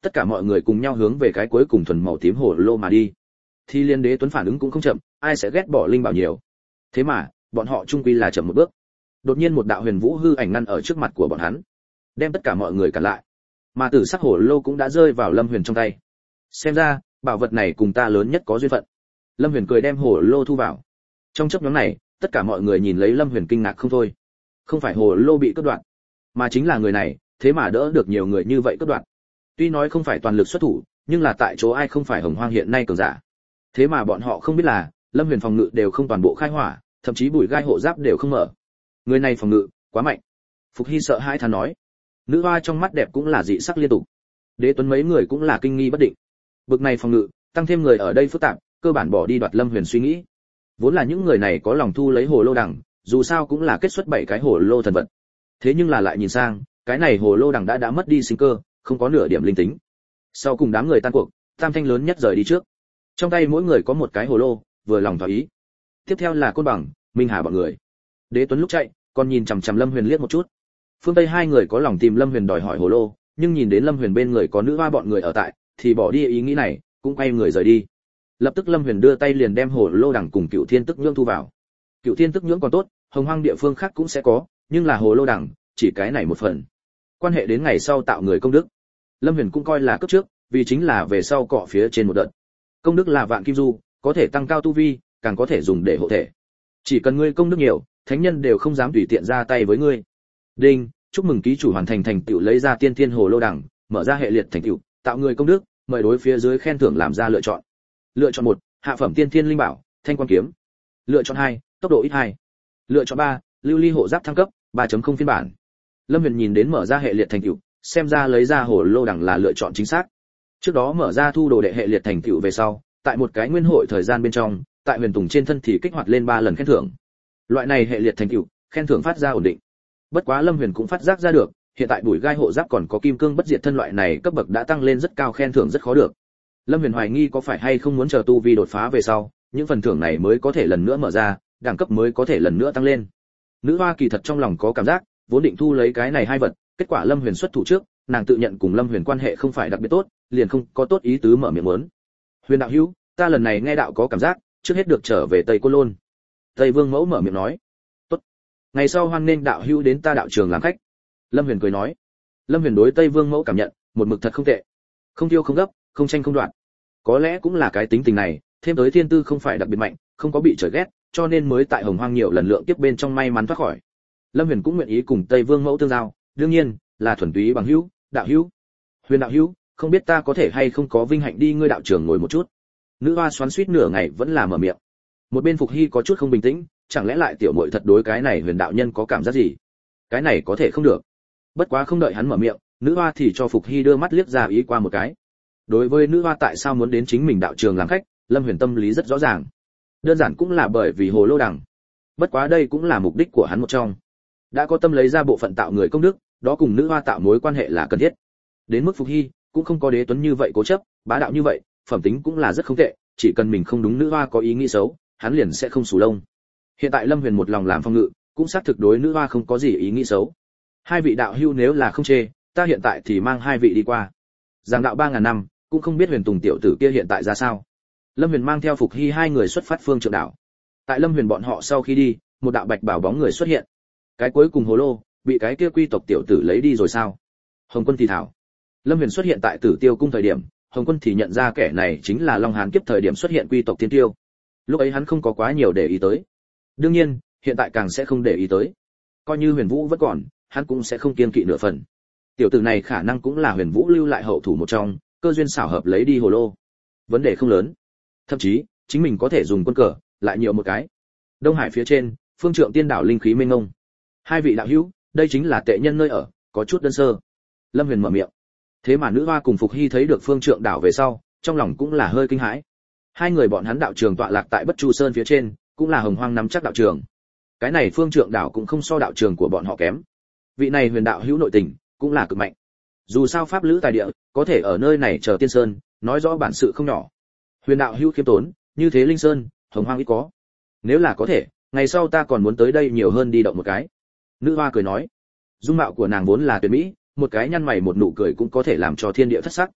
tất cả mọi người cùng nhau hướng về cái cuối cùng thuần màu tím hồ lô mà đi. Thì Liên Đế Tuấn phản ứng cũng không chậm, ai sẽ ghét bỏ linh bảo nhiều. Thế mà, bọn họ chung quy là chậm một bước. Đột nhiên một đạo huyền vũ hư ảnh ngăn ở trước mặt của bọn hắn, đem tất cả mọi người cản lại. Mà tử sắc hồ lô cũng đã rơi vào Lâm Huyền trong tay. Xem ra, bảo vật này cùng ta lớn nhất có duyên phận. Lâm Huyền cười đem hồ lô thu vào. Trong chốc ngắn này, tất cả mọi người nhìn lấy Lâm Huyền kinh ngạc không thôi. Không phải hồ lô bị cắt đoạn, mà chính là người này, thế mà đỡ được nhiều người như vậy cắt đoạn. Tuy nói không phải toàn lực xuất thủ, nhưng là tại chỗ ai không phải Hồng Hoang hiện nay cường giả. Thế mà bọn họ không biết là, Lâm Huyền phòng ngự đều không toàn bộ khai hỏa, thậm chí bùi gai hộ giáp đều không mở. Người này phòng ngự quá mạnh. Phục Hy sợ hãi than nói. Nữ hoa trong mắt đẹp cũng là dị sắc liên tục. Đế Tuấn mấy người cũng là kinh nghi bất định. Bực này phòng ngự, tăng thêm người ở đây phức tạp, cơ bản bỏ đi đoạt Lâm Huyền suy nghĩ. Vốn là những người này có lòng thu lấy hồ lô đằng, dù sao cũng là kết xuất bảy cái hồ lô thần vật. Thế nhưng là lại nhìn sang, cái này hồ lô đằng đã đã mất đi sinh cơ, không có nửa điểm linh tính. Sau cùng đám người tan cuộc, Tam Thanh lớn nhất rời đi trước. Trong tay mỗi người có một cái hồ lô, vừa lòng thỏa ý. Tiếp theo là Côn Bằng, Minh Hà bọn người. Đế Tuấn lúc chạy, còn nhìn chằm chằm Lâm Huyền liếc một chút. Phương Tây hai người có lòng tìm Lâm Huyền đòi hỏi hồ lô, nhưng nhìn đến Lâm Huyền bên người có nữ hoa bọn người ở tại, thì bỏ đi ý nghĩ này, cũng quay người rời đi. Lập tức Lâm Huyền đưa tay liền đem hồ lô đằng cùng Cựu Thiên Tức Nhưỡng thu vào. Cựu Thiên Tức Nhưỡng còn tốt, Hồng Hoang địa phương khác cũng sẽ có, nhưng là hồ lô đằng, chỉ cái này một phần. Quan hệ đến ngày sau tạo người công đức, Lâm Huyền cũng coi là cấp trước, vì chính là về sau cọ phía trên một đợt. Công đức là vạn kim du, có thể tăng cao tu vi, càng có thể dùng để hộ thể. Chỉ cần ngươi công đức nhiều, thánh nhân đều không dám tùy tiện ra tay với ngươi. Đinh, chúc mừng ký chủ hoàn thành thành tựu lấy ra tiên thiên hồ lô đằng, mở ra hệ liệt thành tựu, tạo người công đức, mời đối phía dưới khen thưởng làm ra lựa chọn. Lựa chọn một, hạ phẩm tiên thiên linh bảo, thanh quan kiếm. Lựa chọn hai, tốc độ ít hai. Lựa chọn ba, lưu ly hộ giáp thăng cấp, ba chấm không phiên bản. Lâm Huyền nhìn đến mở ra hệ liệt thành tựu, xem ra lấy ra hồ lô đằng là lựa chọn chính xác. Trước đó mở ra thu đồ đệ hệ liệt thành tựu về sau, tại một cái nguyên hội thời gian bên trong, tại Huyền Tùng trên thân thì kích hoạt lên ba lần khen thưởng. Loại này hệ liệt thành tựu, khen thưởng phát ra ổn định. Bất quá Lâm Huyền cũng phát giác ra được, hiện tại bùi gai hộ giáp còn có kim cương bất diệt thân loại này cấp bậc đã tăng lên rất cao, khen thưởng rất khó được. Lâm Huyền hoài nghi có phải hay không muốn chờ tu vi đột phá về sau, những phần thưởng này mới có thể lần nữa mở ra, đẳng cấp mới có thể lần nữa tăng lên. Nữ hoa kỳ thật trong lòng có cảm giác, vốn định thu lấy cái này hai vật, kết quả Lâm Huyền xuất thủ trước, nàng tự nhận cùng Lâm Huyền quan hệ không phải đặc biệt tốt, liền không có tốt ý tứ mở miệng muốn. Huyền đạo hữu, ta lần này nghe đạo có cảm giác, trước hết được trở về Tây Côn Lôn. Tây Vương Mẫu mở miệng nói. Tốt. Ngày sau hoan nên đạo hữu đến ta đạo trường làm khách. Lâm Huyền cười nói. Lâm Huyền đối Tây Vương Mẫu cảm nhận, một mực thật không tệ. Không tiêu không gấp, không tranh không đoạn. Có lẽ cũng là cái tính tình này, thêm tới thiên tư không phải đặc biệt mạnh, không có bị trời ghét, cho nên mới tại Hồng Hoang nhiều lần lượng tiếp bên trong may mắn thoát khỏi. Lâm Huyền cũng nguyện ý cùng Tây Vương Mẫu tương giao, đương nhiên là thuần túy bằng hữu, đạo hữu. Huyền đạo hữu, không biết ta có thể hay không có vinh hạnh đi ngươi đạo trường ngồi một chút. Nữ hoa xoắn xuýt nửa ngày vẫn là mở miệng. Một bên Phục Hy có chút không bình tĩnh, chẳng lẽ lại tiểu muội thật đối cái này Huyền đạo nhân có cảm giác gì? Cái này có thể không được. Bất quá không đợi hắn mở miệng, nữ hoa thì cho Phục Hy đưa mắt liếc ra ý qua một cái. Đối với nữ hoa tại sao muốn đến chính mình đạo trường làm khách, Lâm Huyền tâm lý rất rõ ràng. Đơn giản cũng là bởi vì hồ lô đằng. Bất quá đây cũng là mục đích của hắn một trong. Đã có tâm lấy ra bộ phận tạo người công đức, đó cùng nữ hoa tạo mối quan hệ là cần thiết. Đến mức Phục Hy cũng không có Đế Tuấn như vậy cố chấp, bá đạo như vậy, phẩm tính cũng là rất không tệ, chỉ cần mình không đúng nữ hoa có ý nghĩ xấu, hắn liền sẽ không sù lông. Hiện tại Lâm Huyền một lòng làm phong ngự, cũng xác thực đối nữ hoa không có gì ý nghĩ xấu. Hai vị đạo hữu nếu là không chê, ta hiện tại thì mang hai vị đi qua. Giảng đạo ba ngàn năm, cũng không biết Huyền Tùng tiểu tử kia hiện tại ra sao. Lâm Huyền mang theo Phục Hy hai người xuất phát phương Trượng đảo. Tại Lâm Huyền bọn họ sau khi đi, một đạo bạch bảo bóng người xuất hiện. Cái cuối cùng hồ lô bị cái kia quy tộc tiểu tử lấy đi rồi sao? Hồng Quân thì thảo. Lâm Huyền xuất hiện tại Tử Tiêu cung thời điểm, Hồng Quân thì nhận ra kẻ này chính là Long Hán kiếp thời điểm xuất hiện quy tộc Thiên Tiêu. Lúc ấy hắn không có quá nhiều để ý tới. Đương nhiên, hiện tại càng sẽ không để ý tới. Coi như Huyền Vũ vẫn còn, hắn cũng sẽ không kiêng kỵ nửa phần. Tiểu tử này khả năng cũng là Huyền Vũ lưu lại hậu thủ một trong, cơ duyên xảo hợp lấy đi hồ lô. Vấn đề không lớn. Thậm chí, chính mình có thể dùng quân cờ, lại nhiều một cái. Đông Hải phía trên, phương Trượng tiên đảo linh khí mênh mông. Hai vị đạo hữu, đây chính là tệ nhân nơi ở, có chút đơn sơ. Lâm Huyền mở miệng. Thế mà nữ hoa cùng Phục Hy thấy được phương Trượng đảo về sau, trong lòng cũng là hơi kinh hãi. Hai người bọn hắn đạo trường tọa lạc tại Bất Chu Sơn phía trên, cũng là Hồng Hoang nắm chắc đạo trường. Cái này phương Trượng đảo cũng không so đạo trường của bọn họ kém. Vị này Huyền đạo hữu nội tình, cũng là cực mạnh. Dù sao pháp lữ tài địa, có thể ở nơi này chờ Tiên Sơn, nói rõ bản sự không nhỏ. Huyền đạo hữu khiêm tốn, như thế Linh Sơn, Hồng Hoang ít có. Nếu là có thể, ngày sau ta còn muốn tới đây nhiều hơn đi động một cái. Nữ hoa cười nói. Dung mạo của nàng vốn là tuyệt mỹ, một cái nhăn mày một nụ cười cũng có thể làm cho thiên địa thất sắc.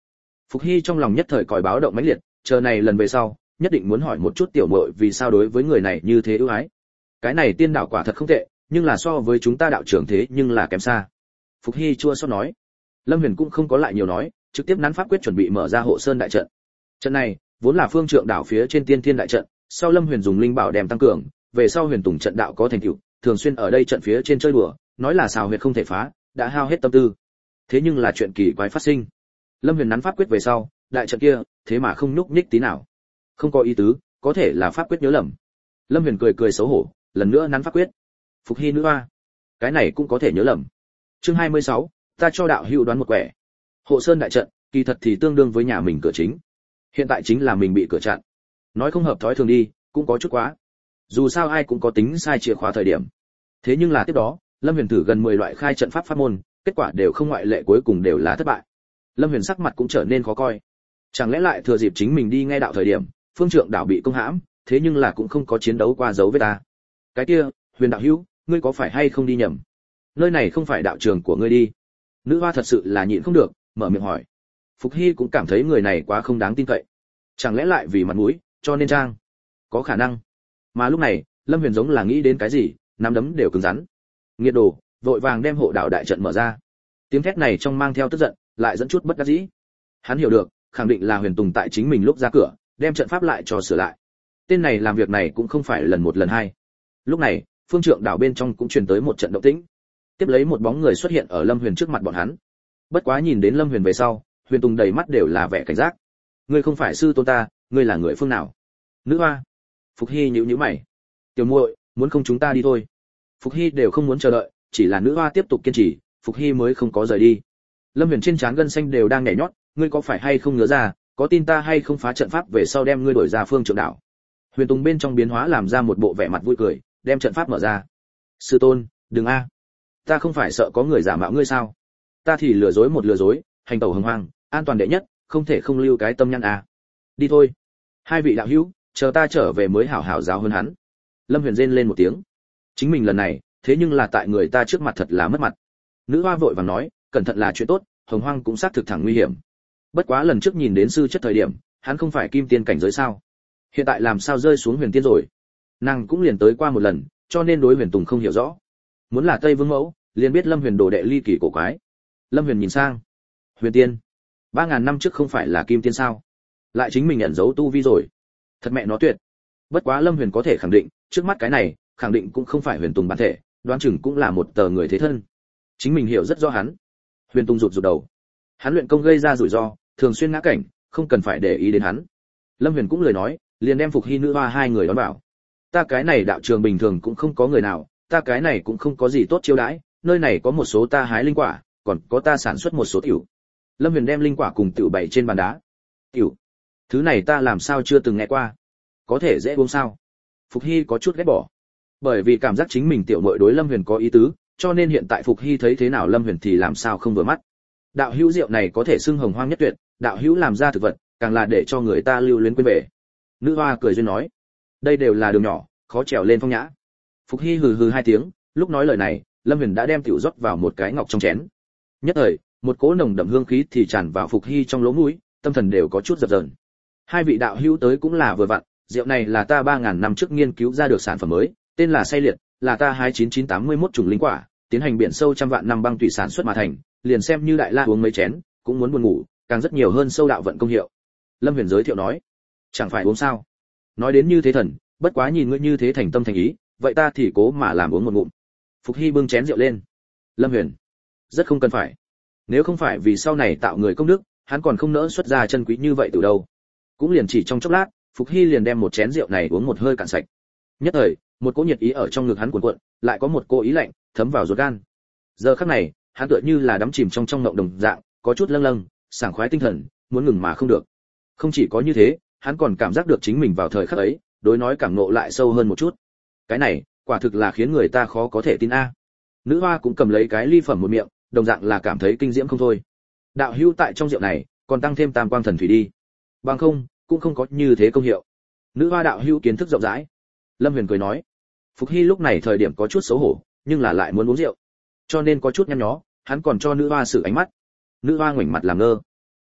Phục Hy trong lòng nhất thời còi báo động mãnh liệt, chờ này lần về sau, nhất định muốn hỏi một chút tiểu muội vì sao đối với người này như thế ưu ái. Cái này tiên đạo quả thật không tệ, nhưng là so với chúng ta đạo trưởng thế nhưng là kém xa. Phục Hy chua xót nói. Lâm Huyền cũng không có lại nhiều nói, trực tiếp nắn pháp quyết chuẩn bị mở ra hộ sơn đại trận. Trận này vốn là phương trượng đảo phía trên tiên thiên đại trận, sau Lâm Huyền dùng linh bảo đem tăng cường, về sau Huyền Tùng trận đạo có thành tựu, thường xuyên ở đây trận phía trên chơi đùa, nói là xào huyệt không thể phá, đã hao hết tâm tư. Thế nhưng là chuyện kỳ quái phát sinh. Lâm Huyền nắn pháp quyết về sau, đại trận kia thế mà không nhúc nhích tí nào. Không có ý tứ, có thể là pháp quyết nhớ lầm. Lâm Huyền cười cười xấu hổ, lần nữa nắn pháp quyết. Phục Hy nữ hoa, cái này cũng có thể nhớ lầm. Chương hai mươi sáu, ta cho đạo hữu đoán một quẻ. Hộ sơn đại trận, kỳ thật thì tương đương với nhà mình cửa chính. Hiện tại chính là mình bị cửa chặn. Nói không hợp thói thường đi, cũng có chút quá. Dù sao ai cũng có tính sai chìa khóa thời điểm. Thế nhưng là tiếp đó, Lâm Huyền thử gần mười loại khai trận pháp pháp môn, kết quả đều không ngoại lệ, cuối cùng đều là thất bại. Lâm Huyền sắc mặt cũng trở nên khó coi. Chẳng lẽ lại thừa dịp chính mình đi nghe đạo thời điểm, phương trượng đảo bị công hãm, thế nhưng là cũng không có chiến đấu qua dấu với ta. Cái kia, Huyền đạo hữu, ngươi có phải hay không đi nhầm? Nơi này không phải đạo trường của ngươi đi. Nữ hoa thật sự là nhịn không được, mở miệng hỏi. Phục Hy cũng cảm thấy người này quá không đáng tin cậy. Chẳng lẽ lại vì mặt mũi, cho nên trang? Có khả năng. Mà lúc này, Lâm Huyền giống là nghĩ đến cái gì, nắm đấm đều cứng rắn. Nghiệt đồ, vội vàng đem hộ đạo đại trận mở ra. Tiếng thét này trong mang theo tức giận, lại dẫn chút bất đắc dĩ. Hắn hiểu được, khẳng định là Huyền Tùng tại chính mình lúc ra cửa, đem trận pháp lại cho sửa lại. Tên này làm việc này cũng không phải lần một lần hai. Lúc này, phương trượng đảo bên trong cũng truyền tới một trận động tĩnh. Tiếp lấy một bóng người xuất hiện ở Lâm Huyền trước mặt bọn hắn. Bất quá nhìn đến Lâm Huyền về sau, Huyền Tùng đầy mắt đều là vẻ cảnh giác. Ngươi không phải sư tôn ta, ngươi là người phương nào? Nữ hoa. Phục Hy nhíu nhíu mày. Tiểu muội, muốn không chúng ta đi thôi. Phục Hy đều không muốn chờ đợi, chỉ là nữ hoa tiếp tục kiên trì, Phục Hy mới không có rời đi. Lâm Huyền trên trán gân xanh đều đang nhảy nhót, ngươi có phải hay không nhớ ra, có tin ta hay không phá trận pháp về sau đem ngươi đổi ra phương trượng đảo. Huyền Tùng bên trong biến hóa làm ra một bộ vẻ mặt vui cười, đem trận pháp mở ra. Sư tôn, đừng a, ta không phải sợ có người giả mạo ngươi sao? Ta thì lừa dối một lừa dối, hành tẩu hồng hoang, an toàn đệ nhất, không thể không lưu cái tâm nhăn a. Đi thôi. Hai vị đạo hữu, chờ ta trở về mới hảo hảo giáo hơn hắn. Lâm Huyền rên lên một tiếng. Chính mình lần này, thế nhưng là tại người ta trước mặt thật là mất mặt. Nữ hoa vội vàng nói, cẩn thận là chuyện tốt, hồng hoang cũng xác thực thẳng nguy hiểm. Bất quá lần trước nhìn đến sư chất thời điểm, hắn không phải kim tiên cảnh giới sao? Hiện tại làm sao rơi xuống huyền tiên rồi? Nàng cũng liền tới qua một lần, cho nên đối Huyền Tùng không hiểu rõ. Muốn là Tây Vương mẫu, liền biết Lâm Huyền đồ đệ ly kỳ cổ quái. Lâm Huyền nhìn sang, huyền tiên, ba ngàn năm trước không phải là kim tiên sao? Lại chính mình ẩn giấu tu vi rồi. Thật mẹ nó tuyệt. Bất quá Lâm Huyền có thể khẳng định, trước mắt cái này, khẳng định cũng không phải Huyền Tùng bản thể, đoán chừng cũng là một tờ người thế thân. Chính mình hiểu rất rõ hắn. Huyền Tùng rụt rụt đầu. Hắn luyện công gây ra rủi ro, thường xuyên ngã cảnh, không cần phải để ý đến hắn. Lâm Huyền cũng lời nói, liền đem Phục Hy nữ hoa hai người đón bảo. Ta cái này đạo trường bình thường cũng không có người nào, ta cái này cũng không có gì tốt chiêu đãi, nơi này có một số ta hái linh quả, còn có ta sản xuất một số tiểu. Lâm Huyền đem linh quả cùng tiểu bày trên bàn đá. Tiểu, thứ này ta làm sao chưa từng nghe qua, có thể dễ uống sao? Phục Hy có chút ghét bỏ, bởi vì cảm giác chính mình tiểu muội đối Lâm Huyền có ý tứ, cho nên hiện tại Phục Hy thấy thế nào Lâm Huyền thì làm sao không vừa mắt. Đạo hữu rượu này có thể xưng hồng hoang nhất tuyệt, đạo hữu làm ra thực vật, càng là để cho người ta lưu luyến quên về. Nữ hoa cười duyên nói, đây đều là đường nhỏ, khó trèo lên phong nhã. Phục Hy hừ hừ hai tiếng, lúc nói lời này, Lâm Huyền đã đem tiểu rót vào một cái ngọc trong chén. Nhất thời, một cỗ nồng đậm hương khí thì tràn vào Phục Hy trong lỗ mũi, tâm thần đều có chút dập dờn. Hai vị đạo hữu tới cũng là vừa vặn, rượu này là ta ba ngàn năm trước nghiên cứu ra được sản phẩm mới, tên là say liệt, là ta hai chín chín tám mươi mốt chủng linh quả, tiến hành biển sâu trăm vạn năm băng tùy sản xuất mà thành, liền xem như đại la uống mấy chén, cũng muốn buồn ngủ, càng rất nhiều hơn sâu đạo vận công hiệu. Lâm Huyền giới thiệu nói, chẳng phải uống sao? Nói đến như thế thần, bất quá nhìn ngươi như thế thành tâm thành ý, vậy ta thì cố mà làm uống một ngụm. Phục Hy bưng chén rượu lên. Lâm Huyền, rất không cần phải. Nếu không phải vì sau này tạo người công đức, hắn còn không nỡ xuất ra chân quý như vậy từ đâu. Cũng liền chỉ trong chốc lát, Phục Hy liền đem một chén rượu này uống một hơi cạn sạch. Nhất thời, một cỗ nhiệt ý ở trong ngực hắn cuộn cuộn, lại có một cỗ ý lạnh thấm vào ruột gan. Giờ khắc này, hắn tựa như là đắm chìm trong trong ngộng đồng dạng, có chút lâng lâng, sảng khoái tinh thần, muốn ngừng mà không được. Không chỉ có như thế, hắn còn cảm giác được chính mình vào thời khắc ấy, đối nói cảm ngộ lại sâu hơn một chút. Cái này, quả thực là khiến người ta khó có thể tin a. Nữ hoa cũng cầm lấy cái ly phẩm một miệng, đồng dạng là cảm thấy kinh diễm không thôi. Đạo hữu tại trong rượu này, còn tăng thêm tam quang thần thủy đi. Bằng không, cũng không có như thế công hiệu. Nữ hoa đạo hữu kiến thức rộng rãi. Lâm Huyền cười nói. Phục Hy lúc này thời điểm có chút xấu hổ, nhưng là lại muốn uống rượu, cho nên có chút nhăn nhó, hắn còn cho nữ hoa sử ánh mắt. Nữ hoa ngoảnh mặt làm ngơ.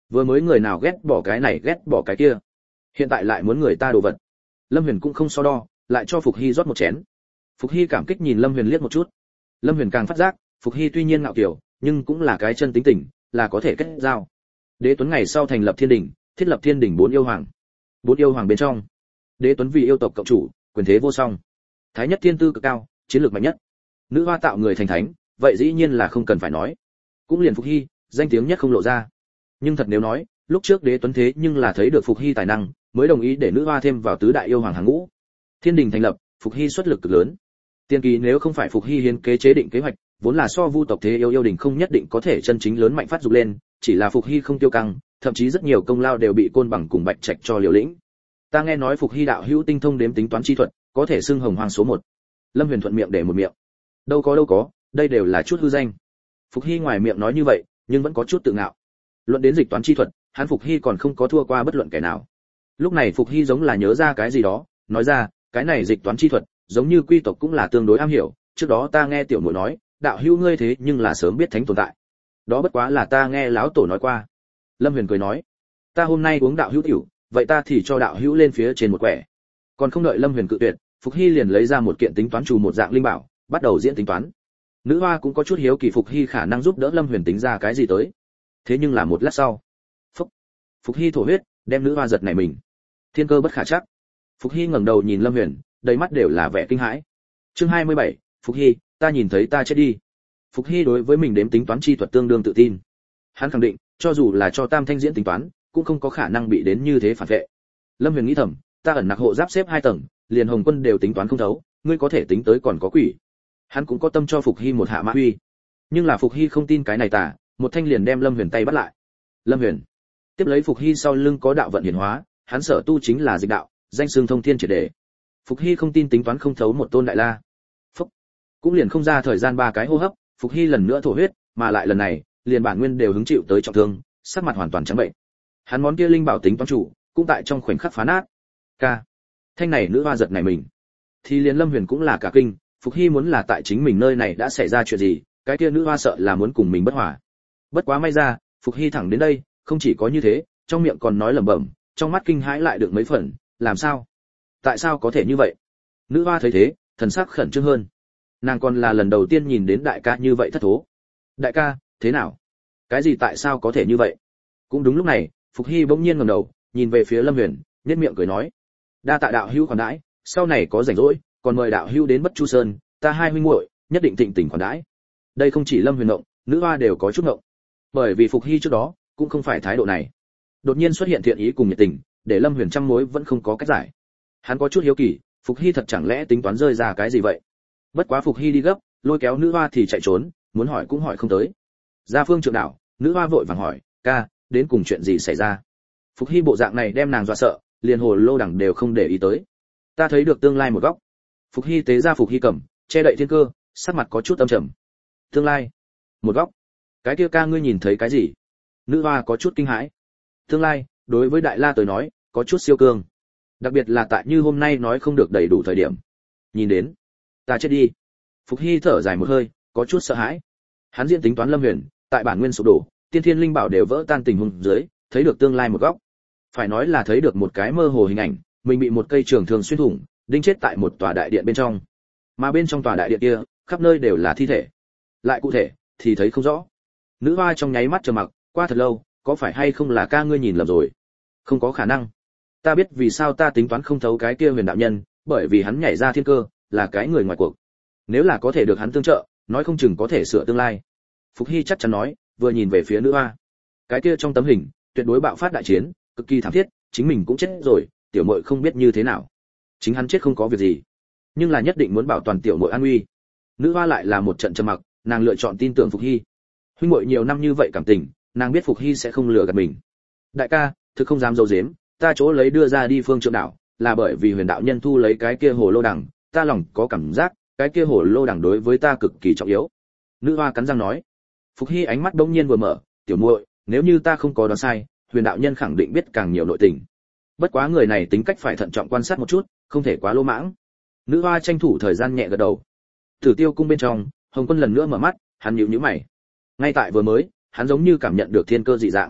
Vừa mới người nào ghét bỏ cái này ghét bỏ cái kia, hiện tại lại muốn người ta đồ vật. Lâm Huyền cũng không so đo, lại cho Phục Hy rót một chén. Phục Hy cảm kích nhìn Lâm Huyền liếc một chút. Lâm Huyền càng phát giác, Phục Hy tuy nhiên ngạo kiểu, nhưng cũng là cái chân tính tình, là có thể kết giao. Đế Tuấn ngày sau thành lập Thiên Đình, thiết lập Thiên Đình bốn yêu hoàng. Bốn yêu hoàng bên trong, Đế Tuấn vì yêu tộc cộng chủ, quyền thế vô song. Thái nhất thiên tư cực cao, chiến lược mạnh nhất. Nữ hoa tạo người thành thánh, vậy dĩ nhiên là không cần phải nói. Cũng liền Phục Hy, danh tiếng nhất không lộ ra. Nhưng thật nếu nói, lúc trước Đế Tuấn thế nhưng là thấy được Phục Hy tài năng, mới đồng ý để nữ hoa thêm vào tứ đại yêu hoàng hàng ngũ. Thiên Đình thành lập, Phục Hy xuất lực cực lớn. Tiên kỳ nếu không phải Phục Hy hiến kế chế định kế hoạch, vốn là so vu tộc thế yêu yêu đình không nhất định có thể chân chính lớn mạnh phát dục lên, chỉ là Phục Hy không tiêu căng, thậm chí rất nhiều công lao đều bị Côn Bằng cùng Bạch Trạch cho liều lĩnh. Ta nghe nói Phục Hy đạo hữu tinh thông đếm tính toán chi thuật, có thể xưng hồng hoàng số một. Lâm Huyền thuận miệng để một miệng. Đâu có đâu có, đây đều là chút hư danh. Phục Hy ngoài miệng nói như vậy, nhưng vẫn có chút tự ngạo. Luận đến dịch toán chi thuật, hắn Phục Hy còn không có thua qua bất luận kẻ nào. Lúc này Phục Hy giống là nhớ ra cái gì đó, nói ra, cái này dịch toán chi thuật, giống như quy tộc cũng là tương đối am hiểu, trước đó ta nghe tiểu muội nói, đạo hữu ngươi thế nhưng là sớm biết thánh tồn tại. Đó bất quá là ta nghe lão tổ nói qua. Lâm Huyền cười nói, ta hôm nay uống đạo hữu tiểu, vậy ta thì cho đạo hữu lên phía trên một quẻ. Còn không đợi Lâm Huyền cự tuyệt, Phục Hy liền lấy ra một kiện tính toán trù một dạng linh bảo, bắt đầu diễn tính toán. Nữ hoa cũng có chút hiếu kỳ Phục Hy khả năng giúp đỡ Lâm Huyền tính ra cái gì tới. Thế nhưng là một lát sau, Phúc, Phục Hy thổ huyết, đem nữ hoa giật nảy mình. Thiên cơ bất khả trắc. Phục Hy ngẩng đầu nhìn Lâm Huyền, đầy mắt đều là vẻ kinh hãi. Chương hai mươi bảy, Phục Hy, ta nhìn thấy ta chết đi. Phục Hy đối với mình đếm tính toán chi thuật tương đương tự tin. Hắn khẳng định, cho dù là cho Tam Thanh diễn tính toán, cũng không có khả năng bị đến như thế phản vệ. Lâm Huyền nghĩ thầm, ta ẩn nặc hộ giáp xếp hai tầng, liền Hồng Quân đều tính toán không thấu, ngươi có thể tính tới còn có quỷ. Hắn cũng có tâm cho Phục Hy một hạ mã uy. Nhưng là Phục Hy không tin cái này tả, một thanh liền đem Lâm Huyền tay bắt lại. Lâm Huyền, tiếp lấy Phục Hy sau lưng có đạo vận hiển hóa, hắn sở tu chính là dịch đạo, danh xưng thông thiên triệt để. Phục Hy không tin tính toán không thấu một tôn đại la. Phúc, cũng liền không ra thời gian ba cái hô hấp, Phục Hy lần nữa thổ huyết, mà lại lần này, liền bản nguyên đều hứng chịu tới trọng thương, sắc mặt hoàn toàn trắng bệnh. Hắn món kia linh bảo tính toán chủ, cũng tại trong khoảnh khắc phá nát. Ca, thanh này nữ hoa giật này mình, thì liền Lâm Huyền cũng là cả kinh, Phục Hy muốn là tại chính mình nơi này đã xảy ra chuyện gì, cái kia nữ hoa sợ là muốn cùng mình bất hòa. Bất quá may ra, Phục Hy thẳng đến đây, không chỉ có như thế, trong miệng còn nói lẩm bẩm, trong mắt kinh hãi lại được mấy phần, làm sao? Tại sao có thể như vậy? Nữ hoa thấy thế, thần sắc khẩn trương hơn. Nàng còn là lần đầu tiên nhìn đến đại ca như vậy thất thố. Đại ca, thế nào? Cái gì tại sao có thể như vậy? Cũng đúng lúc này, Phục Hy bỗng nhiên ngẩng đầu, nhìn về phía Lâm Huyền, nhếch miệng cười nói: "Đa tạ đạo hữu khoản đãi, sau này có rảnh rỗi, còn mời đạo hữu đến Bất Chu Sơn, ta hai huynh muội nhất định thịnh tình khoản đãi." Đây không chỉ Lâm Huyền động, nữ hoa đều có chút động. Bởi vì Phục Hy trước đó cũng không phải thái độ này. Đột nhiên xuất hiện thiện ý cùng nhiệt tình, để Lâm Huyền trăm mối vẫn không có cách giải. Hắn có chút hiếu kỳ, Phục Hy thật chẳng lẽ tính toán rơi ra cái gì vậy? Bất quá Phục Hy đi gấp, lôi kéo nữ hoa thì chạy trốn, muốn hỏi cũng hỏi không tới. Ra phương trượng đảo, nữ hoa vội vàng hỏi: "Ca, đến cùng chuyện gì xảy ra?" Phục Hy bộ dạng này đem nàng dọa sợ, liền hồ lô đẳng đều không để ý tới. Ta thấy được tương lai một góc. Phục Hy tế ra Phục Hy cầm, che đậy thiên cơ, sắc mặt có chút âm trầm. Tương lai, một góc? Cái kia ca ngươi nhìn thấy cái gì? Nữ hoa có chút kinh hãi. Tương lai, đối với Đại La tới nói, có chút siêu cương. Đặc biệt là tại như hôm nay nói không được đầy đủ thời điểm. Nhìn đến, ta chết đi. Phục Hy thở dài một hơi, có chút sợ hãi. Hắn diễn tính toán Lâm Huyền, tại bản nguyên sụp đổ, tiên thiên linh bảo đều vỡ tan tình huống dưới, thấy được tương lai một góc. Phải nói là thấy được một cái mơ hồ hình ảnh, mình bị một cây trường thương xuyên thủng, đinh chết tại một tòa đại điện bên trong. Mà bên trong tòa đại điện kia, khắp nơi đều là thi thể. Lại cụ thể thì thấy không rõ. Nữ hoa trong nháy mắt trầm mặc, qua thật lâu, có phải hay không là ca ngươi nhìn lầm rồi? Không có khả năng. Ta biết vì sao ta tính toán không thấu cái kia Huyền đạo nhân, bởi vì hắn nhảy ra thiên cơ, là cái người ngoài cuộc. Nếu là có thể được hắn tương trợ, nói không chừng có thể sửa tương lai. Phục Hy chắc chắn nói, vừa nhìn về phía nữ hoa. Cái kia trong tấm hình, tuyệt đối bạo phát đại chiến, cực kỳ thảm thiết, chính mình cũng chết rồi, tiểu muội không biết như thế nào. Chính hắn chết không có việc gì, nhưng là nhất định muốn bảo toàn tiểu muội an nguy. Nữ hoa lại là một trận trầm mặc, nàng lựa chọn tin tưởng Phục Hy. Huynh muội nhiều năm như vậy cảm tình, nàng biết Phục Hy sẽ không lừa gạt mình. Đại ca, thực không dám giấu giếm, ta chỗ lấy đưa ra đi phương trượng đảo, là bởi vì Huyền đạo nhân thu lấy cái kia hồ lô đằng, ta lòng có cảm giác, cái kia hồ lô đằng đối với ta cực kỳ trọng yếu. Nữ hoa cắn răng nói. Phục Hy ánh mắt bỗng nhiên vừa mở, tiểu muội, nếu như ta không có đoán sai, Huyền đạo nhân khẳng định biết càng nhiều nội tình. Bất quá người này tính cách phải thận trọng quan sát một chút, không thể quá lỗ mãng. Nữ hoa tranh thủ thời gian nhẹ gật đầu. Tử Tiêu cung bên trong, Hồng Quân lần nữa mở mắt, hắn nhíu nhíu mày. Ngay tại vừa mới, hắn giống như cảm nhận được thiên cơ dị dạng.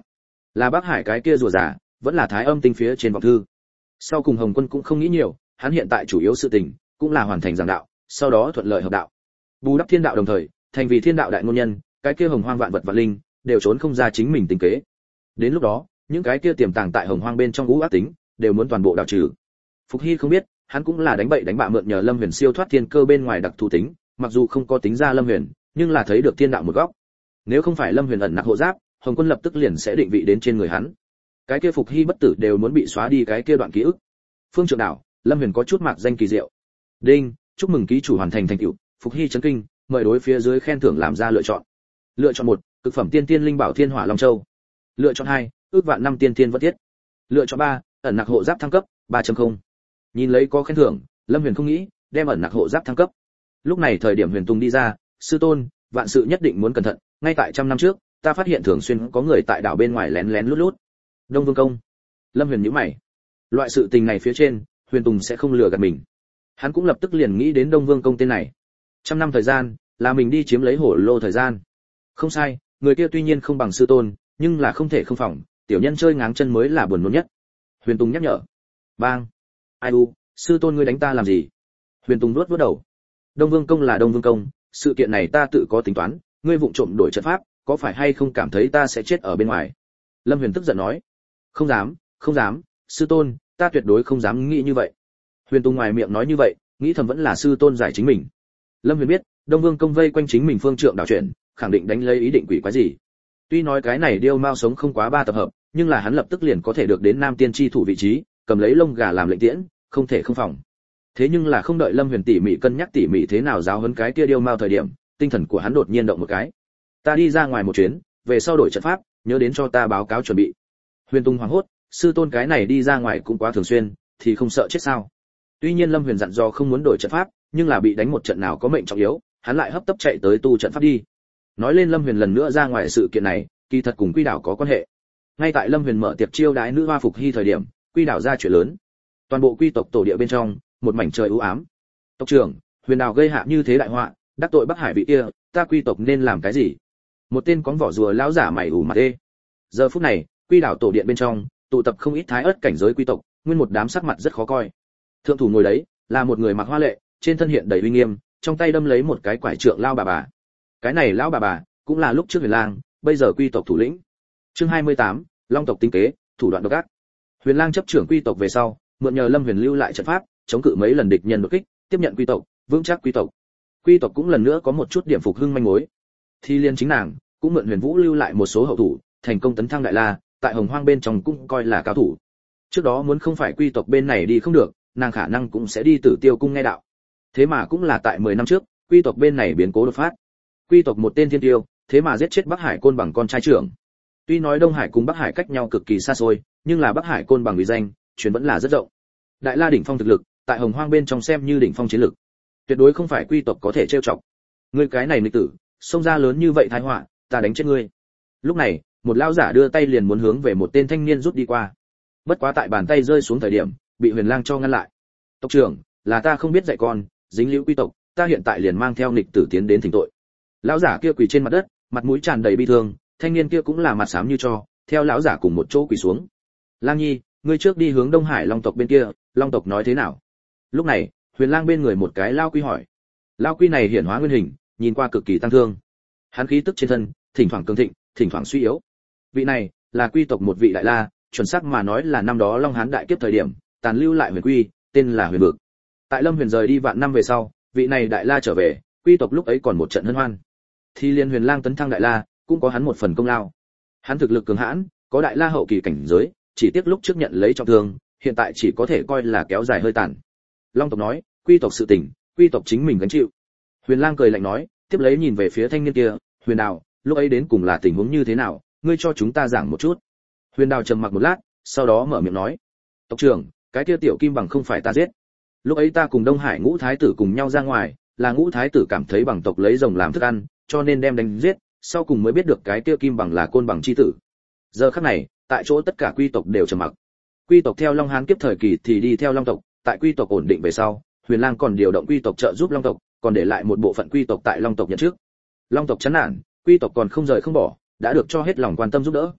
Là Bắc Hải cái kia rùa giả, vẫn là Thái Âm tinh phía trên vọng thư. Sau cùng Hồng Quân cũng không nghĩ nhiều, hắn hiện tại chủ yếu sự tình cũng là hoàn thành giảng đạo, sau đó thuận lợi hợp đạo. Bù đắp thiên đạo đồng thời, thành vì thiên đạo đại ngôn nhân, cái kia hồng hoang vạn vật vạn linh đều trốn không ra chính mình tính kế. Đến lúc đó, những cái kia tiềm tàng tại hồng hoang bên trong ngũ ác tính, đều muốn toàn bộ đào trừ. Phục Hy không biết, hắn cũng là đánh bậy đánh bạ mượn nhờ Lâm Huyền siêu thoát thiên cơ bên ngoài đặc thù tính, mặc dù không có tính ra Lâm Huyền, nhưng là thấy được thiên đạo một góc. Nếu không phải Lâm Huyền ẩn nặc hộ giáp, Hồng Quân lập tức liền sẽ định vị đến trên người hắn. Cái kia Phục Hy bất tử đều muốn bị xóa đi cái kia đoạn ký ức. Phương Trượng Đảo, Lâm Huyền có chút mạc danh kỳ diệu. Đinh, chúc mừng ký chủ hoàn thành thành tựu, Phục Hy chấn kinh, mời đối phía dưới khen thưởng làm ra lựa chọn. Lựa chọn một, cực phẩm tiên tiên linh bảo Thiên Hỏa Long Châu. Lựa chọn hai, ước vạn năm tiên tiên vật thiết. Lựa chọn ba, ẩn nặc hộ giáp thăng cấp ba chấm không. Nhìn lấy có khen thưởng, Lâm Huyền không nghĩ đem ẩn nặc hộ giáp thăng cấp. Lúc này thời điểm Huyền Tùng đi ra, sư tôn, vạn sự nhất định muốn cẩn thận, ngay tại trăm năm trước, ta phát hiện thường xuyên có người tại đảo bên ngoài lén lén lút lút. Đông Vương công. Lâm Huyền nhíu mày. Loại sự tình này phía trên, Huyền Tùng sẽ không lừa gạt mình. Hắn cũng lập tức liền nghĩ đến Đông Vương công tên này. Trăm năm thời gian, là mình đi chiếm lấy hổ lô thời gian. Không sai, người kia tuy nhiên không bằng sư tôn, nhưng là không thể không phòng, tiểu nhân chơi ngáng chân mới là buồn nôn nhất. Huyền Tùng nhắc nhở. Bang. Ai u, sư tôn ngươi đánh ta làm gì? Huyền Tùng nuốt vuốt đầu. Đông Vương công là Đông Vương công, sự kiện này ta tự có tính toán, ngươi vụng trộm đổi trận pháp, có phải hay không cảm thấy ta sẽ chết ở bên ngoài? Lâm Huyền tức giận nói. Không dám, không dám, sư tôn, ta tuyệt đối không dám nghĩ như vậy. Huyền Tùng ngoài miệng nói như vậy, nghĩ thầm vẫn là sư tôn giải chính mình. Lâm Huyền biết, Đông Vương công vây quanh chính mình Phương Trượng đảo chuyển, khẳng định đánh lấy ý định quỷ quái gì. Tuy nói cái này điêu mao sống không quá ba tập hợp, nhưng là hắn lập tức liền có thể được đến Nam Tiên chi thủ vị trí, cầm lấy lông gà làm lệnh tiễn, không thể không phòng. Thế nhưng là không đợi Lâm Huyền tỉ mỉ cân nhắc tỉ mỉ thế nào giáo huấn cái kia điêu mao thời điểm, tinh thần của hắn đột nhiên động một cái. Ta đi ra ngoài một chuyến, về sau đổi trận pháp, nhớ đến cho ta báo cáo chuẩn bị. Huyền Tùng hoảng hốt, sư tôn cái này đi ra ngoài cũng quá thường xuyên, thì không sợ chết sao? Tuy nhiên Lâm Huyền dặn dò không muốn đổi trận pháp, nhưng là bị đánh một trận nào có mệnh trọng yếu, hắn lại hấp tấp chạy tới tu trận pháp đi. Nói lên Lâm Huyền lần nữa ra ngoài sự kiện này, kỳ thật cùng Quy Đảo có quan hệ. Ngay tại Lâm Huyền mở tiệc chiêu đái nữ hoa Phục Hy thời điểm, Quy Đảo ra chuyện lớn. Toàn bộ quy tộc tổ địa bên trong, một mảnh trời u ám. Tộc trưởng, Huyền Đảo gây hạ như thế đại họa, đắc tội Bắc Hải vị kia, ta quy tộc nên làm cái gì? Một tên con vỏ rùa lão giả mày ủ mặt ê. Giờ phút này, Quy Đảo tổ điện bên trong, tụ tập không ít thái ớt cảnh giới quy tộc, nguyên một đám sắc mặt rất khó coi. Thượng thủ ngồi đấy, là một người mặc hoa lệ, trên thân hiện đầy uy nghiêm, trong tay đâm lấy một cái quải trượng lao bà bà. Cái này lão bà bà, cũng là lúc trước Huyền Lang, bây giờ quy tộc thủ lĩnh. Chương hai mươi tám, Long tộc tinh kế, thủ đoạn độc ác. Huyền Lang chấp trưởng quy tộc về sau, mượn nhờ Lâm Huyền lưu lại trận pháp, chống cự mấy lần địch nhân đột kích, tiếp nhận quy tộc, vững chắc quy tộc. Quy tộc cũng lần nữa có một chút điểm phục hưng manh mối. Thi Liên chính nàng, cũng mượn Huyền Vũ lưu lại một số hậu thủ, thành công tấn thăng đại la, tại Hồng Hoang bên trong cũng coi là cao thủ. Trước đó muốn không phải quy tộc bên này đi không được, nàng khả năng cũng sẽ đi Tử Tiêu cung nghe đạo. Thế mà cũng là tại mười năm trước, quy tộc bên này biến cố đột phát. Quy tộc một tên thiên tiêu, thế mà giết chết Bắc Hải Côn Bằng con trai trưởng. Tuy nói Đông Hải cùng Bắc Hải cách nhau cực kỳ xa xôi, nhưng là Bắc Hải Côn Bằng uy danh, truyền vẫn là rất rộng. Đại La đỉnh phong thực lực, tại Hồng Hoang bên trong xem như đỉnh phong chiến lực. Tuyệt đối không phải quy tộc có thể trêu chọc. Ngươi cái này nghịch tử, xông ra lớn như vậy tai họa, ta đánh chết ngươi. Lúc này, một lão giả đưa tay liền muốn hướng về một tên thanh niên rút đi qua. Bất quá tại bàn tay rơi xuống thời điểm, bị Huyền Lang cho ngăn lại. Tộc trưởng, là ta không biết dạy con, dính liễu quy tộc, ta hiện tại liền mang theo nghịch tử tiến đến thỉnh tội. Lão giả kia quỳ trên mặt đất, mặt mũi tràn đầy bi thương, thanh niên kia cũng là mặt xám như tro, theo lão giả cùng một chỗ quỳ xuống. Lang Nhi, ngươi trước đi hướng Đông Hải Long tộc bên kia, Long tộc nói thế nào? Lúc này, Huyền Lang bên người một cái lão quy hỏi. Lão quy này hiển hóa nguyên hình, nhìn qua cực kỳ tăng thương. Hắn khí tức trên thân, thỉnh thoảng cường thịnh, thỉnh thoảng suy yếu. Vị này là quy tộc một vị đại la, chuẩn xác mà nói là năm đó Long Hán đại kiếp thời điểm, tàn lưu lại huyền quy, tên là Huyền Vực. Tại Lâm Huyền rời đi vạn năm về sau, vị này đại la trở về, quy tộc lúc ấy còn một trận hân hoan. Thì liên Huyền Lang tấn thăng đại la, cũng có hắn một phần công lao. Hắn thực lực cường hãn, có đại la hậu kỳ cảnh giới, chỉ tiếc lúc trước nhận lấy trọng thương, hiện tại chỉ có thể coi là kéo dài hơi tàn. Long tộc nói, quy tộc sự tình, quy tộc chính mình gánh chịu. Huyền Lang cười lạnh nói, tiếp lấy nhìn về phía thanh niên kia, Huyền Đào, lúc ấy đến cùng là tình huống như thế nào, ngươi cho chúng ta giảng một chút. Huyền Đào trầm mặc một lát, sau đó mở miệng nói, tộc trưởng, cái kia tiểu kim bằng không phải ta giết. Lúc ấy ta cùng Đông Hải Ngũ Thái tử cùng nhau ra ngoài, là Ngũ Thái tử cảm thấy bằng tộc lấy rồng làm thức ăn, cho nên đem đánh giết, sau cùng mới biết được cái kia kim bằng là Côn Bằng chi tử. Giờ khắc này, tại chỗ tất cả quy tộc đều trầm mặc. Quy tộc theo Long Hán kiếp thời kỳ thì đi theo Long tộc, tại quy tộc ổn định về sau, Huyền Lang còn điều động quy tộc trợ giúp Long tộc, còn để lại một bộ phận quy tộc tại Long tộc nhận trước. Long tộc chán nản, quy tộc còn không rời không bỏ, đã được cho hết lòng quan tâm giúp đỡ.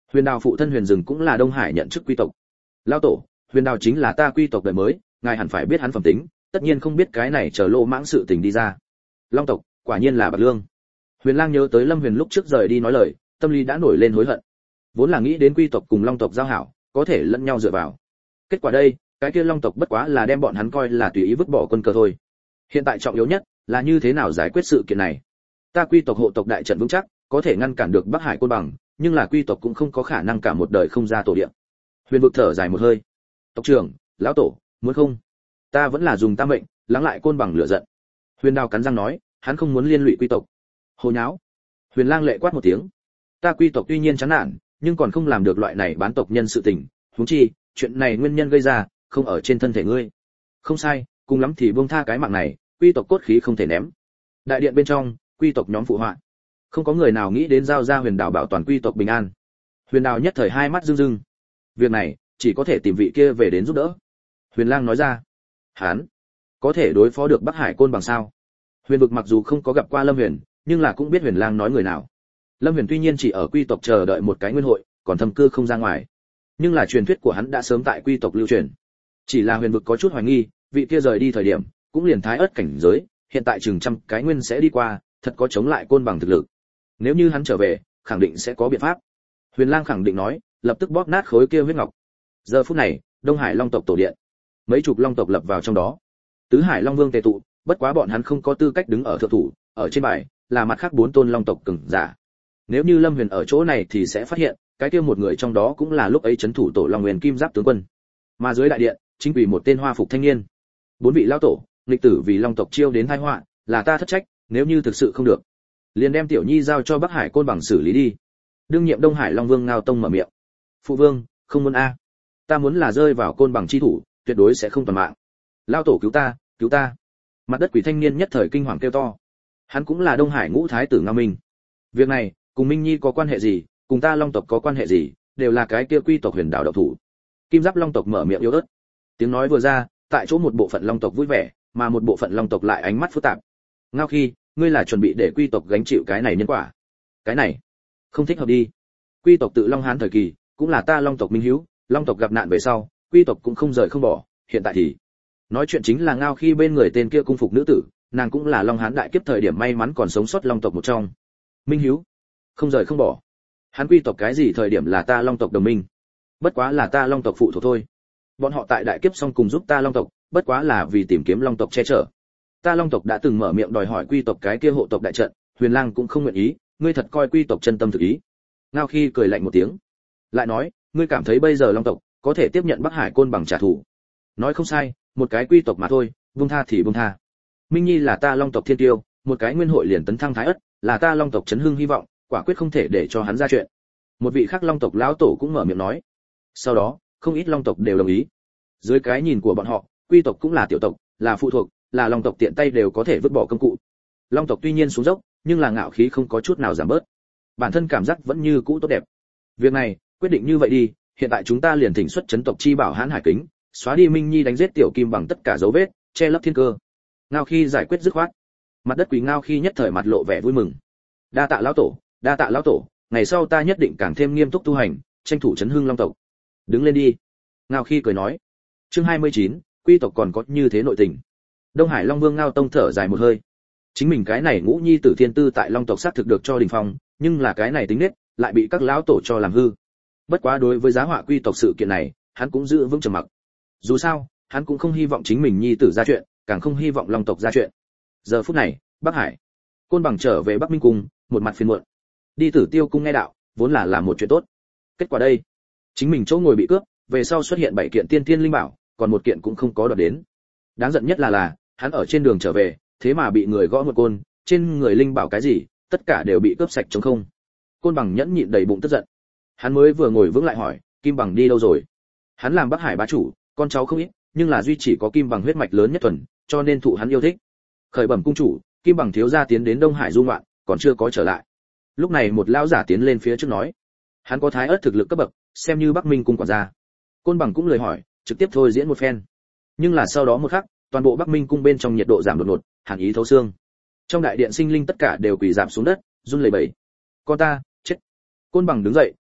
Huyền Đào phụ thân Huyền Dừng cũng là Đông Hải nhận chức quý tộc. Lão tổ, Huyền Đào chính là ta quý tộc đời mới, ngài hẳn phải biết hắn phẩm tính, tất nhiên không biết cái này chờ lô mãng sự tình đi ra. Long tộc, quả nhiên là bạc lương. Huyền Lang nhớ tới Lâm Huyền lúc trước rời đi nói lời, tâm lý đã nổi lên hối hận. Vốn là nghĩ đến quý tộc cùng Long tộc giao hảo, có thể lẫn nhau dựa vào. Kết quả đây, cái kia Long tộc bất quá là đem bọn hắn coi là tùy ý vứt bỏ quân cờ thôi. Hiện tại trọng yếu nhất là như thế nào giải quyết sự kiện này. Ta quý tộc hộ tộc đại trận vững chắc, có thể ngăn cản được Bắc Hải Côn Bằng, nhưng là quý tộc cũng không có khả năng cả một đời không ra tổ địa. Huyền Vực thở dài một hơi. Tộc trưởng, lão tổ, muốn không? Ta vẫn là dùng tam mệnh, lắng lại Côn Bằng lửa giận. Huyền Đào cắn răng nói, hắn không muốn liên lụy quý tộc. Hồ nháo. Huyền Lang lệ quát một tiếng. Ta quý tộc tuy nhiên chán nản, nhưng còn không làm được loại này bán tộc nhân sự tình, huống chi, chuyện này nguyên nhân gây ra, không ở trên thân thể ngươi. Không sai, cùng lắm thì buông tha cái mạng này, quý tộc cốt khí không thể ném. Đại điện bên trong, quý tộc nhóm phụ họa. Không có người nào nghĩ đến giao ra Huyền Đào bảo toàn quý tộc bình an. Huyền Đào nhất thời hai mắt rưng rưng. Việc này, chỉ có thể tìm vị kia về đến giúp đỡ. Huyền Lang nói ra. Hắn có thể đối phó được Bắc Hải Côn Bằng sao? Huyền Vực mặc dù không có gặp qua Lâm Huyền, nhưng là cũng biết Huyền Lang nói người nào. Lâm Huyền tuy nhiên chỉ ở quý tộc chờ đợi một cái nguyên hội, còn thâm cư không ra ngoài. Nhưng là truyền thuyết của hắn đã sớm tại quý tộc lưu truyền. Chỉ là Huyền Vực có chút hoài nghi, vị kia rời đi thời điểm, cũng liền thái ớt cảnh giới, hiện tại chừng trăm cái nguyên sẽ đi qua, thật có chống lại Côn Bằng thực lực. Nếu như hắn trở về, khẳng định sẽ có biện pháp. Huyền Lang khẳng định nói, lập tức bóp nát khối kia huyết ngọc. Giờ phút này, Đông Hải Long tộc tổ điện, mấy chục long tộc lập vào trong đó. Tứ Hải Long Vương tề tụ, bất quá bọn hắn không có tư cách đứng ở thượng thủ, ở trên bài là mặt khác bốn tôn long tộc cường giả. Nếu như Lâm Huyền ở chỗ này thì sẽ phát hiện, cái kia một người trong đó cũng là lúc ấy trấn thủ tổ Long Nguyên Kim Giáp tướng quân. Mà dưới đại điện, chính quỷ một tên hoa phục thanh niên. Bốn vị lão tổ, nghịch tử vì long tộc chiêu đến tai họa, là ta thất trách, nếu như thực sự không được, liền đem tiểu nhi giao cho Bắc Hải Côn Bằng xử lý đi. Đương nhiệm Đông Hải Long Vương Ngao Tông mở miệng. Phụ vương, không muốn a, ta muốn là rơi vào Côn Bằng chi thủ, tuyệt đối sẽ không toàn mạng. Lão tổ cứu ta, cứu ta. Mặt đất quỷ thanh niên nhất thời kinh hoàng kêu to. Hắn cũng là Đông Hải Ngũ Thái tử Ngao Minh. Việc này, cùng Minh Nhi có quan hệ gì, cùng ta Long tộc có quan hệ gì, đều là cái kia quý tộc Huyền Đào độc thủ. Kim Giáp Long tộc mở miệng yếu ớt. Tiếng nói vừa ra, tại chỗ một bộ phận Long tộc vui vẻ, mà một bộ phận Long tộc lại ánh mắt phức tạp. Ngao Khi, ngươi là chuẩn bị để quý tộc gánh chịu cái này nhân quả? Cái này, không thích hợp đi. Quý tộc tự Long Hán thời kỳ, cũng là ta Long tộc minh hiếu, Long tộc gặp nạn về sau, quý tộc cũng không rời không bỏ, hiện tại thì nói chuyện chính là Ngao Khi bên người tên kia cung phục nữ tử, nàng cũng là Long Hán đại kiếp thời điểm may mắn còn sống sót Long tộc một trong. Minh hiếu, không rời không bỏ. Hắn quý tộc cái gì thời điểm là ta Long tộc đồng minh? Bất quá là ta Long tộc phụ thuộc thôi. Bọn họ tại đại kiếp xong cùng giúp ta Long tộc, bất quá là vì tìm kiếm Long tộc che chở. Ta Long tộc đã từng mở miệng đòi hỏi quý tộc cái kia hộ tộc đại trận, Huyền Lang cũng không nguyện ý, ngươi thật coi quý tộc chân tâm thực ý? Ngao Khi cười lạnh một tiếng, lại nói, ngươi cảm thấy bây giờ Long tộc có thể tiếp nhận Bắc Hải Côn Bằng trả thù? Nói không sai, một cái quý tộc mà thôi, buông tha thì buông tha. Minh Nhi là ta Long tộc thiên tiêu, một cái nguyên hội liền tấn thăng thái ất, là ta Long tộc chấn hưng hy vọng, quả quyết không thể để cho hắn ra chuyện. Một vị khác Long tộc lão tổ cũng mở miệng nói. Sau đó, không ít Long tộc đều đồng ý. Dưới cái nhìn của bọn họ, quý tộc cũng là tiểu tộc, là phụ thuộc, là Long tộc tiện tay đều có thể vứt bỏ công cụ. Long tộc tuy nhiên xuống dốc, nhưng là ngạo khí không có chút nào giảm bớt. Bản thân cảm giác vẫn như cũ tốt đẹp. Việc này, quyết định như vậy đi, hiện tại chúng ta liền thỉnh xuất chấn tộc chi bảo Hán Hải Kính, xóa đi Minh Nhi đánh giết tiểu kim bằng tất cả dấu vết, che lấp thiên cơ. Ngao Khi giải quyết dứt khoát. Mặt đất quỷ Ngao Khi nhất thời mặt lộ vẻ vui mừng. Đa tạ lão tổ, đa tạ lão tổ, ngày sau ta nhất định càng thêm nghiêm túc tu hành, tranh thủ chấn hưng Long tộc. Đứng lên đi. Ngao Khi cười nói. Chương hai mươi chín, quý tộc còn có như thế nội tình. Đông Hải Long Vương Ngao Tông thở dài một hơi. Chính mình cái này ngũ nhi tử thiên tư tại Long tộc xác thực được cho đình phong, nhưng là cái này tính nết lại bị các lão tổ cho làm hư. Bất quá đối với giá họa quý tộc sự kiện này, hắn cũng giữ vững trầm mặc. Dù sao, hắn cũng không hy vọng chính mình nhi tử ra chuyện, càng không hy vọng Long tộc ra chuyện. Giờ phút này, Bắc Hải, Côn Bằng trở về Bắc Minh cung, một mặt phiền muộn. Đi Tử Tiêu cung nghe đạo, vốn là làm một chuyện tốt. Kết quả đây, chính mình chỗ ngồi bị cướp, về sau xuất hiện bảy kiện tiên tiên linh bảo, còn một kiện cũng không có đoạt đến. Đáng giận nhất là là, hắn ở trên đường trở về, thế mà bị người gõ một côn, trên người linh bảo cái gì, tất cả đều bị cướp sạch trống không. Côn Bằng nhẫn nhịn đầy bụng tức giận. Hắn mới vừa ngồi vững lại hỏi, Kim Bằng đi đâu rồi? Hắn làm Bắc Hải bá chủ, con cháu không ít, nhưng là duy chỉ có Kim Bằng huyết mạch lớn nhất thuần, cho nên thụ hắn yêu thích. Khởi bẩm cung chủ, Kim Bằng thiếu gia tiến đến Đông Hải du ngoạn, còn chưa có trở lại. Lúc này một lão giả tiến lên phía trước nói, hắn có thái ớt thực lực cấp bậc, xem như Bắc Minh cung quản gia. Côn Bằng cũng lời hỏi, trực tiếp thôi diễn một phen. Nhưng là sau đó một khắc, toàn bộ Bắc Minh cung bên trong nhiệt độ giảm đột ngột, hàn ý thấu xương. Trong đại điện sinh linh tất cả đều quỳ rạp xuống đất, run lẩy bẩy. Con ta, chết. Côn Bằng đứng dậy,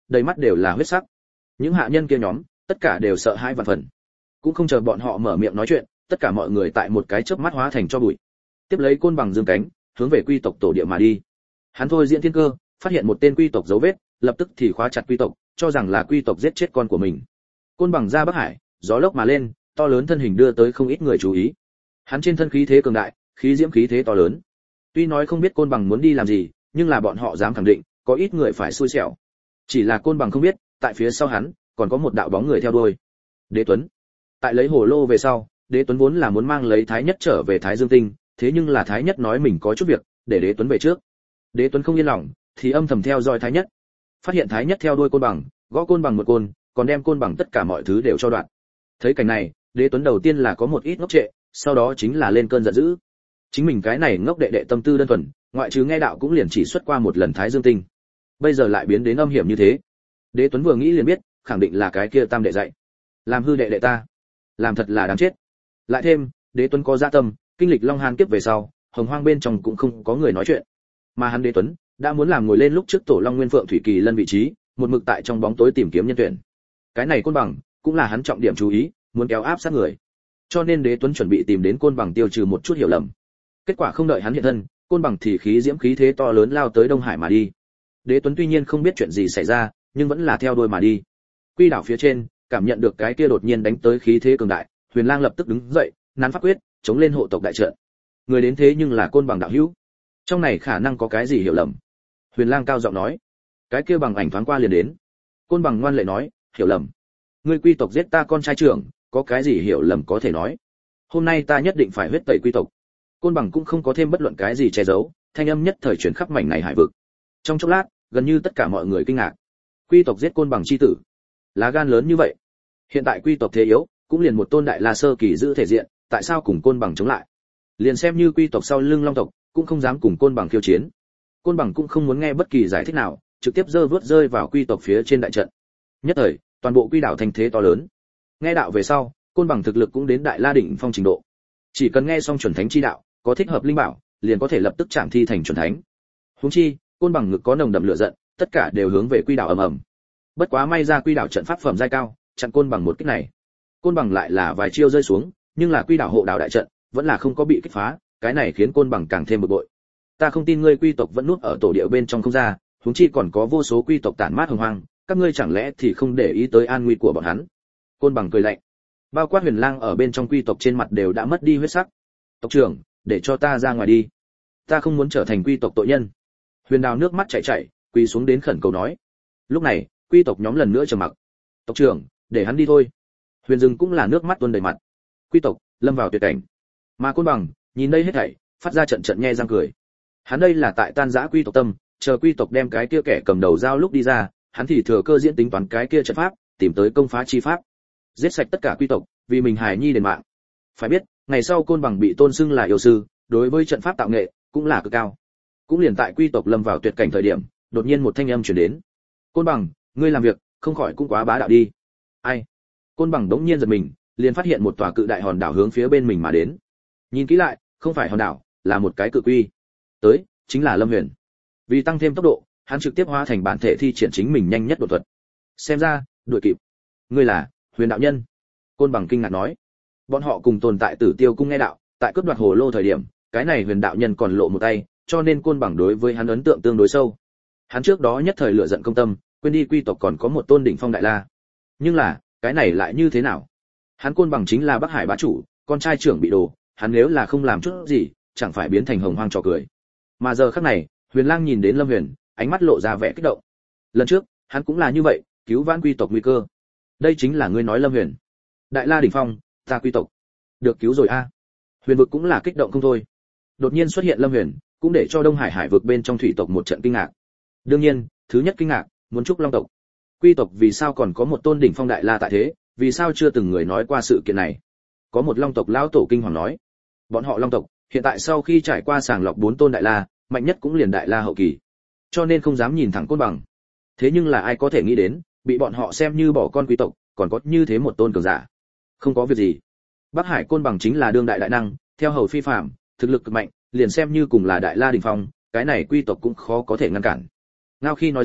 đầy mắt đều là huyết sắc. Những hạ nhân kia nhóm, tất cả đều sợ hãi vạn phần. Cũng không chờ bọn họ mở miệng nói chuyện, tất cả mọi người tại một cái chớp mắt hóa thành cho bụi. Tiếp lấy côn bằng dương cánh, hướng về quy tộc tổ địa mà đi. Hắn thôi diễn thiên cơ, phát hiện một tên quy tộc dấu vết, lập tức thì khóa chặt quy tộc, cho rằng là quy tộc giết chết con của mình. Côn bằng ra Bắc Hải, gió lốc mà lên, to lớn thân hình đưa tới không ít người chú ý. Hắn trên thân khí thế cường đại, khí diễm khí thế to lớn. Tuy nói không biết côn bằng muốn đi làm gì, nhưng là bọn họ dám khẳng định, có ít người phải xui xẻo. Chỉ là côn bằng không biết, tại phía sau hắn còn có một đạo bóng người theo đuôi. Đế Tuấn. Tại lấy hồ lô về sau, Đế Tuấn vốn là muốn mang lấy Thái Nhất trở về Thái Dương Tinh, thế nhưng là Thái Nhất nói mình có chút việc, để Đế Tuấn về trước. Đế Tuấn không yên lòng, thì âm thầm theo dõi Thái Nhất. Phát hiện Thái Nhất theo đuôi côn bằng, gõ côn bằng một côn, còn đem côn bằng tất cả mọi thứ đều cho đoạn. Thấy cảnh này, Đế Tuấn đầu tiên là có một ít ngốc trệ, sau đó chính là lên cơn giận dữ. Chính mình cái này ngốc đệ đệ tâm tư đơn thuần, ngoại trừ nghe đạo cũng liền chỉ xuất qua một lần Thái Dương Tinh. Bây giờ lại biến đến âm hiểm như thế. Đế Tuấn vừa nghĩ liền biết, khẳng định là cái kia tam đệ dạy. Làm hư đệ đệ ta, làm thật là đáng chết. Lại thêm, Đế Tuấn có dạ tâm, kinh lịch Long Hàn kiếp về sau, Hồng Hoang bên trong cũng không có người nói chuyện. Mà hắn Đế Tuấn đã muốn làm ngồi lên lúc trước tổ Long Nguyên Phượng Thủy Kỳ Lân vị trí, một mực tại trong bóng tối tìm kiếm nhân tuyển. Cái này côn bằng cũng là hắn trọng điểm chú ý, muốn kéo áp sát người. Cho nên Đế Tuấn chuẩn bị tìm đến côn bằng tiêu trừ một chút hiểu lầm. Kết quả không đợi hắn hiện thân, côn bằng thì khí diễm khí thế to lớn lao tới Đông Hải mà đi. Đế Tuấn tuy nhiên không biết chuyện gì xảy ra, nhưng vẫn là theo đuôi mà đi. Quy đảo phía trên, cảm nhận được cái kia đột nhiên đánh tới khí thế cường đại, Huyền Lang lập tức đứng dậy, nắn pháp quyết, chống lên hộ tộc đại trận. Người đến thế nhưng là côn bằng đạo hữu. Trong này khả năng có cái gì hiểu lầm. Huyền Lang cao giọng nói. Cái kia bằng ảnh thoáng qua liền đến. Côn bằng ngoan lệ nói, hiểu lầm. Ngươi quy tộc giết ta con trai trưởng, có cái gì hiểu lầm có thể nói. Hôm nay ta nhất định phải huyết tẩy quy tộc. Côn bằng cũng không có thêm bất luận cái gì che giấu, thanh âm nhất thời truyền khắp mảnh này hải vực. Trong chốc lát, gần như tất cả mọi người kinh ngạc. Quy tộc giết côn bằng chi tử, lá gan lớn như vậy. Hiện tại quy tộc thế yếu, cũng liền một tôn đại la sơ kỳ giữ thể diện, tại sao cùng côn bằng chống lại? Liền xem như quy tộc sau lưng long tộc, cũng không dám cùng côn bằng khiêu chiến. Côn bằng cũng không muốn nghe bất kỳ giải thích nào, trực tiếp giơ vớt rơi vào quy tộc phía trên đại trận. Nhất thời, toàn bộ quy đảo thành thế to lớn. Nghe đạo về sau, côn bằng thực lực cũng đến đại la đỉnh phong trình độ. Chỉ cần nghe xong chuẩn thánh chi đạo, có thích hợp linh bảo, liền có thể lập tức chạm thi thành chuẩn thánh. Huống chi, côn bằng ngực có nồng đậm lửa giận, tất cả đều hướng về quy đảo ầm ầm. Bất quá may ra quy đảo trận pháp phẩm giai cao, chặn côn bằng một kích này. Côn bằng lại là vài chiêu rơi xuống, nhưng là quy đảo hộ đảo đại trận vẫn là không có bị kích phá, cái này khiến côn bằng càng thêm bực bội. Ta không tin ngươi quy tộc vẫn nuốt ở tổ địa bên trong không ra, huống chi còn có vô số quy tộc tản mát hồng hoang, các ngươi chẳng lẽ thì không để ý tới an nguy của bọn hắn? Côn bằng cười lạnh. Bao quát Huyền Lang ở bên trong quy tộc trên mặt đều đã mất đi huyết sắc. Tộc trưởng, để cho ta ra ngoài đi. Ta không muốn trở thành quy tộc tội nhân. Huyền Đào nước mắt chảy chảy, quỳ xuống đến khẩn cầu nói. Lúc này, quy tộc nhóm lần nữa trầm mặc. Tộc trưởng, để hắn đi thôi. Huyền Dương cũng là nước mắt tuôn đầy mặt. Quy tộc lâm vào tuyệt cảnh. Mà Côn bằng nhìn đây hết thảy, phát ra trận trận nhe răng cười. Hắn đây là tại tan rã quy tộc tâm, chờ quy tộc đem cái kia kẻ cầm đầu giao lúc đi ra, hắn thì thừa cơ diễn tính toán cái kia trận pháp, tìm tới công phá chi pháp, giết sạch tất cả quy tộc, vì mình hài nhi đền mạng. Phải biết, ngày sau Côn bằng bị tôn xưng là yêu sư, đối với trận pháp tạo nghệ cũng là cực cao. Cũng liền tại quy tộc lâm vào tuyệt cảnh thời điểm, đột nhiên một thanh âm truyền đến. Côn bằng, ngươi làm việc không khỏi cũng quá bá đạo đi. Ai? Côn bằng đống nhiên giật mình, liền phát hiện một tòa cự đại hòn đảo hướng phía bên mình mà đến. Nhìn kỹ lại, không phải hòn đảo, là một cái cự quy. Tới, chính là Lâm Huyền. Vì tăng thêm tốc độ, hắn trực tiếp hóa thành bản thể thi triển chính mình nhanh nhất đột thuật. Xem ra, đuổi kịp. Ngươi là Huyền đạo nhân? Côn bằng kinh ngạc nói. Bọn họ cùng tồn tại Tử Tiêu cung nghe đạo, tại cướp đoạt hồ lô thời điểm, cái này Huyền đạo nhân còn lộ một tay, cho nên Côn bằng đối với hắn ấn tượng tương đối sâu. Hắn trước đó nhất thời lựa giận công tâm, quên đi quy tộc còn có một tôn đỉnh phong đại la. Nhưng là, cái này lại như thế nào? Hắn Côn bằng chính là Bắc Hải bá chủ, con trai trưởng bị đồ, hắn nếu là không làm chút gì, chẳng phải biến thành hồng hoang trò cười. Mà giờ khắc này, Huyền Lang nhìn đến Lâm Huyền, ánh mắt lộ ra vẻ kích động. Lần trước, hắn cũng là như vậy, cứu vãn quy tộc nguy cơ. Đây chính là ngươi nói Lâm Huyền. Đại la đỉnh phong, ta quy tộc được cứu rồi a. Huyền vực cũng là kích động không thôi. Đột nhiên xuất hiện Lâm Huyền, cũng để cho Đông Hải hải vực bên trong thủy tộc một trận kinh ngạc. Đương nhiên, thứ nhất kinh ngạc, muốn chúc Long tộc. Quy tộc vì sao còn có một tôn đỉnh phong đại la tại thế, vì sao chưa từng người nói qua sự kiện này? Có một Long tộc lão tổ kinh hoàng nói, bọn họ Long tộc hiện tại sau khi trải qua sàng lọc bốn tôn đại la, mạnh nhất cũng liền đại la hậu kỳ, cho nên không dám nhìn thẳng Côn bằng. Thế nhưng là ai có thể nghĩ đến, bị bọn họ xem như bỏ con quý tộc, còn có như thế một tôn cường giả. Không có việc gì. Bắc Hải Côn bằng chính là đương đại đại năng, theo hầu phi phàm, thực lực cực mạnh, liền xem như cùng là đại la đỉnh phong, cái này quy tộc cũng khó có thể ngăn cản. Ngao khi nói ra,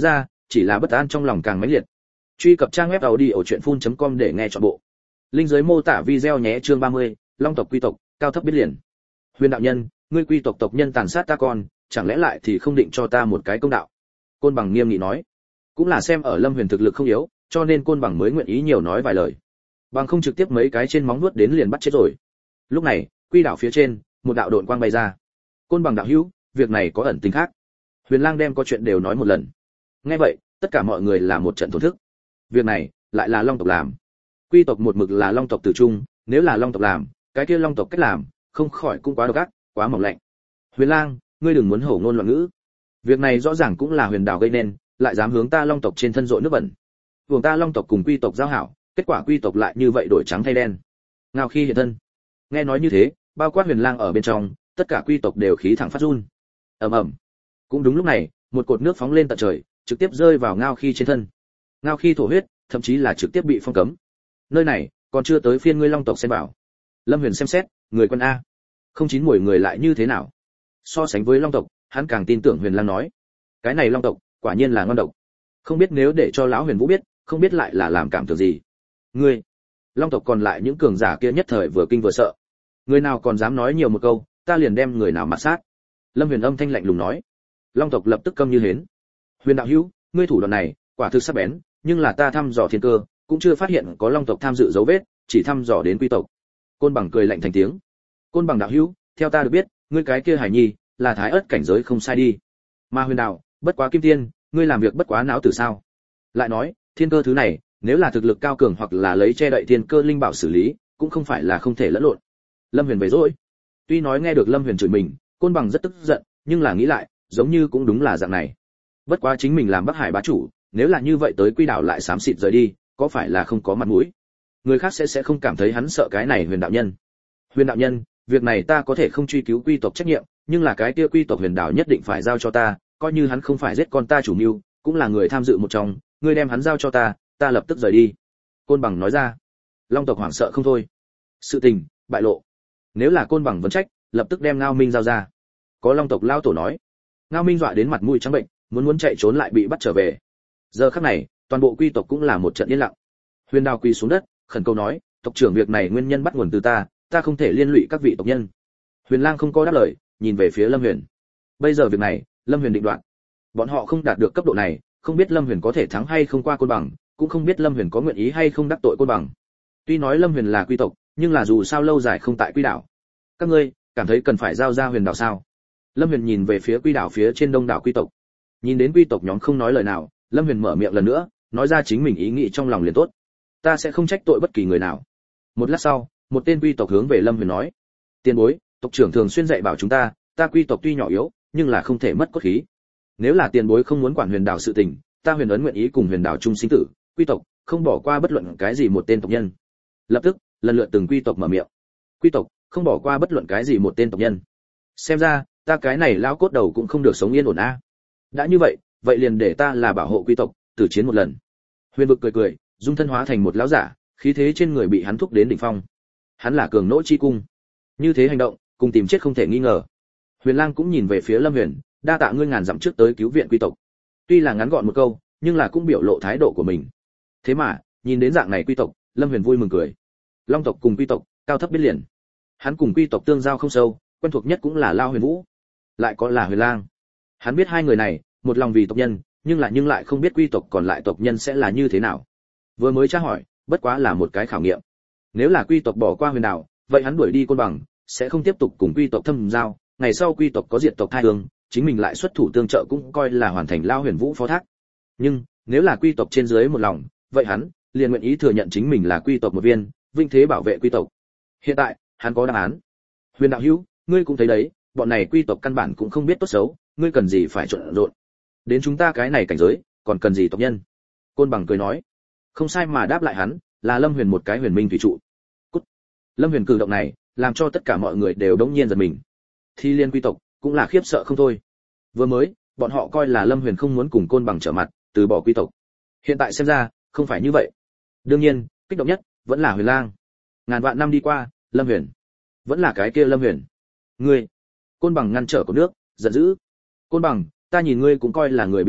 chỉ là bất an trong lòng càng mãnh liệt. Truy cập trang web audiochuyenphun chấm com để nghe trọn bộ. Linh dưới mô tả video nhé. Chương ba mươi, Long tộc quy tộc, cao thấp biết liền. Huyền đạo nhân, ngươi quy tộc tộc nhân tàn sát ta con, chẳng lẽ lại thì không định cho ta một cái công đạo? Côn Bằng nghiêm nghị nói. Cũng là xem ở Lâm Huyền thực lực không yếu, cho nên Côn Bằng mới nguyện ý nhiều nói vài lời. Bằng không trực tiếp mấy cái trên móng vuốt đến liền bắt chết rồi. Lúc này, quy đảo phía trên, một đạo độn quang bay ra. Côn Bằng đạo hữu, việc này có ẩn tình khác. Huyền Lang đem có chuyện đều nói một lần. Nghe vậy, tất cả mọi người là một trận thổn thức. Việc này lại là Long tộc làm. Quy tộc một mực là Long tộc tử trung, nếu là Long tộc làm, cái kia Long tộc cách làm, không khỏi cũng quá độc ác, quá mỏng lạnh. Huyền Lang, ngươi đừng muốn hổ ngôn loạn ngữ. Việc này rõ ràng cũng là Huyền Đào gây nên, lại dám hướng ta Long tộc trên thân dội nước bẩn. Vùng ta Long tộc cùng Quy tộc giao hảo, kết quả Quy tộc lại như vậy đổi trắng thay đen. Ngao khi hiện thân. Nghe nói như thế, bao quát Huyền Lang ở bên trong, tất cả Quy tộc đều khí thẳng phát run. Ầm ầm. Cũng đúng lúc này, một cột nước phóng lên tận trời, trực tiếp rơi vào Ngao khi trên thân. Ngao khi thổ huyết, thậm chí là trực tiếp bị phong cấm. Nơi này, còn chưa tới phiên ngươi Long tộc xem bảo. Lâm Huyền xem xét, người quân a. Không chín mùi người lại như thế nào? So sánh với Long tộc, hắn càng tin tưởng Huyền Lang nói. Cái này Long tộc, quả nhiên là ngon độc. Không biết nếu để cho lão Huyền Vũ biết, không biết lại là làm cảm tưởng gì. Ngươi, Long tộc còn lại những cường giả kia nhất thời vừa kinh vừa sợ. Người nào còn dám nói nhiều một câu, ta liền đem người nào mà sát. Lâm Huyền âm thanh lạnh lùng nói. Long tộc lập tức câm như hến. Huyền đạo hữu, ngươi thủ đoạn này, quả thực sắc bén, nhưng là ta thăm dò thiên cơ, cũng chưa phát hiện có Long tộc tham dự dấu vết, chỉ thăm dò đến Quy tộc. Côn Bằng cười lạnh thành tiếng. Côn Bằng đạo hữu, theo ta được biết, ngươi cái kia Hải Nhi, là thái ớt cảnh giới không sai đi. Mà Huyền đạo, bất quá kim tiên, ngươi làm việc bất quá não tử sao? Lại nói, thiên cơ thứ này, nếu là thực lực cao cường hoặc là lấy che đậy thiên cơ linh bảo xử lý, cũng không phải là không thể lẫn lộn. Lâm Huyền về rồi. Tuy nói nghe được Lâm Huyền chửi mình, Côn Bằng rất tức giận, nhưng là nghĩ lại, giống như cũng đúng là dạng này. Bất quá chính mình làm Bắc Hải bá chủ, nếu là như vậy tới Quy đảo lại xám xịt rời đi, có phải là không có mặt mũi? Người khác sẽ sẽ không cảm thấy hắn sợ cái này Huyền đạo nhân. Huyền đạo nhân, việc này ta có thể không truy cứu Quy tộc trách nhiệm, nhưng là cái kia Quy tộc Huyền đạo nhất định phải giao cho ta, coi như hắn không phải giết con ta chủ mưu, cũng là người tham dự một trong, ngươi đem hắn giao cho ta, ta lập tức rời đi. Côn Bằng nói ra. Long tộc hoảng sợ không thôi. Sự tình bại lộ. Nếu là Côn Bằng vấn trách, lập tức đem Ngao Minh giao ra. Có Long tộc lao tổ nói. Ngao Minh dọa đến mặt mũi trắng bệnh, muốn muốn chạy trốn lại bị bắt trở về. Giờ khắc này, toàn bộ Quy tộc cũng là một trận yên lặng. Huyền Đào quỳ xuống đất, khẩn cầu nói, tộc trưởng việc này nguyên nhân bắt nguồn từ ta, ta không thể liên lụy các vị tộc nhân. Huyền Lang không có đáp lời, nhìn về phía Lâm Huyền. Bây giờ việc này, Lâm Huyền định đoạt. Bọn họ không đạt được cấp độ này, không biết Lâm Huyền có thể thắng hay không qua Côn Bằng, cũng không biết Lâm Huyền có nguyện ý hay không đắc tội Côn Bằng. Tuy nói Lâm Huyền là quy tộc, nhưng là dù sao lâu dài không tại Quy đảo. Các ngươi cảm thấy cần phải giao ra Huyền đảo sao? Lâm Huyền nhìn về phía Quy đảo phía trên đông đảo quy tộc. Nhìn đến quy tộc nhóm không nói lời nào, Lâm Huyền mở miệng lần nữa, nói ra chính mình ý nghĩ trong lòng liền tốt. Ta sẽ không trách tội bất kỳ người nào. Một lát sau, một tên quy tộc hướng về Lâm Huyền nói: "Tiền bối, tộc trưởng thường xuyên dạy bảo chúng ta, ta quy tộc tuy nhỏ yếu, nhưng là không thể mất cốt khí. Nếu là tiền bối không muốn quản Huyền đảo sự tình, ta Huyền ấn nguyện ý cùng Huyền đảo chung sinh tử, quy tộc không bỏ qua bất luận cái gì một tên tộc nhân." Lập tức, lần lượt từng quy tộc mở miệng. Quy tộc không bỏ qua bất luận cái gì một tên tộc nhân. Xem ra, ta cái này lão cốt đầu cũng không được sống yên ổn a. Đã như vậy, vậy liền để ta là bảo hộ quy tộc, tử chiến một lần. Huyền vực cười cười, dung thân hóa thành một lão giả, khí thế trên người bị hắn thúc đến đỉnh phong. Hắn là cường nỗ chi cung. Như thế hành động, cùng tìm chết không thể nghi ngờ. Huyền Lang cũng nhìn về phía Lâm Huyền, đa tạ ngươi ngàn dặm trước tới cứu viện quy tộc. Tuy là ngắn gọn một câu, nhưng là cũng biểu lộ thái độ của mình. Thế mà, nhìn đến dạng này quy tộc, Lâm Huyền vui mừng cười. Long tộc cùng quy tộc, cao thấp biết liền. Hắn cùng quy tộc tương giao không sâu, quen thuộc nhất cũng là Lao Huyền Vũ, lại có là Huyền Lang. Hắn biết hai người này, một lòng vì tộc nhân, nhưng lại nhưng lại không biết quy tộc còn lại tộc nhân sẽ là như thế nào. Vừa mới tra hỏi, bất quá là một cái khảo nghiệm. Nếu là quy tộc bỏ qua Huyền đảo, vậy hắn đuổi đi Côn Bằng, sẽ không tiếp tục cùng quy tộc thâm giao, ngày sau quy tộc có diệt tộc thai hương, chính mình lại xuất thủ tương trợ cũng coi là hoàn thành Lao Huyền Vũ phó thác. Nhưng, nếu là quy tộc trên dưới một lòng, vậy hắn liền nguyện ý thừa nhận chính mình là quy tộc một viên, vinh thế bảo vệ quy tộc. Hiện tại, hắn có đáp án. Huyền đạo hữu, ngươi cũng thấy đấy, bọn này quy tộc căn bản cũng không biết tốt xấu, ngươi cần gì phải trộn rộn. Đến chúng ta cái này cảnh giới, còn cần gì tộc nhân? Côn Bằng cười nói. Không sai mà đáp lại hắn, là Lâm Huyền một cái huyền minh thủy trụ. Cút. Lâm Huyền cử động này, làm cho tất cả mọi người đều đống nhiên giật mình. Thi liên quy tộc cũng là khiếp sợ không thôi. Vừa mới, bọn họ coi là Lâm Huyền không muốn cùng Côn Bằng trở mặt, từ bỏ quy tộc. Hiện tại xem ra, không phải như vậy. Đương nhiên, kích động nhất vẫn là Huyền Lang. Ngàn vạn năm đi qua, Lâm Huyền vẫn là cái kia Lâm Huyền. Ngươi, Côn Bằng ngăn trở của nước, giận dữ. Côn Bằng, ta nhìn ngươi cũng coi là người bị hại,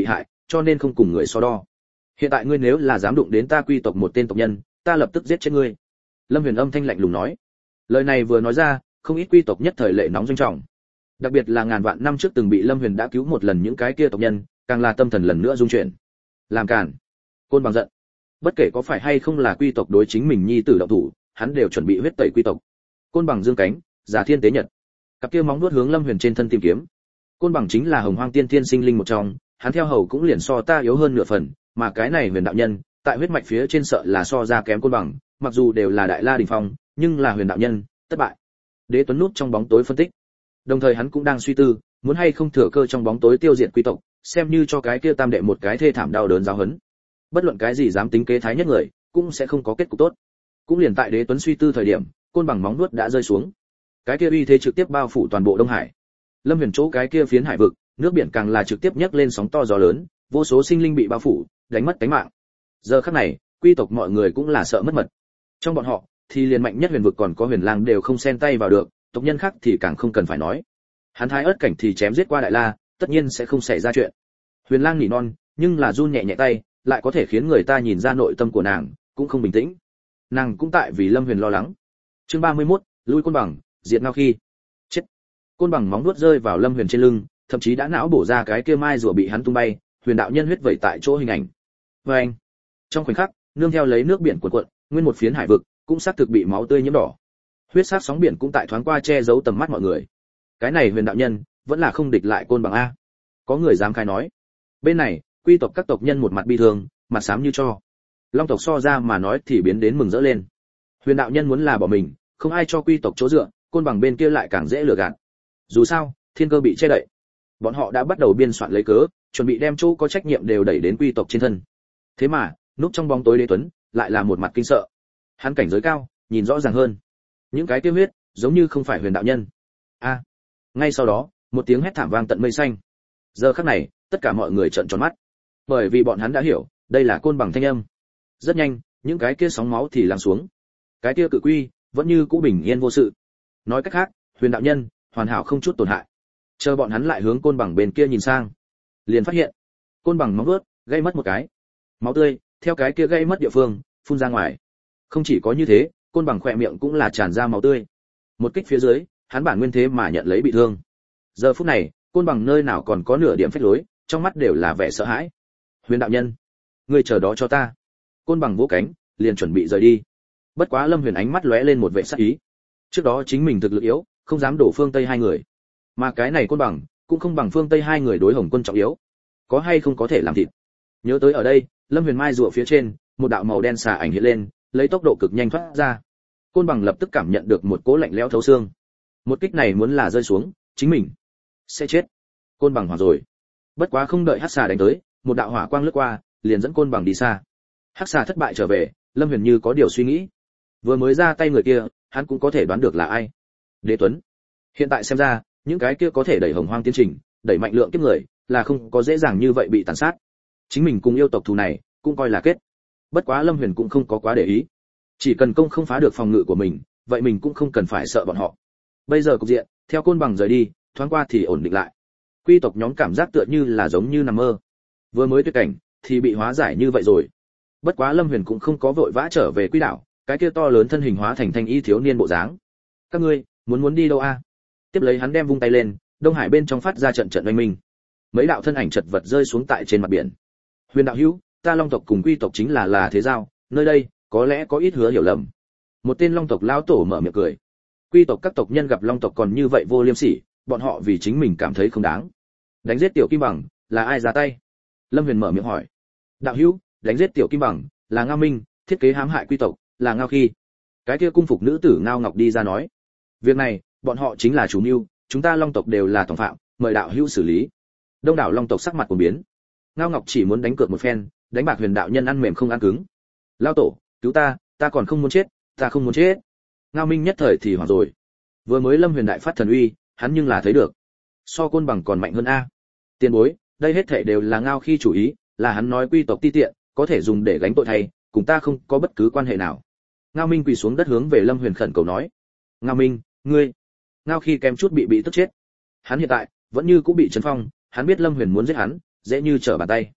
cho nên không cùng người so đo. Hiện tại ngươi nếu là dám đụng đến ta quy tộc một tên tộc nhân, ta lập tức giết chết ngươi." Lâm Huyền âm thanh lạnh lùng nói. Lời này vừa nói ra, không ít quy tộc nhất thời lệ nóng doanh trọng. Đặc biệt là ngàn vạn năm trước từng bị Lâm Huyền đã cứu một lần những cái kia tộc nhân, càng là tâm thần lần nữa rung chuyển. Làm cản. Côn Bằng giận. Bất kể có phải hay không là quy tộc đối chính mình nhi tử động thủ, hắn đều chuẩn bị huyết tẩy quy tộc. Côn Bằng dương cánh, giả thiên tế nhật. Cặp kia móng vuốt hướng Lâm Huyền trên thân tìm kiếm. Côn Bằng chính là Hồng Hoang Tiên Tiên sinh linh một trong, hắn theo hầu cũng liền so ta yếu hơn nửa phần, mà cái này Huyền đạo nhân, tại huyết mạch phía trên sợ là so ra kém Côn Bằng, mặc dù đều là đại la đỉnh phong, nhưng là Huyền đạo nhân, thất bại. Đế Tuấn núp trong bóng tối phân tích. Đồng thời hắn cũng đang suy tư, muốn hay không thừa cơ trong bóng tối tiêu diệt quy tộc, xem như cho cái kia tam đệ một cái thê thảm đau đớn giáo huấn. Bất luận cái gì dám tính kế thái nhất người, cũng sẽ không có kết cục tốt. Cũng liền tại Đế Tuấn suy tư thời điểm, Côn Bằng móng vuốt đã rơi xuống. Cái kia uy thế trực tiếp bao phủ toàn bộ Đông Hải. Lâm Huyền chỗ cái kia phiến hải vực, nước biển càng là trực tiếp nhấc lên sóng to gió lớn, vô số sinh linh bị bao phủ, đánh mất tính mạng. Giờ khắc này, quy tộc mọi người cũng là sợ mất mật. Trong bọn họ, thì liền mạnh nhất Huyền vực còn có Huyền Lang đều không xen tay vào được, tộc nhân khác thì càng không cần phải nói. Hắn thái ớt cảnh thì chém giết qua đại la, tất nhiên sẽ không xảy ra chuyện. Huyền Lang nỉ non, nhưng là run nhẹ nhẹ tay, lại có thể khiến người ta nhìn ra nội tâm của nàng cũng không bình tĩnh. Nàng cũng tại vì Lâm Huyền lo lắng. Chương ba mươi mốt, lui Côn Bằng, diệt Ngao Khi. Chết. Côn Bằng móng vuốt rơi vào Lâm Huyền trên lưng, thậm chí đã não bổ ra cái kia mai rùa bị hắn tung bay, Huyền đạo nhân huyết vẩy tại chỗ hình ảnh. Oeng. Trong khoảnh khắc, nương theo lấy nước biển cuộn cuộn, nguyên một phiến hải vực cũng xác thực bị máu tươi nhiễm đỏ. Huyết sắc sóng biển cũng tại thoáng qua che giấu tầm mắt mọi người. Cái này Huyền đạo nhân vẫn là không địch lại Côn Bằng a. Có người dám khai nói. Bên này, quy tộc các tộc nhân một mặt bi thương, mặt xám như tro. Long tộc so ra mà nói thì biến đến mừng rỡ lên. Huyền đạo nhân muốn là bỏ mình, không ai cho quy tộc chỗ dựa, Côn Bằng bên kia lại càng dễ lừa gạt. Dù sao, thiên cơ bị che đậy. Bọn họ đã bắt đầu biên soạn lấy cớ, chuẩn bị đem chỗ có trách nhiệm đều đẩy đến quy tộc trên thân. Thế mà, núp trong bóng tối Đế Tuấn, lại là một mặt kinh sợ. Hắn cảnh giới cao, nhìn rõ ràng hơn. Những cái tiêu huyết, giống như không phải Huyền đạo nhân. A. Ngay sau đó, một tiếng hét thảm vang tận mây xanh. Giờ khắc này, tất cả mọi người trợn tròn mắt, bởi vì bọn hắn đã hiểu, đây là Côn Bằng thanh âm. Rất nhanh, những cái kia sóng máu thì lắng xuống. Cái kia cự quy vẫn như cũ bình yên vô sự. Nói cách khác, Huyền đạo nhân hoàn hảo không chút tổn hại. Chờ bọn hắn lại hướng Côn Bằng bên kia nhìn sang, liền phát hiện, Côn Bằng móng vuốt gây mất một cái. Máu tươi theo cái kia gây mất địa phương phun ra ngoài. Không chỉ có như thế, Côn Bằng khỏe miệng cũng là tràn ra máu tươi. Một kích phía dưới, hắn bản nguyên thế mà nhận lấy bị thương. Giờ phút này, Côn Bằng nơi nào còn có nửa điểm phách lối, trong mắt đều là vẻ sợ hãi. Huyền đạo nhân, ngươi chờ đó cho ta. Côn Bằng vỗ cánh, liền chuẩn bị rời đi. Bất quá Lâm Huyền ánh mắt lóe lên một vẻ sắc ý. Trước đó chính mình thực lực yếu, không dám đổ phương Tây hai người, mà cái này Côn Bằng cũng không bằng phương Tây hai người đối Hồng Quân trọng yếu, có hay không có thể làm thịt. Nhớ tới ở đây, Lâm Huyền mai rùa phía trên, một đạo màu đen xà ảnh hiện lên, lấy tốc độ cực nhanh thoát ra. Côn Bằng lập tức cảm nhận được một cỗ lạnh lẽo thấu xương. Một kích này muốn là rơi xuống, chính mình sẽ chết. Côn Bằng hoảng rồi. Bất quá không đợi hắc xà đánh tới, một đạo hỏa quang lướt qua, liền dẫn Côn Bằng đi xa. Hắc xà thất bại trở về, Lâm Huyền như có điều suy nghĩ. Vừa mới ra tay người kia, hắn cũng có thể đoán được là ai. Đế Tuấn. Hiện tại xem ra, những cái kia có thể đẩy Hồng Hoang tiến trình, đẩy mạnh lượng kiếp người, là không có dễ dàng như vậy bị tàn sát. Chính mình cùng yêu tộc thù này, cũng coi là kết. Bất quá Lâm Huyền cũng không có quá để ý. Chỉ cần công không phá được phòng ngự của mình, vậy mình cũng không cần phải sợ bọn họ. Bây giờ cục diện, theo Côn Bằng rời đi, thoáng qua thì ổn định lại. Quy tộc nhóm cảm giác tựa như là giống như nằm mơ. Vừa mới tuyệt cảnh, thì bị hóa giải như vậy rồi. Bất quá Lâm Huyền cũng không có vội vã trở về Quy đảo, cái kia to lớn thân hình hóa thành thanh y thiếu niên bộ dáng. Các ngươi, muốn muốn đi đâu a? Tiếp lấy hắn đem vung tay lên, Đông Hải bên trong phát ra trận trận oanh minh. Mấy đạo thân ảnh chật vật rơi xuống tại trên mặt biển. Huyền đạo hữu, ta Long tộc cùng Quy tộc chính là là thế giao, nơi đây có lẽ có ít hứa hiểu lầm. Một tên Long tộc lão tổ mở miệng cười. Quy tộc các tộc nhân gặp Long tộc còn như vậy vô liêm sỉ, bọn họ vì chính mình cảm thấy không đáng. Đánh giết tiểu Kim Bằng, là ai ra tay? Lâm Huyền mở miệng hỏi. Đạo hữu, đánh giết tiểu Kim Bằng, là Ngao Minh, thiết kế hãm hại Quy tộc, là Ngao Khi. Cái kia cung phục nữ tử Ngao Ngọc đi ra nói. Việc này, bọn họ chính là chủ mưu, chúng ta Long tộc đều là tổng phạm, mời đạo hữu xử lý. Đông đảo Long tộc sắc mặt cuồng biến. Ngao Ngọc chỉ muốn đánh cược một phen, đánh bạc Huyền đạo nhân ăn mềm không ăn cứng. Lao tổ, cứu ta, ta còn không muốn chết, ta không muốn chết. Ngao Minh nhất thời thì hoảng rồi. Vừa mới Lâm Huyền đại phát thần uy, hắn nhưng là thấy được. So Côn Bằng còn mạnh hơn a. Tiền bối, đây hết thảy đều là Ngao Khi chủ ý, là hắn nói Quy tộc ti tiện, có thể dùng để gánh tội thay, cùng ta không có bất cứ quan hệ nào. Ngao Minh quỳ xuống đất hướng về Lâm Huyền khẩn cầu nói. Ngao Minh, ngươi. Ngao Khi kém chút bị bị tức chết. Hắn hiện tại vẫn như cũng bị trấn phong, hắn biết Lâm Huyền muốn giết hắn, dễ như trở bàn tay.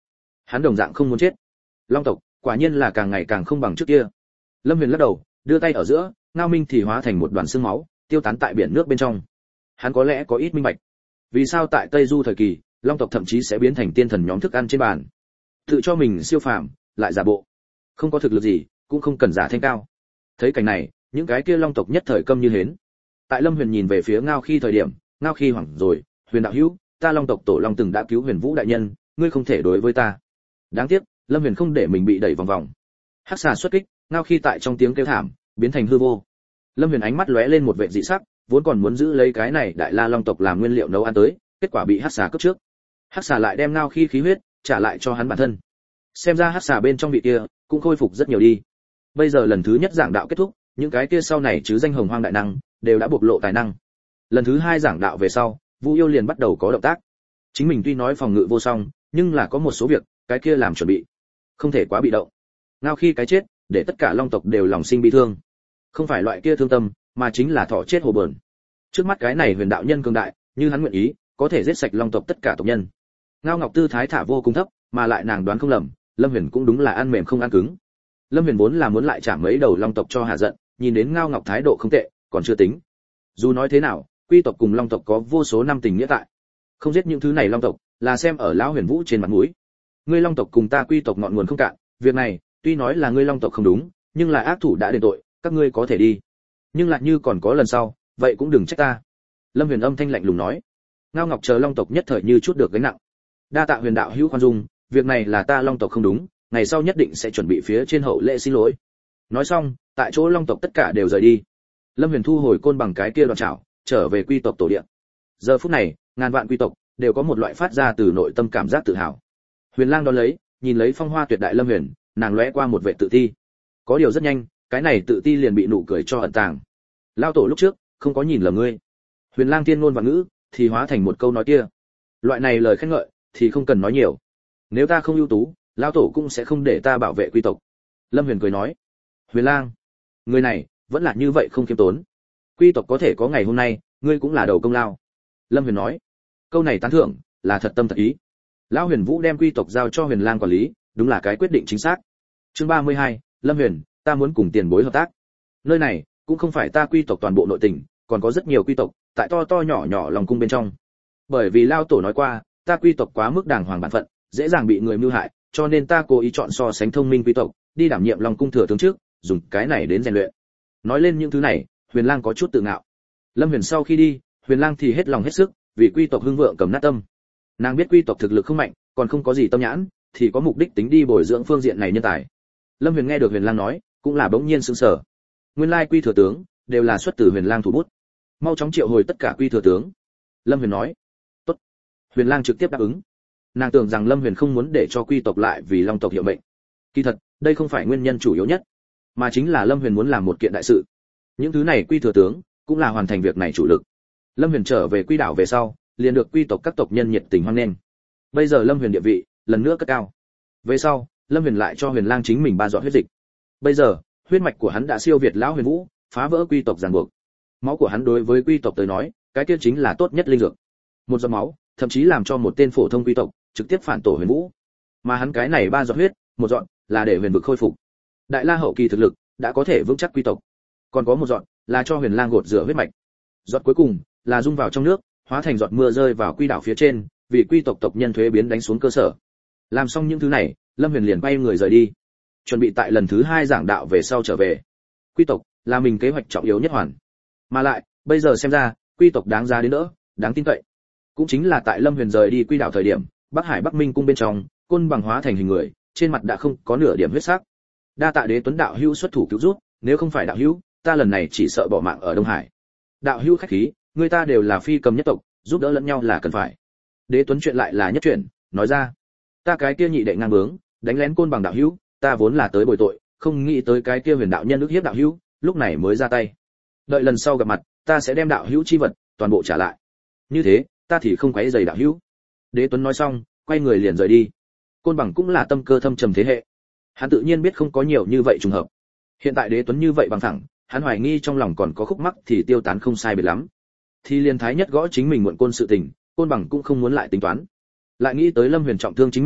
Hắn đồng dạng không muốn chết. Long tộc quả nhiên là càng ngày càng không bằng trước kia. Lâm Huyền lắc đầu, đưa tay ở giữa, Ngao Minh thì hóa thành một đoàn xương máu, tiêu tán tại biển nước bên trong. Hắn có lẽ có ít minh bạch, vì sao tại Tây Du thời kỳ, Long tộc thậm chí sẽ biến thành tiên thần nhóm thức ăn trên bàn. Tự cho mình siêu phàm, lại giả bộ. Không có thực lực gì, cũng không cần giả thanh cao. Thấy cảnh này, những cái kia Long tộc nhất thời câm như hến. Tại Lâm Huyền nhìn về phía Ngao Khi thời điểm, Ngao Khi hoảng rồi, "Huyền đạo hữu, ta Long tộc tổ Long từng đã cứu Huyền Vũ đại nhân, ngươi không thể đối với ta." Đáng tiếc, Lâm Huyền không để mình bị đẩy vòng vòng. Hắc xà xuất kích, Ngao Khi tại trong tiếng kêu thảm, biến thành hư vô. Lâm Huyền ánh mắt lóe lên một vẻ dị sắc, vốn còn muốn giữ lấy cái này Đại La Long tộc làm nguyên liệu nấu ăn tới, kết quả bị Hắc xà cướp trước. Hắc xà lại đem Ngao Khi khí huyết trả lại cho hắn bản thân. Xem ra Hắc xà bên trong vị kia cũng khôi phục rất nhiều đi. Bây giờ lần thứ nhất giảng đạo kết thúc, những cái kia sau này chứ danh hồng hoang đại năng đều đã bộc lộ tài năng. Lần thứ hai giảng đạo về sau, Vu Yêu liền bắt đầu có động tác. Chính mình tuy nói phòng ngự vô song, nhưng là có một số việc, cái kia làm chuẩn bị, không thể quá bị động. Ngao Khi cái chết, để tất cả Long tộc đều lòng sinh bi thương. Không phải loại kia thương tâm, mà chính là thọ chết hồ bờn. Trước mắt cái này huyền đạo nhân cường đại, như hắn nguyện ý, có thể giết sạch Long tộc tất cả tộc nhân. Ngao Ngọc tư thái thả vô cùng thấp, mà lại nàng đoán không lầm, Lâm Huyền cũng đúng là ăn mềm không ăn cứng. Lâm Huyền vốn là muốn lại trả mấy đầu Long tộc cho hạ giận, nhìn đến Ngao Ngọc thái độ không tệ, còn chưa tính. Dù nói thế nào, quy tộc cùng Long tộc có vô số năm tình nghĩa tại. Không giết những thứ này Long tộc, là xem ở lão Huyền Vũ trên mặt mũi. Ngươi Long tộc cùng ta quy tộc ngọn nguồn không cạn, việc này, tuy nói là ngươi Long tộc không đúng, nhưng là ác thủ đã đền tội, các ngươi có thể đi. Nhưng lại như còn có lần sau, vậy cũng đừng trách ta. Lâm Huyền âm thanh lạnh lùng nói. Ngao Ngọc chờ Long tộc nhất thời như chút được gánh nặng. Đa tạ Huyền đạo hữu khoan dung, việc này là ta Long tộc không đúng, ngày sau nhất định sẽ chuẩn bị phía trên hậu lễ xin lỗi. Nói xong, tại chỗ Long tộc tất cả đều rời đi. Lâm Huyền thu hồi côn bằng cái kia đoạn trảo, trở về quy tộc tổ địa. Giờ phút này, ngàn vạn quy tộc đều có một loại phát ra từ nội tâm cảm giác tự hào. Huyền Lang đón lấy, nhìn lấy phong hoa tuyệt đại Lâm Huyền, nàng lóe qua một vẻ tự ti. Có điều rất nhanh, cái này tự ti liền bị nụ cười cho ẩn tàng. Lao tổ lúc trước không có nhìn lầm ngươi. Huyền Lang tiên ngôn và ngữ thì hóa thành một câu nói kia. Loại này lời khen ngợi thì không cần nói nhiều. Nếu ta không ưu tú, lão tổ cũng sẽ không để ta bảo vệ quy tộc. Lâm Huyền cười nói. Huyền Lang, người này vẫn là như vậy không kiêm tốn. Quy tộc có thể có ngày hôm nay, ngươi cũng là đầu công lao. Lâm Huyền nói. Câu này tán thưởng là thật tâm thật ý. Lão Huyền Vũ đem quy tộc giao cho Huyền Lang quản lý, đúng là cái quyết định chính xác. Chương ba mươi hai, Lâm Huyền, ta muốn cùng tiền bối hợp tác. Nơi này cũng không phải ta quy tộc toàn bộ nội tình, còn có rất nhiều quy tộc tại to to nhỏ nhỏ lòng cung bên trong. Bởi vì lao tổ nói qua, ta quy tộc quá mức đàng hoàng bản phận, dễ dàng bị người mưu hại, cho nên ta cố ý chọn so sánh thông minh quy tộc, đi đảm nhiệm lòng cung thừa tướng trước, dùng cái này đến rèn luyện. Nói lên những thứ này, Huyền Lang có chút tự ngạo. Lâm Huyền sau khi đi, Huyền Lang thì hết lòng hết sức, vì quy tộc hưng vượng cầm nát tâm. Nàng biết quy tộc thực lực không mạnh, còn không có gì tâm nhãn, thì có mục đích tính đi bồi dưỡng phương diện này nhân tài. Lâm Huyền nghe được Huyền Lang nói, cũng là bỗng nhiên sững sờ. Nguyên lai quy thừa tướng đều là xuất từ Huyền Lang thủ bút. Mau chóng triệu hồi tất cả quy thừa tướng. Lâm Huyền nói. Tốt. Huyền Lang trực tiếp đáp ứng. Nàng tưởng rằng Lâm Huyền không muốn để cho quy tộc lại vì Long tộc hiệu mệnh. Kỳ thật, đây không phải nguyên nhân chủ yếu nhất, mà chính là Lâm Huyền muốn làm một kiện đại sự. Những thứ này quy thừa tướng cũng là hoàn thành việc này chủ lực. Lâm Huyền trở về quy đảo về sau, liền được quy tộc các tộc nhân nhiệt tình hoan nghênh. Bây giờ Lâm Huyền địa vị lần nữa cất cao. Về sau, Lâm Huyền lại cho Huyền Lang chính mình ba giọt huyết dịch. Bây giờ, huyết mạch của hắn đã siêu việt lão Huyền Vũ, phá vỡ quy tộc ràng buộc. Máu của hắn đối với quy tộc tới nói, cái kia chính là tốt nhất linh dược. Một giọt máu, thậm chí làm cho một tên phổ thông quy tộc trực tiếp phản tổ Huyền Vũ. Mà hắn cái này ba giọt huyết, một giọt là để Huyền vực khôi phục. Đại La hậu kỳ thực lực đã có thể vững chắc quy tộc. Còn có một giọt là cho Huyền Lang gột rửa huyết mạch. Giọt cuối cùng là dung vào trong nước, hóa thành giọt mưa rơi vào quy đảo phía trên, vì quy tộc tộc nhân thuế biến đánh xuống cơ sở. Làm xong những thứ này, Lâm Huyền liền bay người rời đi, chuẩn bị tại lần thứ hai giảng đạo về sau trở về. Quy tộc là mình kế hoạch trọng yếu nhất hoàn, mà lại bây giờ xem ra, quy tộc đáng giá đến nữa, đáng tin cậy. Cũng chính là tại Lâm Huyền rời đi quy đảo thời điểm, Bắc Hải Bắc Minh cung bên trong, côn bằng hóa thành hình người, trên mặt đã không có nửa điểm huyết sắc. Đa tạ Đế Tuấn đạo hữu xuất thủ cứu giúp, nếu không phải đạo hữu, ta lần này chỉ sợ bỏ mạng ở Đông Hải. Đạo hữu khách khí, người ta đều là phi cầm nhất tộc, giúp đỡ lẫn nhau là cần phải. Đế Tuấn chuyện lại là nhất chuyện, nói ra, ta cái kia nhị đệ ngang bướng, đánh lén côn bằng đạo hữu, ta vốn là tới bồi tội, không nghĩ tới cái kia huyền đạo nhân ức hiếp đạo hữu, lúc này mới ra tay. Đợi lần sau gặp mặt, ta sẽ đem đạo hữu chi vật toàn bộ trả lại. Như thế, ta thì không quấy rầy đạo hữu. Đế Tuấn nói xong, quay người liền rời đi. Côn bằng cũng là tâm cơ thâm trầm thế hệ, hắn tự nhiên biết không có nhiều như vậy trùng hợp. Hiện tại Đế Tuấn như vậy bằng thẳng, hắn hoài nghi trong lòng còn có khúc mắc thì tiêu tán không sai biệt lắm. Thì liên thái nhất gõ chính mình muộn côn sự tình, côn bằng cũng không muốn lại tính toán. Lại nghĩ tới Lâm Huyền trọng thương chính mình,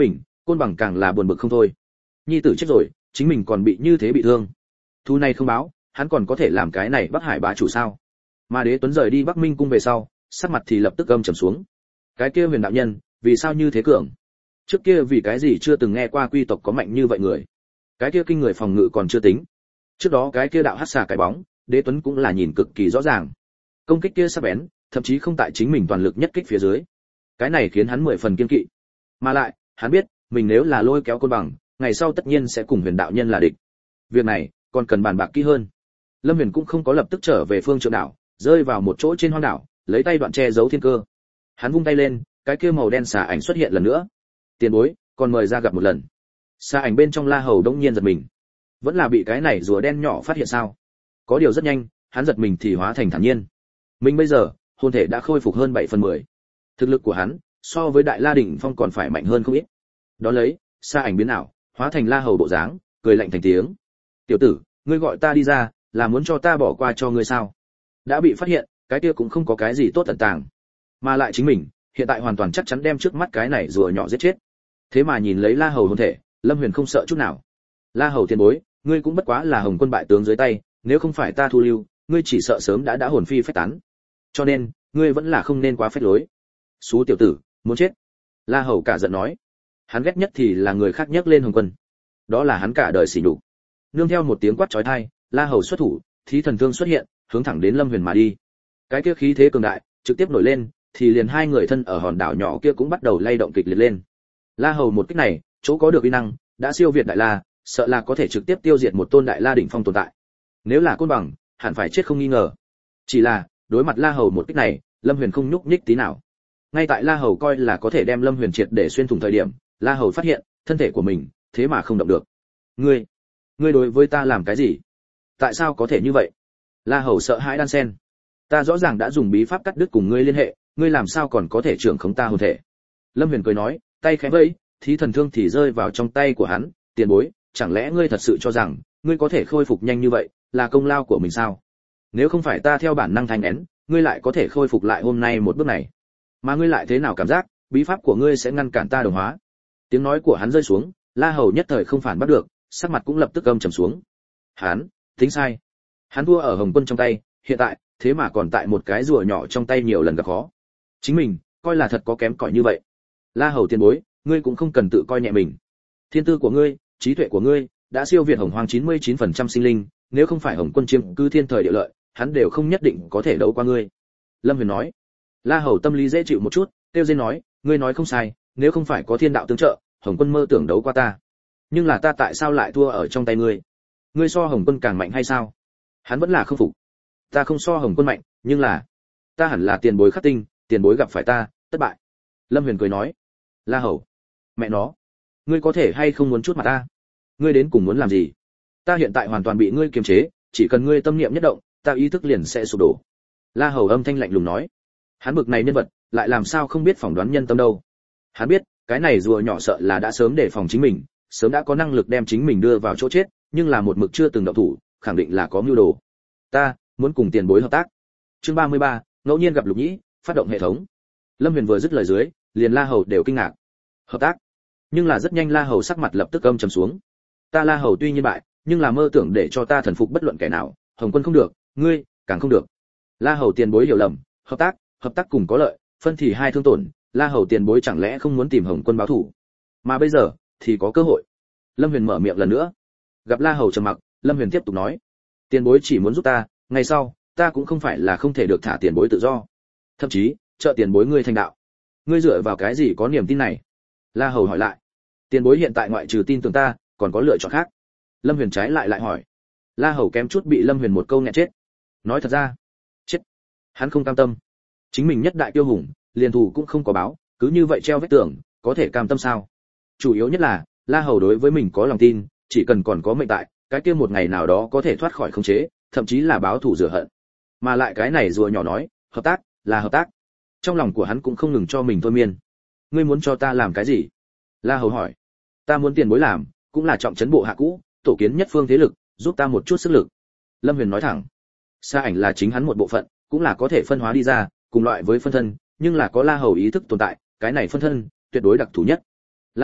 Côn Bằng càng là buồn bực không thôi. Nhi tử chết rồi, chính mình còn bị như thế bị thương. Thu này không báo, hắn còn có thể làm cái này Bắc Hải bá chủ sao? Mà Đế Tuấn rời đi Bắc Minh cung về sau, sắc mặt thì lập tức âm trầm xuống. Cái kia Huyền đạo nhân, vì sao như thế cường? Trước kia vì cái gì chưa từng nghe qua quy tộc có mạnh như vậy người? Cái kia kinh người phòng ngự còn chưa tính. Trước đó cái kia đạo hắc xà cái bóng, Đế Tuấn cũng là nhìn cực kỳ rõ ràng. Công kích kia sắc bén, thậm chí không tại chính mình toàn lực nhất kích phía dưới. Cái này khiến hắn mười phần kiên kỵ. Mà lại, hắn biết, mình nếu là lôi kéo Côn Bằng, ngày sau tất nhiên sẽ cùng Huyền đạo nhân là địch. Việc này còn cần bàn bạc kỹ hơn. Lâm Huyền cũng không có lập tức trở về Phương Trượng đảo, rơi vào một chỗ trên hoang đảo, lấy tay đoạn che giấu thiên cơ. Hắn vung tay lên, cái kia màu đen xà ảnh xuất hiện lần nữa. Tiền bối, còn mời ra gặp một lần. Xà ảnh bên trong La Hầu đông nhiên giật mình. Vẫn là bị cái này rùa đen nhỏ phát hiện sao? Có điều rất nhanh, hắn giật mình thì hóa thành thản nhiên. Mình bây giờ, hồn thể đã khôi phục hơn bảy phần mười. Thực lực của hắn, so với Đại La đỉnh phong còn phải mạnh hơn không ít. Đó lấy, xà ảnh biến ảo, hóa thành La Hầu bộ dáng, cười lạnh thành tiếng. "Tiểu tử, ngươi gọi ta đi ra, là muốn cho ta bỏ qua cho ngươi sao?" Đã bị phát hiện, cái kia cũng không có cái gì tốt tận tàng. Mà lại chính mình, hiện tại hoàn toàn chắc chắn đem trước mắt cái này rùa nhỏ giết chết. Thế mà nhìn lấy La Hầu hồn thể, Lâm Huyền không sợ chút nào. "La Hầu tiền bối, ngươi cũng bất quá là Hồng Quân bại tướng dưới tay, nếu không phải ta thu lưu, ngươi chỉ sợ sớm đã đã hồn phi phách tán. Cho nên, ngươi vẫn là không nên quá phách lối." "Xú tiểu tử, muốn chết." La Hầu cả giận nói. Hắn ghét nhất thì là người khác nhắc lên Hồng Quân. Đó là hắn cả đời sỉ nhục. Nương theo một tiếng quát chói tai, La Hầu xuất thủ, thí thần thương xuất hiện, hướng thẳng đến Lâm Huyền mà đi. Cái kia khí thế cường đại, trực tiếp nổi lên, thì liền hai người thân ở hòn đảo nhỏ kia cũng bắt đầu lay động kịch liệt lên. La Hầu một kích này, chỗ có được uy năng, đã siêu việt Đại La, sợ là có thể trực tiếp tiêu diệt một tôn Đại La đỉnh phong tồn tại. Nếu là Côn Bằng, hẳn phải chết không nghi ngờ. Chỉ là, đối mặt La Hầu một kích này, Lâm Huyền không nhúc nhích tí nào. Ngay tại La Hầu coi là có thể đem Lâm Huyền triệt để xuyên thủng thời điểm, La Hầu phát hiện, thân thể của mình, thế mà không động được. "Ngươi, ngươi đối với ta làm cái gì? Tại sao có thể như vậy?" La Hầu sợ hãi đan sen. "Ta rõ ràng đã dùng bí pháp cắt đứt cùng ngươi liên hệ, ngươi làm sao còn có thể trưởng khống ta hồn thể?" Lâm Huyền cười nói, tay khẽ vẫy, thí thần thương thì rơi vào trong tay của hắn. "Tiền bối, chẳng lẽ ngươi thật sự cho rằng ngươi có thể khôi phục nhanh như vậy, là công lao của mình sao? Nếu không phải ta theo bản năng thanh nén, ngươi lại có thể khôi phục lại hôm nay một bước này. Mà ngươi lại thế nào cảm giác, bí pháp của ngươi sẽ ngăn cản ta đồng hóa?" Tiếng nói của hắn rơi xuống, La Hầu nhất thời không phản bắt được, sắc mặt cũng lập tức âm trầm xuống. Hắn, tính sai. Hắn thua ở Hồng Quân trong tay, hiện tại, thế mà còn tại một cái rùa nhỏ trong tay nhiều lần gặp khó. Chính mình, coi là thật có kém cỏi như vậy. La Hầu tiền bối, ngươi cũng không cần tự coi nhẹ mình. Thiên tư của ngươi, trí tuệ của ngươi, đã siêu việt Hồng Hoang chín mươi chín phần trăm sinh linh, nếu không phải Hồng Quân chiếm cư thiên thời địa lợi, hắn đều không nhất định có thể đấu qua ngươi. Lâm Huyền nói. La Hầu tâm lý dễ chịu một chút, tiêu dên nói, ngươi nói không sai, nếu không phải có thiên đạo tương trợ, Hồng Quân mơ tưởng đấu qua ta. Nhưng là ta tại sao lại thua ở trong tay ngươi? Ngươi so Hồng Quân càng mạnh hay sao? Hắn vẫn là không phục. Ta không so Hồng Quân mạnh, nhưng là ta hẳn là tiền bối khắc tinh, tiền bối gặp phải ta, thất bại. Lâm Huyền cười nói. La Hầu, mẹ nó, ngươi có thể hay không muốn chút mặt ta? Ngươi đến cùng muốn làm gì? Ta hiện tại hoàn toàn bị ngươi kiềm chế, chỉ cần ngươi tâm niệm nhất động, ta ý thức liền sẽ sụp đổ. La Hầu âm thanh lạnh lùng nói. Hắn bực này nhân vật, lại làm sao không biết phỏng đoán nhân tâm đâu? Hắn biết, cái này rùa nhỏ sợ là đã sớm đề phòng chính mình, sớm đã có năng lực đem chính mình đưa vào chỗ chết, nhưng là một mực chưa từng động thủ, khẳng định là có mưu đồ. Ta muốn cùng tiền bối hợp tác. Chương ba mươi ba, ngẫu nhiên gặp Lục Nhĩ, phát động hệ thống. Lâm Huyền vừa dứt lời dưới, liền La Hầu đều kinh ngạc. Hợp tác? Nhưng là rất nhanh La Hầu sắc mặt lập tức âm trầm xuống. Ta La Hầu tuy nhiên bại, nhưng là mơ tưởng để cho ta thần phục bất luận kẻ nào, Hồng Quân không được, ngươi càng không được. La Hầu tiền bối hiểu lầm, hợp tác, hợp tác cùng có lợi, phân thì hai thương tổn, La Hầu tiền bối chẳng lẽ không muốn tìm Hồng Quân báo thù? Mà bây giờ thì có cơ hội. Lâm Huyền mở miệng lần nữa. Gặp La Hầu trầm mặc, Lâm Huyền tiếp tục nói: "Tiền bối chỉ muốn giúp ta, ngày sau, ta cũng không phải là không thể được thả tiền bối tự do. Thậm chí, trợ tiền bối ngươi thành đạo. Ngươi dựa vào cái gì có niềm tin này?" La Hầu hỏi lại. "Tiền bối hiện tại ngoại trừ tin tưởng ta, còn có lựa chọn khác?" Lâm Huyền trái lại lại hỏi. La Hầu kém chút bị Lâm Huyền một câu nghẹn chết. Nói thật ra, chết. Hắn không cam tâm. Chính mình nhất đại tiêu hùng, liền thù cũng không có báo, cứ như vậy treo vết tường, có thể cam tâm sao? Chủ yếu nhất là, La Hầu đối với mình có lòng tin, chỉ cần còn có mệnh tại, cái kia một ngày nào đó có thể thoát khỏi khống chế, thậm chí là báo thù rửa hận. Mà lại cái này rùa nhỏ nói, hợp tác, là hợp tác. Trong lòng của hắn cũng không ngừng cho mình thôi miên. Ngươi muốn cho ta làm cái gì? La Hầu hỏi. Ta muốn tiền bối làm, cũng là trọng trấn bộ hạ cũ, tổ kiến nhất phương thế lực, giúp ta một chút sức lực. Lâm Huyền nói thẳng. Sa ảnh là chính hắn một bộ phận, cũng là có thể phân hóa đi ra, cùng loại với phân thân, nhưng là có La Hầu ý thức tồn tại, cái này phân thân tuyệt đối đặc thù nhất. La Hầu,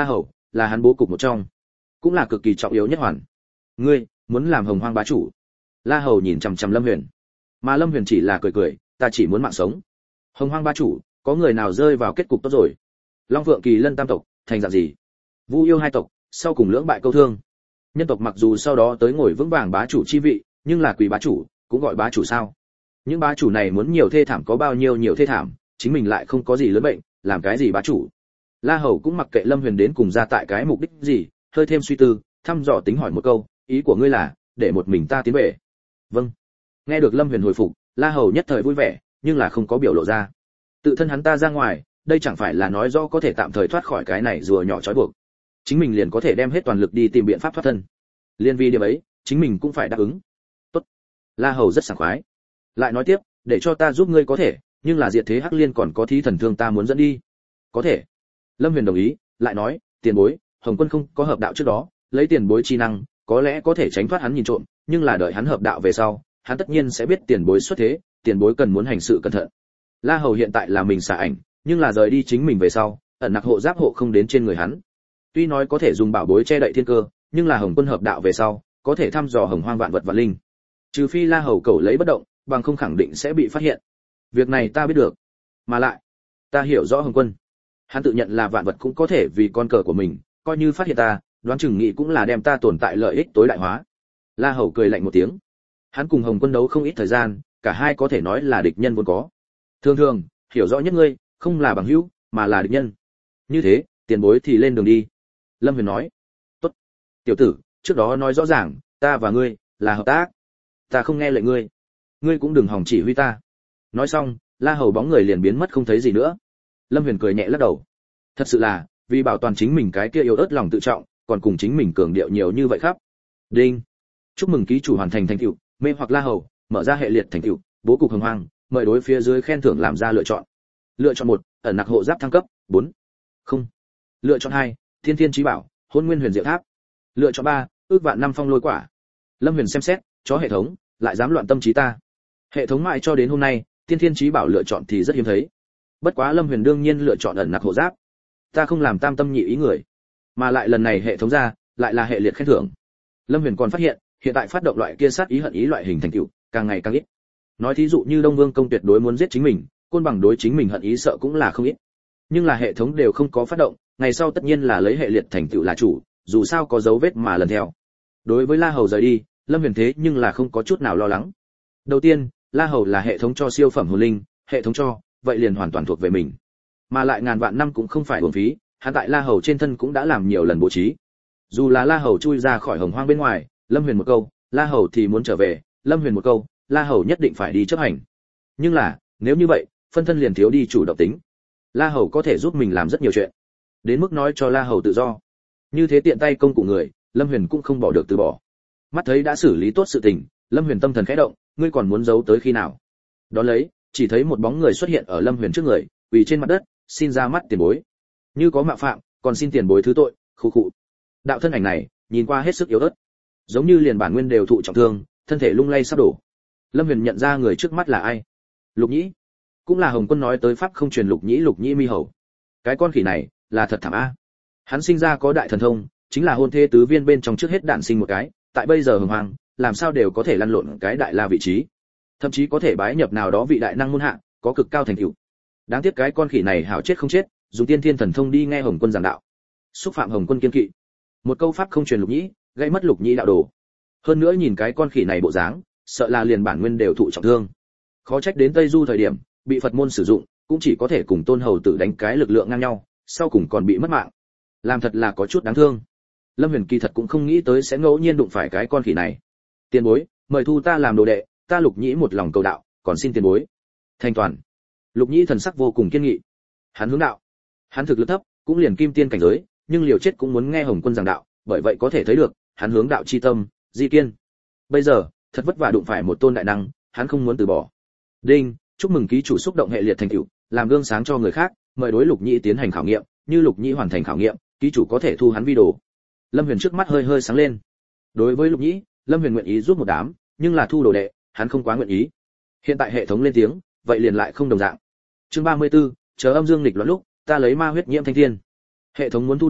là hắn bố cục một trong, cũng là cực kỳ trọng yếu nhất hoàn. Ngươi muốn làm Hồng Hoang bá chủ? La Hầu nhìn chằm chằm Lâm Huyền, mà Lâm Huyền chỉ là cười cười, ta chỉ muốn mạng sống. Hồng Hoang bá chủ, có người nào rơi vào kết cục tốt rồi? Long Phượng Kỳ Lân tam tộc thành dạng gì? Vu Yêu hai tộc sau cùng lưỡng bại câu thương. Nhân tộc mặc dù sau đó tới ngồi vững vàng bá chủ chi vị, nhưng là quỷ bá chủ, cũng gọi bá chủ sao? Những bá chủ này muốn nhiều thê thảm có bao nhiêu nhiều thê thảm, chính mình lại không có gì lớn bệnh, làm cái gì bá chủ? La Hầu cũng mặc kệ Lâm Huyền đến cùng ra tại cái mục đích gì, hơi thêm suy tư, thăm dò tính hỏi một câu, ý của ngươi là để một mình ta tiến về? Vâng. Nghe được Lâm Huyền hồi phục, La Hầu nhất thời vui vẻ, nhưng là không có biểu lộ ra. Tự thân hắn ta ra ngoài, đây chẳng phải là nói rõ có thể tạm thời thoát khỏi cái này rùa nhỏ trói buộc. Chính mình liền có thể đem hết toàn lực đi tìm biện pháp thoát thân. Liên vì điểm ấy, chính mình cũng phải đáp ứng. Tốt. La Hầu rất sảng khoái. Lại nói tiếp, để cho ta giúp ngươi có thể, nhưng là diệt thế Hắc Liên còn có thí thần thương ta muốn dẫn đi. Có thể. Lâm Huyền đồng ý, lại nói, tiền bối, Hồng Quân không có hợp đạo trước đó, lấy tiền bối chi năng, có lẽ có thể tránh thoát hắn nhìn trộm, nhưng là đợi hắn hợp đạo về sau, hắn tất nhiên sẽ biết tiền bối xuất thế, tiền bối cần muốn hành sự cẩn thận. La Hầu hiện tại là mình xả ảnh, nhưng là rời đi chính mình về sau, ẩn nặc hộ giáp hộ không đến trên người hắn. Tuy nói có thể dùng bảo bối che đậy thiên cơ, nhưng là Hồng Quân hợp đạo về sau, có thể thăm dò hồng hoang vạn vật và linh. Trừ phi La Hầu cầu lấy bất động, bằng không khẳng định sẽ bị phát hiện. Việc này ta biết được, mà lại, ta hiểu rõ Hồng Quân. Hắn tự nhận là vạn vật cũng có thể vì con cờ của mình, coi như phát hiện ta, đoán chừng nghĩ cũng là đem ta tồn tại lợi ích tối đại hóa. La Hầu cười lạnh một tiếng. Hắn cùng Hồng Quân đấu không ít thời gian, cả hai có thể nói là địch nhân vốn có. Thường thường, hiểu rõ nhất ngươi, không là bằng hữu, mà là địch nhân. Như thế, tiền bối thì lên đường đi. Lâm Huyền nói. Tốt. Tiểu tử, trước đó nói rõ ràng, ta và ngươi là hợp tác. Ta không nghe lệnh ngươi, ngươi cũng đừng hòng chỉ huy ta. Nói xong, La Hầu bóng người liền biến mất không thấy gì nữa. Lâm Huyền cười nhẹ lắc đầu. Thật sự là, vì bảo toàn chính mình cái kia yếu ớt lòng tự trọng, còn cùng chính mình cường điệu nhiều như vậy khắp. Đinh. Chúc mừng ký chủ hoàn thành thành tựu, mê hoặc La Hầu, mở ra hệ liệt thành tựu, bố cục hồng hoang, mời đối phía dưới khen thưởng làm ra lựa chọn. Lựa chọn một, ẩn nặc hộ giáp thăng cấp, bốn. Không. Lựa chọn hai, thiên thiên chí bảo, hôn nguyên huyền diệu tháp. Lựa chọn ba, ước vạn năm phong lôi quả. Lâm Huyền xem xét, chó hệ thống, lại dám loạn tâm trí ta. Hệ thống mãi cho đến hôm nay, thiên thiên chí bảo lựa chọn thì rất hiếm thấy. Bất quá Lâm Huyền đương nhiên lựa chọn ẩn nặc hộ giáp. Ta không làm tam tâm nhị ý người, mà lại lần này hệ thống ra, lại là hệ liệt khen thưởng. Lâm Huyền còn phát hiện, hiện tại phát động loại kia sát ý hận ý loại hình thành tựu, càng ngày càng ít. Nói thí dụ như Đông Vương công tuyệt đối muốn giết chính mình, Côn Bằng đối chính mình hận ý sợ cũng là không ít. Nhưng là hệ thống đều không có phát động, ngày sau tất nhiên là lấy hệ liệt thành tựu là chủ, dù sao có dấu vết mà lần theo. Đối với La Hầu rời đi, Lâm Huyền thế nhưng là không có chút nào lo lắng. Đầu tiên, La Hầu là hệ thống cho siêu phẩm hồn linh, hệ thống cho, vậy liền hoàn toàn thuộc về mình. Mà lại ngàn vạn năm cũng không phải uổng phí, hắn tại La Hầu trên thân cũng đã làm nhiều lần bố trí. Dù là La Hầu chui ra khỏi hồng hoang bên ngoài, Lâm Huyền một câu, La Hầu thì muốn trở về, Lâm Huyền một câu, La Hầu nhất định phải đi chấp hành. Nhưng là, nếu như vậy, phân thân liền thiếu đi chủ động tính. La Hầu có thể giúp mình làm rất nhiều chuyện, đến mức nói cho La Hầu tự do. Như thế tiện tay công cụ người, Lâm Huyền cũng không bỏ được từ bỏ. Mắt thấy đã xử lý tốt sự tình, Lâm Huyền tâm thần khẽ động, ngươi còn muốn giấu tới khi nào? Đón lấy, chỉ thấy một bóng người xuất hiện ở Lâm Huyền trước người, quỳ trên mặt đất, xin ra mắt tiền bối. Như có mạo phạm, còn xin tiền bối thứ tội, khu khụ. Đạo thân ảnh này, nhìn qua hết sức yếu ớt, giống như liền bản nguyên đều thụ trọng thương, thân thể lung lay sắp đổ. Lâm Huyền nhận ra người trước mắt là ai. Lục Nhĩ, cũng là Hồng Quân nói tới pháp không truyền Lục Nhĩ, Lục Nhĩ mi hầu. Cái con khỉ này, là thật thảm a. Hắn sinh ra có đại thần thông, chính là hôn thê tứ viên bên trong trước hết đạn sinh một cái, tại bây giờ hồng hoàng, làm sao đều có thể lăn lộn cái đại la vị trí, thậm chí có thể bái nhập nào đó vị đại năng môn hạ, có cực cao thành tựu. Đáng tiếc cái con khỉ này hảo chết không chết, dùng tiên thiên thần thông đi nghe Hồng Quân giảng đạo, xúc phạm Hồng Quân kiên kỵ. Một câu pháp không truyền Lục Nhĩ, gây mất Lục Nhĩ đạo đồ. Hơn nữa nhìn cái con khỉ này bộ dáng, sợ là liền bản nguyên đều thụ trọng thương. Khó trách đến Tây Du thời điểm, bị Phật môn sử dụng, cũng chỉ có thể cùng Tôn Hầu Tử đánh cái lực lượng ngang nhau, sau cùng còn bị mất mạng. Làm thật là có chút đáng thương. Lâm Huyền kỳ thật cũng không nghĩ tới sẽ ngẫu nhiên đụng phải cái con khỉ này. Tiền bối, mời thu ta làm đồ đệ, ta Lục Nhĩ một lòng cầu đạo, còn xin tiền bối thành toàn. Lục Nhĩ thần sắc vô cùng kiên nghị. Hắn hướng đạo, hắn thực lực thấp, cũng liền kim tiên cảnh giới, nhưng liều chết cũng muốn nghe Hồng Quân giảng đạo, bởi vậy có thể thấy được, hắn hướng đạo chi tâm, di kiên. Bây giờ, thật vất vả đụng phải một tôn đại năng, hắn không muốn từ bỏ. Đinh, chúc mừng ký chủ xúc động hệ liệt thành tựu, làm gương sáng cho người khác, mời đối Lục Nhĩ tiến hành khảo nghiệm, như Lục Nhĩ hoàn thành khảo nghiệm, ký chủ có thể thu hắn vi đồ. Lâm Huyền trước mắt hơi hơi sáng lên. Đối với Lục Nhĩ, Lâm Huyền nguyện ý giúp một đám, nhưng là thu đồ đệ, hắn không quá nguyện ý. Hiện tại hệ thống lên tiếng, vậy liền lại không đồng dạng. Chương ba mươi 34, chờ âm dương nghịch loạn lúc, ta lấy ma huyết nhiễm thanh thiên. Hệ thống muốn thu đồ,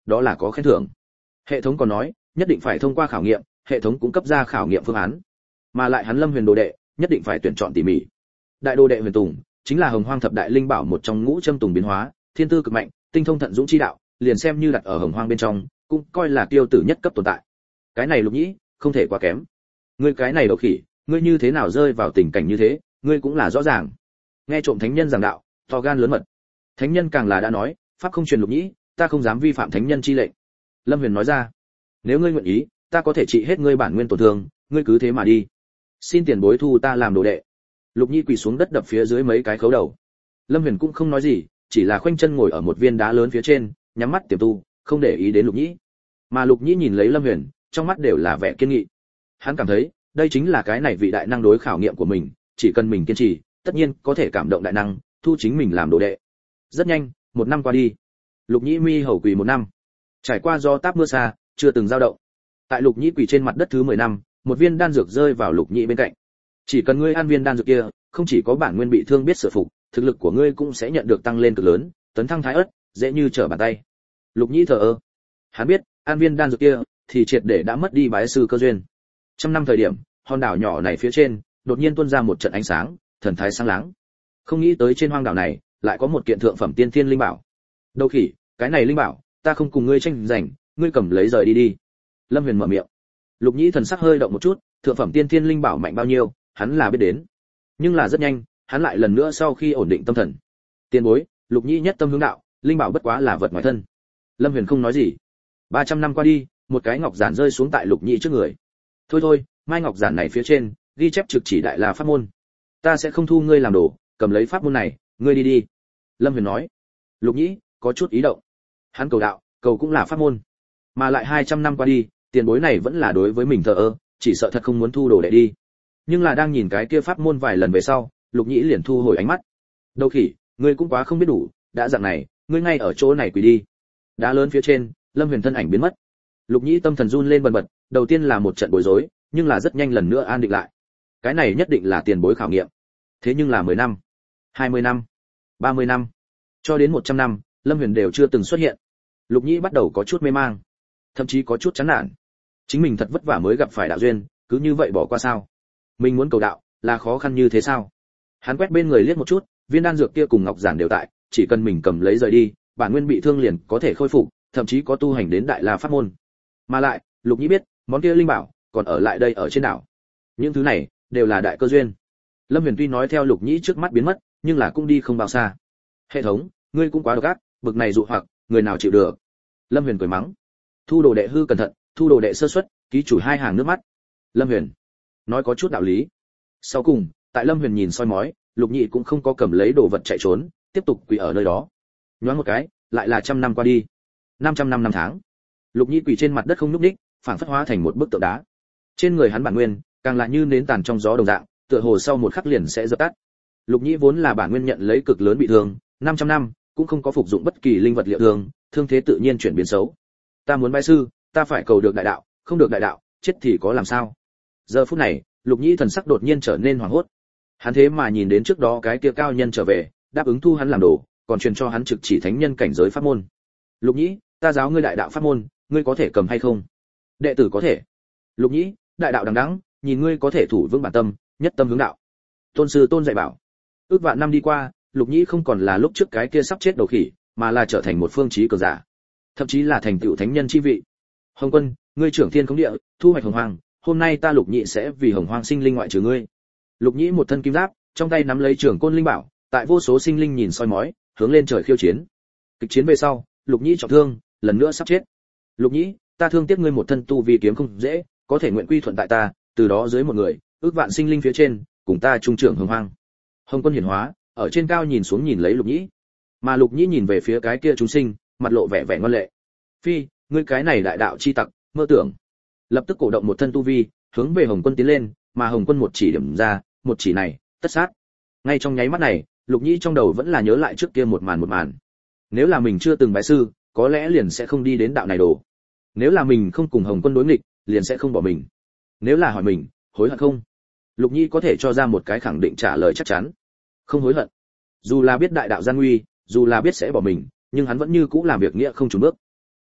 đó là có khen thưởng. Hệ thống còn nói, nhất định phải thông qua khảo nghiệm, hệ thống cũng cấp ra khảo nghiệm phương án. Mà lại hắn Lâm Huyền đồ đệ, nhất định phải tuyển chọn tỉ mỉ. Đại đồ đệ Huyền Tùng, chính là Hồng Hoang thập đại linh bảo một trong ngũ châm tùng biến hóa, thiên tư cực mạnh, tinh thông thận dũng chi đạo, liền xem như đặt ở Hồng Hoang bên trong, cũng coi là tiêu tử nhất cấp tồn tại. Cái này Lục Nhĩ, không thể quá kém. Ngươi cái này đầu khỉ, ngươi như thế nào rơi vào tình cảnh như thế, ngươi cũng là rõ ràng. Nghe trộm thánh nhân giảng đạo, to gan lớn mật. Thánh nhân càng là đã nói, pháp không truyền Lục Nhĩ, ta không dám vi phạm thánh nhân chi lệnh. Lâm Huyền nói ra, nếu ngươi nguyện ý, ta có thể trị hết ngươi bản nguyên tổn thương, ngươi cứ thế mà đi. Xin tiền bối thu ta làm đồ đệ. Lục Nhĩ quỳ xuống đất đập phía dưới mấy cái khấu đầu. Lâm Huyền cũng không nói gì, chỉ là khoanh chân ngồi ở một viên đá lớn phía trên, nhắm mắt tiềm tu, không để ý đến Lục Nhĩ. Mà Lục Nhĩ nhìn lấy Lâm Huyền, trong mắt đều là vẻ kiên nghị. Hắn cảm thấy, đây chính là cái này vị đại năng đối khảo nghiệm của mình, chỉ cần mình kiên trì, tất nhiên có thể cảm động đại năng, thu chính mình làm đồ đệ. Rất nhanh, một năm qua đi. Lục Nhĩ mi hầu quỳ một năm. Trải qua do táp mưa xa, chưa từng dao động. Tại Lục Nhĩ quỳ trên mặt đất thứ mười năm, một viên đan dược rơi vào Lục Nhĩ bên cạnh. Chỉ cần ngươi ăn viên đan dược kia, không chỉ có bản nguyên bị thương biết sửa phục, thực lực của ngươi cũng sẽ nhận được tăng lên cực lớn, tấn thăng thái ớt, dễ như trở bàn tay. Lục Nhĩ thờ ơ. Hắn biết, ăn viên đan dược kia thì triệt để đã mất đi bái sư cơ duyên. Trăm năm thời điểm, hòn đảo nhỏ này phía trên, đột nhiên tuôn ra một trận ánh sáng, thần thái sáng láng. Không nghĩ tới trên hoang đảo này, lại có một kiện thượng phẩm tiên thiên linh bảo. Đâu khỉ, cái này linh bảo, ta không cùng ngươi tranh giành, ngươi cầm lấy rời đi đi. Lâm Huyền mở miệng. Lục Nhĩ thần sắc hơi động một chút, thượng phẩm tiên thiên linh bảo mạnh bao nhiêu, hắn là biết đến. Nhưng là rất nhanh, hắn lại lần nữa sau khi ổn định tâm thần. Tiền bối, Lục Nhĩ nhất tâm hướng đạo, linh bảo bất quá là vật ngoài thân. Lâm Huyền không nói gì. ba trăm năm qua đi, một cái ngọc giản rơi xuống tại Lục Nhĩ trước người. Thôi thôi, mai ngọc giản này phía trên, ghi chép trực chỉ đại là pháp môn. Ta sẽ không thu ngươi làm đồ, cầm lấy pháp môn này, ngươi đi đi. Lâm Huyền nói. Lục Nhĩ có chút ý động. Hắn cầu đạo, cầu cũng là pháp môn. Mà lại hai trăm năm qua đi, tiền bối này vẫn là đối với mình thờ ơ, chỉ sợ thật không muốn thu đồ đệ đi. Nhưng là đang nhìn cái kia pháp môn vài lần về sau, Lục Nhĩ liền thu hồi ánh mắt. Đâu khỉ, ngươi cũng quá không biết đủ, đã dạng này, ngươi ngay ở chỗ này quỳ đi. Đá lớn phía trên, Lâm Huyền thân ảnh biến mất. Lục Nhĩ tâm thần run lên bần bật, đầu tiên là một trận bối rối, nhưng là rất nhanh lần nữa an định lại. Cái này nhất định là tiền bối khảo nghiệm. Thế nhưng là mười năm, hai mươi năm, ba mươi năm, cho đến một trăm năm, Lâm Huyền đều chưa từng xuất hiện. Lục Nhĩ bắt đầu có chút mê mang, thậm chí có chút chán nản. Chính mình thật vất vả mới gặp phải đạo duyên, cứ như vậy bỏ qua sao? Mình muốn cầu đạo, là khó khăn như thế sao? Hắn quét bên người liếc một chút, viên đan dược kia cùng ngọc giản đều tại, chỉ cần mình cầm lấy rời đi, bản nguyên bị thương liền có thể khôi phục, thậm chí có tu hành đến đại la pháp môn. Mà lại, Lục Nhĩ biết, món kia linh bảo còn ở lại đây ở trên đảo. Những thứ này đều là đại cơ duyên. Lâm Huyền tuy nói theo Lục Nhĩ trước mắt biến mất, nhưng là cũng đi không bao xa. Hệ thống, ngươi cũng quá độc ác, bực này dụ hoặc, người nào chịu được? Lâm Huyền cười mắng. Thu đồ đệ hư cẩn thận, thu đồ đệ sơ suất, ký chủ hai hàng nước mắt. Lâm Huyền nói có chút đạo lý. Sau cùng, tại Lâm Huyền nhìn soi mói, Lục Nhĩ cũng không có cầm lấy đồ vật chạy trốn, tiếp tục quỳ ở nơi đó. Nhoáng một cái, lại là trăm năm qua đi. năm trăm năm năm tháng. Lục Nhĩ quỳ trên mặt đất không nhúc nhích, phảng phất hóa thành một bức tượng đá. Trên người hắn bản nguyên, càng là như nến tàn trong gió đồng dạng, tựa hồ sau một khắc liền sẽ dập tắt. Lục Nhĩ vốn là bản nguyên nhận lấy cực lớn bị thương, năm trăm năm cũng không có phục dụng bất kỳ linh vật liệu thương, thương thế tự nhiên chuyển biến xấu. Ta muốn bái sư, ta phải cầu được đại đạo, không được đại đạo, chết thì có làm sao? Giờ phút này, Lục Nhĩ thần sắc đột nhiên trở nên hoảng hốt. Hắn thế mà nhìn đến trước đó cái kia cao nhân trở về, đáp ứng thu hắn làm đồ, còn truyền cho hắn trực chỉ thánh nhân cảnh giới pháp môn. Lục Nhĩ, ta giáo ngươi đại đạo pháp môn, ngươi có thể cầm hay không? Đệ tử có thể. Lục Nhĩ, đại đạo đằng đẵng, nhìn ngươi có thể thủ vững bản tâm, nhất tâm hướng đạo. Tôn sư Tôn dạy bảo. Ước vạn năm đi qua, Lục Nhĩ không còn là lúc trước cái kia sắp chết đầu khỉ, mà là trở thành một phương chí cường giả, thậm chí là thành tựu thánh nhân chi vị. Hồng Quân, ngươi trưởng thiên khống địa, thu hoạch hồng hoàng, hôm nay ta Lục Nhĩ sẽ vì hồng hoàng sinh linh ngoại trừ ngươi. Lục Nhĩ một thân kim giáp, trong tay nắm lấy trưởng côn linh bảo, tại vô số sinh linh nhìn soi mói, hướng lên trời khiêu chiến. Kịch chiến về sau, Lục Nhĩ trọng thương, lần nữa sắp chết. Lục Nhĩ, ta thương tiếc ngươi một thân tu vi kiếm không dễ, có thể nguyện quy thuận tại ta, từ đó dưới một người, ước vạn sinh linh phía trên, cùng ta trung trưởng hồng hoang. Hồng Quân hiển hóa, ở trên cao nhìn xuống nhìn lấy Lục Nhĩ, mà Lục Nhĩ nhìn về phía cái kia chúng sinh, mặt lộ vẻ vẻ ngoan lệ. Phi, ngươi cái này đại đạo chi tặc, mơ tưởng. Lập tức cổ động một thân tu vi, hướng về Hồng Quân tiến lên, mà Hồng Quân một chỉ điểm ra, một chỉ này, tất sát. Ngay trong nháy mắt này, Lục Nhĩ trong đầu vẫn là nhớ lại trước kia một màn một màn. Nếu là mình chưa từng bái sư, có lẽ liền sẽ không đi đến đạo này đồ. Nếu là mình không cùng Hồng Quân đối nghịch, liền sẽ không bỏ mình. Nếu là hỏi mình, hối hận không? Lục Nhĩ có thể cho ra một cái khẳng định trả lời chắc chắn. Không hối hận. Dù là biết đại đạo gian nguy, dù là biết sẽ bỏ mình, nhưng hắn vẫn như cũ làm việc nghĩa không chùn bước.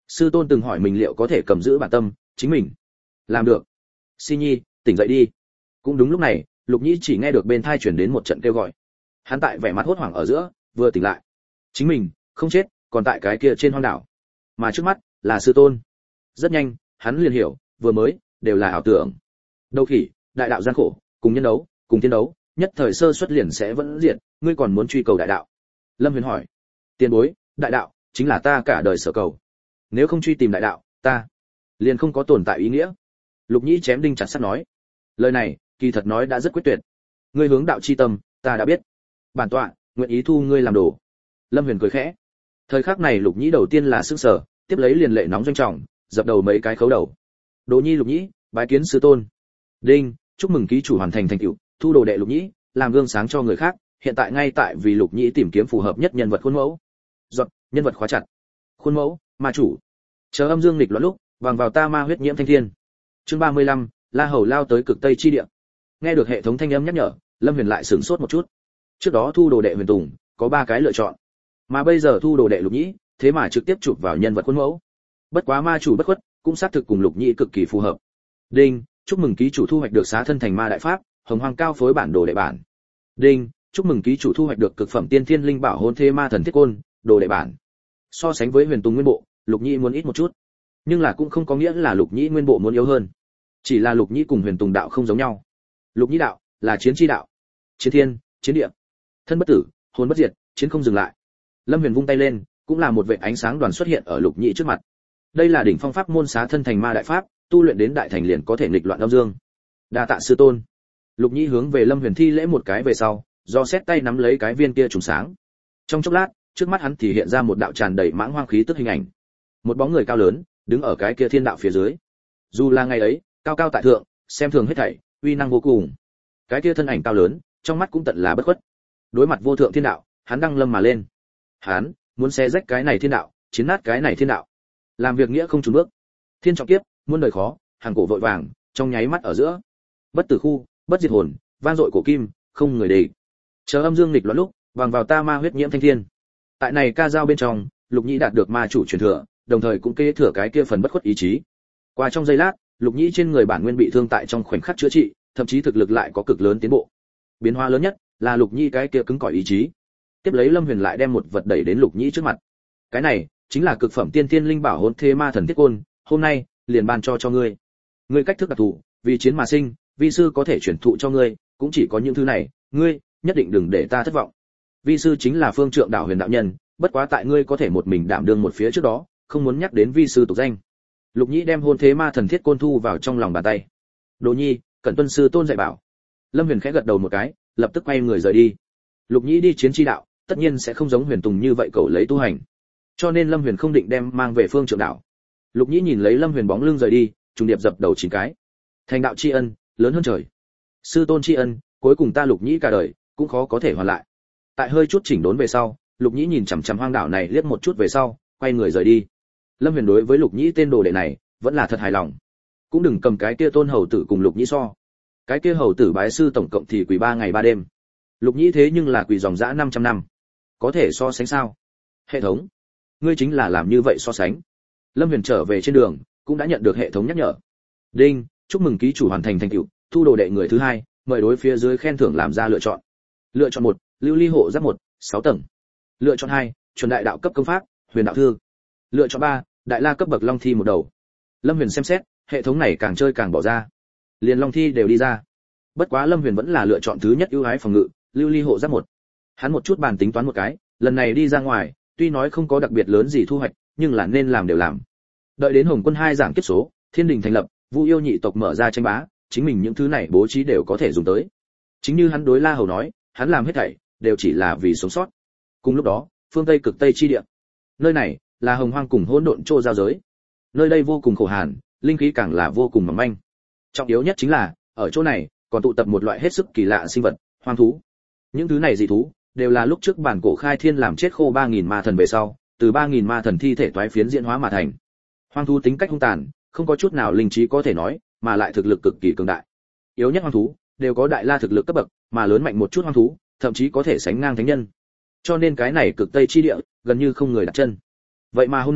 Sư tôn từng hỏi mình liệu có thể cầm giữ bản tâm, chính mình làm được. Si Nhi, tỉnh dậy đi. Cũng đúng lúc này, Lục Nhĩ chỉ nghe được bên tai truyền đến một trận kêu gọi. Hắn tại vẻ mặt hốt hoảng ở giữa, vừa tỉnh lại. Chính mình không chết, còn tại cái kia trên hoang đảo. Mà trước mắt là sư tôn. Rất nhanh, hắn liền hiểu, vừa mới đều là ảo tưởng. Đâu khỉ, đại đạo gian khổ, cùng nhân đấu, cùng thiên đấu, nhất thời sơ xuất liền sẽ vẫn diệt, ngươi còn muốn truy cầu đại đạo? Lâm Huyền hỏi. Tiền bối, đại đạo chính là ta cả đời sở cầu. Nếu không truy tìm đại đạo, ta liền không có tồn tại ý nghĩa. Lục Nhĩ chém đinh chặt sắt nói. Lời này, kỳ thật nói đã rất quyết tuyệt. Ngươi hướng đạo chi tâm, ta đã biết. Bản tọa nguyện ý thu ngươi làm đồ. Lâm Huyền cười khẽ. Thời khắc này Lục Nhĩ đầu tiên là sững sờ, tiếp lấy liền lệ nóng doanh trọng, dập đầu mấy cái khấu đầu. Đồ nhi Lục Nhĩ, bái kiến sư tôn. Đinh, chúc mừng ký chủ hoàn thành thành tựu, thu đồ đệ Lục Nhĩ, làm gương sáng cho người khác, hiện tại ngay tại vì Lục Nhĩ tìm kiếm phù hợp nhất nhân vật khuôn mẫu. Giọt, nhân vật khóa chặt. Khuôn mẫu, ma chủ. Chờ âm dương nghịch loạn lúc, vàng vào ta ma huyết nhiễm thanh thiên. Chương ba mươi lăm, La Hầu lao tới cực Tây chi địa. Nghe được hệ thống thanh âm nhắc nhở, Lâm Huyền lại sửng sốt một chút. Trước đó thu đồ đệ Huyền Tùng, có ba cái lựa chọn, mà bây giờ thu đồ đệ Lục Nhĩ, thế mà trực tiếp chụp vào nhân vật khuôn mẫu. Bất quá ma chủ bất khuất, cũng xác thực cùng Lục Nhĩ cực kỳ phù hợp. Đinh, chúc mừng ký chủ thu hoạch được xá thân thành ma đại pháp, hồng hoàng cao phối bản đồ đệ bản. Đinh, chúc mừng ký chủ thu hoạch được cực phẩm tiên thiên linh bảo hôn thê ma thần thiết côn, đồ đệ bản. So sánh với Huyền Tùng nguyên bộ, Lục Nhĩ muốn ít một chút, nhưng là cũng không có nghĩa là Lục Nhĩ nguyên bộ muốn yếu hơn, chỉ là Lục Nhĩ cùng Huyền Tùng đạo không giống nhau. Lục Nhĩ đạo là chiến chi đạo, chiến thiên, chiến địa, thân bất tử, hồn bất diệt, chiến không dừng lại. Lâm Huyền vung tay lên, cũng là một vệt ánh sáng đoàn xuất hiện ở Lục Nhĩ trước mặt. Đây là đỉnh phong pháp môn xá thân thành ma đại pháp, tu luyện đến đại thành liền có thể nghịch loạn âm dương. Đa tạ sư tôn. Lục Nhĩ hướng về Lâm Huyền thi lễ một cái về sau, do xét tay nắm lấy cái viên kia trùng sáng. Trong chốc lát, trước mắt hắn thì hiện ra một đạo tràn đầy mãng hoang khí tức hình ảnh. Một bóng người cao lớn, đứng ở cái kia thiên đạo phía dưới. Dù là ngày ấy, cao cao tại thượng, xem thường hết thảy, uy năng vô cùng. Cái kia thân ảnh cao lớn, trong mắt cũng tận là bất khuất. Đối mặt vô thượng thiên đạo, hắn đăng lâm mà lên. Hắn muốn xé rách cái này thiên đạo, chiến nát cái này thiên đạo. Làm việc nghĩa không chùn bước. Thiên trọng kiếp, muôn đời khó, hàng cổ vội vàng, trong nháy mắt ở giữa. Bất tử khu, bất diệt hồn, vang dội cổ kim, không người địch. Chờ âm dương nghịch loạn lúc, vàng vào ta ma huyết nhiễm thanh thiên. Tại này ca dao bên trong, Lục Nhĩ đạt được ma chủ truyền thừa, đồng thời cũng kế thừa cái kia phần bất khuất ý chí. Qua trong giây lát, Lục Nhĩ trên người bản nguyên bị thương tại trong khoảnh khắc chữa trị, thậm chí thực lực lại có cực lớn tiến bộ. Biến hóa lớn nhất là Lục Nhĩ cái kia cứng cỏi ý chí. Tiếp lấy Lâm Huyền lại đem một vật đẩy đến Lục Nhĩ trước mặt. Cái này chính là cực phẩm tiên thiên linh bảo hồn thê ma thần thiết côn, hôm nay liền ban cho cho ngươi. Ngươi cách thức đặc thù, vì chiến mà sinh, vi sư có thể chuyển thụ cho ngươi, cũng chỉ có những thứ này, ngươi nhất định đừng để ta thất vọng. Vi sư chính là Phương Trượng đạo Huyền đạo nhân, bất quá tại ngươi có thể một mình đảm đương một phía trước đó, không muốn nhắc đến vi sư tục danh. Lục Nhĩ đem hôn thế ma thần thiết côn thu vào trong lòng bàn tay. Đồ nhi, cẩn tuân sư tôn dạy bảo. Lâm Huyền khẽ gật đầu một cái, lập tức quay người rời đi. Lục Nhĩ đi chiến chi đạo, tất nhiên sẽ không giống Huyền Tùng như vậy cầu lấy tu hành, cho nên Lâm Huyền không định đem mang về Phương Trượng đạo. Lục Nhĩ nhìn lấy Lâm Huyền bóng lưng rời đi, trùng điệp dập đầu chín cái. Thành đạo tri ân, lớn hơn trời. Sư tôn tri ân, cuối cùng ta Lục Nhĩ cả đời cũng khó có thể hoàn lại. Tại hơi chút chỉnh đốn về sau, Lục Nhĩ nhìn chằm chằm hoang đảo này liếc một chút về sau, quay người rời đi. Lâm Huyền đối với Lục Nhĩ tên đồ đệ này vẫn là thật hài lòng. Cũng đừng cầm cái kia Tôn hầu tử cùng Lục Nhĩ so. Cái kia hầu tử bái sư tổng cộng thì quỳ ba ngày ba đêm. Lục Nhĩ thế nhưng là quỳ dòng dã năm trăm năm. Có thể so sánh sao? Hệ thống, ngươi chính là làm như vậy so sánh. Lâm Huyền trở về trên đường, cũng đã nhận được hệ thống nhắc nhở. Đinh, chúc mừng ký chủ hoàn thành thành tựu, thu đồ đệ người thứ hai, mời đối phía dưới khen thưởng làm ra lựa chọn. Lựa chọn một, Lưu Ly hộ giáp một, sáu tầng. Lựa chọn hai, chuẩn đại đạo cấp công pháp, Huyền đạo thư. Lựa chọn ba, đại la cấp bậc long thi một đầu. Lâm Huyền xem xét, hệ thống này càng chơi càng bỏ ra. Liền long thi đều đi ra. Bất quá Lâm Huyền vẫn là lựa chọn thứ nhất ưu ái phòng ngự, Lưu Ly hộ giáp một. Hắn một chút bàn tính toán một cái, lần này đi ra ngoài, tuy nói không có đặc biệt lớn gì thu hoạch, nhưng là nên làm đều làm. Đợi đến Hồng Quân hai giảng kiếp số, Thiên đình thành lập, Vu yêu nhị tộc mở ra tranh bá, chính mình những thứ này bố trí đều có thể dùng tới. Chính như hắn đối La Hầu nói, hắn làm hết thảy đều chỉ là vì sống sót. Cùng lúc đó, phương Tây cực Tây chi địa. Nơi này là hồng hoang cùng hỗn độn trô giao giới. Nơi đây vô cùng khổ hàn, linh khí càng là vô cùng mỏng manh. Trọng yếu nhất chính là, ở chỗ này còn tụ tập một loại hết sức kỳ lạ sinh vật, hoang thú. Những thứ này dị thú đều là lúc trước bản cổ khai thiên làm chết khô ba nghìn ma thần về sau, từ ba nghìn ma thần thi thể toái phiến diễn hóa mà thành. Hoang thú tính cách hung tàn, không có chút nào linh trí có thể nói, mà lại thực lực cực kỳ cường đại. Yếu nhất hoang thú đều có đại la thực lực cấp bậc, mà lớn mạnh một chút hoang thú, thậm chí có thể sánh ngang thánh nhân. Cho nên cái này cực Tây chi địa, gần như không người đặt chân. Vậy mà hôm nay,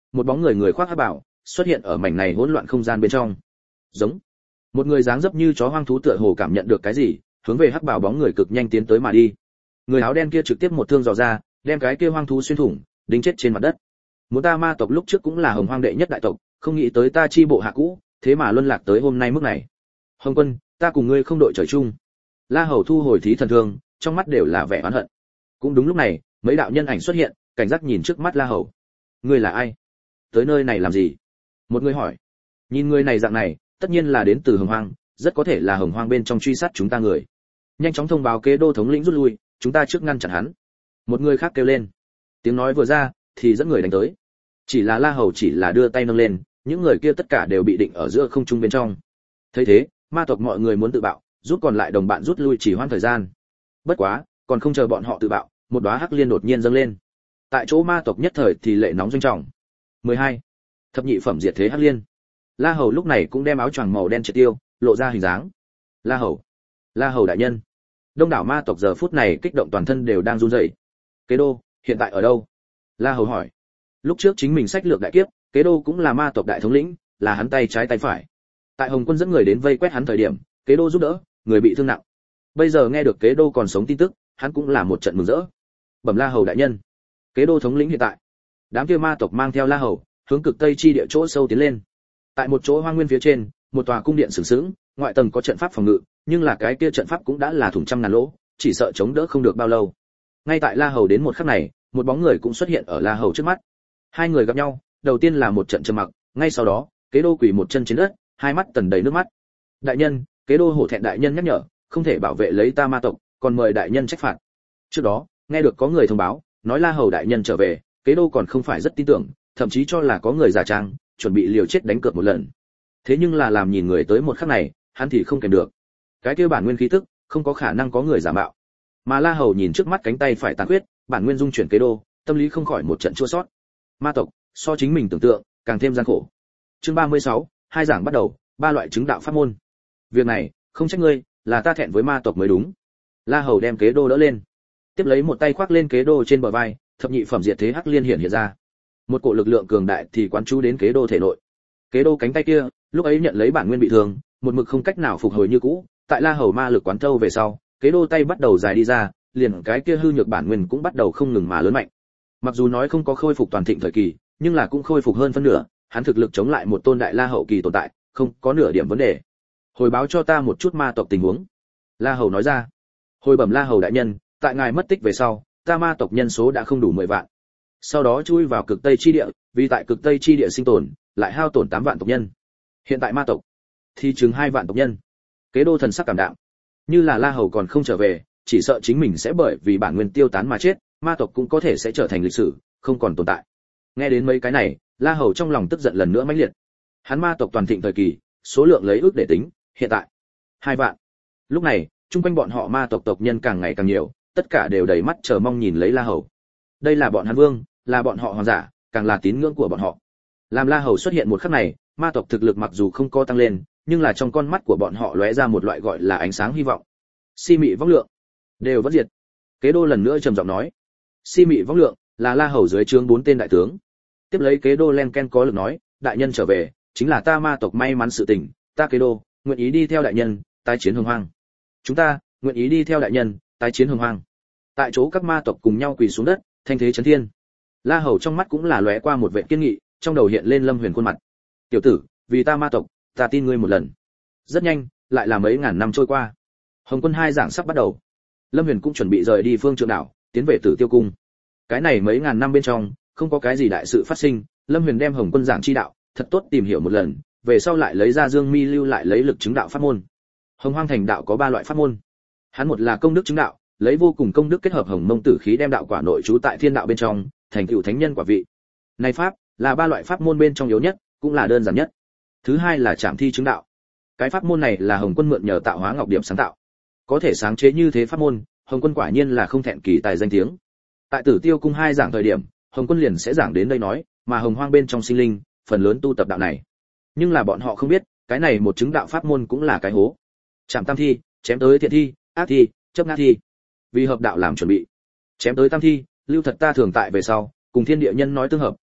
một bóng người người khoác hắc bào xuất hiện ở mảnh này hỗn loạn không gian bên trong. Giống. Một người dáng dấp như chó hoang thú tựa hồ cảm nhận được cái gì, hướng về hắc bào bóng người cực nhanh tiến tới mà đi. Người áo đen kia trực tiếp một thương dò ra, đem cái kia hoang thú xuyên thủng, đính chết trên mặt đất. Muốn ta ma tộc lúc trước cũng là hồng hoang đệ nhất đại tộc, không nghĩ tới ta chi bộ hạ cũ, thế mà luân lạc tới hôm nay mức này. Hồng Quân, ta cùng ngươi không đội trời chung. La Hầu thu hồi thí thần thương, trong mắt đều là vẻ oán hận. Cũng đúng lúc này, mấy đạo nhân ảnh xuất hiện, cảnh giác nhìn trước mắt La Hầu. Ngươi là ai? Tới nơi này làm gì? Một người hỏi. Nhìn người này dạng này, tất nhiên là đến từ hồng hoang, rất có thể là hồng hoang bên trong truy sát chúng ta người. Nhanh chóng thông báo kế đô thống lĩnh rút lui, chúng ta trước ngăn chặn hắn. Một người khác kêu lên. Tiếng nói vừa ra, thì dẫn người đánh tới. Chỉ là La Hầu chỉ là đưa tay nâng lên, những người kia tất cả đều bị định ở giữa không trung bên trong. Thấy thế, ma tộc mọi người muốn tự bạo, rút còn lại đồng bạn rút lui chỉ hoãn thời gian. Bất quá, còn không chờ bọn họ tự bạo, một đóa hắc liên đột nhiên dâng lên. Tại chỗ ma tộc nhất thời thì lệ nóng doanh trọng. mười hai. Thập nhị phẩm diệt thế hắc liên. La Hầu lúc này cũng đem áo choàng màu đen triệt tiêu, lộ ra hình dáng. La Hầu, La Hầu đại nhân. Đông đảo ma tộc giờ phút này kích động toàn thân đều đang run rẩy. Kế đô, hiện tại ở đâu? La Hầu hỏi. Lúc trước chính mình sách lược đại kiếp, Kế đô cũng là ma tộc đại thống lĩnh, là hắn tay trái tay phải. Tại Hồng Quân dẫn người đến vây quét hắn thời điểm, Kế đô giúp đỡ, người bị thương nặng. Bây giờ nghe được Kế đô còn sống tin tức, hắn cũng là một trận mừng rỡ. Bẩm La Hầu đại nhân, Kế đô thống lĩnh hiện tại. Đám kia ma tộc mang theo La Hầu, hướng cực tây chi địa chỗ sâu tiến lên. Tại một chỗ hoang nguyên phía trên, một tòa cung điện sừng sững, ngoại tầng có trận pháp phòng ngự, nhưng là cái kia trận pháp cũng đã là thủng trăm ngàn lỗ, chỉ sợ chống đỡ không được bao lâu. Ngay tại La Hầu đến một khắc này, một bóng người cũng xuất hiện ở La Hầu trước mắt. Hai người gặp nhau, đầu tiên là một trận trầm mặc, ngay sau đó, Kế đô quỳ một chân trên đất, hai mắt tần đầy nước mắt. Đại nhân, Kế đô hổ thẹn đại nhân nhắc nhở, không thể bảo vệ lấy ta ma tộc, còn mời đại nhân trách phạt. Trước đó, nghe được có người thông báo, nói La Hầu đại nhân trở về, Kế đô còn không phải rất tin tưởng, thậm chí cho là có người giả trang, chuẩn bị liều chết đánh cược một lần. Thế nhưng là làm nhìn người tới một khắc này, hắn thì không kèm được. Cái kia bản nguyên khí tức, không có khả năng có người giả mạo. Mà La Hầu nhìn trước mắt cánh tay phải tàn huyết, bản nguyên dung chuyển Kế đô, tâm lý không khỏi một trận chua xót. Ma tộc, so chính mình tưởng tượng, càng thêm gian khổ. Chương ba mươi sáu, hai giảng bắt đầu, ba loại chứng đạo pháp môn. Việc này, không trách ngươi, là ta thẹn với ma tộc mới đúng. La Hầu đem Kế đô đỡ lên, tiếp lấy một tay khoác lên Kế đô trên bờ vai, thập nhị phẩm diệt thế hắc liên hiện hiện ra. Một cỗ lực lượng cường đại thì quán chú đến Kế đô thể nội. Kế đô cánh tay kia, lúc ấy nhận lấy bản nguyên bị thương, một mực không cách nào phục hồi như cũ, tại La Hầu ma lực quán thâu về sau, Kế đô tay bắt đầu dài đi ra, liền cái kia hư nhược bản nguyên cũng bắt đầu không ngừng mà lớn mạnh. Mặc dù nói không có khôi phục toàn thịnh thời kỳ, nhưng là cũng khôi phục hơn phân nửa, hắn thực lực chống lại một tôn đại La hậu kỳ tồn tại, không có nửa điểm vấn đề. Hồi báo cho ta một chút ma tộc tình huống. La Hầu nói ra. Hồi bẩm La Hầu đại nhân, tại ngài mất tích về sau, ta ma tộc nhân số đã không đủ mười vạn. Sau đó chui vào cực tây chi địa, vì tại cực tây chi địa sinh tồn, lại hao tổn tám vạn tộc nhân. Hiện tại ma tộc thì chừng hai vạn tộc nhân. Kế đô thần sắc cảm đạm. Như là La Hầu còn không trở về, chỉ sợ chính mình sẽ bởi vì bản nguyên tiêu tán mà chết, ma tộc cũng có thể sẽ trở thành lịch sử, không còn tồn tại. Nghe đến mấy cái này, La Hầu trong lòng tức giận lần nữa mãnh liệt. Hắn ma tộc toàn thịnh thời kỳ, số lượng lấy ước để tính, hiện tại hai vạn. Lúc này, chung quanh bọn họ ma tộc tộc nhân càng ngày càng nhiều, tất cả đều đầy mắt chờ mong nhìn lấy La Hầu. Đây là bọn hắn vương, là bọn họ hoàng giả, càng là tín ngưỡng của bọn họ. Làm La Hầu xuất hiện một khắc này, ma tộc thực lực mặc dù không có tăng lên, nhưng là trong con mắt của bọn họ lóe ra một loại gọi là ánh sáng hy vọng. Si mị vong lượng đều vẫn diệt. Kế đô lần nữa trầm giọng nói. Si mị vong lượng là La Hầu dưới trướng bốn tên đại tướng. Tiếp lấy Kế đô len ken có lực nói, đại nhân trở về, chính là ta ma tộc may mắn sự tình, ta Kế đô nguyện ý đi theo đại nhân, tái chiến hồng hoang. Chúng ta nguyện ý đi theo đại nhân, tái chiến hồng hoang. Tại chỗ các ma tộc cùng nhau quỳ xuống đất, thanh thế chấn thiên. La Hầu trong mắt cũng là lóe qua một vẻ kiên nghị, trong đầu hiện lên Lâm Huyền khuôn mặt. Tiểu tử, vì ta ma tộc, ta tin ngươi một lần. Rất nhanh, lại là mấy ngàn năm trôi qua. Hồng Quân hai giảng sắp bắt đầu. Lâm Huyền cũng chuẩn bị rời đi Phương Trượng đảo, tiến về Tử Tiêu cung. Cái này mấy ngàn năm bên trong, không có cái gì đại sự phát sinh, Lâm Huyền đem Hồng Quân giảng chi đạo, thật tốt tìm hiểu một lần, về sau lại lấy ra Dương Mi lưu lại lấy lực chứng đạo pháp môn. Hồng Hoang thành đạo có ba loại pháp môn. Hắn một là công đức chứng đạo, lấy vô cùng công đức kết hợp hồng mông tử khí đem đạo quả nội trú tại thiên đạo bên trong, thành tựu thánh nhân quả vị. Này pháp là ba loại pháp môn bên trong yếu nhất, cũng là đơn giản nhất. Thứ hai là trảm thi chứng đạo. Cái pháp môn này là Hồng Quân mượn nhờ tạo hóa ngọc điểm sáng tạo. Có thể sáng chế như thế pháp môn, Hồng Quân quả nhiên là không thẹn kỳ tài danh tiếng. Tại Tử Tiêu cung hai giảng thời điểm, Hồng Quân liền sẽ giảng đến đây nói, mà Hồng Hoang bên trong sinh linh, phần lớn tu tập đạo này. Nhưng là bọn họ không biết, cái này một chứng đạo pháp môn cũng là cái hố. Trảm tam thi, chém tới thiện thi, ác thi, chấp ngã thi. Vì hợp đạo làm chuẩn bị. Chém tới tam thi, lưu thật ta thường tại về sau, cùng thiên địa nhân nói tương hợp,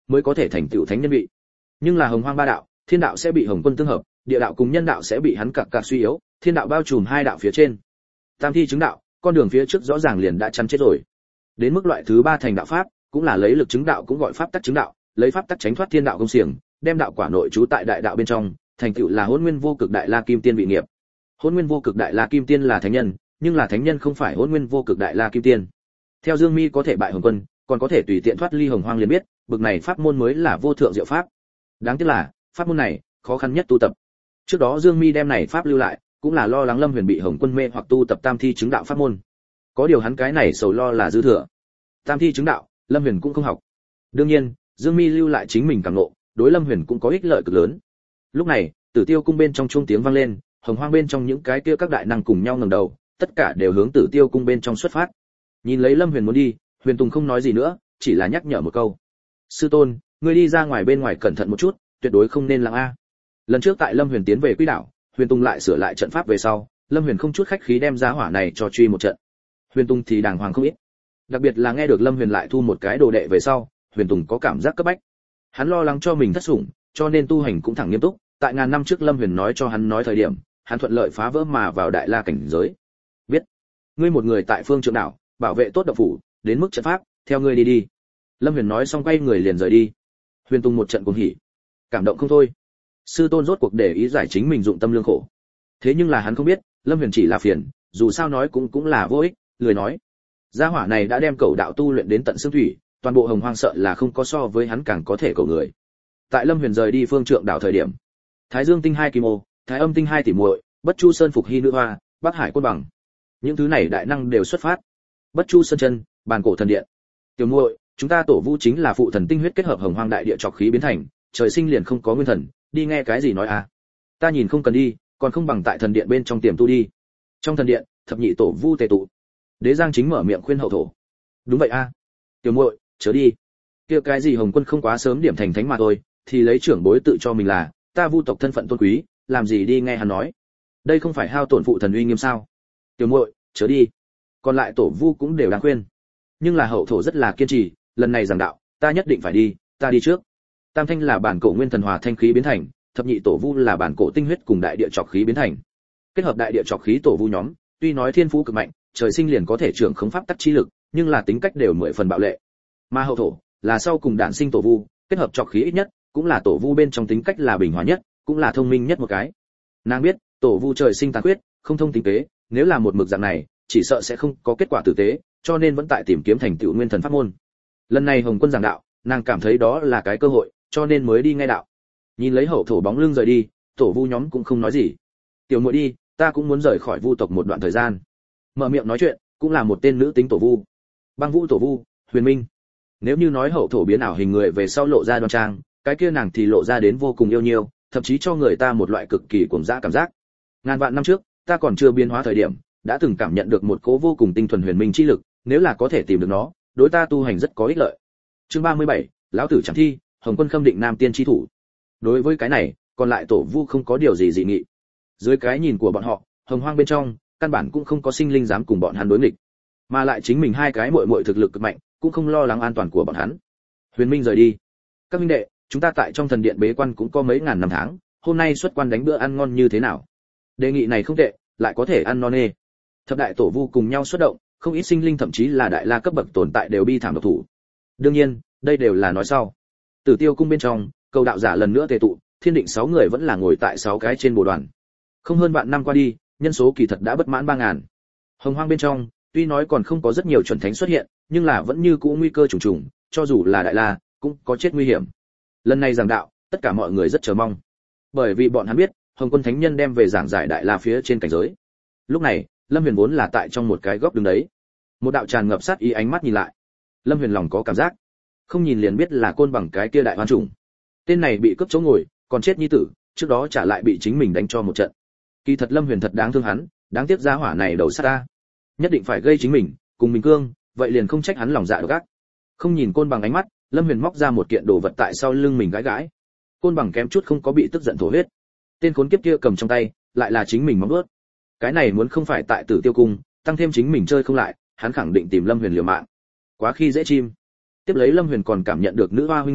mới có thể thành tựu thánh nhân vị. Nhưng là hồng hoang ba đạo, thiên đạo sẽ bị hồng quân tương hợp, địa đạo cùng nhân đạo sẽ bị hắn cặc cặc suy yếu, thiên đạo bao trùm hai đạo phía trên. Tam thi chứng đạo, con đường phía trước rõ ràng liền đã chắn chết rồi. Đến mức loại thứ ba thành đạo pháp, cũng là lấy lực chứng đạo cũng gọi pháp tắc chứng đạo, lấy pháp tắc tránh thoát thiên đạo công xiềng, đem đạo quả nội trú tại đại đạo bên trong, thành tựu là hỗn nguyên vô cực đại la kim tiên vị nghiệp. Hỗn nguyên vô cực đại la kim tiên là thánh nhân, nhưng là thánh nhân không phải hỗn nguyên vô cực đại la kim tiên. Theo Dương Mi có thể bại hồng quân, còn có thể tùy tiện thoát ly hồng hoang liền biết, bực này pháp môn mới là vô thượng diệu pháp. Đáng tiếc là, pháp môn này khó khăn nhất tu tập. Trước đó Dương Mi đem này pháp lưu lại, cũng là lo lắng Lâm Huyền bị hồng quân mê hoặc tu tập tam thi chứng đạo pháp môn. Có điều hắn cái này sầu lo là dư thừa. Tam thi chứng đạo, Lâm Huyền cũng không học. Đương nhiên, Dương Mi lưu lại chính mình cảm ngộ, đối Lâm Huyền cũng có ích lợi cực lớn. Lúc này, Tử Tiêu cung bên trong chuông tiếng vang lên, hồng hoang bên trong những cái kia các đại năng cùng nhau ngẩng đầu, tất cả đều hướng Tử Tiêu cung bên trong xuất phát. Nhìn lấy Lâm Huyền muốn đi, Huyền Tùng không nói gì nữa, chỉ là nhắc nhở một câu: "Sư tôn, ngươi đi ra ngoài bên ngoài cẩn thận một chút, tuyệt đối không nên lặng a." Lần trước tại Lâm Huyền tiến về Quỹ Đảo, Huyền Tùng lại sửa lại trận pháp về sau, Lâm Huyền không chút khách khí đem giá hỏa này cho truy một trận. Huyền Tùng thì đàng hoàng không ít. Đặc biệt là nghe được Lâm Huyền lại thu một cái đồ đệ về sau, Huyền Tùng có cảm giác cấp bách. Hắn lo lắng cho mình thất sủng, cho nên tu hành cũng thẳng nghiêm túc. Tại ngàn năm trước Lâm Huyền nói cho hắn nói thời điểm, hắn thuận lợi phá vỡ mà vào đại la cảnh giới. Biết, ngươi một người tại Phương Trượng đảo, bảo vệ tốt động phủ, đến mức trận pháp, theo ngươi đi đi. Lâm Huyền nói xong quay người liền rời đi. Huyền Tùng một trận cuồng hỉ, cảm động không thôi. Sư tôn rốt cuộc để ý giải chính mình dụng tâm lương khổ. Thế nhưng là hắn không biết, Lâm Huyền chỉ là phiền, dù sao nói cũng cũng là vô ích, lười nói. Gia hỏa này đã đem cầu đạo tu luyện đến tận xương thủy, toàn bộ hồng hoang sợ là không có so với hắn càng có thể cầu người. Tại Lâm Huyền rời đi Phương Trượng đảo thời điểm, Thái Dương tinh hai kim ô, Thái Âm tinh hai tỷ muội, Bất Chu Sơn phục hy nữ hoa, Bắc Hải côn bằng, những thứ này đại năng đều xuất phát. Bất Chu Sơn chân, bàn cổ thần điện. Tiểu muội, chúng ta tổ vu chính là phụ thần tinh huyết kết hợp hồng hoang đại địa trọc khí biến thành, trời sinh liền không có nguyên thần, đi nghe cái gì nói à? Ta nhìn không cần đi, còn không bằng tại thần điện bên trong tiềm tu đi. Trong thần điện, thập nhị tổ vu tề tụ. Đế Giang chính mở miệng khuyên hậu thổ. Đúng vậy a, à. Tiểu muội, chớ đi. Kia cái gì Hồng Quân không quá sớm điểm thành thánh mà thôi, thì lấy trưởng bối tự cho mình là, ta vu tộc thân phận tôn quý, làm gì đi nghe hắn nói. Đây không phải hao tổn phụ thần uy nghiêm sao? Tiểu muội, chớ đi. Còn lại tổ vu cũng đều đang khuyên. Nhưng là hậu thổ rất là kiên trì, lần này giảng đạo, ta nhất định phải đi, ta đi trước. Tam thanh là bản cổ nguyên thần hòa thanh khí biến thành, thập nhị tổ vu là bản cổ tinh huyết cùng đại địa trọc khí biến thành. Kết hợp đại địa trọc khí tổ vu nhóm, tuy nói thiên phú cực mạnh, trời sinh liền có thể trưởng khống pháp tắc chi lực, nhưng là tính cách đều mười phần bạo lệ. Mà hậu thổ là sau cùng đản sinh tổ vu, kết hợp trọc khí ít nhất, cũng là tổ vu bên trong tính cách là bình hòa nhất, cũng là thông minh nhất một cái. Nàng biết, tổ vu trời sinh tàn khuyết, không thông tính kế, nếu là một mực dạng này, chỉ sợ sẽ không có kết quả tử tế, cho nên vẫn tại tìm kiếm thành tựu nguyên thần pháp môn. Lần này Hồng Quân giảng đạo, nàng cảm thấy đó là cái cơ hội, cho nên mới đi nghe đạo. Nhìn lấy hậu thổ bóng lưng rời đi, tổ vu nhóm cũng không nói gì. Tiểu muội đi, ta cũng muốn rời khỏi vu tộc một đoạn thời gian. Mở miệng nói chuyện, cũng là một tên nữ tính tổ vu. Băng Vũ tổ vu, Huyền Minh. Nếu như nói hậu thổ biến ảo hình người về sau lộ ra đoan trang, cái kia nàng thì lộ ra đến vô cùng yêu nhiêu, thậm chí cho người ta một loại cực kỳ cuồng dã cảm giác. Ngàn vạn năm trước, ta còn chưa biến hóa thời điểm, đã từng cảm nhận được một cỗ vô cùng tinh thuần huyền minh chi lực, nếu là có thể tìm được nó, đối ta tu hành rất có ích lợi. Chương ba mươi bảy, lão tử chẳng thi, Hồng Quân khâm định nam tiên chi thủ. Đối với cái này, còn lại tổ vu không có điều gì dị nghị. Dưới cái nhìn của bọn họ, hồng hoang bên trong, căn bản cũng không có sinh linh dám cùng bọn hắn đối nghịch, mà lại chính mình hai cái muội muội thực lực cực mạnh, cũng không lo lắng an toàn của bọn hắn. Huyền Minh rời đi. Các huynh đệ, chúng ta tại trong thần điện bế quan cũng có mấy ngàn năm tháng, hôm nay xuất quan đánh bữa ăn ngon như thế nào? Đề nghị này không tệ, lại có thể ăn no nê. Thập đại tổ vu cùng nhau xuất động, không ít sinh linh thậm chí là đại la cấp bậc tồn tại đều bi thảm độc thủ. Đương nhiên, đây đều là nói sau. Tử Tiêu cung bên trong, cầu đạo giả lần nữa tề tụ, thiên định sáu người vẫn là ngồi tại sáu cái trên bồ đoàn. Không hơn vạn năm qua đi, nhân số kỳ thật đã bất mãn ba ngàn. Hồng hoang bên trong, tuy nói còn không có rất nhiều chuẩn thánh xuất hiện, nhưng là vẫn như cũ nguy cơ trùng trùng, cho dù là đại la, cũng có chết nguy hiểm. Lần này giảng đạo, tất cả mọi người rất chờ mong, bởi vì bọn hắn biết, Hồng Quân thánh nhân đem về giảng giải đại la phía trên cảnh giới. Lúc này, Lâm Huyền vốn là tại trong một cái góc đứng đấy, một đạo tràn ngập sát ý ánh mắt nhìn lại. Lâm Huyền lòng có cảm giác, không nhìn liền biết là côn bằng cái kia đại hoan trùng. Tên này bị cướp chỗ ngồi, còn chết nhi tử, trước đó trả lại bị chính mình đánh cho một trận. Kỳ thật Lâm Huyền thật đáng thương hắn, đáng tiếc gia hỏa này đầu sát ta, nhất định phải gây chính mình, cùng mình cương, vậy liền không trách hắn lòng dạ độc ác. Không nhìn côn bằng ánh mắt, Lâm Huyền móc ra một kiện đồ vật tại sau lưng mình gãi gãi. Côn bằng kém chút không có bị tức giận thổ huyết. Tên khốn kiếp kia cầm trong tay, lại là chính mình móng vuốt. Cái này muốn không phải tại Tử Tiêu cung, tăng thêm chính mình chơi không lại, hắn khẳng định tìm Lâm Huyền liều mạng. Quá khi dễ chim. Tiếp lấy Lâm Huyền còn cảm nhận được nữ hoa huynh muội,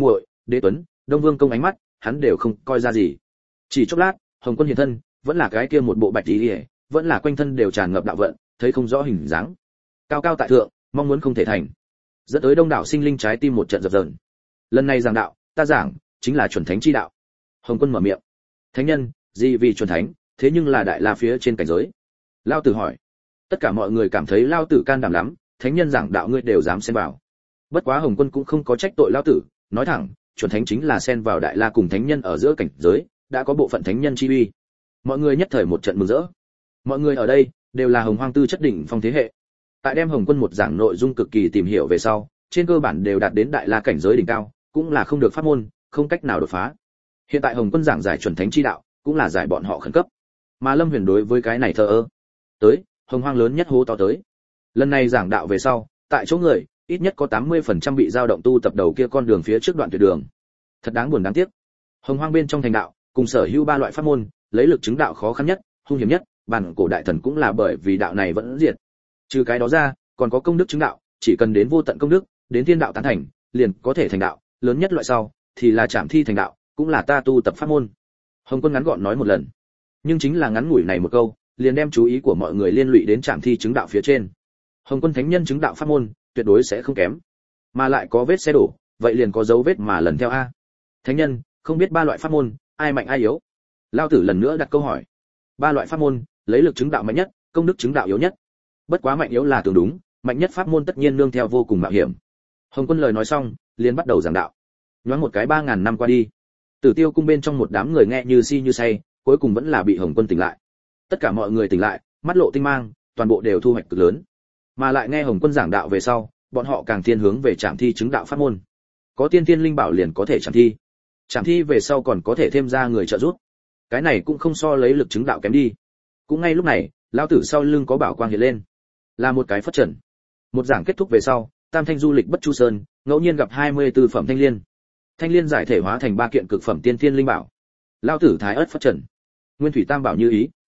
Đế Tuấn, Đông Vương công ánh mắt, hắn đều không coi ra gì. Chỉ chốc lát, Hồng Quân hiện thân, vẫn là cái kia một bộ bạch y, vẫn là quanh thân đều tràn ngập đạo vận, thấy không rõ hình dáng. Cao cao tại thượng, mong muốn không thể thành. Dẫn tới đông đảo sinh linh trái tim một trận dập dờn. Lần này giảng đạo, ta giảng chính là chuẩn thánh chi đạo. Hồng Quân mở miệng. Thánh nhân, gì vì chuẩn thánh, thế nhưng là đại la phía trên cảnh giới. Lao tử hỏi. Tất cả mọi người cảm thấy Lao tử can đảm lắm, thánh nhân giảng đạo ngươi đều dám xen vào. Bất quá Hồng Quân cũng không có trách tội Lao tử, nói thẳng, chuẩn thánh chính là xen vào đại la cùng thánh nhân ở giữa cảnh giới, đã có bộ phận thánh nhân chi uy. Mọi người nhất thời một trận mừng rỡ. Mọi người ở đây đều là hồng hoang tư chất đỉnh phong thế hệ. Tại đem Hồng Quân một giảng nội dung cực kỳ tìm hiểu về sau, trên cơ bản đều đạt đến đại la cảnh giới đỉnh cao, cũng là không được pháp môn, không cách nào đột phá. Hiện tại Hồng Quân giảng giải chuẩn thánh chi đạo, cũng là giải bọn họ khẩn cấp. Mà Lâm Huyền đối với cái này thờ ơ. Tới, hồng hoang lớn nhất hố to tới. Lần này giảng đạo về sau, tại chỗ người, ít nhất có tám mươi phần trăm bị dao động tu tập đầu kia con đường phía trước đoạn tuyệt đường. Thật đáng buồn đáng tiếc. Hồng hoang bên trong thành đạo, cùng sở hữu ba loại pháp môn, lấy lực chứng đạo khó khăn nhất, hung hiểm nhất, bản cổ đại thần cũng là bởi vì đạo này vẫn diệt. Trừ cái đó ra, còn có công đức chứng đạo, chỉ cần đến vô tận công đức, đến thiên đạo tán thành, liền có thể thành đạo, lớn nhất loại sau thì là Trảm Thi thành đạo, cũng là ta tu tập pháp môn. Hồng Quân ngắn gọn nói một lần, nhưng chính là ngắn ngủi này một câu, liền đem chú ý của mọi người liên lụy đến Trảm Thi chứng đạo phía trên. Hồng Quân thánh nhân chứng đạo pháp môn, tuyệt đối sẽ không kém, mà lại có vết xe đổ, vậy liền có dấu vết mà lần theo a. Thánh nhân, không biết ba loại pháp môn, ai mạnh ai yếu? Lao tử lần nữa đặt câu hỏi. Ba loại pháp môn, lấy lực chứng đạo mạnh nhất, công đức chứng đạo yếu nhất. Bất quá mạnh yếu là tương đúng, mạnh nhất pháp môn tất nhiên nương theo vô cùng mạo hiểm. Hồng Quân lời nói xong, liền bắt đầu giảng đạo. Nhoáng một cái ba ngàn năm qua đi, Tử Tiêu cung bên trong một đám người nghe như si như say, cuối cùng vẫn là bị Hồng Quân tỉnh lại. Tất cả mọi người tỉnh lại, mắt lộ tinh mang, toàn bộ đều thu hoạch cực lớn. Mà lại nghe Hồng Quân giảng đạo về sau, bọn họ càng thiên hướng về Trảm Thi chứng đạo pháp môn. Có tiên tiên linh bảo liền có thể Trảm Thi. Trảm Thi về sau còn có thể thêm ra người trợ giúp. Cái này cũng không so lấy lực chứng đạo kém đi. Cũng ngay lúc này, lão tử sau lưng có bảo quang hiện lên, là một cái phất trần. Một giảng kết thúc về sau, Tam Thanh du lịch Bất Chu Sơn, ngẫu nhiên gặp hai mươi tư phẩm thanh liên. Thanh liên giải thể hóa thành ba kiện cực phẩm tiên tiên linh bảo. Lão tử thái ớt phất trần, nguyên thủy tam bảo như ý.